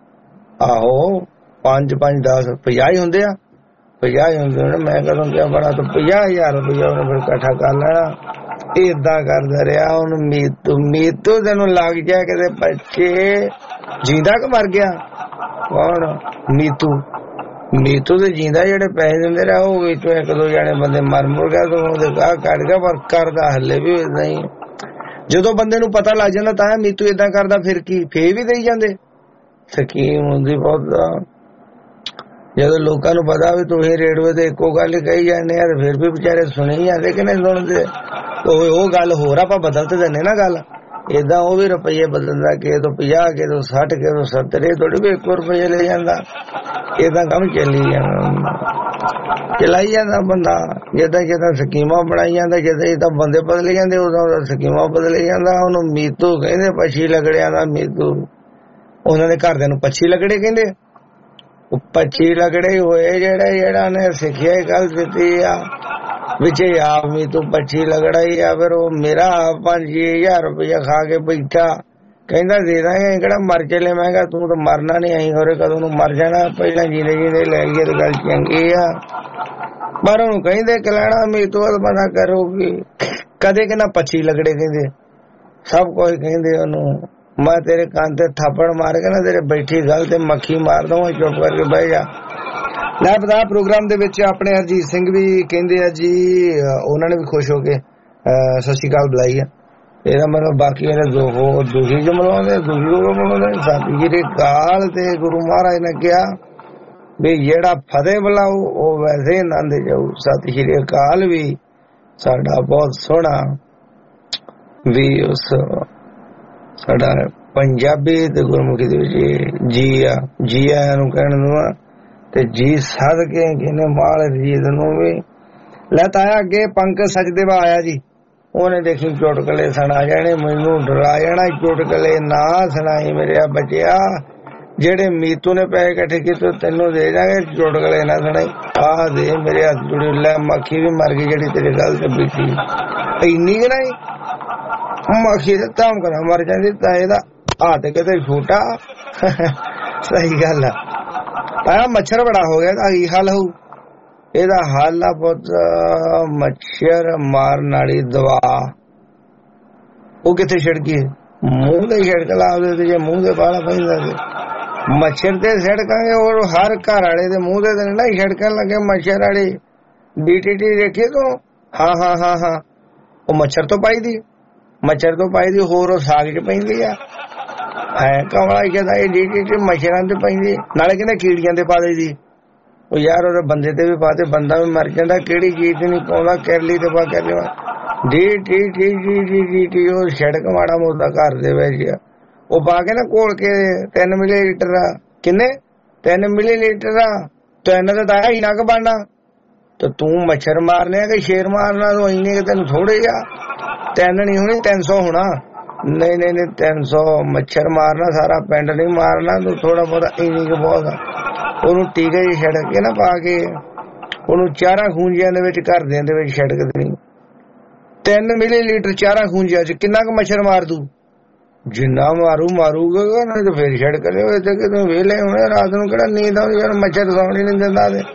ਆਹੋ ਪੰਜ ਪੰਜ ਦਸ ਪੰਜਾਹ ਹੀ ਹੁੰਦੇ ਆ, ਪੰਜਾਹ ਹੀ ਹੁੰਦੇ ਨੇ। ਮੈਂ ਕਦੋਂ ਕਿਹਾ ਬੜਾ ਤਾਂ ਪੰਜਾਹ ਹਜ਼ਾਰ ਰੁਪਈਆ ਉਹਨੇ ਫਿਰ ਇਕੱਠਾ ਕਰ ਲੈਣਾ। ਏਦਾਂ ਕਰਦਾ ਰਿਹਾ ਉਹਨੂੰ। ਮੀਤੂ ਮੀਤੂ ਤੈਨੂੰ ਲੱਗ ਜਾ ਕਿਤੇ ਬੱਚੇ ਜਿੰਦਾ ਕਿ ਮਰ ਗਿਆ? ਕੌਣ? ਮੀਤੂ। ਮੀਤੂ ਤੇ ਜਿੰਦਾ ਜਿਹੜੇ ਪੈਸੇ ਦਿੰਦੇ ਰਿਹਾ, ਉਹ ਵਿੱਚੋਂ ਇੱਕ ਦੋ ਜਣੇ ਬੰਦੇ ਮਰ ਮੁਰ ਗਿਆ ਤਾਂ ਉਹਦੇ ਗਾਹ ਕੱਢ ਗਿਆ, ਪਰ ਕਰਦਾ ਹੱਲੇ ਵੀ ਨਹੀਂ। ਜਦੋਂ ਬੰਦੇ ਨੂੰ ਪਤਾ ਲੱਗ ਜਾਂਦਾ ਤਾਂ ਮੀਤੂ ਏਦਾਂ ਕਰਦਾ, ਫਿਰ ਕੀ ਫੇਰ ਵੀ ਦੇਈ ਜਾਂਦੇ। ਸਕੀਮ ਹੁੰਦੀ ਬਹੁਤ। ਜਦੋਂ ਲੋਕਾਂ ਨੂੰ ਪਤਾ ਵੀ ਤੁਸੀਂ ਰੇਡੀਓ ਤੇ ਇੱਕੋ ਗੱਲ ਹੀ ਕਹੀ ਜਾਂਦੇ ਆ, ਤੇ ਫਿਰ ਵੀ ਵਿਚਾਰੇ ਸੁਣੀ ਜਾਂਦੇ ਕਿ ਨਹੀਂ ਸੁਣਦੇ। ਉਹ ਗੱਲ ਹੋਰ ਆਪਾਂ ਬਦਲ ਤੇ ਦਿੰਦੇ ਨਾ ਗੱਲ। ਏਦਾਂ ਉਹ ਵੀ ਰੁਪਈਏ ਬਦਲਦਾ, ਕਿਸੇ ਤੋਂ ਪੰਜਾਹ, ਕਿਸੇ ਤੋਂ ਸੱਠ, ਕਿਸੇ ਤੋਂ ਸੱਤਰ। ਇਹ ਥੋੜੀ ਵੀ ਇੱਕੋ ਰੁਪਈਆ ਲੈ ਜਾਂਦਾ। ਏਦਾਂ ਕੰਮ ਚੱਲੀ ਜਾਂਦਾ, ਚਲਾਈ ਜਾਂਦਾ ਬੰਦਾ। ਜਿੱਦਾਂ ਜਿੱਦਾਂ ਸਕੀਮਾਂ ਬਣਾਈ ਜਾਂਦਾ, ਜਿੱਦਾਂ ਜਿੱਦਾਂ ਬੰਦੇ ਬਦਲੇ ਜਾਂਦੇ, ਉਦੋਂ ਸਕੀਮਾਂ ਬਦਲੇ ਜਾਂਦਾ। ਉਹਨੂੰ ਮੀਤੂ ਕਹਿੰਦੇ, ਪੱਛੀ ਲਗੜਿਆਂ ਦਾ ਮੀਤੂ। ਉਹਨਾਂ ਦੇ ਘਰਦਿਆਂ ਨੂੰ ਪੱਛੀ ਲਗੜੇ ਕਹਿੰਦੇ। ਉਹ ਪੱਛੀ ਲਗੜੇ ਹੋਏ ਜਿਹੜੇ ਜਿਹੜਾ ਨੇ ਸਿੱਖਿਆ ਗੱਲ ਦਿੱਤੀ ਆ ਵਿੱਚ ਆਪ ਮੀਤੂ ਪੱਛੀ ਲਗੜਾ ਹੀ ਆ। ਫਿਰ ਉਹ ਮੇਰਾ ਪੰਜ ਹਜ਼ਾਰ ਰੁਪਇਆ ਖਾ ਕੇ ਬੈਠਾ, ਕਹਿੰਦਾ ਦੇ ਦਾਂਗੇ, ਕਿਹੜਾ ਮਰ ਚਲੇ। ਮੈਂ ਕਿਹਾ ਤੂੰ ਤਾਂ ਮਰਨਾ ਨੀ, ਅਸੀਂ ਹੋਰੇ ਕਦੋਂ ਨੂੰ ਮਰ ਜਾਣਾ, ਪਹਿਲਾਂ ਜੀਦੇ ਜੀਦੇ ਲੈ ਗਏ ਤੇ ਗੱਲ ਚੰਗੀ ਆ। ਪਰ ਉਹਨੂੰ ਕਹਿੰਦੇ ਕਿ ਲੈਣਾ ਮੀਤੂ ਬੰਦਾ ਕਰੂਗੀ। ਕਦੇ ਕਹਿੰਦਾ ਪੱਛੀ ਲਗੜੇ ਕਹਿੰਦੇ, ਸਭ ਕੁਝ ਕਹਿੰਦੇ ਉਹਨੂੰ। ਮੈਂ ਤੇਰੇ ਕੰਨ ਤੇ ਥੱਪੜ ਮਾਰ ਕੇ ਨਾ ਤੇਰੇ ਬੈਠੀ ਗੱਲ ਤੇ ਮੱਖੀ ਮਾਰ ਦਵਾਂ, ਚੁੱਪ ਕਰਕੇ ਬਹਿ ਜਾ। ਲੈ ਪਤਾ ਪ੍ਰੋਗਰਾਮ ਦੇ ਵਿੱਚ ਆਪਣੇ ਹਰਜੀਤ ਸਿੰਘ ਵੀ ਕਹਿੰਦੇ ਆ ਜੀ, ਉਹਨਾਂ ਨੇ ਵੀ ਖੁਸ਼ ਹੋ ਕੇ ਸਤਿ ਸ਼੍ਰੀ ਅਕਾਲ ਬੁਲਾਈ ਆ। ਇਹਦਾ ਮਤਲਬ ਬਾਕੀ ਇਹਨੇ ਦੋ ਦੁਖੀ ਜੋ ਮਲਾਉਂਦੇ, ਦੁਖੀ ਜੋ ਮਲਾਉਂਦੇ। ਸਤਿ ਸ਼੍ਰੀ ਅਕਾਲ ਤੇ ਗੁਰੂ ਮਹਾਰਾਜ ਨੇ ਕਿਹਾ ਵੀ ਜਿਹੜਾ ਫਤਿਹ ਬੁਲਾਓ ਉਹ ਵੈਸੇ ਆਨੰਦ ਜਾਊ। ਸਤਿ ਸ਼੍ਰੀ ਅਕਾਲ ਵੀ ਸਾਡਾ ਬਹੁਤ ਸੋਹਣਾ ਵੀ ਉਸ ਸਾਡਾ ਪੰਜਾਬੀ ਤੇ ਗੁਰਮੁਖੀ ਦੇ ਵਿੱਚ ਜੀ ਆ, ਜੀ ਆਇਆਂ ਨੂੰ ਕਹਿਣ ਨੂੰ ਆ ਤੇ ਜੀ ਸਦ ਕੇ ਕਿਨੇ ਮਾਲ ਜੀਤ ਨੂੰ ਵੀ। ਲੈ ਤਾਇਆ ਅੱਗੇ ਪੰਕਜ ਸਚਦੇਵਾ ਆਇਆ ਜੀ, ਉਹਨੇ ਦੇਖੀ ਚੁਟਕਲੇ ਸੁਣਾ ਜਾਣੇ, ਮੈਨੂੰ ਡਰਾ ਜਾਣਾ। ਚੁਟਕਲੇ ਨਾ ਸੁਣਾਈ ਮੇਰੇ ਬੱਚਿਆ, ਜਿਹੜੇ ਮੀਤੂ ਨੇ ਪੈਸੇ ਇਕੱਠੇ ਕੀਤੇ ਤੈਨੂੰ ਦੇ ਜਾਗੇ, ਚੁਟਕਲੇ ਨਾ ਸੁਣਾਈ। ਆਹ ਦੇ ਮੇਰੇ ਹੱਥ ਜੁੜੇ। ਲੈ ਮੱਖੀ ਵੀ ਮਰ ਗਈ ਜਿਹੜੀ ਤੇਰੇ ਗੱਲ ਤੇ ਬੈਠੀ, ਇੰਨੀ ਕਿ ਨਹੀਂ ਮੱਖੀ ਦੇ ਧਮ ਕਰਾ ਮਰ ਜਾਂਦੀ ਤਾਂ ਇਹਦਾ ਹੱਥ ਕਿਤੇ ਛੋਟਾ। ਸਹੀ ਗੱਲ ਆ। ਆਹ ਮੱਛਰ ਬੜਾ ਹੋ ਗਿਆ, ਇਹਦਾ ਕੀ ਹੱਲ ਹੋਊ? ਇਹਦਾ ਹੱਲ ਆ ਪੁੱਤ ਮੱਛਰ ਮਾਰਨ ਵਾਲੀ ਦਵਾ। ਉਹ ਕਿੱਥੇ ਛਿੜਕੀ? ਮੂੰਹ ਤੇ ਛਿੜਕ ਲਾ ਉਹਦੇ, ਜੇ ਮੂੰਹ ਦੇ ਬਾਲਾ ਪੈਂਦਾ ਤੇ ਮੱਛਰ ਤੇ ਛਿੜਕਾਂਗੇ। ਔਰ ਹਰ ਘਰ ਵਾਲੇ ਦੇ ਮੂੰਹ ਤੇ ਨਾ ਛਿੜਕਣ ਲੱਗੇ ਮੱਛਰ ਵਾਲੀ ਡੀ ਟੀ ਟੀ ਦੇਖੀ ਤੂੰ? ਹਾਂ ਹਾਂ ਹਾਂ ਹਾਂ ਉਹ ਮੱਛਰ ਤੋਂ ਪਾਈ ਦੀ, ਮੱਛਰ ਤੋਂ ਪਾਈ ਦੀ। ਹੋਰ ਉਹ ਸਾਗ ਚ ਪੈਂਦੀ ਆ ਹੈ ਕਮਲਾ ਕਹਿੰਦਾ ਇਹ ਡੀ ਟੀ ਟੀ ਮੱਛਰਾਂ ਤੇ ਪੈਂਦੀ, ਨਾਲੇ ਕਹਿੰਦੇ ਕੀੜੀਆਂ ਤੇ ਪਾ ਦੇਦੀ। ਉਹ ਯਾਰ ਉਹਦੇ ਬੰਦੇ ਤੇ ਵੀ ਪਾਤੇ, ਬੰਦਾ ਵੀ ਮਰ ਜਾਂਦਾ। ਕਿਹੜੀ ਚੀਜ਼ ਨਹੀਂ ਪਾਉਂਦਾ, ਕਿਰਲੀ ਤੇ ਪਾ ਕੇ D T T D T T ਉਹ ਛਿੜਕ ਮਾੜਾ ਮੋਟਾ ਘਰ ਦੇ ਵਿੱਚ ਉਹ ਪਾ ਕੇ ਨਾ ਘੋਲ ਕੇ ਤਿੰਨ ਮਿਲੀ ਲੀਟਰ ਆ। ਕਿੰਨੇ? ਤਿੰਨ ਮਿਲੀ ਲੀਟਰ ਆ। ਤਿੰਨ ਤੇ ਤਾਂ ਹੀ ਨਾ ਕ ਬਣਨਾ ਤੇ ਤੂੰ ਮੱਛਰ ਮਾਰਨੇ ਆ ਕਿ ਸ਼ੇਰ ਮਾਰਨਾ? ਤੂੰ ਇੰਨੇ ਕਿ ਤੈਨੂੰ ਥੋੜੇ ਆ, ਤਿੰਨ ਨਹੀਂ ਹੋਣੀ ਤਿੰਨ ਸੌ ਹੋਣਾ। ਨਹੀਂ ਨਹੀਂ ਨਹੀਂ ਤਿੰਨ ਸੌ ਮੱਛਰ ਮਾਰਨਾ, ਸਾਰਾ ਪਿੰਡ ਨਹੀਂ ਮਾਰਨਾ ਤੂੰ, ਥੋੜਾ ਬਹੁਤਾ ਇੰਨੀ ਕੁ ਬਹੁਤ ਆ। ਉਹਨੂੰ ਟੀਕੇ ਜਿਹੇ ਛਿੜਕ ਕੇ ਨਾ ਪਾ ਕੇ ਉਹਨੂੰ ਚਾਰਾਂ ਖੂੰਜਿਆਂ ਦੇ ਵਿੱਚ ਘਰਦਿਆਂ ਦੇ ਵਿੱਚ ਛਿੜਕ ਦੇਣੀ। ਤਿੰਨ ਮਿਲੀ ਲੀਟਰ ਚਾਰਾਂ ਖੂੰਜਿਆਂ ਚ ਕਿੰਨਾ ਕੁ ਮੱਛਰ ਮਾਰ ਦੂ? ਜਿੰਨਾ ਮਾਰੂ ਮਾਰੂਗਾ, ਨਹੀਂ ਤਾਂ ਫੇਰ ਛਿੜਕ ਲਿਓ। ਇੱਥੇ ਕਿਤੇ ਵਿਹਲੇ ਹੋਣੇ, ਰਾਤ ਨੂੰ ਕਿਹੜਾ ਨੀਂਦ ਆਉਂਦੀ, ਯਾਰ ਮੱਛਰ ਸੌਣ ਹੀ ਨਹੀਂ ਦਿੰਦਾ। ਤੇ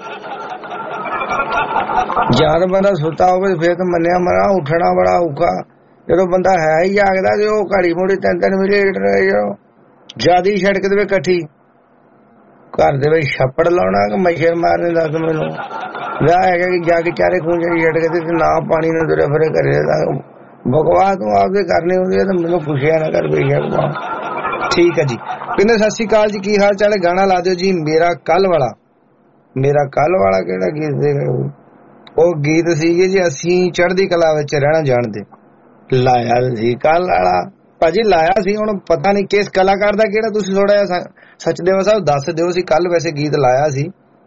ਜਦ ਬੰਦਾ ਸੁੱਤਾ ਹੋਵੇ ਫੇਰ ਤਾਂ ਮੰਨਿਆ ਮਰਾ, ਉੱਠਣਾ ਬੜਾ ਔਖਾ। ਜਦੋਂ ਬੰਦਾ ਹੈ ਹੀ ਜਾਗਦਾ ਤੇ ਉਹ ਘੜੀ ਮੋੜੀ ਤਿੰਨ ਤਿੰਨ ਮਿਲੀ ਲੀਟਰ ਜਿਆਦਾ ਛਿੜਕ ਦੇਵੇ ਇਕੱਠੀ। ਘਰ ਦੇ ਵਿੱਚ ਛੱਪੜ ਲਾਉਣਾ ਕਿ ਮੱਛਰ ਮਾਰਨੇ? ਦੱਸ ਮੈਨੂੰ। ਵਿਆਹ ਹੈਗਾ ਕਿ ਜਾ ਕੇ ਚਾਰੇ ਖੂੰਜੇ ਛਿੜਕ ਦੇ ਤੇ ਨਾ ਪਾਣੀ ਨਾਲ ਤੁਰੇ ਫਿਰੇ ਘਰੇ। ਬਕਵਾਸ ਤੂੰ ਆਪਦੇ ਕਰਨੀ ਹੁੰਦੀ ਹੈ ਤਾਂ ਮੈਨੂੰ ਪੁੱਛਿਆ ਨਾ ਕਰ ਬੇਸ਼ੱਕ। ਠੀਕ ਹੈ ਜੀ। ਕਹਿੰਦੇ ਸਤਿ ਸ਼੍ਰੀ ਅਕਾਲ ਜੀ, ਕੀ ਹਾਲ ਚਾਲ ਹੈ? ਗਾਣਾ ਲਾ ਦਿਓ ਜੀ ਮੇਰਾ ਕੱਲ ਵਾਲਾ। ਮੇਰਾ ਕੱਲ ਵਾਲਾ ਕਿਹੜਾ ਗੀਤ ਸੀਗਾ? ਉਹ ਗੀਤ ਸੀਗੇ ਜੀ ਅਸੀਂ ਚੜ੍ਹਦੀ ਕਲਾ ਵਿੱਚ ਰਹਿਣਾ ਜਾਣਦੇ, ਲਾਇਆ ਸੀ ਕੱਲ ਵਾਲਾ ਭਾਜੀ, ਲਾਇਆ ਸੀ। ਹੁਣ ਪਤਾ ਨਹੀਂ ਕਿਸ ਕਲਾਕਾਰ ਦਾ ਕਿਹੜਾ, ਤੁਸੀਂ ਥੋੜਾ ਜਿਹਾ ਸਚਦੇਵਾ ਸਾਹਿਬ ਦੱਸ ਦਿਓ। ਅਸੀਂ ਕੱਲ ਵੈਸੇ ਗੀਤ ਲਾਇਆ ਸੀ,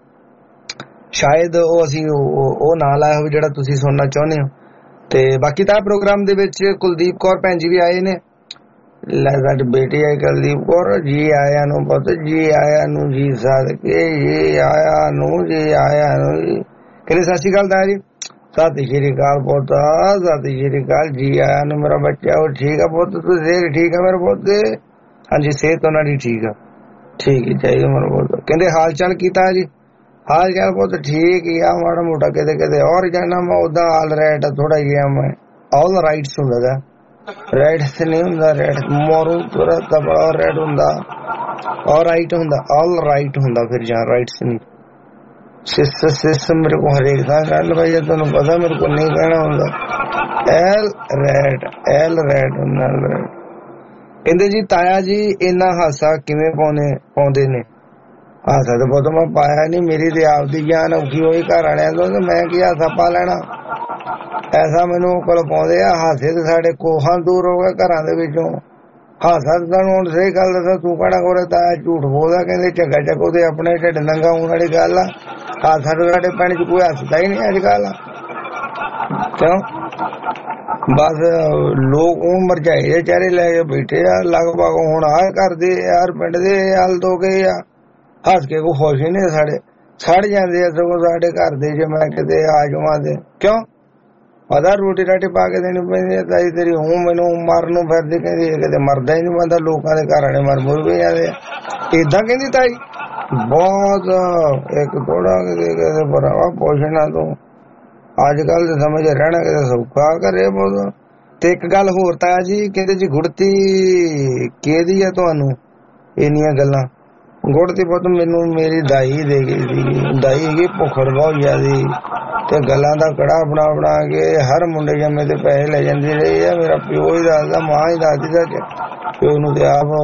ਸ਼ਾਇਦ ਉਹ ਅਸੀਂ ਉਹ ਨਾ ਲਾਇਆ ਹੋਵੇ ਜਿਹੜਾ ਤੁਸੀਂ ਸੁਣਨਾ ਚਾਹੁੰਦੇ ਹੋ। ਤੇ ਬਾਕੀ ਤਾਂ ਪ੍ਰੋਗਰਾਮ ਦੇ ਵਿੱਚ ਕੁਲਦੀਪ ਕੌਰ ਭੈਣ ਜੀ ਵੀ ਆਏ ਨੇ, ਸਾਡੀ ਬੇਟੀ ਹੈ ਕੁਲਦੀਪ ਕੌਰ ਜੀ, ਆਇਆਂ ਨੂੰ ਪੁੱਤ ਜੀ, ਆਇਆਂ ਨੂੰ ਜੀ, ਸਦਕੇ ਜੀ ਆਇਆਂ ਨੂੰ ਜੀ, ਆਇਆਂ ਨੂੰ ਜੀ। ਕਹਿੰਦੇ ਸਤਿ ਸ਼੍ਰੀ ਅਕਾਲ ਦਾ ਜੀ, ਸਤਿ ਸ਼੍ਰੀ ਅਕਾਲ ਪੁੱਤ, ਸਤਿ ਸ਼੍ਰੀ ਅਕਾਲ ਜੀ, ਆਇਆਂ ਨੂੰ ਮੇਰਾ ਬੱਚਾ। ਉਹ ਠੀਕ ਆ ਪੁੱਤ, ਤੁਸੀਂ ਠੀਕ ਆ ਮੇਰੇ ਪੁੱਤ? ਹਾਂਜੀ ਸਿਹਤ ਉਹਨਾਂ ਦੀ ਠੀਕ ਆ, ਠੀਕ ਹੀ ਚਾਹੀਦਾ ਮੇਰਾ ਪੁੱਤ। ਕਹਿੰਦੇ ਹਾਲ ਚਾਲ ਕੀਤਾ ਜੀ? ਹਾਲ ਚਾਲ ਪੁੱਤ ਠੀਕ ਹੀ ਆ, ਮਾੜਾ ਮੋਟਾ ਕਿਤੇ ਕਿਤੇ ਔਰ ਜਾਣਾ ਮੈਂ ਉਦਾਂ ਆਲ ਰਾਈਟ ਥੋੜਾ ਜਿਹਾ ਮੈਂ ਆਲ ਰਾਈਟਸ ਹੁੰਦਾ, ਰਾਈਟਸ ਨਹੀਂ ਹੁੰਦਾ, ਰੈਡ ਮੋਰੂ ਤੁਰਤ ਬੜਾ ਰੈਡ ਹੁੰਦਾ, ਔਰ ਰਾਈਟ ਹੁੰਦਾ, ਆਲ ਰਾਈਟ ਹੁੰਦਾ ਫਿਰ ਜਾਂ ਰਾਈਟਸ ਨਹੀਂ। सिस्टम मेरे को हर एक था कर भाई, तेन पता मेरे को नहीं कहना होंगे। एल रैट एल रैट कहते जी ताया जी इन्ना हासा किवें पाउने पाउंदे ने? हासा तो बहुत मैं पाया नहीं, मेरी तो आपकी जान औखी होई घर वालियां तो, मैं की हासा पा लेना? ऐसा मैनू कोल पाउंदे आ हासे ते साडे कोहां दूर हो गए घरां दे विचों। हासा तैनूं हुण सही गल दसां, तूं कहना कोरे ताया झूठ बोलदा, कहंदे झग्गा झग्गो ते अपने ढिड नंगा होण वाली गल आ। हासा तो साडे पिंड च कोई हसदा ही नहीं अजकल, क्यों? बस लोग उह मरझाए दे चेहरे लै के बैठे आ, लगभग हुण आ करदे यार पिंड दे हाल तो गए आ, हस के कोई खुश ही नहीं साडे, सड़ जांदे आ सगों साडे घर दे जे मैं किते आ जावां ते, क्यों? पता रोटी राटी पा के देनी पैंदी ताई तेरी, हूं मैनू मरन फिरदी, कहंदी किते मरदा ही नहीं बंदा, लोकां दे घर वाले मर मुर भी जांदे इदां, कहंदी ताई बहुत एक थोड़ा भरावा पोषना तू अजकल दे समझ रहना किते सौखा करे बहुत। ते एक गल होर ताया जी कहंदे जी गुड़ती केदी आ तुहानू इन्नियां गल्लां? गुड़ती पुत्त मैनू मेरी दाई दे गई सी, दाई हैगी भुखड़ बहुत ज्यादा, ते गल्लां दा कड़ा बना बना के हर मुंडे जम्मे ते पैसे ले जांदी रही है। मेरा प्यो ही दसदा, मां ही दसदी दा प्यो नू ते आप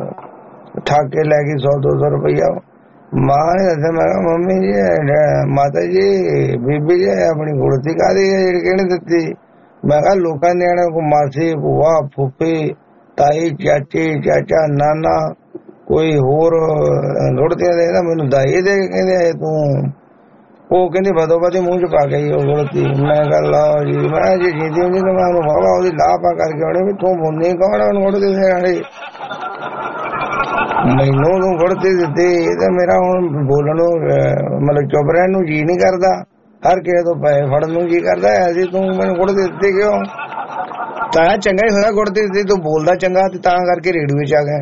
ठग के लै गई सौ दो सौ रुपया। मां ने दस्सिया, मैं कहा मम्मी जी माता जी बीबी जी अपनी गुड़ती काहदी है जेहड़ी किहने दित्ती? मैं कहा लोकां न्याणे को मासी भूआ फूफी ताई चाची चाचा नाना कोई होर गुड़तियां देना, मैनू दाई दे के कहंदे आए तू। ਉਹ ਕਹਿੰਦੀ ਬਦੋ ਬਦੀ ਮੂੰਹ ਚ ਪਾ ਗਈ ਉਹ ਗੁੜਤੀ। ਮੈਂ ਕਿਹਾ ਲਓ ਜੀ, ਮੈਂ ਜੀ ਜੀਂਦੀ ਹੁੰਦੀ ਤਾਂ ਮੈਂ ਉਹਨੂੰ ਵਾਵਾ ਉਹਦੀ ਲਾਹ ਪਾ ਕਰਕੇ ਆਉਣੀ ਵੀ ਤੂੰ ਬੁੰਨੀ ਕੌਣ ਉਹਨੂੰ ਗੁੜਤੀ ਦੇ ਵਾਲੀ, ਮੈਨੂੰ ਤੂੰ ਗੁੜਤੀ ਦਿੱਤੀ ਤੇ ਮੇਰਾ ਹੁਣ ਬੋਲਣ ਨੂੰ ਮਤਲਬ ਚੁੱਪ ਰਹਿਣ ਨੂੰ ਜੀ ਨਹੀਂ ਕਰਦਾ, ਹਰ ਕਿਸੇ ਤੋਂ ਪੈਸੇ ਫੜਨ ਨੂੰ ਜੀ ਕਰਦਾ। ਐਸੀ ਤੂੰ ਮੈਨੂੰ ਗੁੜਤੀ ਦਿੱਤੀ ਕਿਉਂ? ਤਾਂ ਚੰਗਾ ਹੀ ਹੋਇਆ ਗੁੜਤੀ ਦਿੱਤੀ, ਤੂੰ ਬੋਲਦਾ ਚੰਗਾ ਤੇ ਤਾਂ ਕਰਕੇ ਰੇਡੀਓ ਵਿੱਚ ਆ ਗਿਆ।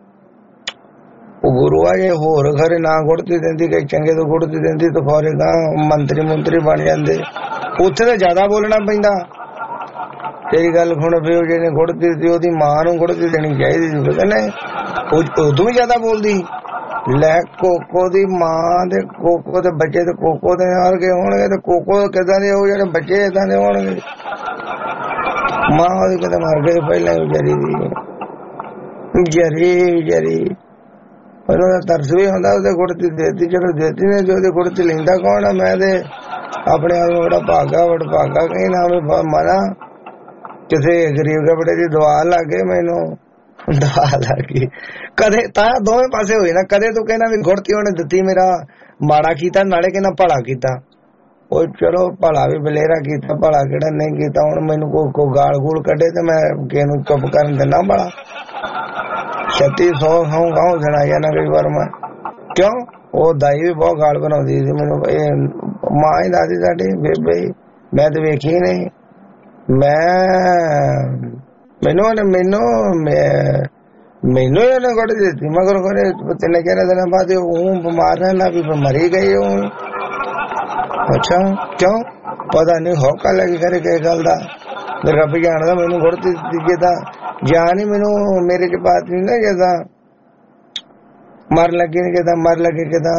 गुरु आ जे होर खरे ना गुड़ती देंदी, कई चंगे तो गुड़ती देंदी तो खरे गा मंत्री मंत्री बन जाते, उत्थे तो ज्यादा बोलना पैंदा। तेरी गल सुण पियो जिहने गुड़ती दी ओदी मां नूं गुड़ती देनी चाहिदी सी, पता नहीं उदों भी ज्यादा बोलदी। लै कोको दी मां ते कोको ते बच्चे ते कोको दे नाल के होणगे ते कोको किदां दे हो जेहड़े बच्चे इदां दे होणगे। मां ओदी किते मर गई पहलां विचारी दी, जरी जरी पर तरस भी होंदा उहदे गुड़ती देती, चलो देती ने जो ओहदी गुड़ती लैंदा कौन आ? मैं ते अपने आप नूं बड़ा भागा बड़ भागा कहीं ना मरा किसी गरीब कपड़े की दवा लागे, मैनू दवा लगी कदे ता दोवें पासे होई ना। कदे तू कहना भी गुड़ती उहने दित्ती मेरा माड़ा कीता, नाले कहना भला कीता। ओ चलो भला भी बलेरा कीता, भला किहड़ा नहीं कीता। हुण मैनू कोई को गाल गूल कढे ते मैं किसे नूं चुप करन देना भला? छत्ती सौ खाऊं खाऊं सुना जाना कई बार मैं, क्यों? वो दाई भी बहुत गाल बनाती थी मैनू, मां ही दादी साडी बेबे, मैं तो वेखी नहीं। मैं मैनू मैनू मैनू ही गुड़ देती, मगर करे तिन चार दिन बाद हूं बीमार रहना भी मरी गई हूं। अच्छा क्यों? पता नहीं हौका लगी करे किस गल का, रब जानदा। मैनू गुड़ दी जिदा जान ही मैनू मेरे च बात नहीं ना, जदा मर लगे नहीं, जदा मर लगे जदा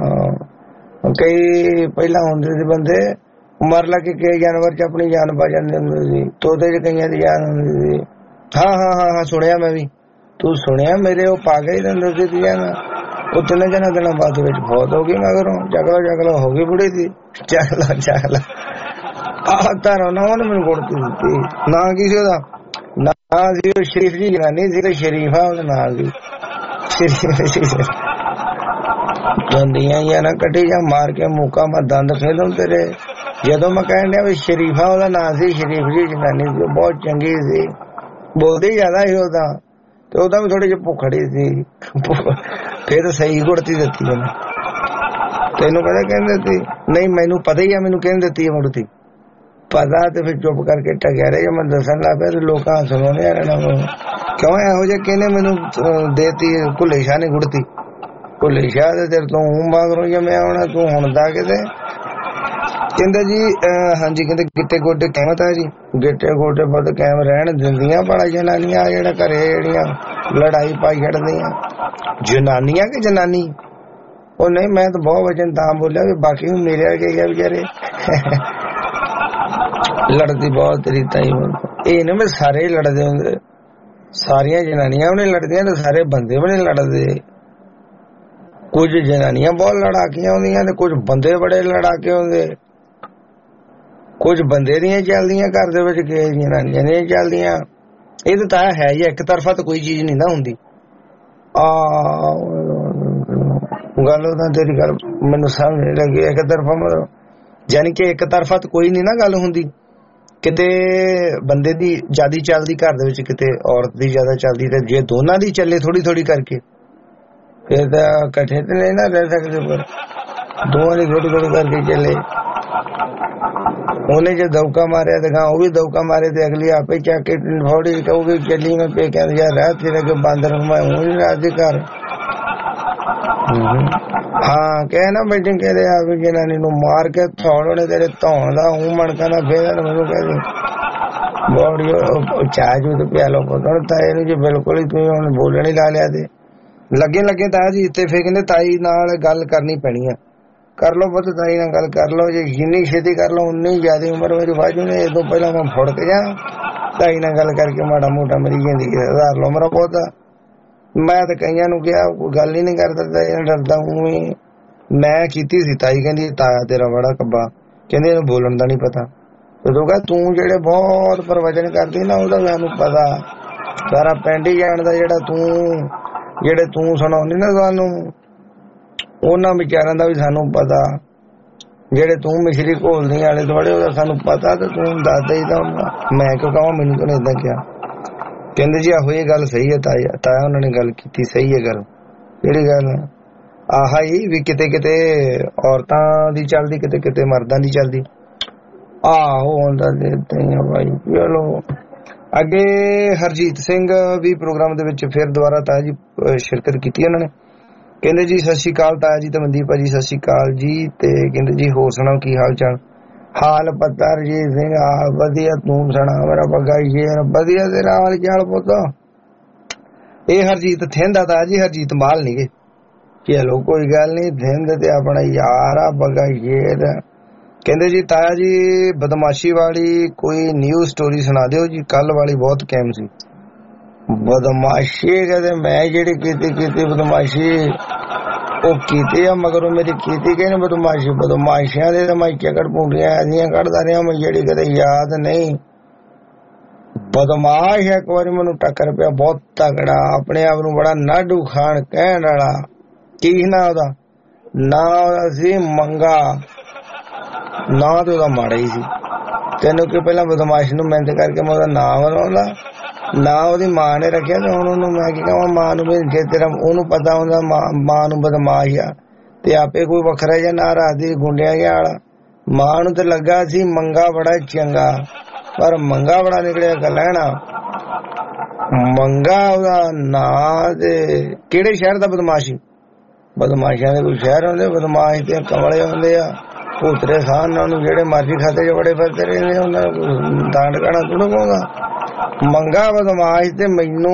कई पहला होंदे सी बंदे मर लगे कई जानवर च अपनी जान पा जांदे हुंदे सी, तोते च कईयां दी जान हुंदी सी। हाँ हाँ हाँ हाँ सुनिया मैं भी, तू सुनिया मेरे वो पा गए हुंदे सी जान। ਉਹ ਤਿੰਨ ਜਣਾ ਦਿਨਾਂ ਬਾਅਦ ਵਿੱਚ ਫੌਤ ਹੋ ਗਈ ਮਗਰੋਂ ਜਗਲਾ ਜਗਲਾ ਹੋ ਗਈ ਬੁੜੀ ਦੀ ਜਗਲਾ ਜਗਲਾ ਆਹ ਤਾਰੋ ਨਾ ਉਹਨੇ ਮੈਨੂੰ ਗੁੜਤੀ ਦਿੱਤੀ ਨਾ ਕੀ ਸੀ ਉਹਦਾ ਨਾ ਸੀ ਉਹ ਸ਼ਰੀਫ ਜੀ ਜਨਾਨੀ ਸੀ ਤੇ ਸ਼ਰੀਫਾ ਉਹਦਾ ਨਾਂ ਸੀ ਦੰਦੀਆਂ ਜਾਂ ਨਾ ਕੱਢੀ ਜਾਂ ਮਾਰ ਕੇ ਮੁੱਕਾ ਮੈਂ ਦੰਦ ਖੇਲੂੰ ਤੇਰੇ ਜਦੋਂ ਮੈਂ ਕਹਿਣ ਡਿਆ ਵੀ ਸ਼ਰੀਫਾ ਉਹਦਾ ਨਾਂ ਸੀ ਸ਼ਰੀਫ ਜੀ ਜਨਾਨੀ ਸੀ ਬਹੁਤ ਚੰਗੀ ਸੀ ਬੋਲਦੀ ਜ਼ਿਆਦਾ ਸੀ ਉਹਦਾ ਤੇ ਉਹਦਾ ਵੀ ਥੋੜੀ ਜਿਹੀ ਭੁੱਖੜੀ ਸੀ ਫਿਰ ਸਹੀ ਗੁੜਤੀ ਦਿੱਤੀ ਉਹਨੇ ਤੈਨੂੰ ਕਦੇ ਕਹਿੰਦੇ ਸੀ ਨਹੀਂ ਮੈਨੂੰ ਪਤਾ ਹੀ ਆ ਮੈਨੂੰ ਕਹਿੰਦੇ ਦਿੱਤੀ ਹੈ ਮੁੜਤੀ ਪਤਾ ਤੇ ਫਿਰ ਚੁੱਪ ਕਰਕੇ ਟਕਿਆ ਰਿਹਾ ਮੈਂ ਦੱਸਣ ਲੱਗ ਪਿਆ ਲੋਕਾਂ ਸੁਣਾਉਣੇ ਆ ਰਹਿਣਾ ਕਿਉਂ ਇਹੋ ਜਿਹੇ ਕਹਿੰਦੇ ਮੈਨੂੰ ਦੇਤੀ ਭੁੱਲੇ ਸ਼ਾਹ ਨੇ ਗੁੜਤੀ ਭੁੱਲੇ ਸ਼ਾਹ ਦੇ ਤੇਰੇ ਤੋਂ ਹੂੰ ਬਾਗਰੋਂ ਜਮਿਆ ਹੋਣਾ ਤੂੰ ਹੁਣ ਦਾ ਕਿਤੇ ਕਹਿੰਦੇ ਜੀ ਹਾਂਜੀ ਕਹਿੰਦੇ ਗਿੱਟੇ ਗੋਡੇ ਕਹਿਮਤ ਹੈ ਜੀ ਗਿੱਟੇ ਗੋਡੇ ਬਹੁਤ ਕਾਇਮ ਰਹਿਣ ਦਿੰਦੀਆਂ ਬੜਾ ਜਨਾਨੀਆਂ ਜਿਹੜਾ ਘਰੇ ਜਿਹੜੀਆਂ ਲੜਾਈ ਪਾਈ ਛੱਡਦੀਆਂ ਜਨਾਨੀਆਂ ਕਿ ਜਨਾਨੀ ਉਹ ਨਹੀਂ ਮੈਂ ਤਾਂ ਬਹੁਤ ਵਚਨ ਤਾਂ ਬੋਲਿਆ ਵੀ ਬਾਕੀ ਵੀ ਮੇਰੇ ਵਰਗੇ ਗਿਆ ਵਿਚਾਰੇ ਲੜਦੀ ਬਹੁਤ ਤੇਰੀ ਤਾਈ ਇਹ ਨਾ ਮੈਂ ਸਾਰੇ ਲੜਦੇ ਹੁੰਦੇ ਸਾਰੀਆਂ ਜਨਾਨੀਆਂ ਵੀ ਨਹੀਂ ਲੜਦੀਆਂ ਤੇ ਸਾਰੇ ਬੰਦੇ ਵੀ ਨਹੀਂ ਲੜਦੇ ਕੁਝ ਜਨਾਨੀਆਂ ਬਹੁਤ ਲੜਾਕੀਆਂ ਹੁੰਦੀਆਂ ਤੇ ਕੁਝ ਬੰਦੇ ਬੜੇ ਲੜਾਕੇ ਹੁੰਦੇ ਕੁਝ ਬੰਦੇ ਦੀਆਂ ਚੱਲਦੀਆਂ ਘਰ ਦੇ ਵਿੱਚ ਕਿਸੇ ਜਨਾਨੀਆਂ ਦੀਆਂ ਚੱਲਦੀਆਂ ਇਹ ਤਾਂ ਹੈ ਹੀ ਇੱਕ ਤਰਫਾ ਤਾਂ ਕੋਈ ਚੀਜ਼ ਨਹੀਂ ਨਾ ਹੁੰਦੀ ਆ ਗੱਲ ਉਹਦਾ ਤੇਰੀ ਗੱਲ ਮੈਨੂੰ ਸਮਝ ਨਹੀਂ ਲੱਗੀ ਇੱਕ ਤਰਫਾ ਮਤਲਬ ਯਾਨੀ ਕਿ ਇੱਕ ਤਰਫਾ ਤਾਂ ਕੋਈ ਨਹੀਂ ਨਾ ਗੱਲ ਹੁੰਦੀ ਕਿਤੇ ਬੰਦੇ ਦੀ ਜ਼ਿਆਦਾ ਚੱਲਦੀ ਘਰ ਦੇ ਵਿੱਚ ਕਿਤੇ ਔਰਤ ਦੀ ਜ਼ਿਆਦਾ ਚੱਲਦੀ ਤੇ ਜੇ ਦੋਨਾਂ ਦੀ ਚੱਲੇ ਥੋੜੀ ਥੋੜੀ ਕਰਕੇ ਫਿਰ ਤਾਂ ਇਕੱਠੇ ਤੇ ਨਹੀਂ ਨਾ ਰਹਿ ਸਕਦੇ ਪਰ ਦੋਵਾਂ ਦੀ ਥੋੜੀ ਥੋੜੀ ਕਰਕੇ ਚੱਲੇ ਉਹਨੇ ਜੇ ਦੌਕਾ ਮਾਰਿਆ ਤੇ ਉਹ ਵੀ ਦੌਕਾ ਮਾਰੇ ਤੇ ਅਗਲੀ ਆਪੇ ਚੱਕ ਕੇ ਥੋੜੀ ਕਹੂਗੀ ਚੱਲੀ ਮੈਂ ਪੇ ਕਹਿੰਦੇ ਯਾਰ ਰਾਤ ਤੇਰੇ ਕੇ ਬਾਂਦਰ ਮੈਂ ਹੂੰ ਨਹੀਂ ਰਾਤ ਦੇ ਘਰ ਹਾਂ ਕਹਿ ਨਾ ਬੈਠੇ ਕਹਿੰਦੇ ਆ ਵੀ ਜਨਾਨੀ ਨੂੰ ਮਾਰ ਕੇ ਥੋੜੇ ਤੇਰੇ ਧੌਣ ਦਾ ਹੂੰ ਮਣਕਾ ਨਾ ਫੇਰ ਮੈਨੂੰ ਕਹਿੰਦੇ ਬੋੜੀ ਚਾਹ ਜੂ ਤੇ ਪਿਆ ਲੋ ਪਤਾ ਤਾਂ ਇਹਨੂੰ ਜੇ ਬਿਲਕੁਲ ਹੀ ਤੂੰ ਹੁਣ ਬੋਲਣ ਹੀ ਲਾ ਲਿਆ ਤੇ ਲੱਗੇ ਲੱਗੇ ਤਾਂ ਜੀ ਇੱਥੇ ਫੇਰ ਕਹਿੰਦੇ ਤਾਈ ਨਾਲ ਗੱਲ ਕਰਨੀ ਪੈਣੀ ਆ ਕਰ ਲੋ ਪੁੱਤ ਤਾਈ ਨਾਲ ਗੱਲ ਕਰ ਲੋ ਜੇ ਜਿੰਨੀ ਛੇਤੀ ਕਰ ਲੋ ਉਨੀ ਜ਼ਿਆਦਾ ਉਮਰ ਮੇਰੀ ਬਾਜੂ ਨੇ ਇਹ ਤੋਂ ਪਹਿਲਾਂ ਮੈਂ ਫੁੜ ਕੇ ਜਾ ਤਾਈ ਨਾਲ ਗੱਲ ਕਰਕੇ ਮਾੜਾ ਮੋਟਾ ਮੇਰੀ ਜ਼ਿੰਦਗੀ ਸੁਧਾਰ ਲੋ ਮੇਰਾ ਪੁੱਤ ਮੈਂ ਤਾਂ ਕਈਆਂ ਨੂੰ ਕਿਹਾ ਕੋਈ ਗੱਲ ਹੀ ਨਹੀਂ ਕਰਦਾ ਡਰਦਾ ਹੂੰ ਮੈਂ ਕੀਤੀ ਸੀ ਤਾਈ ਕਹਿੰਦੀ ਤਾਇਆ ਤੇਰਾ ਬੜਾ ਕੱਬਾ ਕਹਿੰਦੇ ਇਹਨੂੰ ਬੋਲਣ ਦਾ ਨਹੀਂ ਪਤਾ ਜਦੋਂ ਕਹ ਤੂੰ ਜਿਹੜੇ ਬਹੁਤ ਪ੍ਰਵਚਨ ਕਰਦੀ ਨਾ ਉਹਦਾ ਸਾਨੂੰ ਪਤਾ ਸਾਰਾ ਪਿੰਡ ਹੀ ਜਾਣਦਾ ਜਿਹੜਾ ਤੂੰ ਜਿਹੜੇ ਤੂੰ ਸੁਣਾਉਂਦੀ ਨਾ ਸਾਨੂੰ ਉਹਨਾਂ ਵਿਚਾਰਾਂ ਦਾ ਵੀ ਸਾਨੂੰ ਪਤਾ ਜਿਹੜੇ ਤੂੰ ਮਿਸ਼ਰੀ ਘੋਲਦੀ ਵਾਲੇ ਦੁਆਲੇ ਉਹਦਾ ਸਾਨੂੰ ਪਤਾ ਤੇ ਤੂੰ ਦੱਸਦਾ ਹੀ ਤਾਂ ਮੈਂ ਕਿਉਂ ਕਹਾਂ ਮੈਨੂੰ ਤਾਂ ਏਦਾਂ ਕਿਹਾ ਕਹਿੰਦੇ ਜੀ ਆਹੋ ਇਹ ਗੱਲ ਸਹੀ ਹੈ ਤਾਇਆ ਤਾਇਆ ਉਹਨਾਂ ਨੇ ਗੱਲ ਕੀਤੀ ਸਹੀ ਹੈ ਗੱਲ ਕਿਹੜੀ ਗੱਲ ਆਹ ਹੀ ਵੀ ਕਿਤੇ ਕਿਤੇ ਔਰਤਾਂ ਦੀ ਚੱਲਦੀ ਕਿਤੇ ਕਿਤੇ ਮਰਦਾਂ ਦੀ ਚੱਲਦੀ ਆਹੋ ਹੁੰਦਾ ਦੇਖਦੇ ਆ ਭਾਈ ਚਲੋ ਅੱਗੇ ਹਰਜੀਤ ਸਿੰਘ ਵੀ ਪ੍ਰੋਗਰਾਮ ਦੇ ਵਿੱਚ ਫਿਰ ਦੁਬਾਰਾ ਤਾਇਆ ਜੀ ਸ਼ਿਰਕਤ ਕੀਤੀ ਉਹਨਾਂ ਨੇ ਕਹਿੰਦੇ ਜੀ ਸਤਿ ਸ਼੍ਰੀ ਅਕਾਲ ਤਾਇਆ ਜੀ ਤੇ ਮਨਦੀਪ ਭਾਜੀ ਸਤਿ ਸ਼੍ਰੀ ਅਕਾਲ ਜੀ ਤੇ ਕਹਿੰਦੇ ਜੀ ਹੋਰ ਸੁਣਾਓ ਕੀ ਹਾਲ ਚਾਲ ਹਾਲ ਪਤਾ ਰਜੀਤ ਸਿੰਘ ਆ ਵਧੀਆ ਤੂੰ ਸੁਣਾ ਮੇਰਾ ਬੱਗਾ ਸ਼ੇਰ ਵਧੀਆ ਤੇਰਾ ਹਾਲ ਚਾਲ ਪੁੱਤ ਇਹ ਹਰਜੀਤ ਥਿੰਦਾ ਤਾਇਆ ਜੀ ਹਰਜੀਤ ਮਾਲ ਨੀਗੇ ਚਲੋ ਕੋਈ ਗੱਲ ਨਹੀਂ ਥਿੰਦ ਤੇ ਆਪਣਾ ਯਾਰ ਆ ਬੱਗਾ ਸ਼ੇਰ ਕਹਿੰਦੇ ਜੀ ਤਾਇਆ ਜੀ ਬਦਮਾਸ਼ੀ ਵਾਲੀ ਕੋਈ ਨਿਊ ਸਟੋਰੀ ਸੁਣਾ ਦਿਓ ਜੀ ਕੱਲ ਵਾਲੀ ਬਹੁਤ ਕੈਮ ਸੀ ਬਦਮਾਸ਼ੀ ਕਹਿੰਦੇ ਮੈਂ ਜਿਹੜੀ ਕੀਤੀ ਕੀਤੀ ਬਦਮਾਸ਼ੀ ਉਹ ਕੀਤੀ ਆ ਮਗਰੋਂ ਮੇਰੀ ਕੀਤੀ ਕਿ ਨਹੀਂ ਬਦਮਾਸ਼ੀ ਬਦਮਾਸ਼ੀਆਂ ਦੇ ਤਾਂ ਮੈਂ ਚੱਕਰ ਪੂਰੀਆਂ ਐਸੀਆਂ ਕੱਢਦਾ ਰਿਹਾ ਮੈਂ ਜਿਹੜੀ ਕਦੇ ਯਾਦ ਨਹੀਂ ਬਦਮਾਸ਼ ਇੱਕ ਵਾਰੀ ਮੈਨੂੰ ਟੱਕਰ ਪਿਆ ਬਹੁਤ ਤਗੜਾ ਆਪਣੇ ਆਪ ਨੂੰ ਬੜਾ ਨਾਡੂ ਖਾਨ ਕਹਿਣ ਵਾਲਾ ਕੀ ਨਾ ਉਹਦਾ ਨਾ ਉਹਦਾ ਸੀ ਮੰਗਾ ਨਾ ਤੇ ਉਹਦਾ ਮਾੜਾ ਹੀ ਸੀ ਤੈਨੂੰ ਕਿ ਪਹਿਲਾਂ ਬਦਮਾਸ਼ ਨੂੰ ਮਿਹਨਤ ਕਰਕੇ ਮੈਂ ਉਹਦਾ ਨਾਂ ਬਣਾਉਂਦਾ ਨਾ ਉਹਦੀ ਮਾਂ ਨੇ ਰੱਖਿਆ ਤੇ ਹੁਣ ਉਹਨੂੰ ਮੈਂ ਕੀ ਕਹਾਂ ਮਾਂ ਨੂੰ ਜੇ ਤੇਰਾ ਉਹਨੂੰ ਪਤਾ ਹੁੰਦਾ ਮਾਂ ਨੂੰ ਬਦਮਾਸ਼ ਆ ਤੇ ਆਪੇ ਕੋਈ ਵੱਖਰਾ ਜਿਹਾ ਨਾ ਰੱਖਦੀ ਗੁੰਡਿਆਂ ਜਿਹਾ ਵਾਲਾ ਮਾਂ ਨੂੰ ਤੇ ਲੱਗਾ ਸੀ ਮੰਗਾ ਬੜਾ ਚੰਗਾ ਪਰ ਮੰਗਾ ਬੜਾ ਨਿਕਲਿਆ ਗਲੈਣਾ ਮੰਗਾ ਉਹਦਾ ਨਾਂ ਤੇ ਕਿਹੜੇ ਸ਼ਹਿਰ ਦਾ ਬਦਮਾਸ਼ੀ ਬਦਮਾਸ਼ਾਂ ਦੇ ਕੋਈ ਸ਼ਹਿਰ ਹੁੰਦੇ ਬਦਮਾਸ਼ ਤੇ ਕਮਲੇ ਹੁੰਦੇ ਆ ਭੂਤਰੇ ਖਾਨ ਨੂੰ ਜਿਹੜੇ ਮਰਜ਼ੀ ਖਾਤੇ ਚ ਬੜੇ ਫਿਰਦੇ ਰਹਿੰਦੇ ਉਹਨਾਂ ਨੂੰ ਦਾਂਡ ਕਾਣਾ ਥੋੜਾ ਪਾਉਂਦਾ ਮੰਗਾ ਬਦਮਾਸ਼ ਤੇ ਮੈਨੂੰ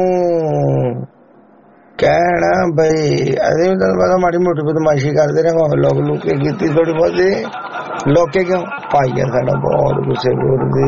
ਕਹਿਣਾ ਬਈ ਅਰੇ ਤਾਂ ਪਤਾ ਮਾੜੀ ਮੋਟੀ ਬਦਮਾਸ਼ੀ ਕਰਦੇ ਰਹੇ ਲੋਕ ਲੁਕੇ ਕੀਤੀ ਥੋੜੀ ਬਹੁਤੀ ਲੋਕੇ ਕਿਉਂ ਭਾਈ ਆ ਸਾਡਾ ਬਹੁਤ ਗੁੱਸੇ ਗੁਰਦੀ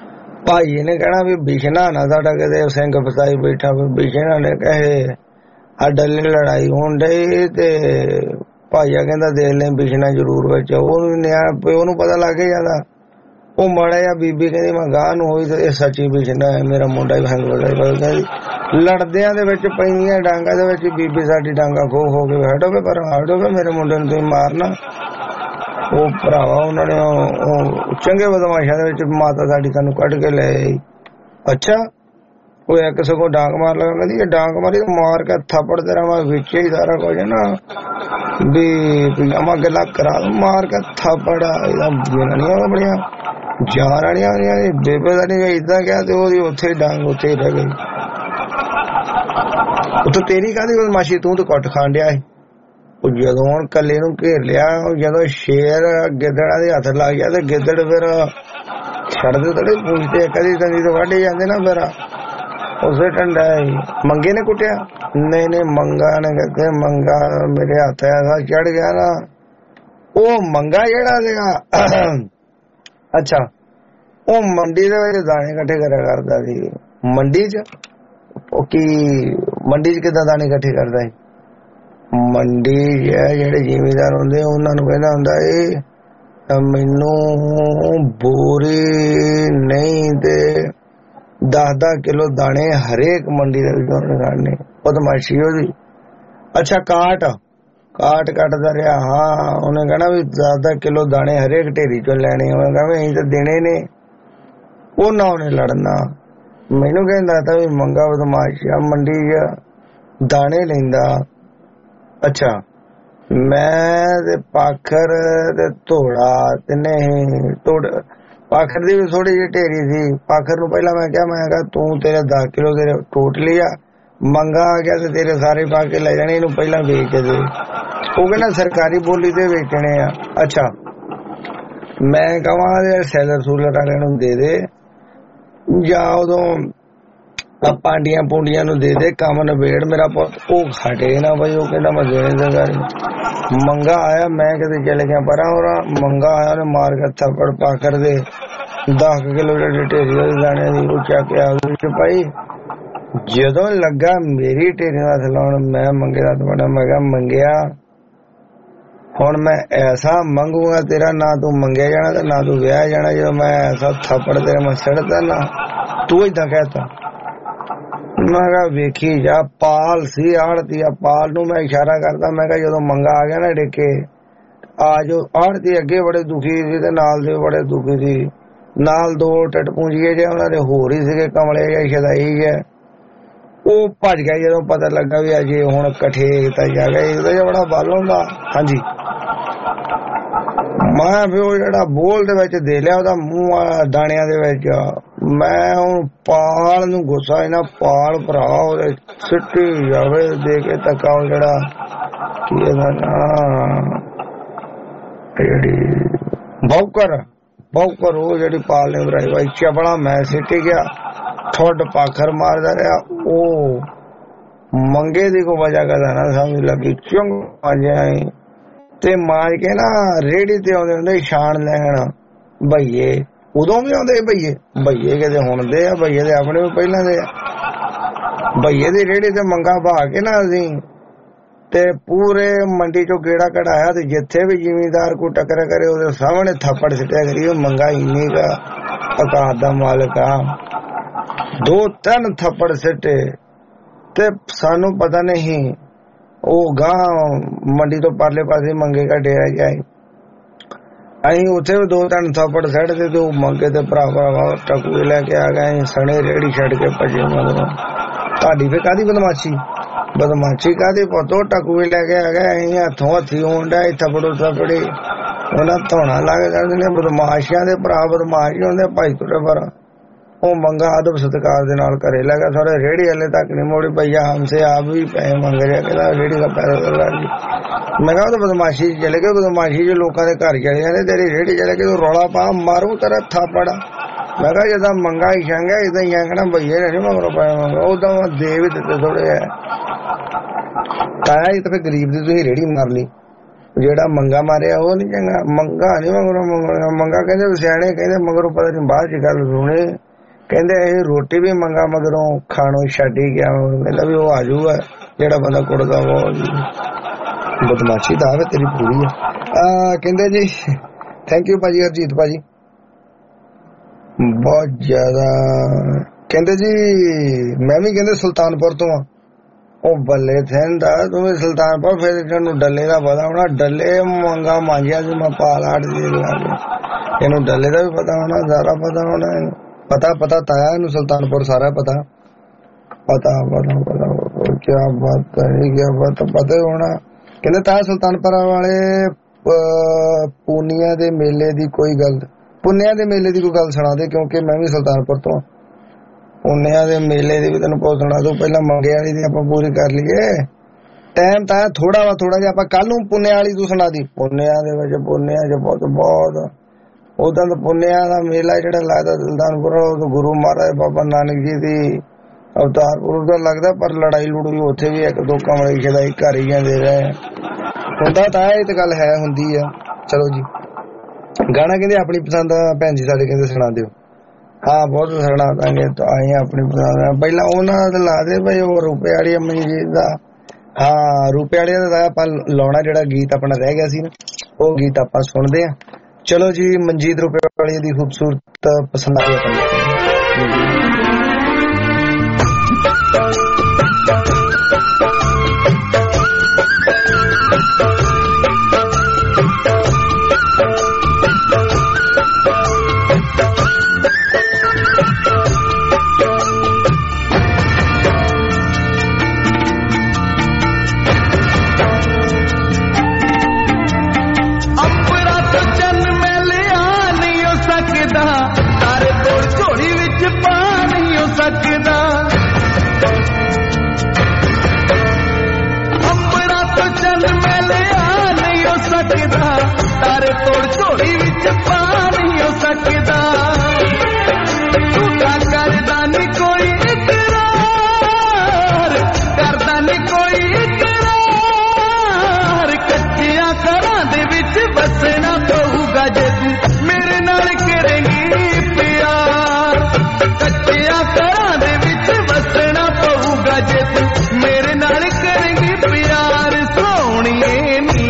ਭਾਈ ਨੇ ਕਹਿਣਾ ਵੀ ਬਿਸ਼ਨਾ ਨਾ ਸਾਡਾ ਕਦੇ ਸਿੰਘ ਫਸਾਈ ਬੈਠਾ ਬਿਸ਼ਨਾ ਨੇ ਕਹੇ ਅੱਡਲੇ ਲੜਾਈ ਹੋਣ ਡਈ ਤੇ ਭਾਈਆ ਕਹਿੰਦਾ ਦੇਖ ਲੈ ਬਿਛਣਾ ਜ਼ਰੂਰ ਵਿੱਚ ਉਹਨੂੰ ਨਿਆ ਪਿਓ ਨੂੰ ਪਤਾ ਲੱਗ ਜਾਂਦਾ। ਉਹ ਮਾੜਾ ਜਿਹਾ ਬੀਬੀ ਕਹਿੰਦੀ ਮੈਂ ਗਾਹ ਨੂੰ ਹੋਈ ਤੇ ਇਹ ਸੱਚੀ ਬਿਛਣਾ ਹੈ ਮੇਰਾ ਮੁੰਡਾ ਹੀ ਭੰਗ ਵਗਾ ਲੜਦਿਆਂ ਦੇ ਵਿੱਚ ਪਈਆਂ ਡਾਂਗਾ ਦੇ ਵਿੱਚ ਬੀਬੀ ਸਾਡੀ ਡਾਂਗਾ ਖੋ ਹੋ ਕੇ ਹਟੋਗੇ ਪਰ ਹਟੋਗੇ ਮੇਰੇ ਮੁੰਡੇ ਨੂੰ ਤੁਸੀਂ ਮਾਰਨਾ। ਉਹ ਭਰਾਵਾ ਉਹਨਾਂ ਨੇ ਉਹ ਚੰਗੇ ਬਦਮਾਸ਼ਾਂ ਦੇ ਵਿੱਚ ਮਾਤਾ ਸਾਡੀ ਸਾਨੂੰ ਕੱਢ ਕੇ ਲੈ ਆਈ। ਅੱਛਾ ਉਹ ਇੱਕ ਸਗੋਂ ਡਾਂਗ ਮਾਰ ਲਗਾ ਕਹਿੰਦੀ ਇਹ ਡਾਂਗ ਮਾਰੀ ਮਾਰ ਕੇ ਥੱਪੜ ਤੇਰਾ ਮੈਂ ਵਿੱਚ ਹੀ ਸਾਰਾ ਕੁਝ ਨਾ ਵੀ ਪਜਾਮਾ ਗੱਲਾਂ ਕਰਾ ਮਾਰ ਕੇ ਥੱਪੜ ਇਹਦਾ ਜਨਾਨੀਆਂ ਬੜੀਆਂ ਜਾਨ ਵਾਲੀਆਂ ਬੇਬੇ ਦਾ ਨਹੀਂ ਏਦਾਂ ਕਿਹਾ ਤੇ ਉਹਦੀ ਉੱਥੇ ਡਾਂਗ ਉੱਥੇ ਰਹਿ ਗਈ। ਉੱਥੇ ਤੇਰੀ ਕਾਹਦੀ ਬਦਮਾਸ਼ੀ ਤੂੰ ਤਾਂ ਕੁੱਟ ਖਾਣ ਡਿਆ ਸੀ। ਉਹ ਜਦੋਂ ਹੁਣ ਕੱਲੇ ਨੂੰ ਘੇਰ ਲਿਆ ਜਦੋਂ ਸ਼ੇਰ ਗਿੱਦੜਾਂ ਦੇ ਹੱਥ ਲੱਗ ਗਿਆ ਤੇ ਗਿੱਦੜ ਫਿਰ ਛੱਡਦੇ ਥੋੜੇ ਪੁੱਛਦੇ ਕਦੀ ਕਦੀ ਤਾਂ ਵੱਢ ਜਾਂਦੇ ਨਾ। ਫਿਰ ਉਸੇ ਟੰਡਾ ਮੰਗੇ ਨੇ ਕੁੱਟਿਆ ਨਹੀਂ ਨਹੀਂ ਮੰਗਾ ਨੇ ਕਹਿੰਦੇ ਮੰਗਾ ਮੇਰੇ ਹੱਥ ਐਸਾ ਚੜ ਗਿਆ ਨਾ। ਉਹ ਮੰਗਾ ਜਿਹੜਾ ਸੀਗਾ ਅੱਛਾ ਉਹ ਮੰਡੀ ਦੇ ਵਿੱਚ ਦਾਣੇ ਇਕੱਠੇ ਕਰਿਆ ਕਰਦਾ ਸੀ। ਮੰਡੀ ਚ ਉਹ ਕੀ ਮੰਡੀ ਚ ਕਿੱਦਾਂ ਦਾਣੇ ਇਕੱਠੇ ਕਰਦਾ ਸੀ? ਮੰਡੀ ਜਿਹੜੇ ਜ਼ਿਮੀਦਾਰ ਹੁੰਦੇ ਉਹਨਾਂ ਨੂੰ ਕਹਿੰਦਾ ਹੁੰਦਾ ਇਹ ਮੈਨੂੰ ਬੋਰੀ ਨਹੀਂ ਤੇ ਦਸ ਦਸ ਕਿਲੋ ਦਾਣੇ ਹਰੇਕ ਮੰਡੀ ਦੇ ਵਿੱਚੋਂ ਕੱਢਣੇ। ਬਦਮਾਸ਼ੀ ਉਹਦੀ। ਅੱਛਾ ਕਾਟ ਕਾਟ ਕੱਟਦਾ ਰਿਹਾ ਹਾਂ ਉਹਨੇ ਕਹਿਣਾ ਵੀ ਦਸ ਦਸ ਕਿਲੋ ਦਾਣੇ ਹਰੇਕ ਢੇਰੀ ਚੋਂ ਲੈਣੇ। ਉਹਨੇ ਕਹਿਣਾ ਅਸੀਂ ਤਾਂ ਦੇਣੇ ਨੇ। ਉਹਨਾਂ ਉਹਨੇ ਲੜਨਾ ਮੈਨੂੰ ਕਹਿੰਦਾ ਤਾਂ ਵੀ ਮੰਗਾ ਬਦਮਾਸ਼ ਆ ਮੰਡੀ ਚ ਦਾਣੇ ਲੈਂਦਾ। ਅੱਛਾ ਮੈਂ ਤੇ ਪਾਖਰ ਤੇ ਧੋੜਾ ਤਿੰਨੇ ਧੋੜ ਪਾਖਰ ਦੀ ਵੀ ਥੋੜੀ ਜਿਹੀ ਢੇਰੀ ਸੀ। ਪਾਖਰ ਨੂੰ ਪਹਿਲਾਂ ਮੈਂ ਕਿਹਾ ਮੈਂ ਕਿਹਾ ਤੂੰ ਤੇਰੇ ਦਸ ਕਿਲੋ ਤੇਰੇ ਟੋਟ ਲਿਆ ਮੰਗਾ ਆ ਗਿਆ ਤੇ ਤੇਰੇ ਸਾਰੇ ਪਾ ਕੇ ਲੈ ਜਾਣੇ ਇਹਨੂੰ ਪਹਿਲਾਂ ਵੇਚ ਦੇ। ਉਹ ਕਹਿੰਦਾ ਸਰਕਾਰੀ ਬੋਲੀ ਤੇ ਵੇਚਣੇ ਆ। ਅੱਛਾ ਮੈਂ ਕਹਾਂ ਸੈਲਰ ਸੂਲਰ ਵਾਲਿਆਂ ਨੂੰ ਦੇ ਦੇ ਜਾਂ ਉਦੋਂ ਪਾਂਡੀਆਂ ਪੂੰਡੀਆਂ ਨੂੰ ਦੇ ਦੇ ਕੰਮ ਨਵੇੜ ਮੇਰਾ ਪੁੱਤ। ਉਹ ਹਟੇ ਨਾ ਬਈ ਉਹ ਕਹਿੰਦਾ ਮੈਂ ਦੇਣੇ ਦੇਗਾ। ਮੰਗਾ ਆਇਆ ਮੈਂ ਕਿਤੇ ਚਲੇ ਗਿਆ ਪਰਾਂ ਹੋਰ ਮੰਗਾ ਆਇਆ ਉਹਨੇ ਮਾਰ ਕੇ ਥੱਪੜ ਪਾਖਰ ਦੇ ਦਸ ਕਿਲੋ ਜਿਹੜੇ ਢੇਰੀ ਉਹਦੇ ਦਾਣੇ ਦੀ ਉਹ ਚੱਕ ਕੇ ਆਲੂ ਚ ਪਾਈ। ਜਦੋਂ ਲੱਗਾ ਮੇਰੀ ਢੇਰੀ ਦਾ ਲਾਉਣ ਮੈਂ ਮੰਗੇ ਦਾ ਤੁਹਾਡਾ ਮੈਂ ਕਿਹਾ ਮੰਗਿਆ ਹੁਣ ਮੈਂ ਐਸਾ ਮੰਗੂਗਾ ਤੇਰਾ ਨਾ ਤੂੰ ਮੰਗਿਆ ਜਾਣਾ ਤੇ ਨਾ ਤੂੰ ਵਿਆਹ ਜਾਣਾ। ਜਦੋਂ ਮੈਂ ਐਸਾ ਥੱਪੜ ਤੇਰੇ ਮੈਂ ਸੜਦਾ ਨਾ ਤੂੰ ਏਦਾਂ ਕਹਿਤਾ। ਮੈਂ ਕਿਹਾ ਵੇਖੀ ਜਾ ਪਾਲ ਸੀ ਆੜਤੀ ਆ ਪਾਲ ਨੂੰ ਮੈਂ ਇਸ਼ਾਰਾ ਕਰਦਾ ਮੈਂ ਕਿਹਾ ਜਦੋਂ ਮੰਗਾ ਆ ਗਿਆ ਨਾ ਡੇਕੇ ਆ ਜੋ ਆੜਤੀ ਅੱਗੇ ਬੜੇ ਦੁਖੀ ਸੀ ਤੇ ਨਾਲ ਦੇ ਬੜੇ ਦੁਖੀ ਸੀ। ਨਾਲ ਦੋ ਟੱਟ ਪੂੰਜੀਏ ਜੇ ਉਹਨਾਂ ਦੇ ਹੋਰ ਹੀ ਸੀਗੇ ਕਮਲੇ ਜਾਂ ਸ਼ਦਾਈ ਹੈ। ਉਹ ਭੱਜ ਗਿਆ ਜਦੋਂ ਪਤਾ ਲੱਗਾ ਵੀ ਅਜੇ ਹੁਣ ਇਕੱਠੇ ਤਾਂ ਜਾ ਗਏ ਇਹਦਾ ਬੜਾ ਬਲ ਹੁੰਦਾ। ਹਾਂਜੀ ਮੈਂ ਵੀ ਉਹ ਜਿਹੜਾ ਬੋਲ ਦੇ ਵਿੱਚ ਦੇ ਲਿਆ ਉਹਦਾ ਮੂੰਹ ਦਾਣਿਆਂ ਦੇ ਵਿੱਚ। ਮੈਂ ਹੁਣ ਪਾਲ ਨੂੰ ਗੁੱਸਾ ਇਹਨਾਂ ਪਾਲ ਭਰਾ ਉਹਦੇ ਸਿੱਟੀ ਜਾਵੇ ਦੇ ਕੇ ਧੱਕਾ ਉਹ ਜਿਹੜਾ ਕੀ ਇਹਦਾ ਨਾਂ ਜਿਹੜੀ ਬੌਕਰ ਬੌਕਰ ਉਹ ਜਿਹੜੀ ਪਾਲ ਨੇ ਬਣਾਈ ਬਾਈ ਚਪੜਾ ਮੈਂ ਸਿੱਟੀ ਗਿਆ ਠੁੱਡ ਪਾਖਰ ਮਾਰਦਾ ਰਿਹਾ। ਉਹ ਮੰਗੇ ਦੀ ਕੋਈ ਵਜ੍ਹਾ ਕਰਦਾ ਨਾ ਸਮਝ ਲੱਗੀ ਚੁੰਗ ਆਈ ਤੇ ਮਾਰ ਕੇ ਨਾ ਰੇੜੀ ਤੇ ਆਉਂਦੇ ਹੁੰਦੇ ਛਾਣ ਲੈਣ ਭਈਏ। ਉਦੋਂ ਵੀ ਆਉਂਦੇ ਭਈਏ ਭਈਏ ਕਿਤੇ ਹੁਣ ਦੇ ਆ ਭਈਏ ਦੇ ਆਪਣੇ ਵੀ ਪਹਿਲਾਂ ਦੇ ਆ। ਭਈਏ ਦੀ ਰੇੜੀ ਤੇ ਮੰਗਾ ਭਾ ਕੇ ਨਾ ਅਸੀਂ ਤੇ ਪੂਰੇ ਮੰਡੀ ਚੋਂ ਗੇੜਾ ਕਢਾਇਆ ਤੇ ਜਿੱਥੇ ਵੀ ਜ਼ਿਮੀਂਦਾਰ ਕੋ ਟੱਕਰ ਕਰੇ ਉਹਦੇ ਸਾਹਮਣੇ ਥੱਪੜ ਸਿੱਟਿਆ ਕਰੀਏ। ਮੰਗਾ ਇੰਨੀ ਕਾ ਔਕਾਤ ਦਾ ਮਾਲਕ ਆ। ਦੋ ਤਿੰਨ ਥੱਪੜ ਸਿੱਟੇ ਤੇ ਸਾਨੂੰ ਪਤਾ ਨਹੀਂ ਉਹ ਗਾਂ ਮੰਡੀ ਤੋਂ ਪਰਲੇ ਪਾਸੇ ਮੰਗੇ ਕਾ ਡੇਰਾ ਜਾਏ। ਅਸੀਂ ਉੱਥੇ ਵੀ ਦੋ ਤਿੰਨ ਥੱਪੜ ਸੱਟਦੇ ਤੇ ਉਹ ਮੰਗੇ ਤੇ ਭਰਾ ਭਰਾਵਾ ਟਕੂਏ ਲੈ ਕੇ ਆ ਗਏ ਸਣੇ ਰੇੜੀ ਛੱਡ ਕੇ ਭੱਜੇ। ਮਗਰੋਂ ਤੁਹਾਡੀ ਫੇ ਕਾਹਦੀ ਬਦਮਾਸ਼ੀ ਬਦਮਾਸ਼ੀ ਕਾਹਦੀ ਪੁੱਤੋ ਟਕੂਏ ਲੈ ਕੇ ਆ ਗਏ। ਅਸੀਂ ਹੱਥੋਂ ਹੱਥੀ ਹੋਣ ਡਿਆ ਥੱਪੜੋ ਥੱਪੜੀ ਉਹਨਾਂ ਧੋਣਾ ਲੱਗ ਜਾਂਦੇ ਨੇ। ਬਦਮਾਸ਼ੀਆਂ ਦੇ ਭਰਾ ਬਦਮਾਸ਼ ਹੁੰਦੇ ਭਾਈ ਤੁਰੇ ਪਰ ਉਹ ਮੰਗਾ ਅਦਬ ਸਤਿਕਾਰ ਦੇ ਨਾਲ ਘਰੇ ਲੈ ਗਿਆ। ਥੋੜੇ ਰੇੜੀ ਹਲੇ ਤੱਕ ਨਹੀਂ ਮੋੜੀ ਭਈਆ ਹਮਸੇ ਆਪ ਵੀ ਪੈਸੇ ਮੰਗ ਰਿਹਾ ਕਹਿੰਦਾ ਰੇੜੀ ਦਾ ਪੈਸਾ ਲਾ ਲਈ। ਮੈਂ ਕਿਹਾ ਉਹ ਤਾਂ ਬਦਮਾਸ਼ੀ ਚਲੇ ਗਏ ਬਦਮਾਸ਼ੀ ਚ ਲੋਕਾਂ ਦੇ ਘਰ ਚਲੇ ਜਾਂਦੇ ਤੇਰੀ ਰੇੜੀ ਚਲੇ ਗਏ ਰੌਲਾ ਪਾ ਮਾਰੂ ਤੇਰਾ ਥਾਪੜ। ਮੈਂ ਕਿਹਾ ਜਦੋਂ ਮੰਗਾ ਹੀ ਛੰਗਿਆ ਏਦਾਂ ਹੀ ਆਖਣਾ ਭਈਏ ਨੇ ਨੀ ਮਗਰੋਂ ਪੈਸੇ ਮੰਗਾ ਉਦਾਂ ਦੇ ਵੀ ਦਿੱਤੇ ਥੋੜੇ ਹੈ। ਤਾਇਆ ਜੀ ਤਾਂ ਫਿਰ ਗਰੀਬ ਦੀ ਤੁਸੀਂ ਰੇੜੀ ਮਾਰ ਲਈ ਜਿਹੜਾ ਮੰਗਾ ਮਾਰਿਆ ਉਹ ਨੀ ਚੰਗਾ। ਮੰਗਾ ਨੀ ਮਗਰੋਂ ਮੰਗਾ ਕਹਿੰਦੇ ਸਿਆਣੇ ਕਹਿੰਦੇ ਮਗਰੋਂ ਪਤਾ ਨੀ ਬਾਅਦ ਚ ਗੱਲ ਸੁਣੇ ਕਹਿੰਦੇ ਇਹ ਰੋਟੀ ਵੀ ਮੰਗਾ ਮਗਰੋਂ ਖਾਣੋਂ ਛੱਡ ਹੀ ਗਿਆ। ਕਹਿੰਦਾ ਵੀ ਉਹ ਆ ਜਾਊਗਾ ਜਿਹੜਾ ਬੰਦਾ ਕੁੱਟਦਾ ਉਹ ਬਦਮਾਸ਼ੀ ਦਾ ਵੇ ਤੇਰੀ ਪੂਰੀ ਆ। ਕਹਿੰਦੇ ਜੀ ਥੈਂਕ ਯੂ ਭਾਜੀ ਹਰਜੀਤ ਭਾਜੀ ਬਹੁਤ ਜ਼ਿਆਦਾ। ਕਹਿੰਦੇ ਜੀ ਮੈਂ ਵੀ ਕਹਿੰਦੇ ਸੁਲਤਾਨਪੁਰ ਤੋਂ ਆ। ਉਹ ਬੱਲੇ ਥੈਂਦਾ ਤੂੰ ਸੁਲਤਾਨਪੁਰ ਫਿਰ ਤੈਨੂੰ ਡੱਲੇ ਦਾ ਪਤਾ ਹੋਣਾ। ਡੱਲੇ ਮੰਗਾ ਮਾਂਜਿਆ ਸੀ ਮੈਂ ਪਾਲ ਆੜ ਦੇ ਇਹਨੂੰ ਡੱਲੇ ਦਾ ਵੀ ਪਤਾ ਹੋਣਾ ਸਾਰਾ ਪਤਾ ਹੋਣਾ ਇਹਨੂੰ ਪਤਾ ਪਤਾ ਤਾਇਆ ਇਹਨੂੰ ਸੁਲਤਾਨਪੁਰ ਸਾਰਾ ਪਤਾ ਪਤਾ ਪਤਾ ਪਤਾ ਕਿਆ ਬਾਤ ਹੈ ਕਿਆ ਬਾਤ ਪਤਾ ਹੋਣਾ। ਕਹਿੰਦੇ ਤਾਇਆ ਸੁਲਤਾਨਪੁਰ ਵਾਲੇ ਪੂਨੀਆ ਦੇ ਮੇਲੇ ਦੀ ਕੋਈ ਗੱਲ ਪੁੰਨਿਆ ਦੇ ਮੇਲੇ ਦੀ ਕੋਈ ਗੱਲ ਸੁਣਾ ਦੇ ਕਿਉਂਕਿ ਮੈਂ ਵੀ ਸੁਲਤਾਨਪੁਰ ਤੋਂ। ਪੁੰਨਿਆ ਦੇ ਮੇਲੇ ਦੀ ਵੀ ਤੈਨੂੰ ਪੁੱਛਣਾ ਤੂੰ ਪਹਿਲਾਂ ਮੰਗੇ ਵਾਲੀ ਦੀ ਆਪਾਂ ਪੂਰੀ ਕਰ ਲਈਏ ਟਾਈਮ ਤਾਂ ਥੋੜਾ ਵਾ ਥੋੜਾ ਜਿਹਾ ਆਪਾਂ ਕੱਲ ਨੂੰ ਪੁੰਨਿਆ ਵਾਲੀ ਤੂੰ ਸੁਣਾ ਦੀ। ਪੁੰਨਿਆ ਦੇ ਵਿੱਚ ਪੁੰਨਿਆ ਚ ਬਹੁਤ ਬਹੁਤ ਉਦਾਂ ਤਾਂ ਪੁੰਨਿਆ ਦਾ ਮੇਲਾ ਜਿਹੜਾ ਲੱਗਦਾ ਸੁਲਤਾਨਪੁਰ ਗੁਰੂ ਮਹਾਰਾਜ ਬਾਬਾ ਨਾਨਕ ਜੀ ਦੀ ਅਵਤਾਰ ਪੁਰਬ ਦਾ ਲੱਗਦਾ ਪਰ ਲੜਾਈ ਲੜੂਈ ਉੱਥੇ ਵੀ ਇੱਕ ਦੋ ਕਮਰੇ ਖਿਦਾਈ ਘਰ ਹੀ ਜਾਂਦੇ ਰਹੇ ਹੁੰਦਾ ਤਾਂ ਇਹ ਤਾਂ ਗੱਲ ਹੈ ਹੁੰਦੀ ਆ। ਚਲੋ ਜੀ ਗਾਣਾ ਕਹਿੰਦੇ ਆਪਣੀ ਪਸੰਦ ਭੈਣ ਜੀ ਸਾਡੇ ਕਹਿੰਦੇ ਸੁਣਾ ਦਿਓ। ਹਾਂ ਬਹੁਤ ਸੁਣਾ ਦਾਂਗੇ ਆਏ ਆਪਣੀ ਪਸੰਦ ਪਹਿਲਾਂ ਉਹਨਾਂ ਦਾ ਲਾ ਦੇ ਭਾਈ ਉਹ ਰੂਪੇ ਵਾਲੀ ਅਮੀ ਜੀ ਦਾ। ਹਾਂ ਰੂਪੇ ਵਾਲੇ ਦਾ ਆਪਾਂ ਲਾਉਣਾ ਜਿਹੜਾ ਗੀਤ ਆਪਣਾ ਰਹਿ ਗਿਆ ਸੀ ਨਾ ਉਹ ਗੀਤ ਆਪਾਂ ਸੁਣਦੇ ਆ। ਚਲੋ ਜੀ ਮਨਜੀਤ ਰੂਪੇ ਵਾਲੀ ਦੀ ਖੂਬਸੂਰਤ ਪਸੰਦ ਆ ਤਾਰੇ ਤੋੜ ਝੋਲੀ ਵਿੱਚ ਪਾ ਨਹੀਂ ਹੋ ਸਕਦਾ ਝੂਠਾ ਕਰਦਾ ਨੀ ਕੋਈ ਇਕਰਾਰ ਕਰਦਾ ਨੀ ਕੋਈ ਇਕਰਾਰ ਕੱਚਿਆਂ ਘਰਾਂ ਦੇ ਵਿੱਚ ਵਸਣਾ ਪਊਗਾ ਜੇ ਤੂੰ ਮੇਰੇ ਨਾਲ ਕਰੇਂਗੀ ਪਿਆਰ ਕੱਚਿਆਂ ਘਰਾਂ ਦੇ ਵਿੱਚ ਵਸਣਾ ਪਊਗਾ ਜੇ ਤੂੰ ਮੇਰੇ ਨਾਲ ਕਰੇਂਗੀ ਪਿਆਰ ਸੋਹਣੀਏ ਨੀ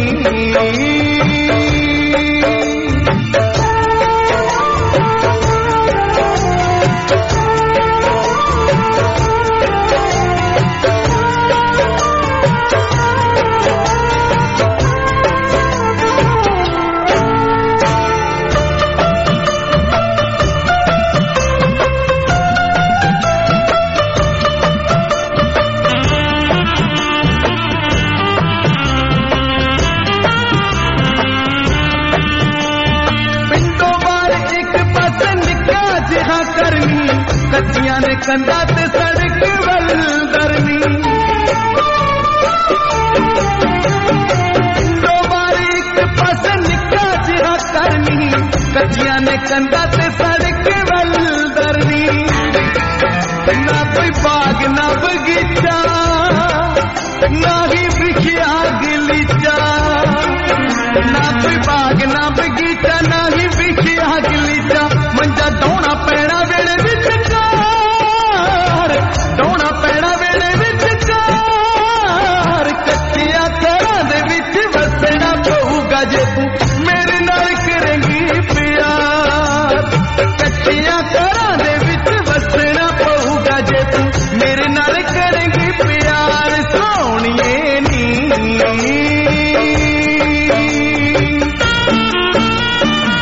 ਕੱਚੀਆਂ ਨੇ ਕੰਧਾਂ ਤੇ ਸੜਕ ਵੱਲ ਦਰਨੀ ਦੋ ਵਾਰੀ ਇੱਕ ਪਾਸੇ ਨਿੱਕਾ ਜਿਹਾ ਕਰਨੀ ਕੱਚੀਆਂ ਨੇ ਕੰਧਾਂ ਤੇ ਸੜਕ ਵੱਲ ਦਰਨੀ ਨਾ ਕੋਈ ਬਾਗ ਨਾ ਬਗੀਚਾ ਨਾ ਹੀ ਵਿਖਿਆ ਗਲੀਚਾ ਨਾ ਕੋਈ ਬਾਗ ਨਾ ਬਗੀਚਾ ਨਾ ਹੀ ਵਿਖਿਆ ਗਲੀਚਾ ਮੰਜਾ ਡਾਉਣਾ ਪੈਣਾ ਵੇਲੇ ਵਿੱਚ ਡਾਉਣਾ ਪੈਣਾ ਵੇਲੇ ਵਿੱਚ ਕਾਰ ਕੱਚਿਆਂ ਘਰਾਂ ਦੇ ਵਿੱਚ ਵਸਣਾ ਪਊਗਾ ਜੇ ਤੂੰ ਮੇਰੇ ਨਾਲ ਕਰੇਂਗੀ ਪਿਆਰ ਕੱਚਿਆਂ ਘਰਾਂ ਦੇ ਵਿੱਚ ਵਸਣਾ ਪਊਗਾ ਜੇ ਤੂੰ ਮੇਰੇ ਨਾਲ ਕਰੇਂਗੀ ਪਿਆਰ ਸੋਹਣੀਏ ਨੀ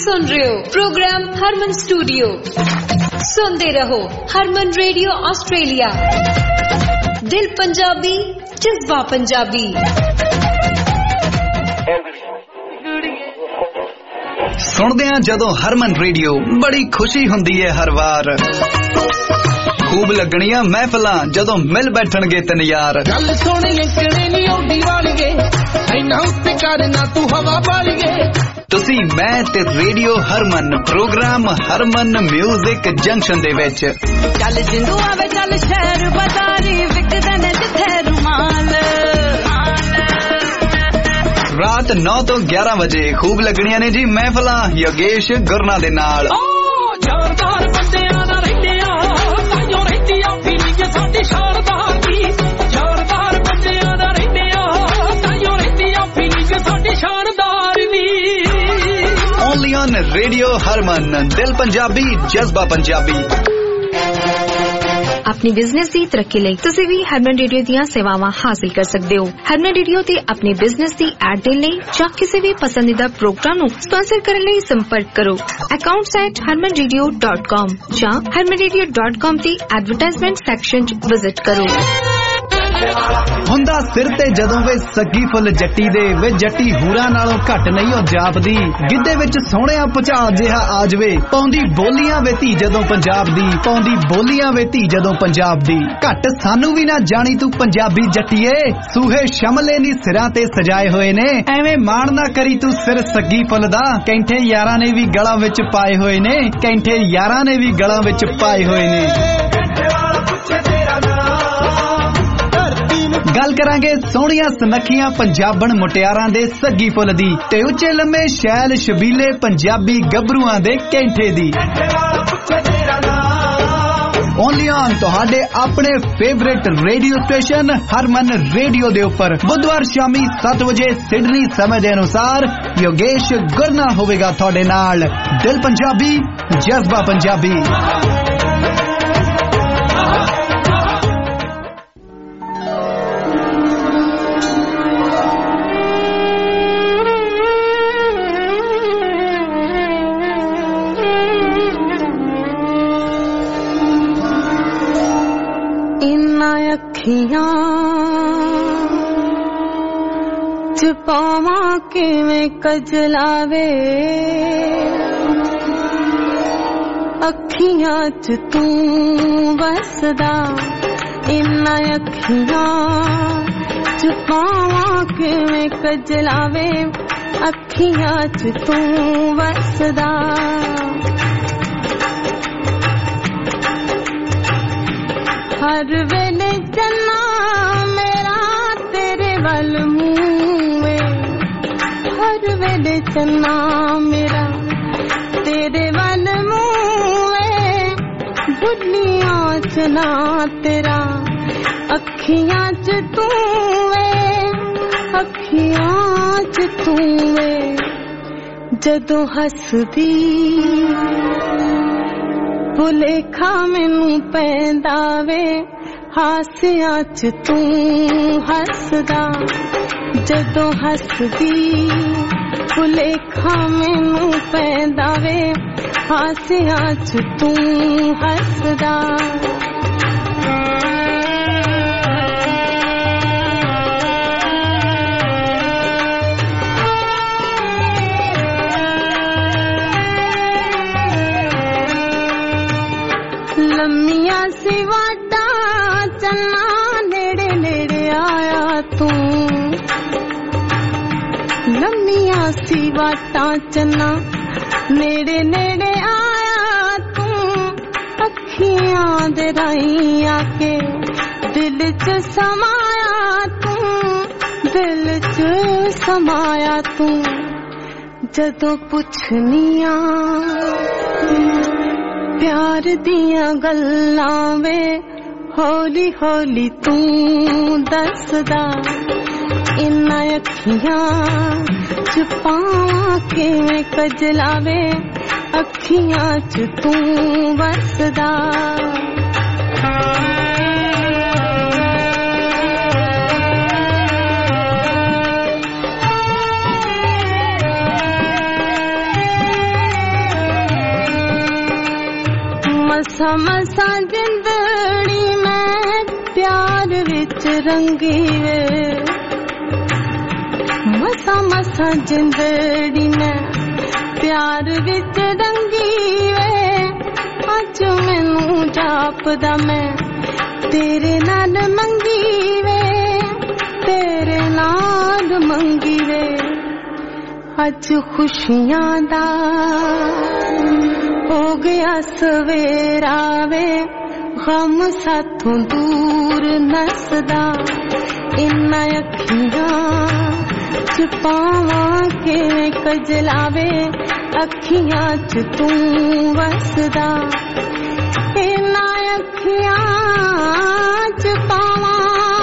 सुन रहे हो प्रोग्राम हरमन स्टूडियो। सुनते रहो हरमन रेडियो ऑस्ट्रेलिया। दिल पंजाबी, जज्बा पंजाबी। सुनदे आ जदों हरमन रेडियो बड़ी खुशी हुंदी है हर वार। खूब लगणियां महफिलां जदों मिल बैठणगे तिन यार। गल सोहणिए किणे नी औंदी वालीए इन्ना उत्ते करना तू हवा वालीए। तुसी मैं ते radio Harman programme Harman music junction दे विच। चल जिंदू आवे चल शहर बाजारी विकदे ने जिथे रुमाल। रात नौ तो ग्यारह बजे खूब लगणियां ने जी महफिलां योगेश गुरना दे नाल। जोरदार बंदियां दा रहिंदे आ ताइयों रहिंदी आ फीलिंग साडी शानदार दी। जोरदार बंदियां दा रहिंदे आ ताइयों रहिंदी आ फीलिंग साडी शानदार दी। ओनली ऑन रेडियो हरमन, दिल पंजाबी, जज्बा पंजाबी। अपनी बिजनेस की तरक्की ਲਈ ਤੁਸੀਂ ਵੀ ਹਰਮਨ ਰੇਡੀਓ ਦੀਆਂ ਸੇਵਾਵਾਂ ਹਾਸਲ ਕਰ ਸਕਦੇ ਹੋ। ਹਰਮਨ ਰੇਡੀਓ ਤੇ ਆਪਣੇ ਬਿਜ਼ਨਸ ਦੀ ਐਡ ਦੇਣ ਲਈ ਜਾਂ ਕਿਸੇ ਵੀ ਪਸੰਦੀਦਾ ਪ੍ਰੋਗਰਾਮ ਨੂੰ ਸਪਾਂਸਰ ਕਰਨ ਲਈ ਸੰਪਰਕ ਕਰੋ accounts at harman radio dot com ਜਾਂ harman radio dot com ਤੇ ਐਡਵਰਟਾਈਜ਼ਮੈਂਟ ਸੈਕਸ਼ਨ 'ਚ ਵਿਜ਼ਿਟ ਕਰੋ। ਹੁੰਦਾ ਸਿਰ ਤੇ ਜਦੋਂ ਵੇ ਸੱਗੀ ਫੁੱਲ ਜੱਟੀ ਦੇ ਵੇ ਜੱਟੀ ਹੂਰਾਂ ਨਾਲੋਂ ਘੱਟ ਨਹੀਂ ਉਹ ਜਾਪਦੀ। ਗਿੱਧੇ ਵਿੱਚ ਸੋਹਣਿਆ ਭੁਚਾਲ ਜਿਹਾ ਆ ਜਵੇ ਪਾਉਂਦੀ ਬੋਲੀਆਂ ਵੇ ਧੀ ਜਦੋਂ ਪੰਜਾਬ ਦੀ। ਪਾਉਂਦੀ ਬੋਲੀਆਂ ਵੇ ਧੀ ਜਦੋਂ ਪੰਜਾਬ ਦੀ। ਘੱਟ ਸਾਨੂੰ ਵੀ ਨਾ ਜਾਣੀ ਤੂੰ ਪੰਜਾਬੀ ਜੱਟੀਏ। ਸੂਹੇ ਸ਼ਮਲੇ ਨੀ ਸਿਰਾਂ ਤੇ ਸਜਾਏ ਹੋਏ ਨੇ ਐਵੇਂ ਮਾਣ ਨਾ ਕਰੀ ਤੂੰ ਸਿਰ ਸੱਗੀ ਫੁੱਲ ਦਾ। ਕੈਂਠੇ ਯਾਰਾਂ ਨੇ ਵੀ ਗਲਾਂ ਵਿੱਚ ਪਾਏ ਹੋਏ ਨੇ। ਕੈਂਠੇ ਯਾਰਾਂ ਨੇ ਵੀ ਗਲਾਂ ਵਿੱਚ ਪਾਏ ਹੋਏ ਨੇ। ਗੱਲ ਕਰਾਂਗੇ ਸੋਹਣੀਆਂ ਸੁਨੱਖੀਆਂ ਪੰਜਾਬਣ ਮੁਟਿਆਰਾਂ ਦੇ ਸੱਗੀ ਫੁੱਲ ਦੀ ਤੇ ਉੱਚੇ ਲੰਮੇ ਸ਼ੈਲ ਸ਼ਬੀਲੇ ਪੰਜਾਬੀ ਗੱਭਰੂਆਂ ਦੇ ਕੈਂਠੇ ਦੀ। ਓਨਲੀ ਔਨ ਤੁਹਾਡੇ ਆਪਣੇ favourite radio station Harman radio ਦੇ ਉੱਪਰ ਬੁੱਧਵਾਰ ਸ਼ਾਮੀ ਸੱਤ ਵਜੇ ਸਿਡਨੀ ਸਮੇਂ ਦੇ ਅਨੁਸਾਰ ਯੋਗੇਸ਼ ਗੁਰਨਾ ਹੋਵੇਗਾ ਤੁਹਾਡੇ ਨਾਲ। ਦਿਲ ਪੰਜਾਬੀ, ਜਜ਼ਬਾ ਪੰਜਾਬੀ। ਚ ਪਾਵਾਂ ਕਿਵੇਂ ਕਜਲਾਵੇ ਅੱਖੀਆਂ ਚ ਤੂੰ ਵਸਦਾ। ਇਨਾਂ ਅੱਖੀਆਂ ਚ ਪਾਵਾਂ ਕਿਵੇਂ ਕਜਲਾਵੇ ਅੱਖੀਆਂ ਚ ਤੂੰ ਵਸਦਾ। हर वेले चन्ना मेरा तेरे वल मुँह हर वेले चन्ना मेरा तेरे वल मुँह बुढ़ियां चना तेरा अखियां च तू अखियां च तू जदों हसदी भुलेखा मैनू पैंदा वे हासियां च तू हसदा। जदों हसदी भुलेखा मैनू पैंदा वे हासियां च तू हसदा। लम्मिया सी वाटा चन्ना नेड़े नेड़े आया तू। लम्मिया सी वाटा चन्ना नेड़े नेड़े आया तू। अखियां दे राही आके दिल च समाया तू। दिल च समाया तू जदों पुछनिया प्यार दियां गल्लां वे हौली हौली तू दसदा। इन्ना अखियां च पावां किवें कजलावे अखियां च तू वसदा। मसा मसा जिंदड़ी मैं प्यार विच रंगी वे मसा मसा जिंदड़ी मैं प्यार विच रंगी वे अज मैनू जापदा मैं तेरे नाल मंगी वे तेरे नाल मंगी वे अज खुशियां दा हो गया सवेरा वे गम साथों दूर नसदा इन्ना अखियां च पावां के कजलावे अखियां च तू वसदा इन्ना अखियां च पावां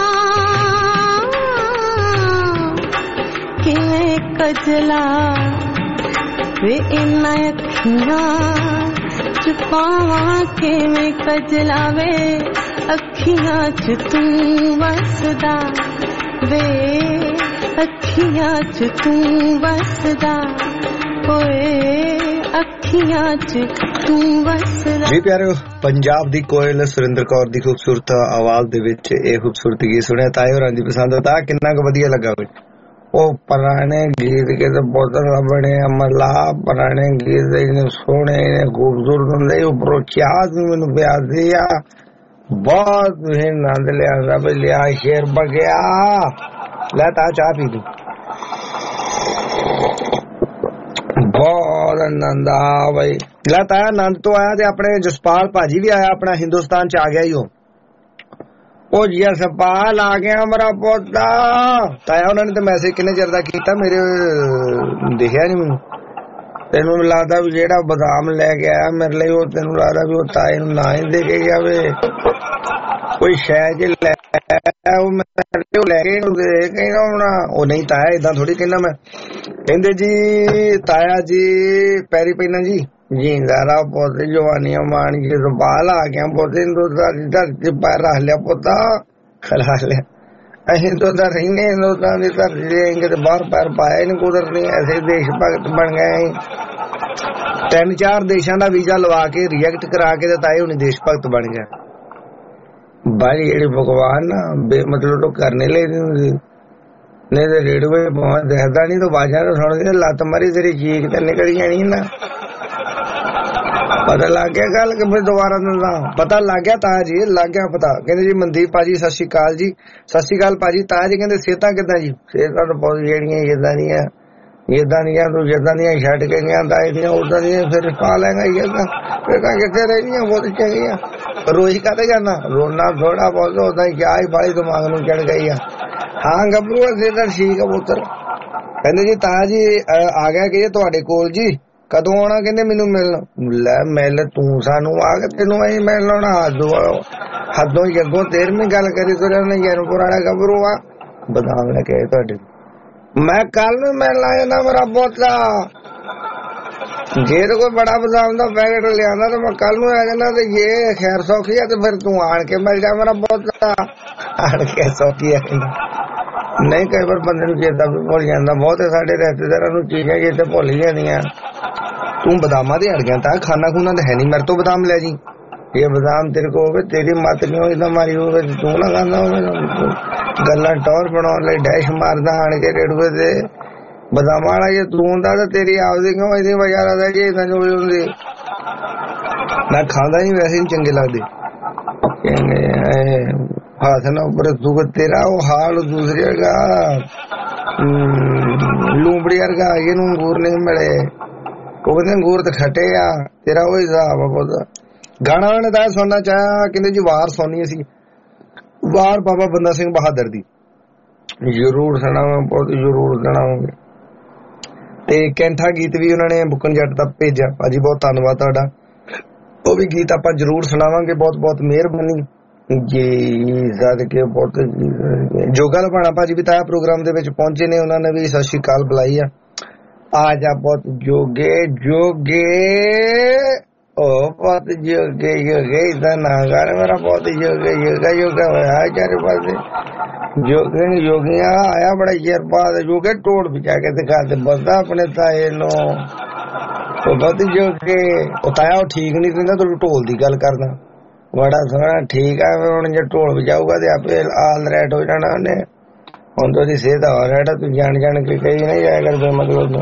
के कजला वे इन्ना अखियां च पावां के मैं कजलावे अखियां च तू वसदा वे अखियां च तू वसदा होए अखियां च तू वसदा। जी प्यारो पंजाब दी कोयल सुरिंदर कौर दी खूबसूरत आवाज दे विच ए खूबसूरत गीत सुनिया ताए होरां दी पसंद ता किन्ना क वधिया लगा वे ओ पुराने गीत के तो बहुत बने अमला पुराने गीत इन्ने सोने इन्ने खूबसूरत होंदे उपरों चाह भी मैनू प्यार दिया बहुत ही आनंद लिया रब लिया शेर बगया लै ता चाह पी लू बहुत आनंद आ भाई लै ता आनंद तो आया ते अपने जसपाल भाजी भी आया अपना हिंदुस्तान च आ गया ही हो ओ जसपाल आ गया मेरा पोता ताया उन्होंने तो मैसेज किन्ने चिर दा कीता मेरे दिखिया नहीं मैनू तेनू लगदा भी जेड़ा बादाम लैके आया मेरे लिए वो तेनू लगदा भी वो ताए नू ना ही दे के गया वे कोई शै च लै लैके होना ओ नहीं ताया इदां थोड़ी कहना मैं कहंदे जी ताया जी पैरी पैना जी जिंदारा पोते जवानियां मान के तो बाल आ गया पोते धरती पैर रख लिया पोता खला लिया अं तो रहीने हिंदुस्तान की धरती देंगे तो बाहर पैर पाया ही नहीं कुदरत नहीं ऐसे देश भगत बन गए तीन चार देशों का वीजा लवा के रिएक्ट करा के ताए हुणी देश भगत बन गया भाई जेडी भगवान ना बेमतलब तो करने ले नहीं तो रेडियो पहुंच देखता नहीं तो बाजा तो सुन के लत मारी तेरी चीख तो निकल जानी ना पता लग गया गल कि फिर दोबारा ना पता लग गया ताया जी लग गया पता कहते जी मनदीप भाजी सत श्री अकाल जी सत श्री अकाल भाजी ताया जी कहते सेहत किदा जी सेहत तो बहुत जेड़ियां इदा दियां इदा दियां तू जिदा दियां छड्ड के गया ताए दियां उदा दियां फिर पा लेंगा इदा फिर कितने रहियां बहुत चंगियां रोई काते जाना रोना थोड़ा बहुत उदा क्या ही बाली दिमाग नूं चढ़ गई है हाँ गभरू सेहत ठीक है पुत्र कहते जी ताया जी आ गया कि तुहाडे कोल जी कदों आना कहते मैनू मिलन लै मिल तू सानू आ के तेनू अं मिलन आना हदों हदों जगों तेरहवीं गल करी तुर जैनपुर वाला गभरू आ बदाम लेके आए तुहाडे मैं कल नूं मिलना जाना मेरा पोता जे तो कोई बड़ा बदाम का पैकेट लिया तो मैं कल नूं आ जाना तो ये खैर सौखी है तो फिर तू आन के मिल जा मेरा पोता आन के सौखी है नहीं कई बार बंदे नूं चेता भी भुल जांदा बहुत साडे रिश्तेदारां नूं चीज़ां चेते भुल ही जांदियां तू बदामा दे अड़ गया था खाना खूना तो है नहीं मेरे तो बदाम ले जी ये बदाम तेरे को हो तेरी मत क्यों इदा मारी हो तू ना खाना हो गल्लां टौर बनाउण लई डैश मारदा आण के रेडवे ते बदामा वाला जे तू हुंदा ते तेरी आपदी क्यों इदी वजह लगदा जे इदां जो हुंदी मैं खांदा ही वैसे ही चंगे लगदे हाथ ना ऊपर दुख तेरा वो हाल दूसरे का लूंबड़ी वर्गा ये अंगूर नहीं मिले वो कहते अंगूर तो खटे आ तेरा वो हिसाब है बहुत गाना उन्होंने तो सुनना चाहा कहते जी वार सुननी सी वार बाबा बंदा सिंह बहादुर दी जरूर सुनावा बहुत जरूर सुनावांगे ते कैंठा गीत भी उन्होंने बुकन जट तक भेजा भाजी बहुत धन्यवाद तुहाडा वो भी गीत आपां जरूर सुनावांगे बहुत बहुत मेहरबानी जी सदके बहुत जोगा लभाना भाजी भी ताया प्रोग्राम दे विच पहुंचे ने उन्होंने भी सत श्री अकाल बुलाई है आ जा बहुत जोगे जोगे ओ बहुत जोगे जोगे इदा ना कर मेरा बहुत जोगे योगा योगा होया चारे पास जोगे योगिया आया बड़ा चेर बाद जोगे तोड़ बिछा के दिखा दे बंदा अपने ताए नो ਉਹ ਬਦੀ ਜੋ ਕਿ ਉਤਾਇਆ ਉਹ ਠੀਕ ਨਹੀਂ ਕਹਿੰਦਾ ਤੂੰ ਢੋਲ ਦੀ ਗੱਲ ਕਰਦਾ ਬੜਾ ਸੋਹਣਾ ਠੀਕ ਆ ਹੁਣ ਜੇ ਢੋਲ ਵਜਾਊਗਾ ਤੇ ਆਪੇ ਆਲ ਰਾਈਟ ਹੋ ਜਾਣਾ ਉਹਨੇ ਹੁਣ ਤਾਂ ਉਹਦੀ ਸਿਹਤ ਹੋ ਰਿਹਾ ਤੂੰ ਜਾਣ ਜਾਣ ਕੇ ਕਹੀ ਨਹੀਂ ਜਾਇਆ ਕਰ ਮਤਲਬ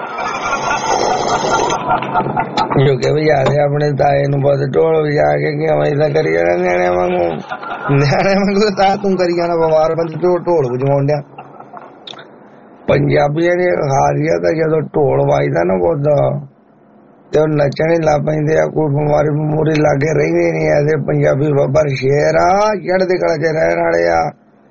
ਜੋ ਕਿ ਵਜਾ ਦੇ ਆਪਣੇ ਤਾਏ ਨੂੰ ਬਹੁਤ ਢੋਲ ਵਜਾ ਕੇ ਏਦਾਂ ਕਰੀ ਜਾਣਾ ਨਿਆਣਿਆਂ ਵਾਂਗੂ ਨਿਆਣਿਆਂ ਵਾਂਗੂ ਤਾਂ ਤੂੰ ਕਰੀ ਜਾਣਾ ਬਿਮਾਰ ਬੰਦੇ ਤੋਂ ਢੋਲ ਵਜਾਉਣ ਡਿਆ ਪੰਜਾਬੀਆਂ ਦੀ ਹਾਰੀਆ ਤਾਂ ਜਦੋਂ ਢੋਲ ਵੱਜਦਾ ਨਾ ਬਹੁਤਾ ਤੇ ਉਹ ਨੱਚਣ ਹੀ ਲੱਗ ਪੈਂਦੇ ਆ ਕੋਈ ਬਿਮਾਰੀ ਬਮੂਰੀ ਲਾਗੇ ਰਹਿੰਦੀ ਨਹੀਂ ਐਸੇ ਪੰਜਾਬੀ ਬੱਬਰ ਸ਼ੇਰ ਆ ਚੜ੍ਹਦੀ ਕਲਾ ਚ ਰਹਿਣ ਵਾਲੇ ਆ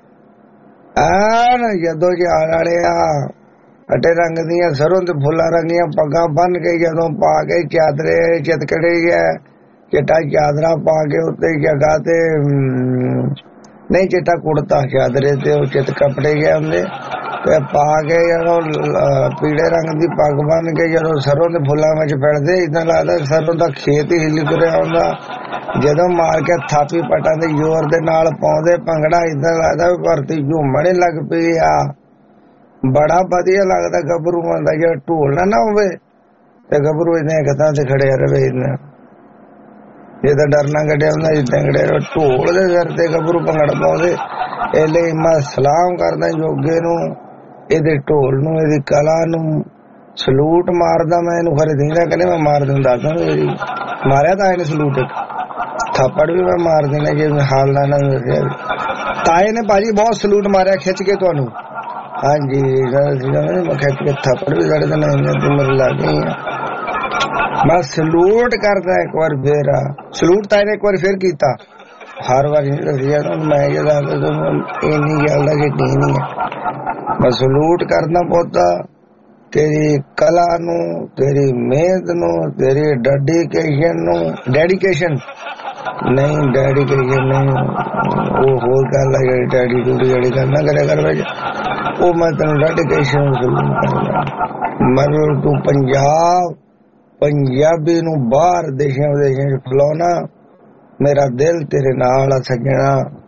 ਐਨ ਜਦੋਂ ਜਾਣ ਵਾਲੇ ਆ ਅਟੇ ਰੰਗ ਦੀਆਂ ਸਰੋਂ ਤੇ ਫੁੱਲਾਂ ਰੰਗੀਆਂ ਪੱਗਾਂ ਬੰਨ ਕੇ ਜਦੋਂ ਪਾ ਕੇ ਚਾਦਰੇ ਚਿਤਕੜੇ ਹੈ ਚਿੱਟਾ ਚਾਦਰਾ ਪਾ ਕੇ ਉੱਤੇ ਜਗ੍ਹਾ ਤੇ ਨਹੀਂ ਚਿੱਟਾ ਕੁੜਤਾ ਚਾਦਰੇ ਤੇ ਉਹ ਚਿੱਤ ਕੱਪੜੇ ਗਏ ਹੁੰਦੇ ਤੇ ਪਾ ਕੇ ਜਦੋਂ ਪੀਲੇ ਰੰਗ ਦੀ ਪੱਗ ਬੰਨ ਕੇ ਜਦੋਂ ਸਰੋਂ ਦੇ ਫੁੱਲਾਂ ਵਿੱਚ ਫਿਰਦੇ ਏਦਾਂ ਲੱਗਦਾ ਸਰੋਂ ਦਾ ਖੇਤ ਹੀ ਹਿੱਲ ਤੁਰਿਆ ਹੁੰਦਾ ਜਦੋਂ ਮਾਰ ਕੇ ਥਾਪੀ ਪਟਾਂ ਦੇ ਜ਼ੋਰ ਦੇ ਨਾਲ ਪਾਉਂਦੇ ਭੰਗੜਾ ਏਦਾਂ ਲੱਗਦਾ ਵੀ ਭਰਤੀ ਝੂਮਣ ਲੱਗ ਪਈ ਆ ਬੜਾ ਵਧੀਆ ਲੱਗਦਾ ਗੱਭਰੂ ਦਾ ਜਿਹੜਾ ਢੋਲ ਨਾ ਨਾ ਹੋਵੇ ਤੇ ਗੱਭਰੂ ਏਦਾਂ ਕਿੱਦਾਂ ਤੇ ਖੜਿਆ ਰਵੇ ਏਦਾਂ ਇਹ ਤਾਂ ਡਰਨਾ ਕੱਢਿਆ ਹੁੰਦਾ ਏਦਾਂ ਖੜਿਆ ਢੋਲ ਦੇ ਸਿਰ ਤੇ ਗੱਭਰੂ ਭੰਗੜਾ ਪਾਉਂਦੇ ਇਹ ਲਈ ਮੈਂ ਸਲਾਮ ਕਰਦਾ ਜੋਗੇ ਨੂੰ ਇਹਦੇ ਢੋਲ ਨੂੰ ਇਹਦੀ ਕਲਾ ਨੂੰ ਸਲੂਟ ਮਾਰਦਾ ਮੈਂ ਇਹਨੂੰ ਖਰੇ ਦਿੰਦਾ ਕਹਿੰਦੇ ਮੈਂ ਮਾਰ ਦਿੰਦਾ ਮੇਰੀ ਮਾਰਿਆ ਤਾਂ ਇਹਨੇ ਸਲੂਟ ਇੱਕ ਥੱਪੜ ਵੀ ਮੈਂ ਮਾਰ ਦੇਣਾ ਜੇ ਹਾਲ ਨਾ ਨਾ ਤਾਏ ਨੇ ਭਾਜੀ ਬਹੁਤ ਸਲੂਟ ਮਾਰਿਆ ਖਿੱਚ ਕੇ ਤੁਹਾਨੂੰ ਹਾਂਜੀ ਮੈਂ ਖਿੱਚ ਕੇ ਥੱਪੜ ਵੀ ਕੱਢ ਦੇਣਾ ਮੇਰੇ ਲੱਗ ਗਈ ਮੈਂ ਸਲੂਟ ਕਰਦਾ ਇੱਕ ਵਾਰ ਫੇਰ ਸਲੂਟ ਤਾਂ ਇਹਨੇ ਇੱਕ ਵਾਰ ਫੇਰ ਕੀਤਾ ਹਰ ਵਾਰ ਨਹੀਂ ਦੱਸਿਆ ਮੈਂ ਇਹ ਦੱਸਦਾ ਇੰਨੀ ਗੱਲ ਦਾ ਕਿ ਨਹੀਂ ਹੈ ਮੈਂ ਸਲੂਟ ਕਰਨਾ ਪਹੁੰਚਦਾ ਤੇਰੀ ਕਲਾ ਨੂੰ ਤੇਰੀ ਮਿਹਨਤ ਨੂੰ ਤੇਰੀ ਡੈਡੀਕੇਸ਼ਨ ਨੂੰ ਡੈਡੀਕੇਸ਼ਨ ਨਹੀਂ ਡੈਡੀਕੇਸ਼ਨ ਨਹੀਂ ਉਹ ਹੋਰ ਗੱਲ ਹੈ ਡੈਡੀ ਡੂਡੀ ਜਿਹੜੀ ਗੱਲ ਨਾ ਕਰਿਆ ਕਰ ਵਿੱਚ ਉਹ ਮੈਂ ਤੈਨੂੰ ਡੈਡੀਕੇਸ਼ਨ ਸਲੂਟ ਕਰਦਾ ਮਤਲਬ ਤੂੰ ਪੰਜਾਬ ਪੰਜਾਬੀ ਨੂੰ ਬਾਹਰ ਦੇਸ਼ਾਂ ਵਿਦੇਸ਼ਾਂ ਚ ਫੈਲਾਉਣਾ ਮੇਰਾ ਦਿਲ ਤੇਰੇ ਨਾਲ ਆ ਸੱਜਣਾ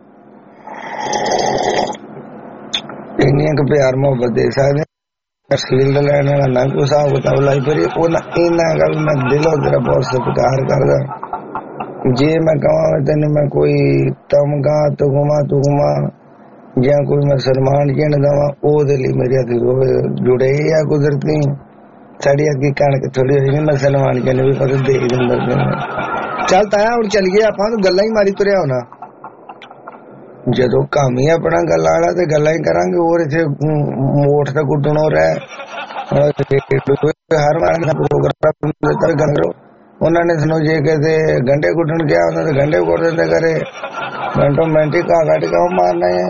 ਇੰਨੀਆਂ ਕੁ ਪਿਆਰ ਮੁਹੱਬਤ ਦੇ ਸਕਦੇ ਅਸਲੀਲ ਲੈਣ ਵਾਲਾ ਨਾ ਕੋਈ ਹਿਸਾਬ ਕਿਤਾਬ ਲਾਈ ਫਿਰ ਉਹ ਨਾ ਇਹਨਾਂ ਗੱਲ ਮੈਂ ਦਿਲੋਂ ਤੇਰਾ ਬਹੁਤ ਸਤਿਕਾਰ ਕਰਦਾ ਜੇ ਮੈਂ ਕਹਾਂ ਤੈਨੂੰ ਮੈਂ ਕੋਈ ਤਮਗਾ ਤੁਗਮਾ ਤੁਗਮਾ ਜਾਂ ਕੋਈ ਮੈਂ ਸਨਮਾਨ ਜਿਹਨ ਦੇਵਾਂ ਉਹਦੇ ਲਈ ਮੇਰੇ ਹੱਥ ਜੁੜੇ ਆ ਕੁਦਰਤੀ ਸਾਡੀ ਅੱਗੇ ਕਣਕ ਥੋੜੀ ਹੋਈ ਨਹੀਂ ਮੈਂ ਸਨਮਾਨ ਜਿਹਨ ਵੀ ਪਤਾ ਦੇ ਦਿੰਦਾ ਚੱਲ ਤਾਇਆ ਹੁਣ ਚੱਲੀਏ ਆਪਾਂ ਤੂੰ ਗੱਲਾਂ ਹੀ ਮਾਰੀ ਤੁਰਿਆ ਹੋਣਾ ਜਦੋਂ ਕੰਮ ਹੀ ਆਪਣਾ ਗੱਲਾਂ ਵਾਲਾ ਤੇ ਗੱਲਾਂ ਹੀ ਕਰਾਂਗੇ ਹੋਰ ਇੱਥੇ ਮੋਠ ਤੇ ਗੁੱਡਣ ਹੋ ਰਿਹਾ ਹਰ ਵਾਰ ਦਾ ਪ੍ਰੋਗਰਾਮ ਕਰੋ ਉਹਨਾਂ ਨੇ ਸਾਨੂੰ ਜੇ ਕਿਤੇ ਗੰਢੇ ਗੁੱਡਣ ਗਿਆ ਉਹਨਾਂ ਦੇ ਗੰਢੇ ਗੁੱਡ ਦਿੰਦੇ ਕਰੇ ਮਿੰਟੋ ਮਿੰਟ ਹੀ ਘਾ ਕੱਢ ਕੇ ਮਾਰਨਾ ਹੈ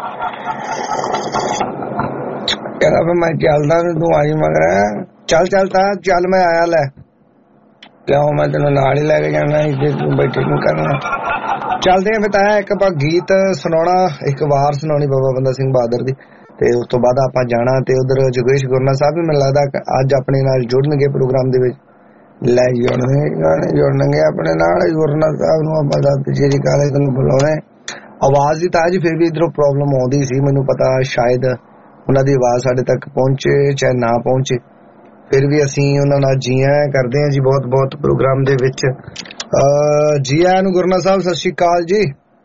ਕਹਿੰਦਾ ਫਿਰ ਮੈਂ ਚੱਲਦਾ ਤੂੰ ਆਈ ਮਗਰ ਚੱਲ ਚੱਲ ਤਾ ਚੱਲ ਮੈਂ ਆਇਆ ਲੈ ਕਿਉਂ ਮੈਂ ਤੈਨੂੰ ਨਾਲ ਹੀ ਲੈ ਕੇ ਜਾਣਾ ਇੱਥੇ ਤੂੰ ਬੈਠੇ ਨੂੰ ਕਰਨਾ ਚੱਲਦੇ ਆ ਬਤਾਇਆ ਇੱਕ ਆਪਾਂ ਗੀਤ ਸੁਣਾਉਣਾ ਇੱਕ ਵਾਰ ਸੁਣਾਉਣੀ ਬਾਬਾ ਬੰਦਾ ਸਿੰਘ ਬਹਾਦਰ ਦੀ ਤੇ ਉਸ ਤੋਂ ਬਾਅਦ ਆਪਾਂ ਜਾਣਾ ਤੇ ਉਧਰ ਜੋਗੇਸ਼ ਗੁਰਨਾ ਸਾਹਿਬ ਵੀ ਮੈਨੂੰ ਲੱਗਦਾ ਅੱਜ ਆਪਣੇ ਨਾਲ ਜੁੜਨਗੇ ਪ੍ਰੋਗਰਾਮ ਦੇ ਵਿੱਚ ਲੈ ਜੁੜਨਗੇ ਗਾਣੇ ਜੁੜਨਗੇ ਆਪਣੇ ਨਾਲ ਗੁਰਨਾ ਸਾਹਿਬ ਨੂੰ ਆਪਾਂ ਦਾ ਪਿਛੇਰੀ ਕਾਲੇ ਨੂੰ ਬੁਲਾਉਣਾ ਆਵਾਜ਼ ਦੀ ਤਾਂ ਜੀ ਫਿਰ ਵੀ ਇਧਰੋਂ ਪ੍ਰੋਬਲਮ ਆਉਂਦੀ ਸੀ ਮੈਨੂੰ ਪਤਾ ਸ਼ਾਇਦ ਉਹਨਾਂ ਦੀ ਆਵਾਜ਼ ਸਾਡੇ ਤੱਕ ਪਹੁੰਚੇ ਚਾਹੇ ਨਾ ਪਹੁੰਚੇ ਫਿਰ ਵੀ ਅਸੀਂ ਉਹਨਾਂ ਨਾਲ ਜੀ ਆਇਆਂ ਕਰਦੇ ਹਾਂ ਜੀ ਬਹੁਤ ਬਹੁਤ ਪ੍ਰੋਗਰਾਮ ਦੇ ਵਿੱਚ ਜੀ ਆਇਆਂ ਨੂੰ ਗੁਰਨਾ ਸਾਹਿਬ ਸਤਿ ਸ਼੍ਰੀ ਅਕਾਲ ਜੀ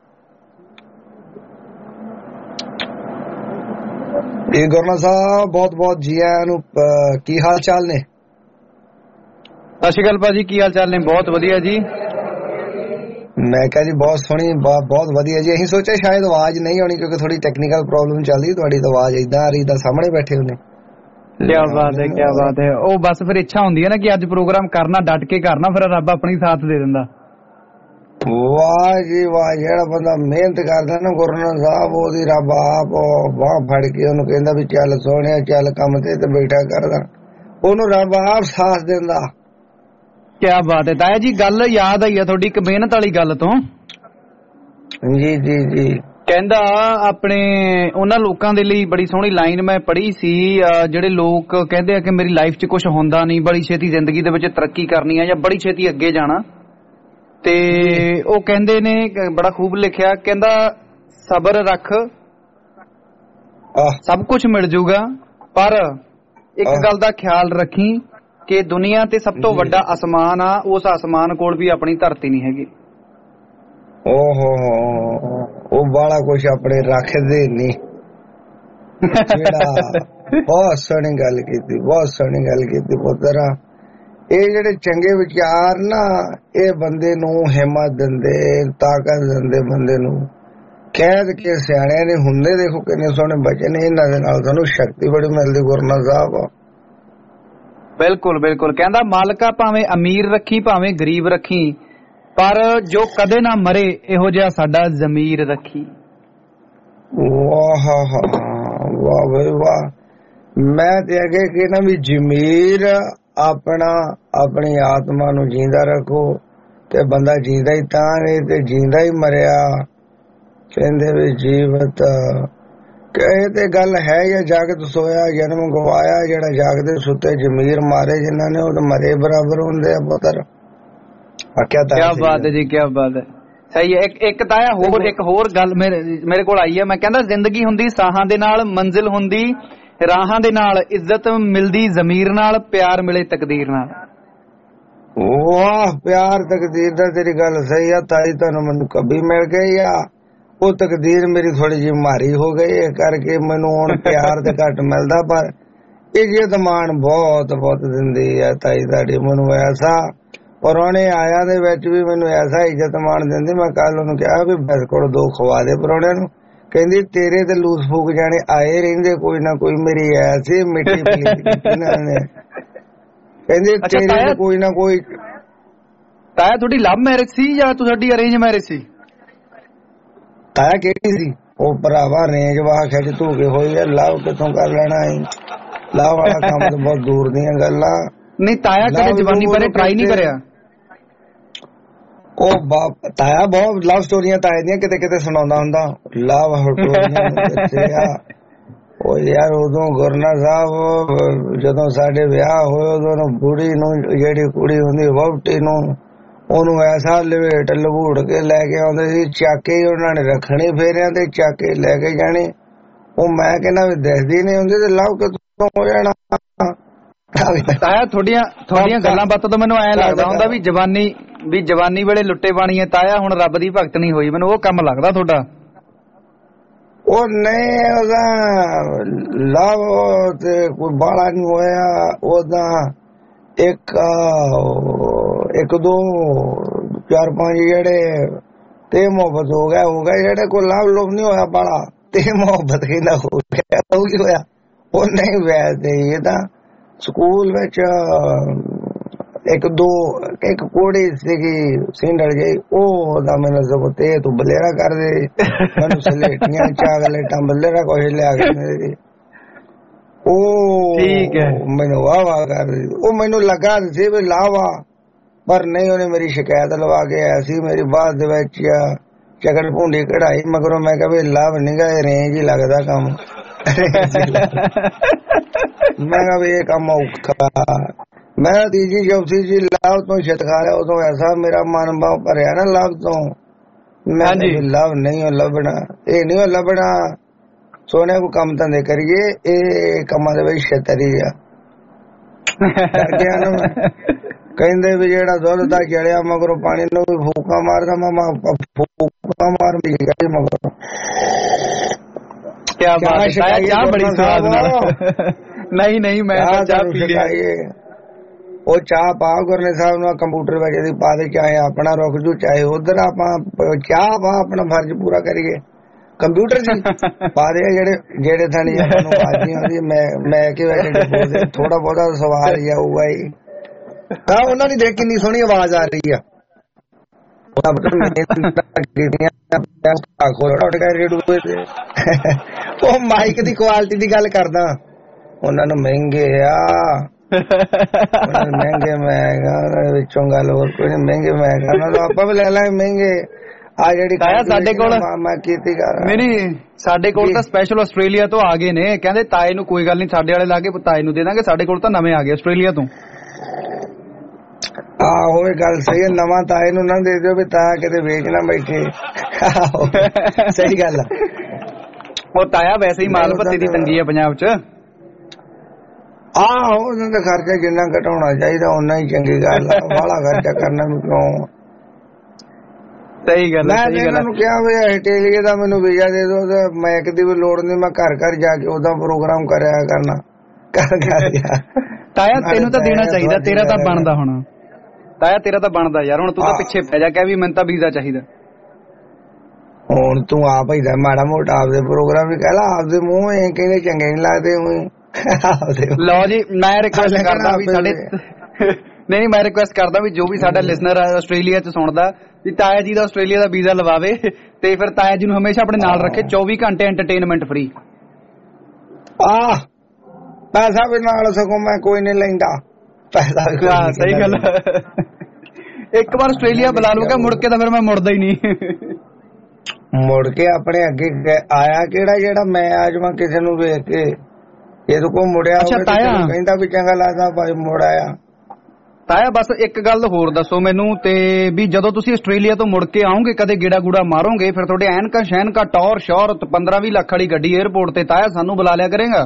ਇਹ ਗੁਰਨਾ ਸਾਹਿਬ ਬਹੁਤ ਬਹੁਤ ਜੀ ਆਇਆਂ ਨੂੰ ਕੀ ਹਾਲ ਚਾਲ ਨੇ ਸਤਿ ਸ਼੍ਰੀ ਅਕਾਲ ਭਾਜੀ ਕੀ ਹਾਲ ਚਾਲ ਨੇ ਬਹੁਤ ਵਧੀਆ ਜੀ ਮੈਂ ਕਿਹਾ ਜੀ ਬਹੁਤ ਸੋਹਣੀ ਬਹੁਤ ਵਧੀਆ ਜੀ ਅਸੀਂ ਸੋਚਿਆ ਸ਼ਾਇਦ ਆਵਾਜ਼ ਨਹੀਂ ਆਉਣੀ ਕਿਉਂਕਿ ਥੋੜੀ ਟੈਕਨੀਕਲ ਪ੍ਰੋਬਲਮ ਚੱਲਦੀ ਤੁਹਾਡੀ ਤਾਂ ਆਵਾਜ਼ ਏਦਾਂ ਆ ਰਹੀ ਤਾਂ ਸਾਹਮਣੇ ਬੈਠੇ ਹੁੰਦੇ ਕਿਆ ਬਾਤ ਹੈ ਕਿਆ ਬਾਤ ਹੈ ਉਹ ਬਸ ਫਿਰ ਇੱਛਾ ਹੁੰਦੀ ਹੈ ਨਾ ਕਿ ਅੱਜ ਪ੍ਰੋਗਰਾਮ ਕਰਨਾ ਡਟ ਕੇ ਕਰਨਾ ਫਿਰ ਰੱਬ ਆਪਣੀ ਸਾਥ ਦੇ ਦਿੰਦਾ ਵਾਹ ਜੀ ਵਾਹ ਜਿਹੜਾ ਬੰਦਾ ਮਿਹਨਤ ਕਰਦਾ ਨਾ ਗੁਰਨਾ ਸਾਹਿਬ ਉਹਦੀ ਰੱਬ ਆਪ ਬਾਹ ਫੜ ਕੇ ਉਹਨੂੰ ਕਹਿੰਦਾ ਵੀ ਚੱਲ ਸੋਹਣਿਆ ਚੱਲ ਕੰਮ ਤੇ ਤੇ ਬੈਠਾ ਕਰਦਾ ਉਹਨੂੰ ਰੱਬ ਆਪ ਸਾਥ ਦਿੰਦਾ ਕਿਆ ਬਾਤ ਹੈ ਤਾਇਆ ਜੀ ਗੱਲ ਯਾਦ ਆਈ ਆ ਤੁਹਾਡੀ ਇੱਕ ਮਿਹਨਤ ਵਾਲੀ ਗੱਲ ਤੋਂ ਜੀ ਜੀ ਜੀ ਕਹਿੰਦਾ ਆਪਣੇ ਉਹਨਾਂ ਲੋਕਾਂ ਦੇ ਲਈ ਬੜੀ ਸੋਹਣੀ ਲਾਈਨ ਮੈਂ ਪੜ੍ਹੀ ਸੀ ਜਿਹੜੇ ਲੋਕ ਕਹਿੰਦੇ ਆ ਕਿ ਮੇਰੀ ਲਾਈਫ 'ਚ ਕੁਝ ਹੁੰਦਾ ਨਹੀਂ ਬੜੀ ਛੇਤੀ ਜ਼ਿੰਦਗੀ ਦੇ ਵਿੱਚ ਤਰੱਕੀ ਕਰਨੀ ਆ ਜਾਂ ਬੜੀ ਛੇਤੀ ਅੱਗੇ ਜਾਣਾ ਤੇ ਉਹ ਕਹਿੰਦੇ ਨੇ ਬੜਾ ਖੂਬ ਲਿਖਿਆ ਕਹਿੰਦਾ ਸਬਰ ਰੱਖ ਸਭ ਕੁਝ ਮਿਲ ਜੂਗਾ ਪਰ ਇੱਕ ਗੱਲ ਦਾ ਖਿਆਲ ਰੱਖੀ ਕਿ ਦੁਨੀਆ ਤੇ ਸਭ ਤੋਂ ਵੱਡਾ ਅਸਮਾਨ ਆ, ਉਸ ਅਸਮਾਨ ਕੋਲ ਵੀ ਆਪਣੀ ਧਰਤੀ ਨਹੀਂ ਹੈਗੀ। ਓਹੋ ਉਹ ਬਾਲਾ ਕੁਛ ਆਪਣੇ ਰੱਖਦੇ ਨਹੀਂ। ਬਹੁਤ ਸੋਹਣੀ ਗੱਲ ਕੀਤੀ, ਬਹੁਤ ਸੋਹਣੀ ਗੱਲ ਕੀਤੀ ਪੁੱਤਰਾ। ਇਹ ਜਿਹੜੇ ਚੰਗੇ ਵਿਚਾਰ ਨਾ ਇਹ ਬੰਦੇ ਨੂੰ ਹਿੰਮਤ ਦਿੰਦੇ, ਤਾਕਤ ਦਿੰਦੇ ਬੰਦੇ ਨੂੰ। ਕਹਿ ਕੇ ਸਿਆਣਿਆਂ ਨੇ ਹੁੰਦੇ ਦੇਖੋ ਕਿੰਨੇ ਸੋਹਣੇ ਬਚਨ, ਇਹਨਾਂ ਦੇ ਨਾਲ ਸਾਨੂੰ ਸ਼ਕਤੀ ਬੜੀ ਮਿਲਦੀ। ਗੁਰਨਾ ਸਾਹਿਬ ਬਿਲਕੁਲ ਬਿਲਕੁਲ ਕਹਿੰਦਾ ਮਾਲਕਾ ਭਾਵੇਂ ਅਮੀਰ ਰੱਖੀ ਭਾਵੇਂ ਗਰੀਬ ਰੱਖੀ, ਪਰ ਜੋ ਕਦੇ ਨਾ ਮਰੇ ਇਹੋ ਜਿਹਾ ਸਾਡਾ ਜ਼ਮੀਰ ਰੱਖੀ। ਵਾਹ ਵਾਹ ਬਈ ਵਾਹ। ਮੈਂ ਤੇ ਅੱਗੇ ਕਹਿਣਾ ਵੀ ਜ਼ਮੀਰ ਆਪਣਾ ਆਪਣੀ ਆਤਮਾ ਨੂੰ ਜੀਂਦਾ ਰੱਖੋ ਤੇ ਬੰਦਾ ਜੀਂਦਾ ਹੀ ਤਾਂ ਨਹੀਂ ਤੇ ਜੀਂਦਾ ਹੀ ਮਰਿਆ। ਕਹਿੰਦੇ ਵੀ ਜੀਵਤ ਕਹੇ ਤੇ ਗੱਲ ਹੈ ਜਾਂ ਜਾਗਤ ਸੋਇਆ ਜਨਮ ਗਵਾਇਆ। ਜਿਹੜਾ ਜਾਗਦੇ ਸੁੱਤੇ ਜ਼ਮੀਰ ਮਾਰੇ ਜਿਨ੍ਹਾਂ ਨੇ ਉਹ ਤਾਂ ਮਰੇ ਬਰਾਬਰ ਹੁੰਦੇ ਆ ਪੁੱਤਰ। ਕਿਆ ਬਾਤ ਹੈ ਜੀ, ਕਿਆ ਬਾਤ ਹੈ। ਸਹੀ ਹੈ। ਇੱਕ ਇੱਕ ਤਾਂ ਹੋਰ ਇੱਕ ਹੋਰ ਗੱਲ ਮੇਰੇ ਮੇਰੇ ਕੋਲ ਆਈ ਹੈ। ਮੈਂ ਕਹਿੰਦਾ ਜ਼ਿੰਦਗੀ ਹੁੰਦੀ ਸਾਹਾਂ ਦੇ ਨਾਲ, ਮੰਜ਼ਿਲ ਹੁੰਦੀ ਰਾਹਾਂ ਦੇ ਨਾਲ, ਇੱਜ਼ਤ ਮਿਲਦੀ ਜ਼ਮੀਰ ਨਾਲ, ਪਿਆਰ ਮਿਲੇ ਤਕਦੀਰ ਨਾਲ। ਵਾਹ ਪਿਆਰ ਤਕਦੀਰ ਦਾ ਤੇਰੀ ਗੱਲ ਸਹੀ ਆ ਤਾਈ। ਤੁਹਾਨੂੰ ਮੈਨੂੰ ਕभी ਮਿਲ ਗਈ ਆ ਉਹ ਤਕਦੀਰ ਮੇਰੀ ਥੋੜੀ ਜਿਹੀ ਮਾਰੀ ਹੋ ਗਈ ਇਹ ਕਰਕੇ ਮੈਨੂੰ ਹੁਣ ਪਿਆਰ ਤੇ ਘੱਟ ਮਿਲਦਾ, ਪਰ ਇੱਜ਼ਤ ਮਾਣ ਬਹੁਤ ਬਹੁਤ ਦਿੰਦੀ ਆ ਤਾਈ ਤੁਹਾਡੀ ਮੈਨੂੰ। ਐਸਾ ਪਰੌਣੇ ਆਇਆ ਦੇ ਵਿੱਚ ਵੀ ਮੈਨੂੰ ਐਸਾ ਇੱਜ਼ਤ ਮਾਣ ਦਿੰਦੀ। ਮੈਂ ਕੱਲ ਉਹਨੂੰ ਕਿਹਾ ਵੀ ਬਿਸਕੁਟ ਦੋ ਖਵਾ ਦੇ ਪਰੌਣਿਆਂ ਨੂੰ। ਕਹਿੰਦੀ ਤੇਰੇ ਤੇ ਲੂਸ ਫੂਕ ਜਾਣੇ ਆਏ ਰਹਿੰਦੇ ਕੋਈ ਨਾ ਕੋਈ, ਮੇਰੀ ਐਸੀ ਮਿੱਠੀ ਪਲੀਤ ਕੀਤੀ ਨਾ ਨੇ। ਕਹਿੰਦੀ ਤੇਰੇ ਤੇ ਕੋਈ ਨਾ ਕੋਈ। ਤਾਇਆ ਤੁਹਾਡੀ ਲਵ ਮੈਰਿਜ ਸੀ ਜਾਂ ਤੁਹਾਡੀ ਅਰੇਂਜ ਮੈਰਿਜ ਸੀ? ਤਾਇਆ ਕਿਹੜੀ ਸੀ? ਉਹ ਭਰਾਵਾ ਰੇਂਜ ਵਾਹ ਖਿੱਚ ਧੂ ਕੇ ਹੋਈ ਆ। ਲਵ ਕਿੱਥੋਂ ਕਰ ਲੈਣਾ ਹੈ? ਲਵ ਵਾਲਾ ਕੰਮ ਤਾਂ ਬਹੁਤ ਦੂਰ ਦੀਆਂ ਗੱਲਾਂ। ਨਹੀਂ ਤਾਇਆ ਕਦੇ ਜਵਾਨੀ ਬਾਰੇ ਟਰਾਈ ਨਹੀਂ ਕਰਿਆ? ਉਹ ਬਾਪ ਤਾਇਆ ਬਹੁਤ ਲਵ ਸਟੋਰੀਆਂ ਤਾਏ ਦੀਆਂ ਕਿਤੇ ਕਿਤੇ ਸੁਣਾਉਂਦਾ ਹੁੰਦਾ। ਲਵ ਸਟੋਰੀਆਂ ਉਹ ਯਾਰ ਉਦੋਂ ਗੁਰਨਾ ਸਾਹਿਬ ਜਦੋਂ ਸਾਡੇ ਵਿਆਹ ਹੋਏ ਉਦੋਂ ਬੁੜੀ ਨੂੰ ਜਿਹੜੀ ਕੁੜੀ ਹੁੰਦੀ ਵਹੁਟੀ ਨੂੰ ਉਹਨੂੰ ਐਸਾ ਲਵੇਟ ਲਵੂੜ ਕੇ ਲੈ ਕੇ ਆਉਂਦੇ ਸੀ। ਚੱਕ ਕੇ ਉਹਨਾਂ ਨੇ ਰੱਖਣੇ ਫੇਰਿਆਂ ਤੇ ਚੱਕ ਕੇ ਲੈ ਕੇ ਜਾਣੇ। ਉਹ ਮੈਂ ਕਹਿੰਦਾ ਵੀ ਦਿਖਦੀ ਨਹੀਂ ਹੁੰਦੀ ਤੇ ਲਵ ਕਿੱਥੋਂ ਹੋ ਜਾਣਾ। ਤਾਇਆ ਤੁਹਾਡੀਆਂ ਤੁਹਾਡੀਆਂ ਗੱਲਾਂ ਬਾਤਾਂ ਤੋਂ ਮੈਨੂੰ ਐਂ ਲੱਗਦਾ ਹੁੰਦਾ ਵੀ ਜਵਾਨੀ ਵੀ ਜਵਾਨੀ ਵੇਲੇ ਲੁੱਟੇ ਪਾਣੀ ਹੈ ਤਾਇਆ, ਹੁਣ ਰੱਬ ਦੀ ਭਗਤ ਨਹੀਂ ਹੋਈ। ਮੈਨੂੰ ਉਹ ਕੰਮ ਲੱਗਦਾ ਤੁਹਾਡਾ। ਉਹ ਨਹੀਂ ਉਹਦਾ ਲਵ ਤੇ ਕੋਈ ਬਾਲਾ ਨਹੀਂ ਹੋਇਆ। ਉਹਦਾ ਇੱਕ ਇੱਕ ਦੋ ਚਾਰ ਪੰਜ ਜਿਹੜੇ ਤੇ ਮੁਹੱਬਤ ਹੋ ਗਿਆ ਹੋ ਗਿਆ। ਜਿਹੜੇ ਕੋਈ ਲਵ ਲੁਵ ਨਹੀਂ ਹੋਇਆ ਬਾਲਾ ਤੇ ਮੁਹੱਬਤ ਕਹਿੰਦਾ ਹੋ ਗਿਆ। ਉਹ ਕੀ ਹੋਇਆ? ਉਹ ਨਹੀਂ ਵੈਸੇ ਇਹ ਤਾਂ ਸਕੂਲ ਵਿੱਚ ਇੱਕ ਦੋ ਇੱਕ ਕੁੜੀ ਸੀਗੀ ਸਿੰਡਲ ਜਿਹੀ, ਉਹ ਦਾ ਮੈਨੂੰ ਸਗੋਂ ਤੇ ਤੂੰ ਬਲੇਰਾ ਕਰ ਦੇ ਮੈਨੂੰ ਸਲੇਟੀਆਂ ਚਾਕਲੇਟਾਂ ਬਲੇਰਾ ਕੁਛ ਲਿਆ ਕੇ ਮੇਰੇ। ਉਹ ਠੀਕ ਹੈ ਮੈਨੂੰ ਵਾਹ ਵਾਹ ਕਰ ਦੇ। ਉਹ ਮੈਨੂੰ ਲੱਗਾ ਸੀ ਵੀ ਲਾਵਾ, ਪਰ ਨਹੀਂ ਉਹਨੇ ਮੇਰੀ ਸ਼ਿਕਾਇਤ ਲਵਾ ਕੇ ਆਇਆ ਸੀ। ਮੇਰੀ ਬਾਅਦ ਦੇ ਵਿੱਚ ਚਕਲ ਭੁੰਡੀ ਕਢਾਈ ਮਗਰੋਂ ਮੈਂ ਕਿਹਾ ਵੀ ਲਾਭ ਨੀਗਾ ਇਹ ਰੇਂਜ ਹੀ ਲੱਗਦਾ ਕੰਮ। ਮੈਂ ਕਿਹਾ ਵੀ ਇਹ ਕੰਮ ਔਖਾ। ਮੈਂ ਤੀਜੀ ਚੌਥੀ ਜੀ ਲਾਭ ਤੋਂ ਛਿੱਤ ਖਾ ਰਿਹਾ ਉਦੋਂ ਐਸਾ ਮੇਰਾ ਮਨ ਭਾਵ ਭਰਿਆ ਨਾ ਲਾਭ ਤੋਂ। ਮੈਂ ਲਾਭ ਨਹੀਂ ਉਹ ਲੱਭਣਾ, ਇਹ ਨਹੀਂ ਉਹ ਲੱਭਣਾ। ਸੋਨੇ ਕੋ ਕੰਮ ਧੰਦੇ ਕਰੀਏ, ਇਹ ਕੰਮਾਂ ਦੇ ਵਿੱਚ ਛੇਤਰੀ ਆ ਕਹਿੰਦੇ ਵੀ ਜਿਹੜਾ ਦੁੱਧ ਦਾ ਜੜਿਆ ਮਗਰੋਂ ਪਾਣੀ ਨੂੰ ਵੀ ਫੂਕਾ ਮਾਰਦਾ। ਮਾਮਾ ਫੂਕਾ ਮਾਰ ਮਗਰ ਕਿਆ ਬਾਤ ਹੈ। ਚਾਹ ਬੜੀ ਸਵਾਦ ਨਾਲ। ਨਹੀਂ ਨਹੀਂ ਮੈਂ ਚਾਹ ਪੀ ਲਈ। ਉਹ ਚਾਹ ਪਾ ਗੁਰਨੇ ਸਾਹਿਬ ਨੂੰ ਕੰਪਿਊਟਰ ਵਿੱਚ ਦੀ ਪਾ ਦੇ, ਚਾਹੇ ਆਪਣਾ ਰੁਕ ਜੂ ਚਾਹੇ ਉਧਰ ਆਪਾਂ ਚਾਹ ਪਾ ਆਪਣਾ ਫਰਜ਼ ਪੂਰਾ ਕਰੀਏ। ਕੰਪਿਊਟਰ ਚ ਪਾ ਦੇ ਜਿਹੜੇ ਜਿਹੜੇ ਥਾਣੀ ਆਪਾਂ ਨੂੰ ਆਵਾਜ਼ ਆਉਂਦੀ ਮੈਂ ਮੈਂ ਕਿ ਥੋੜਾ ਬਹੁਤਾ ਸਵਾਲ ਜਾਊਗਾ ਹੀ। ਹਾਂ ਉਹਨਾਂ ਦੀ ਦੇਖ ਕਿੰਨੀ ਸੋਹਣੀ ਆਵਾਜ਼ ਆ ਰਹੀ ਆ। ਉਹ ਮਾਈਕ ਦੀ ਕੁਆਲਿਟੀ ਦੀ ਗੱਲ ਕਰਦਾ। ਉਹਨਾਂ ਨੂੰ ਮਹਿੰਗੇ ਆ ਮਹਿੰਗੇ ਮੈਂ ਵਿੱਚੋਂ ਗੱਲ ਹੋਰ ਕੋਈ ਨੀ। ਮਹਿੰਗੇ ਮੈਂ ਆਪਾਂ ਵੀ ਲੈ ਲਾਂਗੇ ਮਹਿੰਗੇ। ਆ ਜਿਹੜੀ ਸਾਡੇ ਕੋਲ ਮੈਂ ਕੀਤੀ ਕਰ ਨਹੀਂ ਸਾਡੇ ਕੋਲ ਤਾਂ ਸਪੈਸ਼ਲ ਆਸਟ੍ਰੇਲੀਆ ਤੋਂ ਆ ਗਏ ਨੇ। ਕਹਿੰਦੇ ਤਾਏ ਨੂੰ ਕੋਈ ਗੱਲ ਨਹੀਂ ਸਾਡੇ ਵਾਲੇ ਲਾ ਕੇ ਤਾਏ ਨੂੰ ਦੇ ਦਾਂਗੇ। ਸਾਡੇ ਕੋਲ ਤਾਂ ਨਵੇਂ ਆ ਗਏ ਆਸਟ੍ਰੇਲੀਆ ਤੋਂ। ਆਹੋ ਇਹ ਗੱਲ ਸਹੀ ਹੈ। ਨਵਾਂ ਤਾਏ ਨੂੰ ਨਾ ਦੇ ਦਿਓ ਵੀ ਤਾਇਆ ਕਿਤੇ ਵੇਚ ਨਾ ਬੈਠੇ। ਸਹੀ ਗੱਲ ਆ। ਉਹ ਤਾਇਆ ਵੈਸੇ ਹੀ ਮਾਲ ਭੱਤੀ ਦੀ ਤੰਗੀ ਹੈ ਪੰਜਾਬ ਚ। ਆਹੋ ਉਹਨਾਂ ਦਾ ਖਰਚਾ ਜਿੰਨਾ ਘਟਾਉਣਾ ਚਾਹੀਦਾ ਓਨਾ ਹੀ ਚੰਗੀ ਗੱਲ ਆ। ਬਾਹਲਾ ਖਰਚਾ ਕਰਨਾ ਵੀ ਕਿਉਂ? ਸਹੀ ਗੱਲ ਮੈਂ ਇਹਨਾਂ ਨੂੰ ਕਿਹਾ ਵੀ ਆਸਟ੍ਰੇਲੀਆ ਦਾ ਮੈਨੂੰ ਵੀਜ਼ਾ ਦੇ ਦਿਓ ਤੇ ਮੈਂ ਕਦੀ ਵੀ ਲੋੜ ਨਹੀਂ, ਮੈਂ ਘਰ ਘਰ ਜਾ ਕੇ ਉਹਦਾ ਪ੍ਰੋਗਰਾਮ ਕਰਿਆ ਕਰਨਾ। ਕਰ ਕਰ ਤਾਇਆ ਤੈਨੂੰ ਤਾਂ ਦੇਣਾ ਚਾਹੀਦਾ, ਤੇਰਾ ਤਾਂ ਬਣਦਾ ਹੁਣ। ਤਾਇਆ ਤੇਰਾ ਤਾਂ ਬਣਦਾ ਯਾਰ, ਹੁਣ ਤੂੰ ਤਾਂ ਪਿੱਛੇ ਪੈ ਜਾ, ਕਹਿ ਵੀ ਮੈਨੂੰ ਤਾਂ ਵੀਜ਼ਾ ਚਾਹੀਦਾ। ਹੁਣ ਤੂੰ ਆਪ ਹੀ ਮਾੜਾ ਮੋਟਾ ਆਪਦੇ ਪ੍ਰੋਗਰਾਮ ਵੀ ਕਹਿ ਲਾ, ਆਪਦੇ ਮੂੰਹ ਇਹ ਕਹਿੰਦੇ ਚੰਗੇ ਨਹੀਂ ਲੱਗਦੇ। ਲਓ ਜੀ, ਮੈਂ ਰਿਕੁਐਸਟ ਕਰਦਾ ਵੀ ਸਾਡੇ ਨਹੀਂ ਮੈਂ ਰਿਕੁਐਸਟ ਕਰਦਾ ਵੀ ਜੋ ਵੀ ਸਾਡਾ ਲਿਸਨਰ ਆਸਟ੍ਰੇਲੀਆ ਚ ਸੁਣਦਾ ਵੀ ਤਾਇਆ ਜੀ ਦਾ ਆਸਟ੍ਰੇਲੀਆ ਦਾ ਵੀਜ਼ਾ ਲਵਾਵੇ ਤੇ ਫਿਰ ਤਾਇਆ ਜੀ ਨੂੰ ਹਮੇਸ਼ਾ ਆਪਣੇ ਨਾਲ ਰੱਖੇ, ਚੌਵੀ ਘੰਟੇ ਐਂਟਰਟੇਨਮੈਂਟ ਫ੍ਰੀ। ਆਹ ਪੈਸਾ ਵੀ ਨਾਲ ਸਗੋਂ ਮੈਂ ਕੋਈ ਨਹੀਂ ਲੈਂਦਾ ਪੈਸਾ। ਹਾਂ ਸਹੀ ਗੱਲ। ਇੱਕ ਵਾਰ ਆਸਟ੍ਰੇਲੀਆ ਬੁਲਾ ਲੂਗਾ, ਮੁੜ ਕੇ ਤਾਂ ਫਿਰ ਮੈਂ ਮੁੜਦਾ ਹੀ ਨਹੀਂ। ਮੁੜ ਕੇ ਆਪਣੇ ਅੱਗੇ ਆਇਆ ਕਿਹੜਾ ਜਿਹੜਾ ਮੈਂ ਆ ਜਾਵਾਂ ਕਿਸੇ ਨੂੰ ਵੇਖ ਕੇ? ਇਹਦੇ ਕੋਲ ਮੁੜਿਆ ਹੋਵੇ ਕਹਿੰਦਾ ਵੀ ਚੰਗਾ ਲੱਗਦਾ ਭਾਈ ਮੁੜ ਆਇਆ। ਤਾਇਆ ਬਸ ਇੱਕ ਗੱਲ ਹੋਰ ਦੱਸੋ ਮੈਨੂੰ, ਤੇ ਵੀ ਜਦੋਂ ਤੁਸੀਂ ਆਸਟ੍ਰੇਲੀਆ ਤੋਂ ਮੁੜ ਕੇ ਆਓਗੇ ਕਦੇ ਗੇੜਾ ਗੂੜਾ ਮਾਰੋਗੇ, ਫਿਰ ਤੁਹਾਡੇ ਐਨਕਾ ਸ਼ੈਨਕਾ ਟੌਰ ਸ਼ੌਰ ਪੰਦਰਾਂ ਵੀਹ ਲੱਖ ਵਾਲੀ ਗੱਡੀ 에ਅਰਪੋਰਟ ਤੇ ਤਾਇਆ ਸਾਨੂੰ ਬੁਲਾ ਲਿਆ ਕਰੇਗਾ?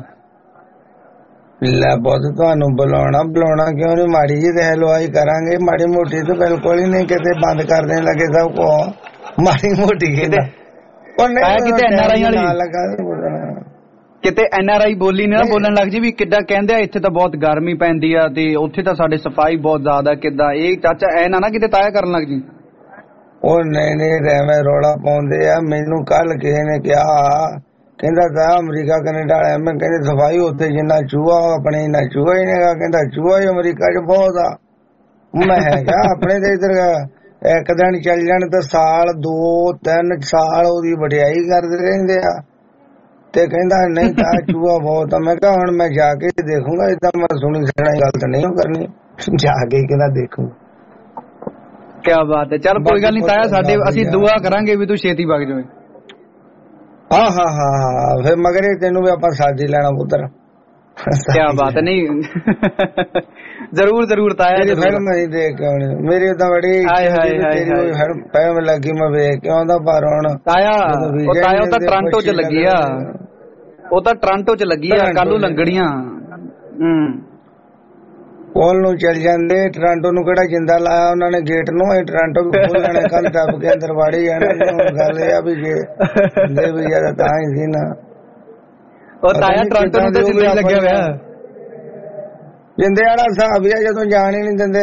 ਲੈ ਬਹੁਤ ਤੁਹਾਨੂੰ ਬੁਲਾਉਣਾ ਬੁਲਾਉਣਾ ਕਿਉਂ ਨਹੀਂ, ਮਾੜੀ ਜੀ ਤੇ ਹਲਵਾਈ ਕਰਾਂਗੇ, ਮਾੜੀ ਮੋਟੀ ਤਾਂ ਬਿਲਕੁਲ ਹੀ ਨਹੀਂ, ਕਿਤੇ ਬੰਦ ਕਰ ਦੇਣ ਲੱਗੇ ਸਭ ਕੋ ਮਾੜੀ ਮੋਟੀ ਕਿਤੇ ਕਿਤੇ ਐਨ ਆਰ ਆਈ ਵਾਲੀ ਕਿਤੇ ਐਨ ਆਰ ਆਈ ਬੋਲੀ ਨਾ ਬੋਲਣ ਲੱਗ ਜੀ ਵੀ ਕਿੱਦਾਂ ਕਹਿੰਦੇ ਆ ਇੱਥੇ ਤਾਂ ਬਹੁਤ ਗਰਮੀ ਪੈਂਦੀ ਆ ਤੇ ਉੱਥੇ ਤਾਂ ਸਾਡੇ ਸਫਾਈ ਬਹੁਤ ਜ਼ਿਆਦਾ, ਕਿੱਦਾਂ ਇਹ ਚਾਚਾ ਐ ਨਾ ਨਾ ਕਿਤੇ ਤਾਇਆ ਕਰਨ ਲੱਗ ਜੀ। ਉਹ ਨਹੀਂ ਨਹੀਂ ਐਵੇਂ ਰੌਲਾ ਪਾਉਂਦੇ ਆ। ਮੈਨੂੰ ਕੱਲ ਕਿਸੇ ਨੇ ਕਿਹਾ, ਕਹਿੰਦਾ ਤਾਂ ਅਮਰੀਕਾ ਕੈਨੇਡਾ ਵਾਲਿਆਂ ਮੈਂ ਕਹਿੰਦੇ ਸਫਾਈ ਉੱਥੇ ਜਿੰਨਾ ਚੂਹਾ ਆਪਣੇ ਇੰਨਾ ਚੂਹਾ ਹੀ ਨਹੀਂਗਾ, ਕਹਿੰਦਾ ਚੂਹਾ ਹੀ ਅਮਰੀਕਾ ਚ ਬਹੁਤ ਆ। ਮੈਂ ਕਿਹਾ ਆਪਣੇ ਤੇ ਇੱਧਰ ਇੱਕ ਦਿਨ ਚੱਲ ਜਾਣ ਤਾਂ ਸਾਲ ਦੋ ਤਿੰਨ ਸਾਲ ਉਹਦੀ ਵਡਿਆਈ ਕਰਦੇ ਰਹਿੰਦੇ ਆ, ਤੇ ਕਹਿੰਦਾ ਨਹੀਂ ਤਾਂ ਚੂਹਾ ਬਹੁਤ ਆ। ਮੈਂ ਕਿਹਾ ਹੁਣ ਮੈਂ ਜਾ ਕੇ ਦੇਖੂੰਗਾ, ਏਦਾਂ ਮੈਂ ਸੁਣੀ ਸੁਣਾਈ ਗੱਲ ਤਾਂ ਨਹੀਂ ਕਰਨੀ, ਜਾ ਕੇ ਕਹਿੰਦਾ ਦੇਖੂੰਗਾ। ਕਿਆ ਬਾਤ ਹੈ, ਚੱਲ ਕੋਈ ਗੱਲ ਨਹੀਂ ਤਾਇਆ, ਸਾਡੇ ਅਸੀਂ ਦੁਆ ਕਰਾਂਗੇ ਵੀ ਤੂੰ ਛੇਤੀ ਵਗ ਜਾਵੇਂ। ਹਾਂ ਹਾਂ ਹਾਂ ਫਿਰ ਮਗਰ ਤੈਨੂੰ ਵੀ ਆਪਾਂ ਸਾਜੀ ਲੈਣਾ ਪੁੱਤਰ। ਕਿਆ ਬਾਤ ਹੈ, ਨਹੀਂ ਜ਼ਰੂਰ ਜ਼ਰੂਰ ਤਾਇਆ ਜੀ। ਫਿਲਮ ਨਹੀਂ ਦੇਖ ਕੇ ਆਉਣੀ ਮੇਰੀ ਤਾਂ ਬੜੀ ਫਿਲਮ ਲੱਗੀ, ਮੈਂ ਵੇਖ ਕੇ ਆਉਂਦਾ, ਪਰ ਹੁਣ ਤਾਇਆ ਉਹ ਤਾਇਆ ਉਹ ਤਾਂ ਟੋਰਾਂਟੋ ਚ ਲੱਗੀ ਆ, ਉਹ ਤਾਂ ਟੋਰਾਂਟੋ ਚ ਲੱਗੀ ਆ, ਕੱਲ ਨੂੰ ਲੰਗੜੀਆਂ। ਹੂੰ ਕੋਲ ਨੂੰ ਚੱਲ ਜਾਂਦੇ, ਟੋਰਾਂਟੋ ਨੂੰ ਕਿਹੜਾ ਜਿੰਦਾ ਲਾਇਆ ਉਹਨਾਂ ਨੇ ਗੇਟ ਨੂੰ, ਇਹ ਟੋਰਾਂਟੋ ਵੀ ਖੋਲ ਲੈਣੇ ਕੱਲ ਟੱਪ ਕੇ ਅੰਦਰ ਵਾੜੀ ਜਾਣਾ। ਗੱਲ ਇਹ ਆ ਵੀ ਜੇ ਦੇ ਵੀ ਜਿਆਦਾ ਤਾਂ ਹੀ ਸੀ ਨਾ, ਉਹ ਤਾਇਆ ਟੋਰਾਂਟੋ ਨੂੰ ਤਾਂ ਜਿੰਦਾ ਲੱਗਿਆ ਹੋਇਆ, ਜਿੰਦੇ ਵਾਲਾ ਹਿਸਾਬ ਆ, ਜਦੋਂ ਜਾਣ ਹੀ ਨਹੀਂ ਦਿੰਦੇ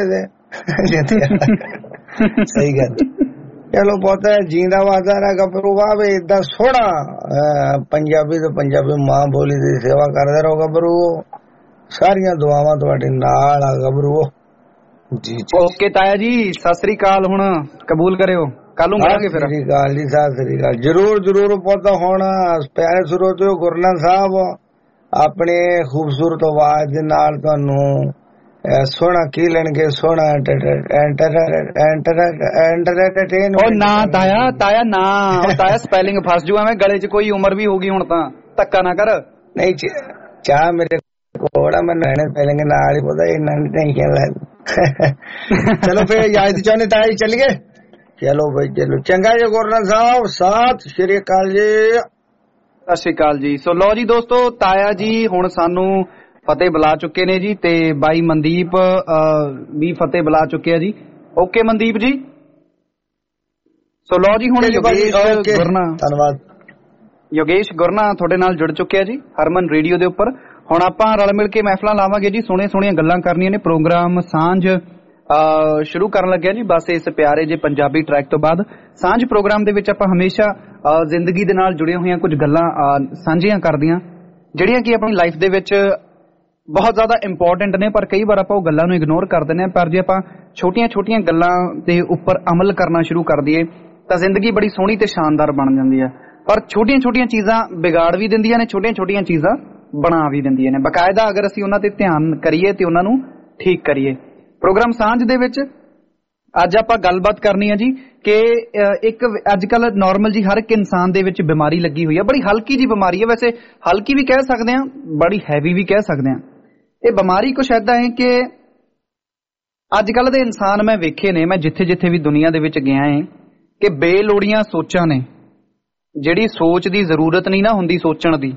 ਤੇ। ਸਹੀ ਗੱਲ। ਚਲੋ ਬਹੁਤ ਜੀਂਦਾ ਵਾਦਾ ਰਾ ਗੱਭਰੂ ਵਾ ਵੀ ਏਦਾਂ ਸੋਹਣਾ ਪੰਜਾਬੀ ਤੋਂ ਪੰਜਾਬੀ ਮਾਂ ਬੋਲੀ ਦੀ ਸੇਵਾ ਕਰਦੇ ਰਹੋ ਗੱਭਰੂ। ਸਾਰੀਆਂ ਦੁਆਵਾਂ ਤੁਹਾਡੇ ਨਾਲ ਆ ਗੱਭਰੂ ਜੀ। ਓਕੇ ਤਾਇਆ ਜੀ, ਸਤਿ ਸ੍ਰੀ ਅਕਾਲ। ਹੁਣ ਕਬੂਲ ਕਰਿਓ, ਕੱਲ ਨੂੰ ਮਿਲਾਂਗੇ ਫਿਰ। ਸਤਿ ਸ੍ਰੀ ਅਕਾਲ ਜੀ, ਸਤਿ ਸ੍ਰੀ ਅਕਾਲ। ਜਰੂਰ ਜਰੂਰ ਪੁੱਤ। ਹੁਣ ਪਿਆਰੇ ਸਰੋਤਿਓ, ਗੁਰਨਾਮ ਸਾਹਿਬ ਆਪਣੇ ਖੂਬਸੂਰਤ ਆਵਾਜ਼ ਦੇ ਨਾਲ ਤੁਹਾਨੂੰ ਸੋਹਣਾ ਕੀ ਲੈਣਗੇ, ਸੋਹਣਾ ਐਂਟਰਟੇਨ। ਉਹ ਨਾ ਤਾਇਆ, ਤਾਇਆ ਨਾ, ਤਾਇਆ ਸਪੈਲਿੰਗ ਫਸ ਜੂ, ਐਵੇਂ ਗਲੇ 'ਚ ਕੋਈ ਉਮਰ ਵੀ ਹੋਗੀ ਹੁਣ ਤਾਂ, ਧੱਕਾ ਨਾ ਕਰ। ਨਹੀਂ ਚਾਹ ਮੇਰੇ ਕੋਲ ਮੈਨੂੰ ਰਹਿਣੇ ਸਪੈਲਿੰਗ ਨਾਲ ਹੀ ਪਤਾ, ਇੰਨਾ ਨਹੀਂ ਟੈਨਸ਼ਨ ਲੈ। ਚਲੋ ਫਿਰ ਯਾਦ ਚਾਹੁੰਦੇ ਤਾਇਆ ਜੀ ਚੱਲੀਏ। ਚਲੋ ਬਈ ਚਲੋ, ਚੰਗਾ ਜੀ ਗੁਰਨਾਮ ਸਾਹਿਬ, ਸਤਿ ਸ਼੍ਰੀ ਅਕਾਲ ਜੀ। ਸਤਿ ਸ਼੍ਰੀ ਅਕਾਲ ਜੀ। ਸੋ ਲਓ ਜੀ ਦੋਸਤੋ, ਤਾਇਆ ਜੀ ਹੁਣ ਸਾਨੂੰ ਫਤਿਹ ਬੁਲਾ ਚੁੱਕੇ ਨੇ ਜੀ, ਤੇ ਬਾਈ ਮਨਦੀਪ ਵੀ ਫਤਿਹ ਬੁਲਾ ਚੁੱਕੇ ਆ ਜੀ। ਓਕੇ ਮਨਦੀਪ ਜੀ। ਸੋ ਲਓ ਜੀ ਹੁਣ ਯੋਗੇਸ਼ ਗੁਰਨਾ, ਧੰਨਵਾਦ ਯੋਗੇਸ਼ ਗੁਰਨਾ ਤੁਹਾਡੇ ਨਾਲ ਜੁੜ ਚੁੱਕਿਆ ਜੀ ਹਰਮਨ ਰੇਡੀਓ ਦੇ ਉੱਪਰ। ਹੁਣ ਆਪਾਂ ਰਲ ਮਿਲ ਕੇ ਮਹਿਫਲਾਂ ਲਾਵਾਂਗੇ ਜੀ, ਸੋਹਣੀਆਂ ਸੋਹਣੀਆਂ ਗੱਲਾਂ ਕਰਨੀਆਂ ਨੇ। ਪ੍ਰੋਗਰਾਮ ਸਾਂਝ ਸ਼ੁਰੂ ਕਰਨ ਲੱਗਿਆ ਜੀ ਬਸ ਇਸ ਪਿਆਰੇ ਜੇ ਪੰਜਾਬੀ ਟਰੈਕ ਤੋਂ ਬਾਅਦ। ਸਾਂਝ ਪ੍ਰੋਗਰਾਮ ਦੇ ਵਿੱਚ ਆਪਾਂ ਹਮੇਸ਼ਾ ਜ਼ਿੰਦਗੀ ਦੇ ਨਾਲ ਜੁੜੀਆਂ ਹੋਈਆਂ ਕੁਝ ਗੱਲਾਂ ਸਾਂਝੀਆਂ ਕਰਦੀਆਂ, ਜਿਹੜੀਆਂ ਕਿ ਆਪਣੀ ਲਾਈਫ ਦੇ ਵਿੱਚ ਬਹੁਤ ਜ਼ਿਆਦਾ ਇੰਪੋਰਟੈਂਟ ਨੇ, ਪਰ ਕਈ ਵਾਰ ਆਪਾਂ ਉਹ ਗੱਲਾਂ ਨੂੰ ਇਗਨੋਰ ਕਰ ਦਿੰਦੇ ਹਾਂ। ਪਰ ਜੇ ਆਪਾਂ ਛੋਟੀਆਂ ਛੋਟੀਆਂ ਗੱਲਾਂ ਦੇ ਉੱਪਰ ਅਮਲ ਕਰਨਾ ਸ਼ੁਰੂ ਕਰ ਦਈਏ ਤਾਂ ਜ਼ਿੰਦਗੀ ਬੜੀ ਸੋਹਣੀ ਤੇ ਸ਼ਾਨਦਾਰ ਬਣ ਜਾਂਦੀ ਹੈ। ਪਰ ਛੋਟੀਆਂ ਛੋਟੀਆਂ ਚੀਜ਼ਾਂ ਵਿਗਾੜ ਵੀ ਦਿੰਦੀਆਂ ਨੇ, ਛੋਟੀਆਂ ਛੋਟੀਆਂ ਚੀਜ਼ਾਂ ਬਣਾ ਵੀ ਦਿੰਦੀਆਂ ਨੇ ਬਕਾਇਦਾ, ਅਗਰ ਅਸੀਂ ਉਹਨਾਂ ਤੇ ਧਿਆਨ ਕਰੀਏ ਤੇ ਉਹਨਾਂ ਨੂੰ ਠੀਕ ਕਰੀਏ। ਪ੍ਰੋਗਰਾਮ ਸਾਂਝ ਦੇ ਵਿੱਚ ਅੱਜ ਆਪਾਂ ਗੱਲਬਾਤ ਕਰਨੀ ਹੈ ਜੀ ਕਿ ਇੱਕ ਅੱਜ ਕੱਲ ਨਾਰਮਲ ਜੀ ਹਰ ਇੱਕ ਇਨਸਾਨ ਦੇ ਵਿੱਚ ਬਿਮਾਰੀ ਲੱਗੀ ਹੋਈ ਹੈ, ਬੜੀ ਹਲਕੀ ਜੀ ਬਿਮਾਰੀ ਹੈ, ਵੈਸੇ ਹਲਕੀ ਵੀ ਕਹਿ ਸਕਦੇ ਹਾਂ, ਬੜੀ ਹੈਵੀ ਵੀ ਕਹਿ ਸਕਦੇ ਹਾਂ। ਇਹ ਬਿਮਾਰੀ ਕੁਛ ਏਦਾਂ ਹੈ ਕਿ ਅੱਜ ਕੱਲ ਦੇ ਇਨਸਾਨ ਮੈਂ ਵੇਖੇ ਨੇ, ਮੈਂ ਜਿੱਥੇ ਜਿੱਥੇ ਵੀ ਦੁਨੀਆ ਦੇ ਵਿੱਚ ਗਿਆ ਹੈ, ਕਿ ਬੇਲੋੜੀਆਂ ਸੋਚਾਂ ਨੇ, ਜਿਹੜੀ ਸੋਚ ਦੀ ਜ਼ਰੂਰਤ ਨਹੀਂ ਨਾ ਹੁੰਦੀ ਸੋਚਣ ਦੀ,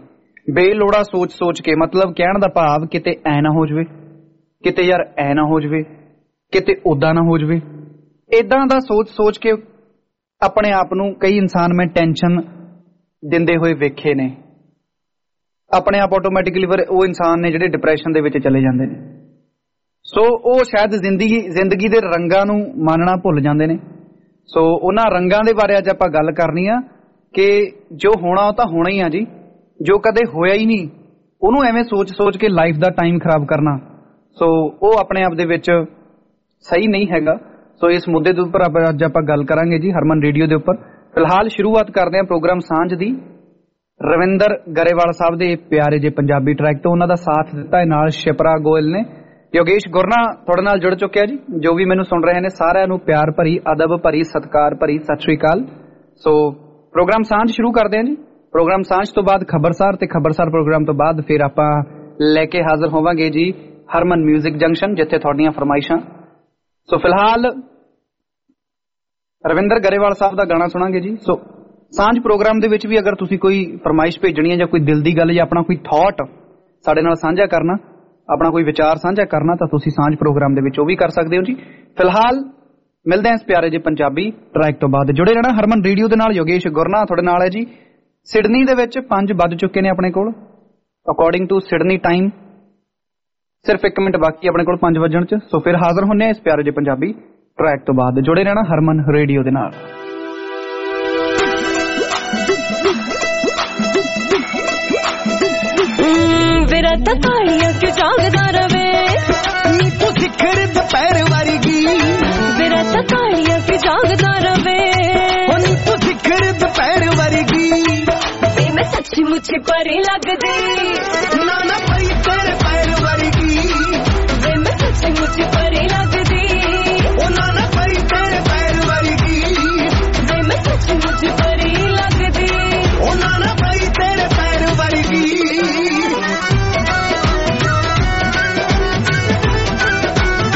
ਬੇਲੋੜਾ ਸੋਚ ਸੋਚ ਕੇ, ਮਤਲਬ ਕਹਿਣ ਦਾ ਭਾਵ ਕਿਤੇ ਐ ਨਾ ਹੋ ਜਵੇ, ਕਿਤੇ ਯਾਰ ਐ ਨਾ ਹੋ ਜਵੇ, ਕਿਤੇ ਉਦਾਂ ਨਾ ਹੋ ਜਵੇ, ਏਦਾਂ ਦਾ ਸੋਚ ਸੋਚ ਕੇ ਆਪਣੇ ਆਪ ਨੂੰ ਕਈ ਇਨਸਾਨ ਮੈਂ ਟੈਨਸ਼ਨ ਦਿੰਦੇ ਹੋਏ ਵੇਖੇ ਨੇ। ਆਪਣੇ ਆਪ ਆਟੋਮੈਟਿਕਲੀ ਫਿਰ ਉਹ ਇਨਸਾਨ ਨੇ ਜਿਹੜੇ ਡਿਪਰੈਸ਼ਨ ਦੇ ਵਿੱਚ ਚਲੇ ਜਾਂਦੇ ਨੇ। ਸੋ ਉਹ ਸ਼ਾਇਦ ਜ਼ਿੰਦਗੀ ਜ਼ਿੰਦਗੀ ਦੇ ਰੰਗਾਂ ਨੂੰ ਮਾਨਣਾ ਭੁੱਲ ਜਾਂਦੇ ਨੇ। ਸੋ ਉਹਨਾਂ ਰੰਗਾਂ ਦੇ ਬਾਰੇ ਅੱਜ ਆਪਾਂ ਗੱਲ ਕਰਨੀ ਆ ਕਿ ਜੋ ਹੋਣਾ ਉਹ ਤਾਂ ਹੋਣਾ ਹੀ ਆ ਜੀ, ਜੋ ਕਦੇ ਹੋਇਆ ਹੀ ਨਹੀਂ ਉਹਨੂੰ ਐਵੇਂ ਸੋਚ ਸੋਚ ਕੇ ਲਾਈਫ ਦਾ ਟਾਈਮ ਖਰਾਬ ਕਰਨਾ, ਸੋ ਉਹ ਆਪਣੇ ਆਪ ਦੇ ਵਿੱਚ ਸਹੀ ਨਹੀਂ ਹੈਗਾ। ਸੋ ਇਸ ਮੁੱਦੇ ਦੇ ਉੱਪਰ ਅੱਜ ਆਪਾਂ ਗੱਲ ਕਰਾਂਗੇ ਜੀ ਹਰਮਨ ਰੇਡੀਓ ਦੇ ਉੱਪਰ। ਫਿਲਹਾਲ ਸ਼ੁਰੂਆਤ ਕਰਦੇ ਹਾਂ ਪ੍ਰੋਗਰਾਮ ਸਾਂਝ ਦੀ ਰਵਿੰਦਰ ਗਰੇਵਾਲ ਸਾਹਿਬ ਦੇ ਪਿਆਰੇ ਜੇ ਪੰਜਾਬੀ ਟਰੈਕ ਤੋਂ। ਉਹਨਾਂ ਦਾ ਸਾਥ ਦਿੱਤਾ ਹੈ ਨਾਲ ਸ਼ਿਪਰਾ ਗੋਇਲ ਨੇ। ਯੋਗੇਸ਼ ਗੁਰਨਾ ਤੁਹਾਡੇ ਨਾਲ ਜੁੜ ਚੁੱਕਿਆ ਜੀ। ਜੋ ਵੀ ਮੈਨੂੰ ਸੁਣ ਰਹੇ ਨੇ ਸਾਰਿਆਂ ਨੂੰ ਪਿਆਰ ਭਰੀ, ਅਦਬ ਭਰੀ, ਸਤਿਕਾਰ ਭਰੀ ਸਤਿ ਸ਼੍ਰੀ ਅਕਾਲ। ਸੋ ਪ੍ਰੋਗਰਾਮ ਸਾਂਝ ਸ਼ੁਰੂ ਕਰਦੇ ਹਾਂ ਜੀ। ਪ੍ਰੋਗਰਾਮ ਸਾਂਝ ਤੋਂ ਬਾਅਦ ਖਬਰਸਾਰ ਤੇ ਖਬਰਸਾਰ ਪ੍ਰੋਗਰਾਮ ਤੋਂ ਬਾਅਦ ਫਿਰ ਆਪਾਂ ਲੈ ਕੇ ਹਾਜ਼ਰ ਹੋਵਾਂਗੇ ਜੀ ਹਰਮਨ ਮਿਊਜ਼ਿਕ ਜੰਕਸ਼ਨ, ਜਿੱਥੇ ਤੁਹਾਡੀਆਂ ਫਰਮਾਇਸ਼ਾਂ। ਸੋ ਫਿਲਹਾਲ ਰਵਿੰਦਰ ਗਰੇਵਾਲ ਸਾਹਿਬ ਦਾ ਗਾਣਾ ਸੁਣਾਂਗੇ ਜੀ। ਸੋ ਸਾਂਝ ਪ੍ਰੋਗਰਾਮ ਦੇ ਵਿੱਚ ਵੀ ਅਗਰ ਤੁਸੀਂ ਕੋਈ ਫਰਮਾਇਸ਼ ਭੇਜਣੀ ਹੈ ਜਾਂ ਕੋਈ ਦਿਲ ਦੀ ਗੱਲ ਜਾਂ ਆਪਣਾ ਕੋਈ ਥਾਟ ਸਾਡੇ ਨਾਲ ਸਾਂਝਾ ਕਰਨਾ, ਆਪਣਾ ਕੋਈ ਵਿਚਾਰ ਸਾਂਝਾ ਕਰਨਾ, ਤਾਂ ਤੁਸੀਂ ਸਾਂਝ ਪ੍ਰੋਗਰਾਮ ਦੇ ਵਿੱਚ ਉਹ ਵੀ ਕਰ ਸਕਦੇ ਹੋ ਜੀ। ਫਿਲਹਾਲ ਮਿਲਦੇ ਹਾਂ ਇਸ ਪਿਆਰੇ ਜੇ ਪੰਜਾਬੀ ਟਰੈਕ ਤੋਂ ਬਾਅਦ। ਜੁੜੇ ਰਹਿਣਾ ਹਰਮਨ ਰੇਡੀਓ ਦੇ ਨਾਲ। ਯੋਗੇਸ਼ ਗੁਰਨਾ ਤੁਹਾਡੇ ਨਾਲ ਹੈ ਜੀ। ਸਿਡਨੀ ਦੇ ਵਿੱਚ ਪੰਜ ਵੱਜ ਚੁੱਕੇ ਨੇ ਆਪਣੇ ਕੋਲ ਅਕੋਰਡਿੰਗ ਟੂ ਸਿਡਨੀ ਟਾਈਮ। ਸਿਰਫ ਇੱਕ ਮਿੰਟ ਬਾਕੀ ਆਪਣੇ ਕੋਲ ਪੰਜ ਵੱਜਣ ਚ। ਸੋ ਫਿਰ ਹਾਜ਼ਰ ਹੁੰਨੇ ਆ ਇਸ ਪਿਆਰੇ ਜੇ ਪੰਜਾਬੀ ਟਰੈਕ ਤੋਂ ਬਾਅਦ। ਜੁੜੇ ਰਹਿਣਾ ਹਰਮਨ ਰੇਡੀਓ ਦੇ ਨਾਲ। ਵਿਰਤ ਕਾਲੀਆਂ ਕਿ ਜਾਗਦਾ ਰਵੇ ਨੀ ਤੂੰ ਸਿਖਰ ਦੁਪਹਿਰ ਵਰਗੀ। ਵਿਰਤ ਕਾਲੀਆਂ ਕਿ ਜਾਗਦਾ ਰਵੇ ਓ ਨੀ ਤੂੰ ਸਿਖਰ ਦੁਪਹਿਰ ਵਰਗੀ। ਵੇ ਮੈਂ ਸੱਚੀ ਮੁੱਚੀ ਪਰੀ ਲੱਗਦੀ ਨਾ ਨਾ ਪਈ ਤੇਰੇ ਪੈਰ ਵਰਗੀ। ਵੇ ਮੈਂ ਸੱਚੀ ਮੁੱਚੀ ਪਰੀ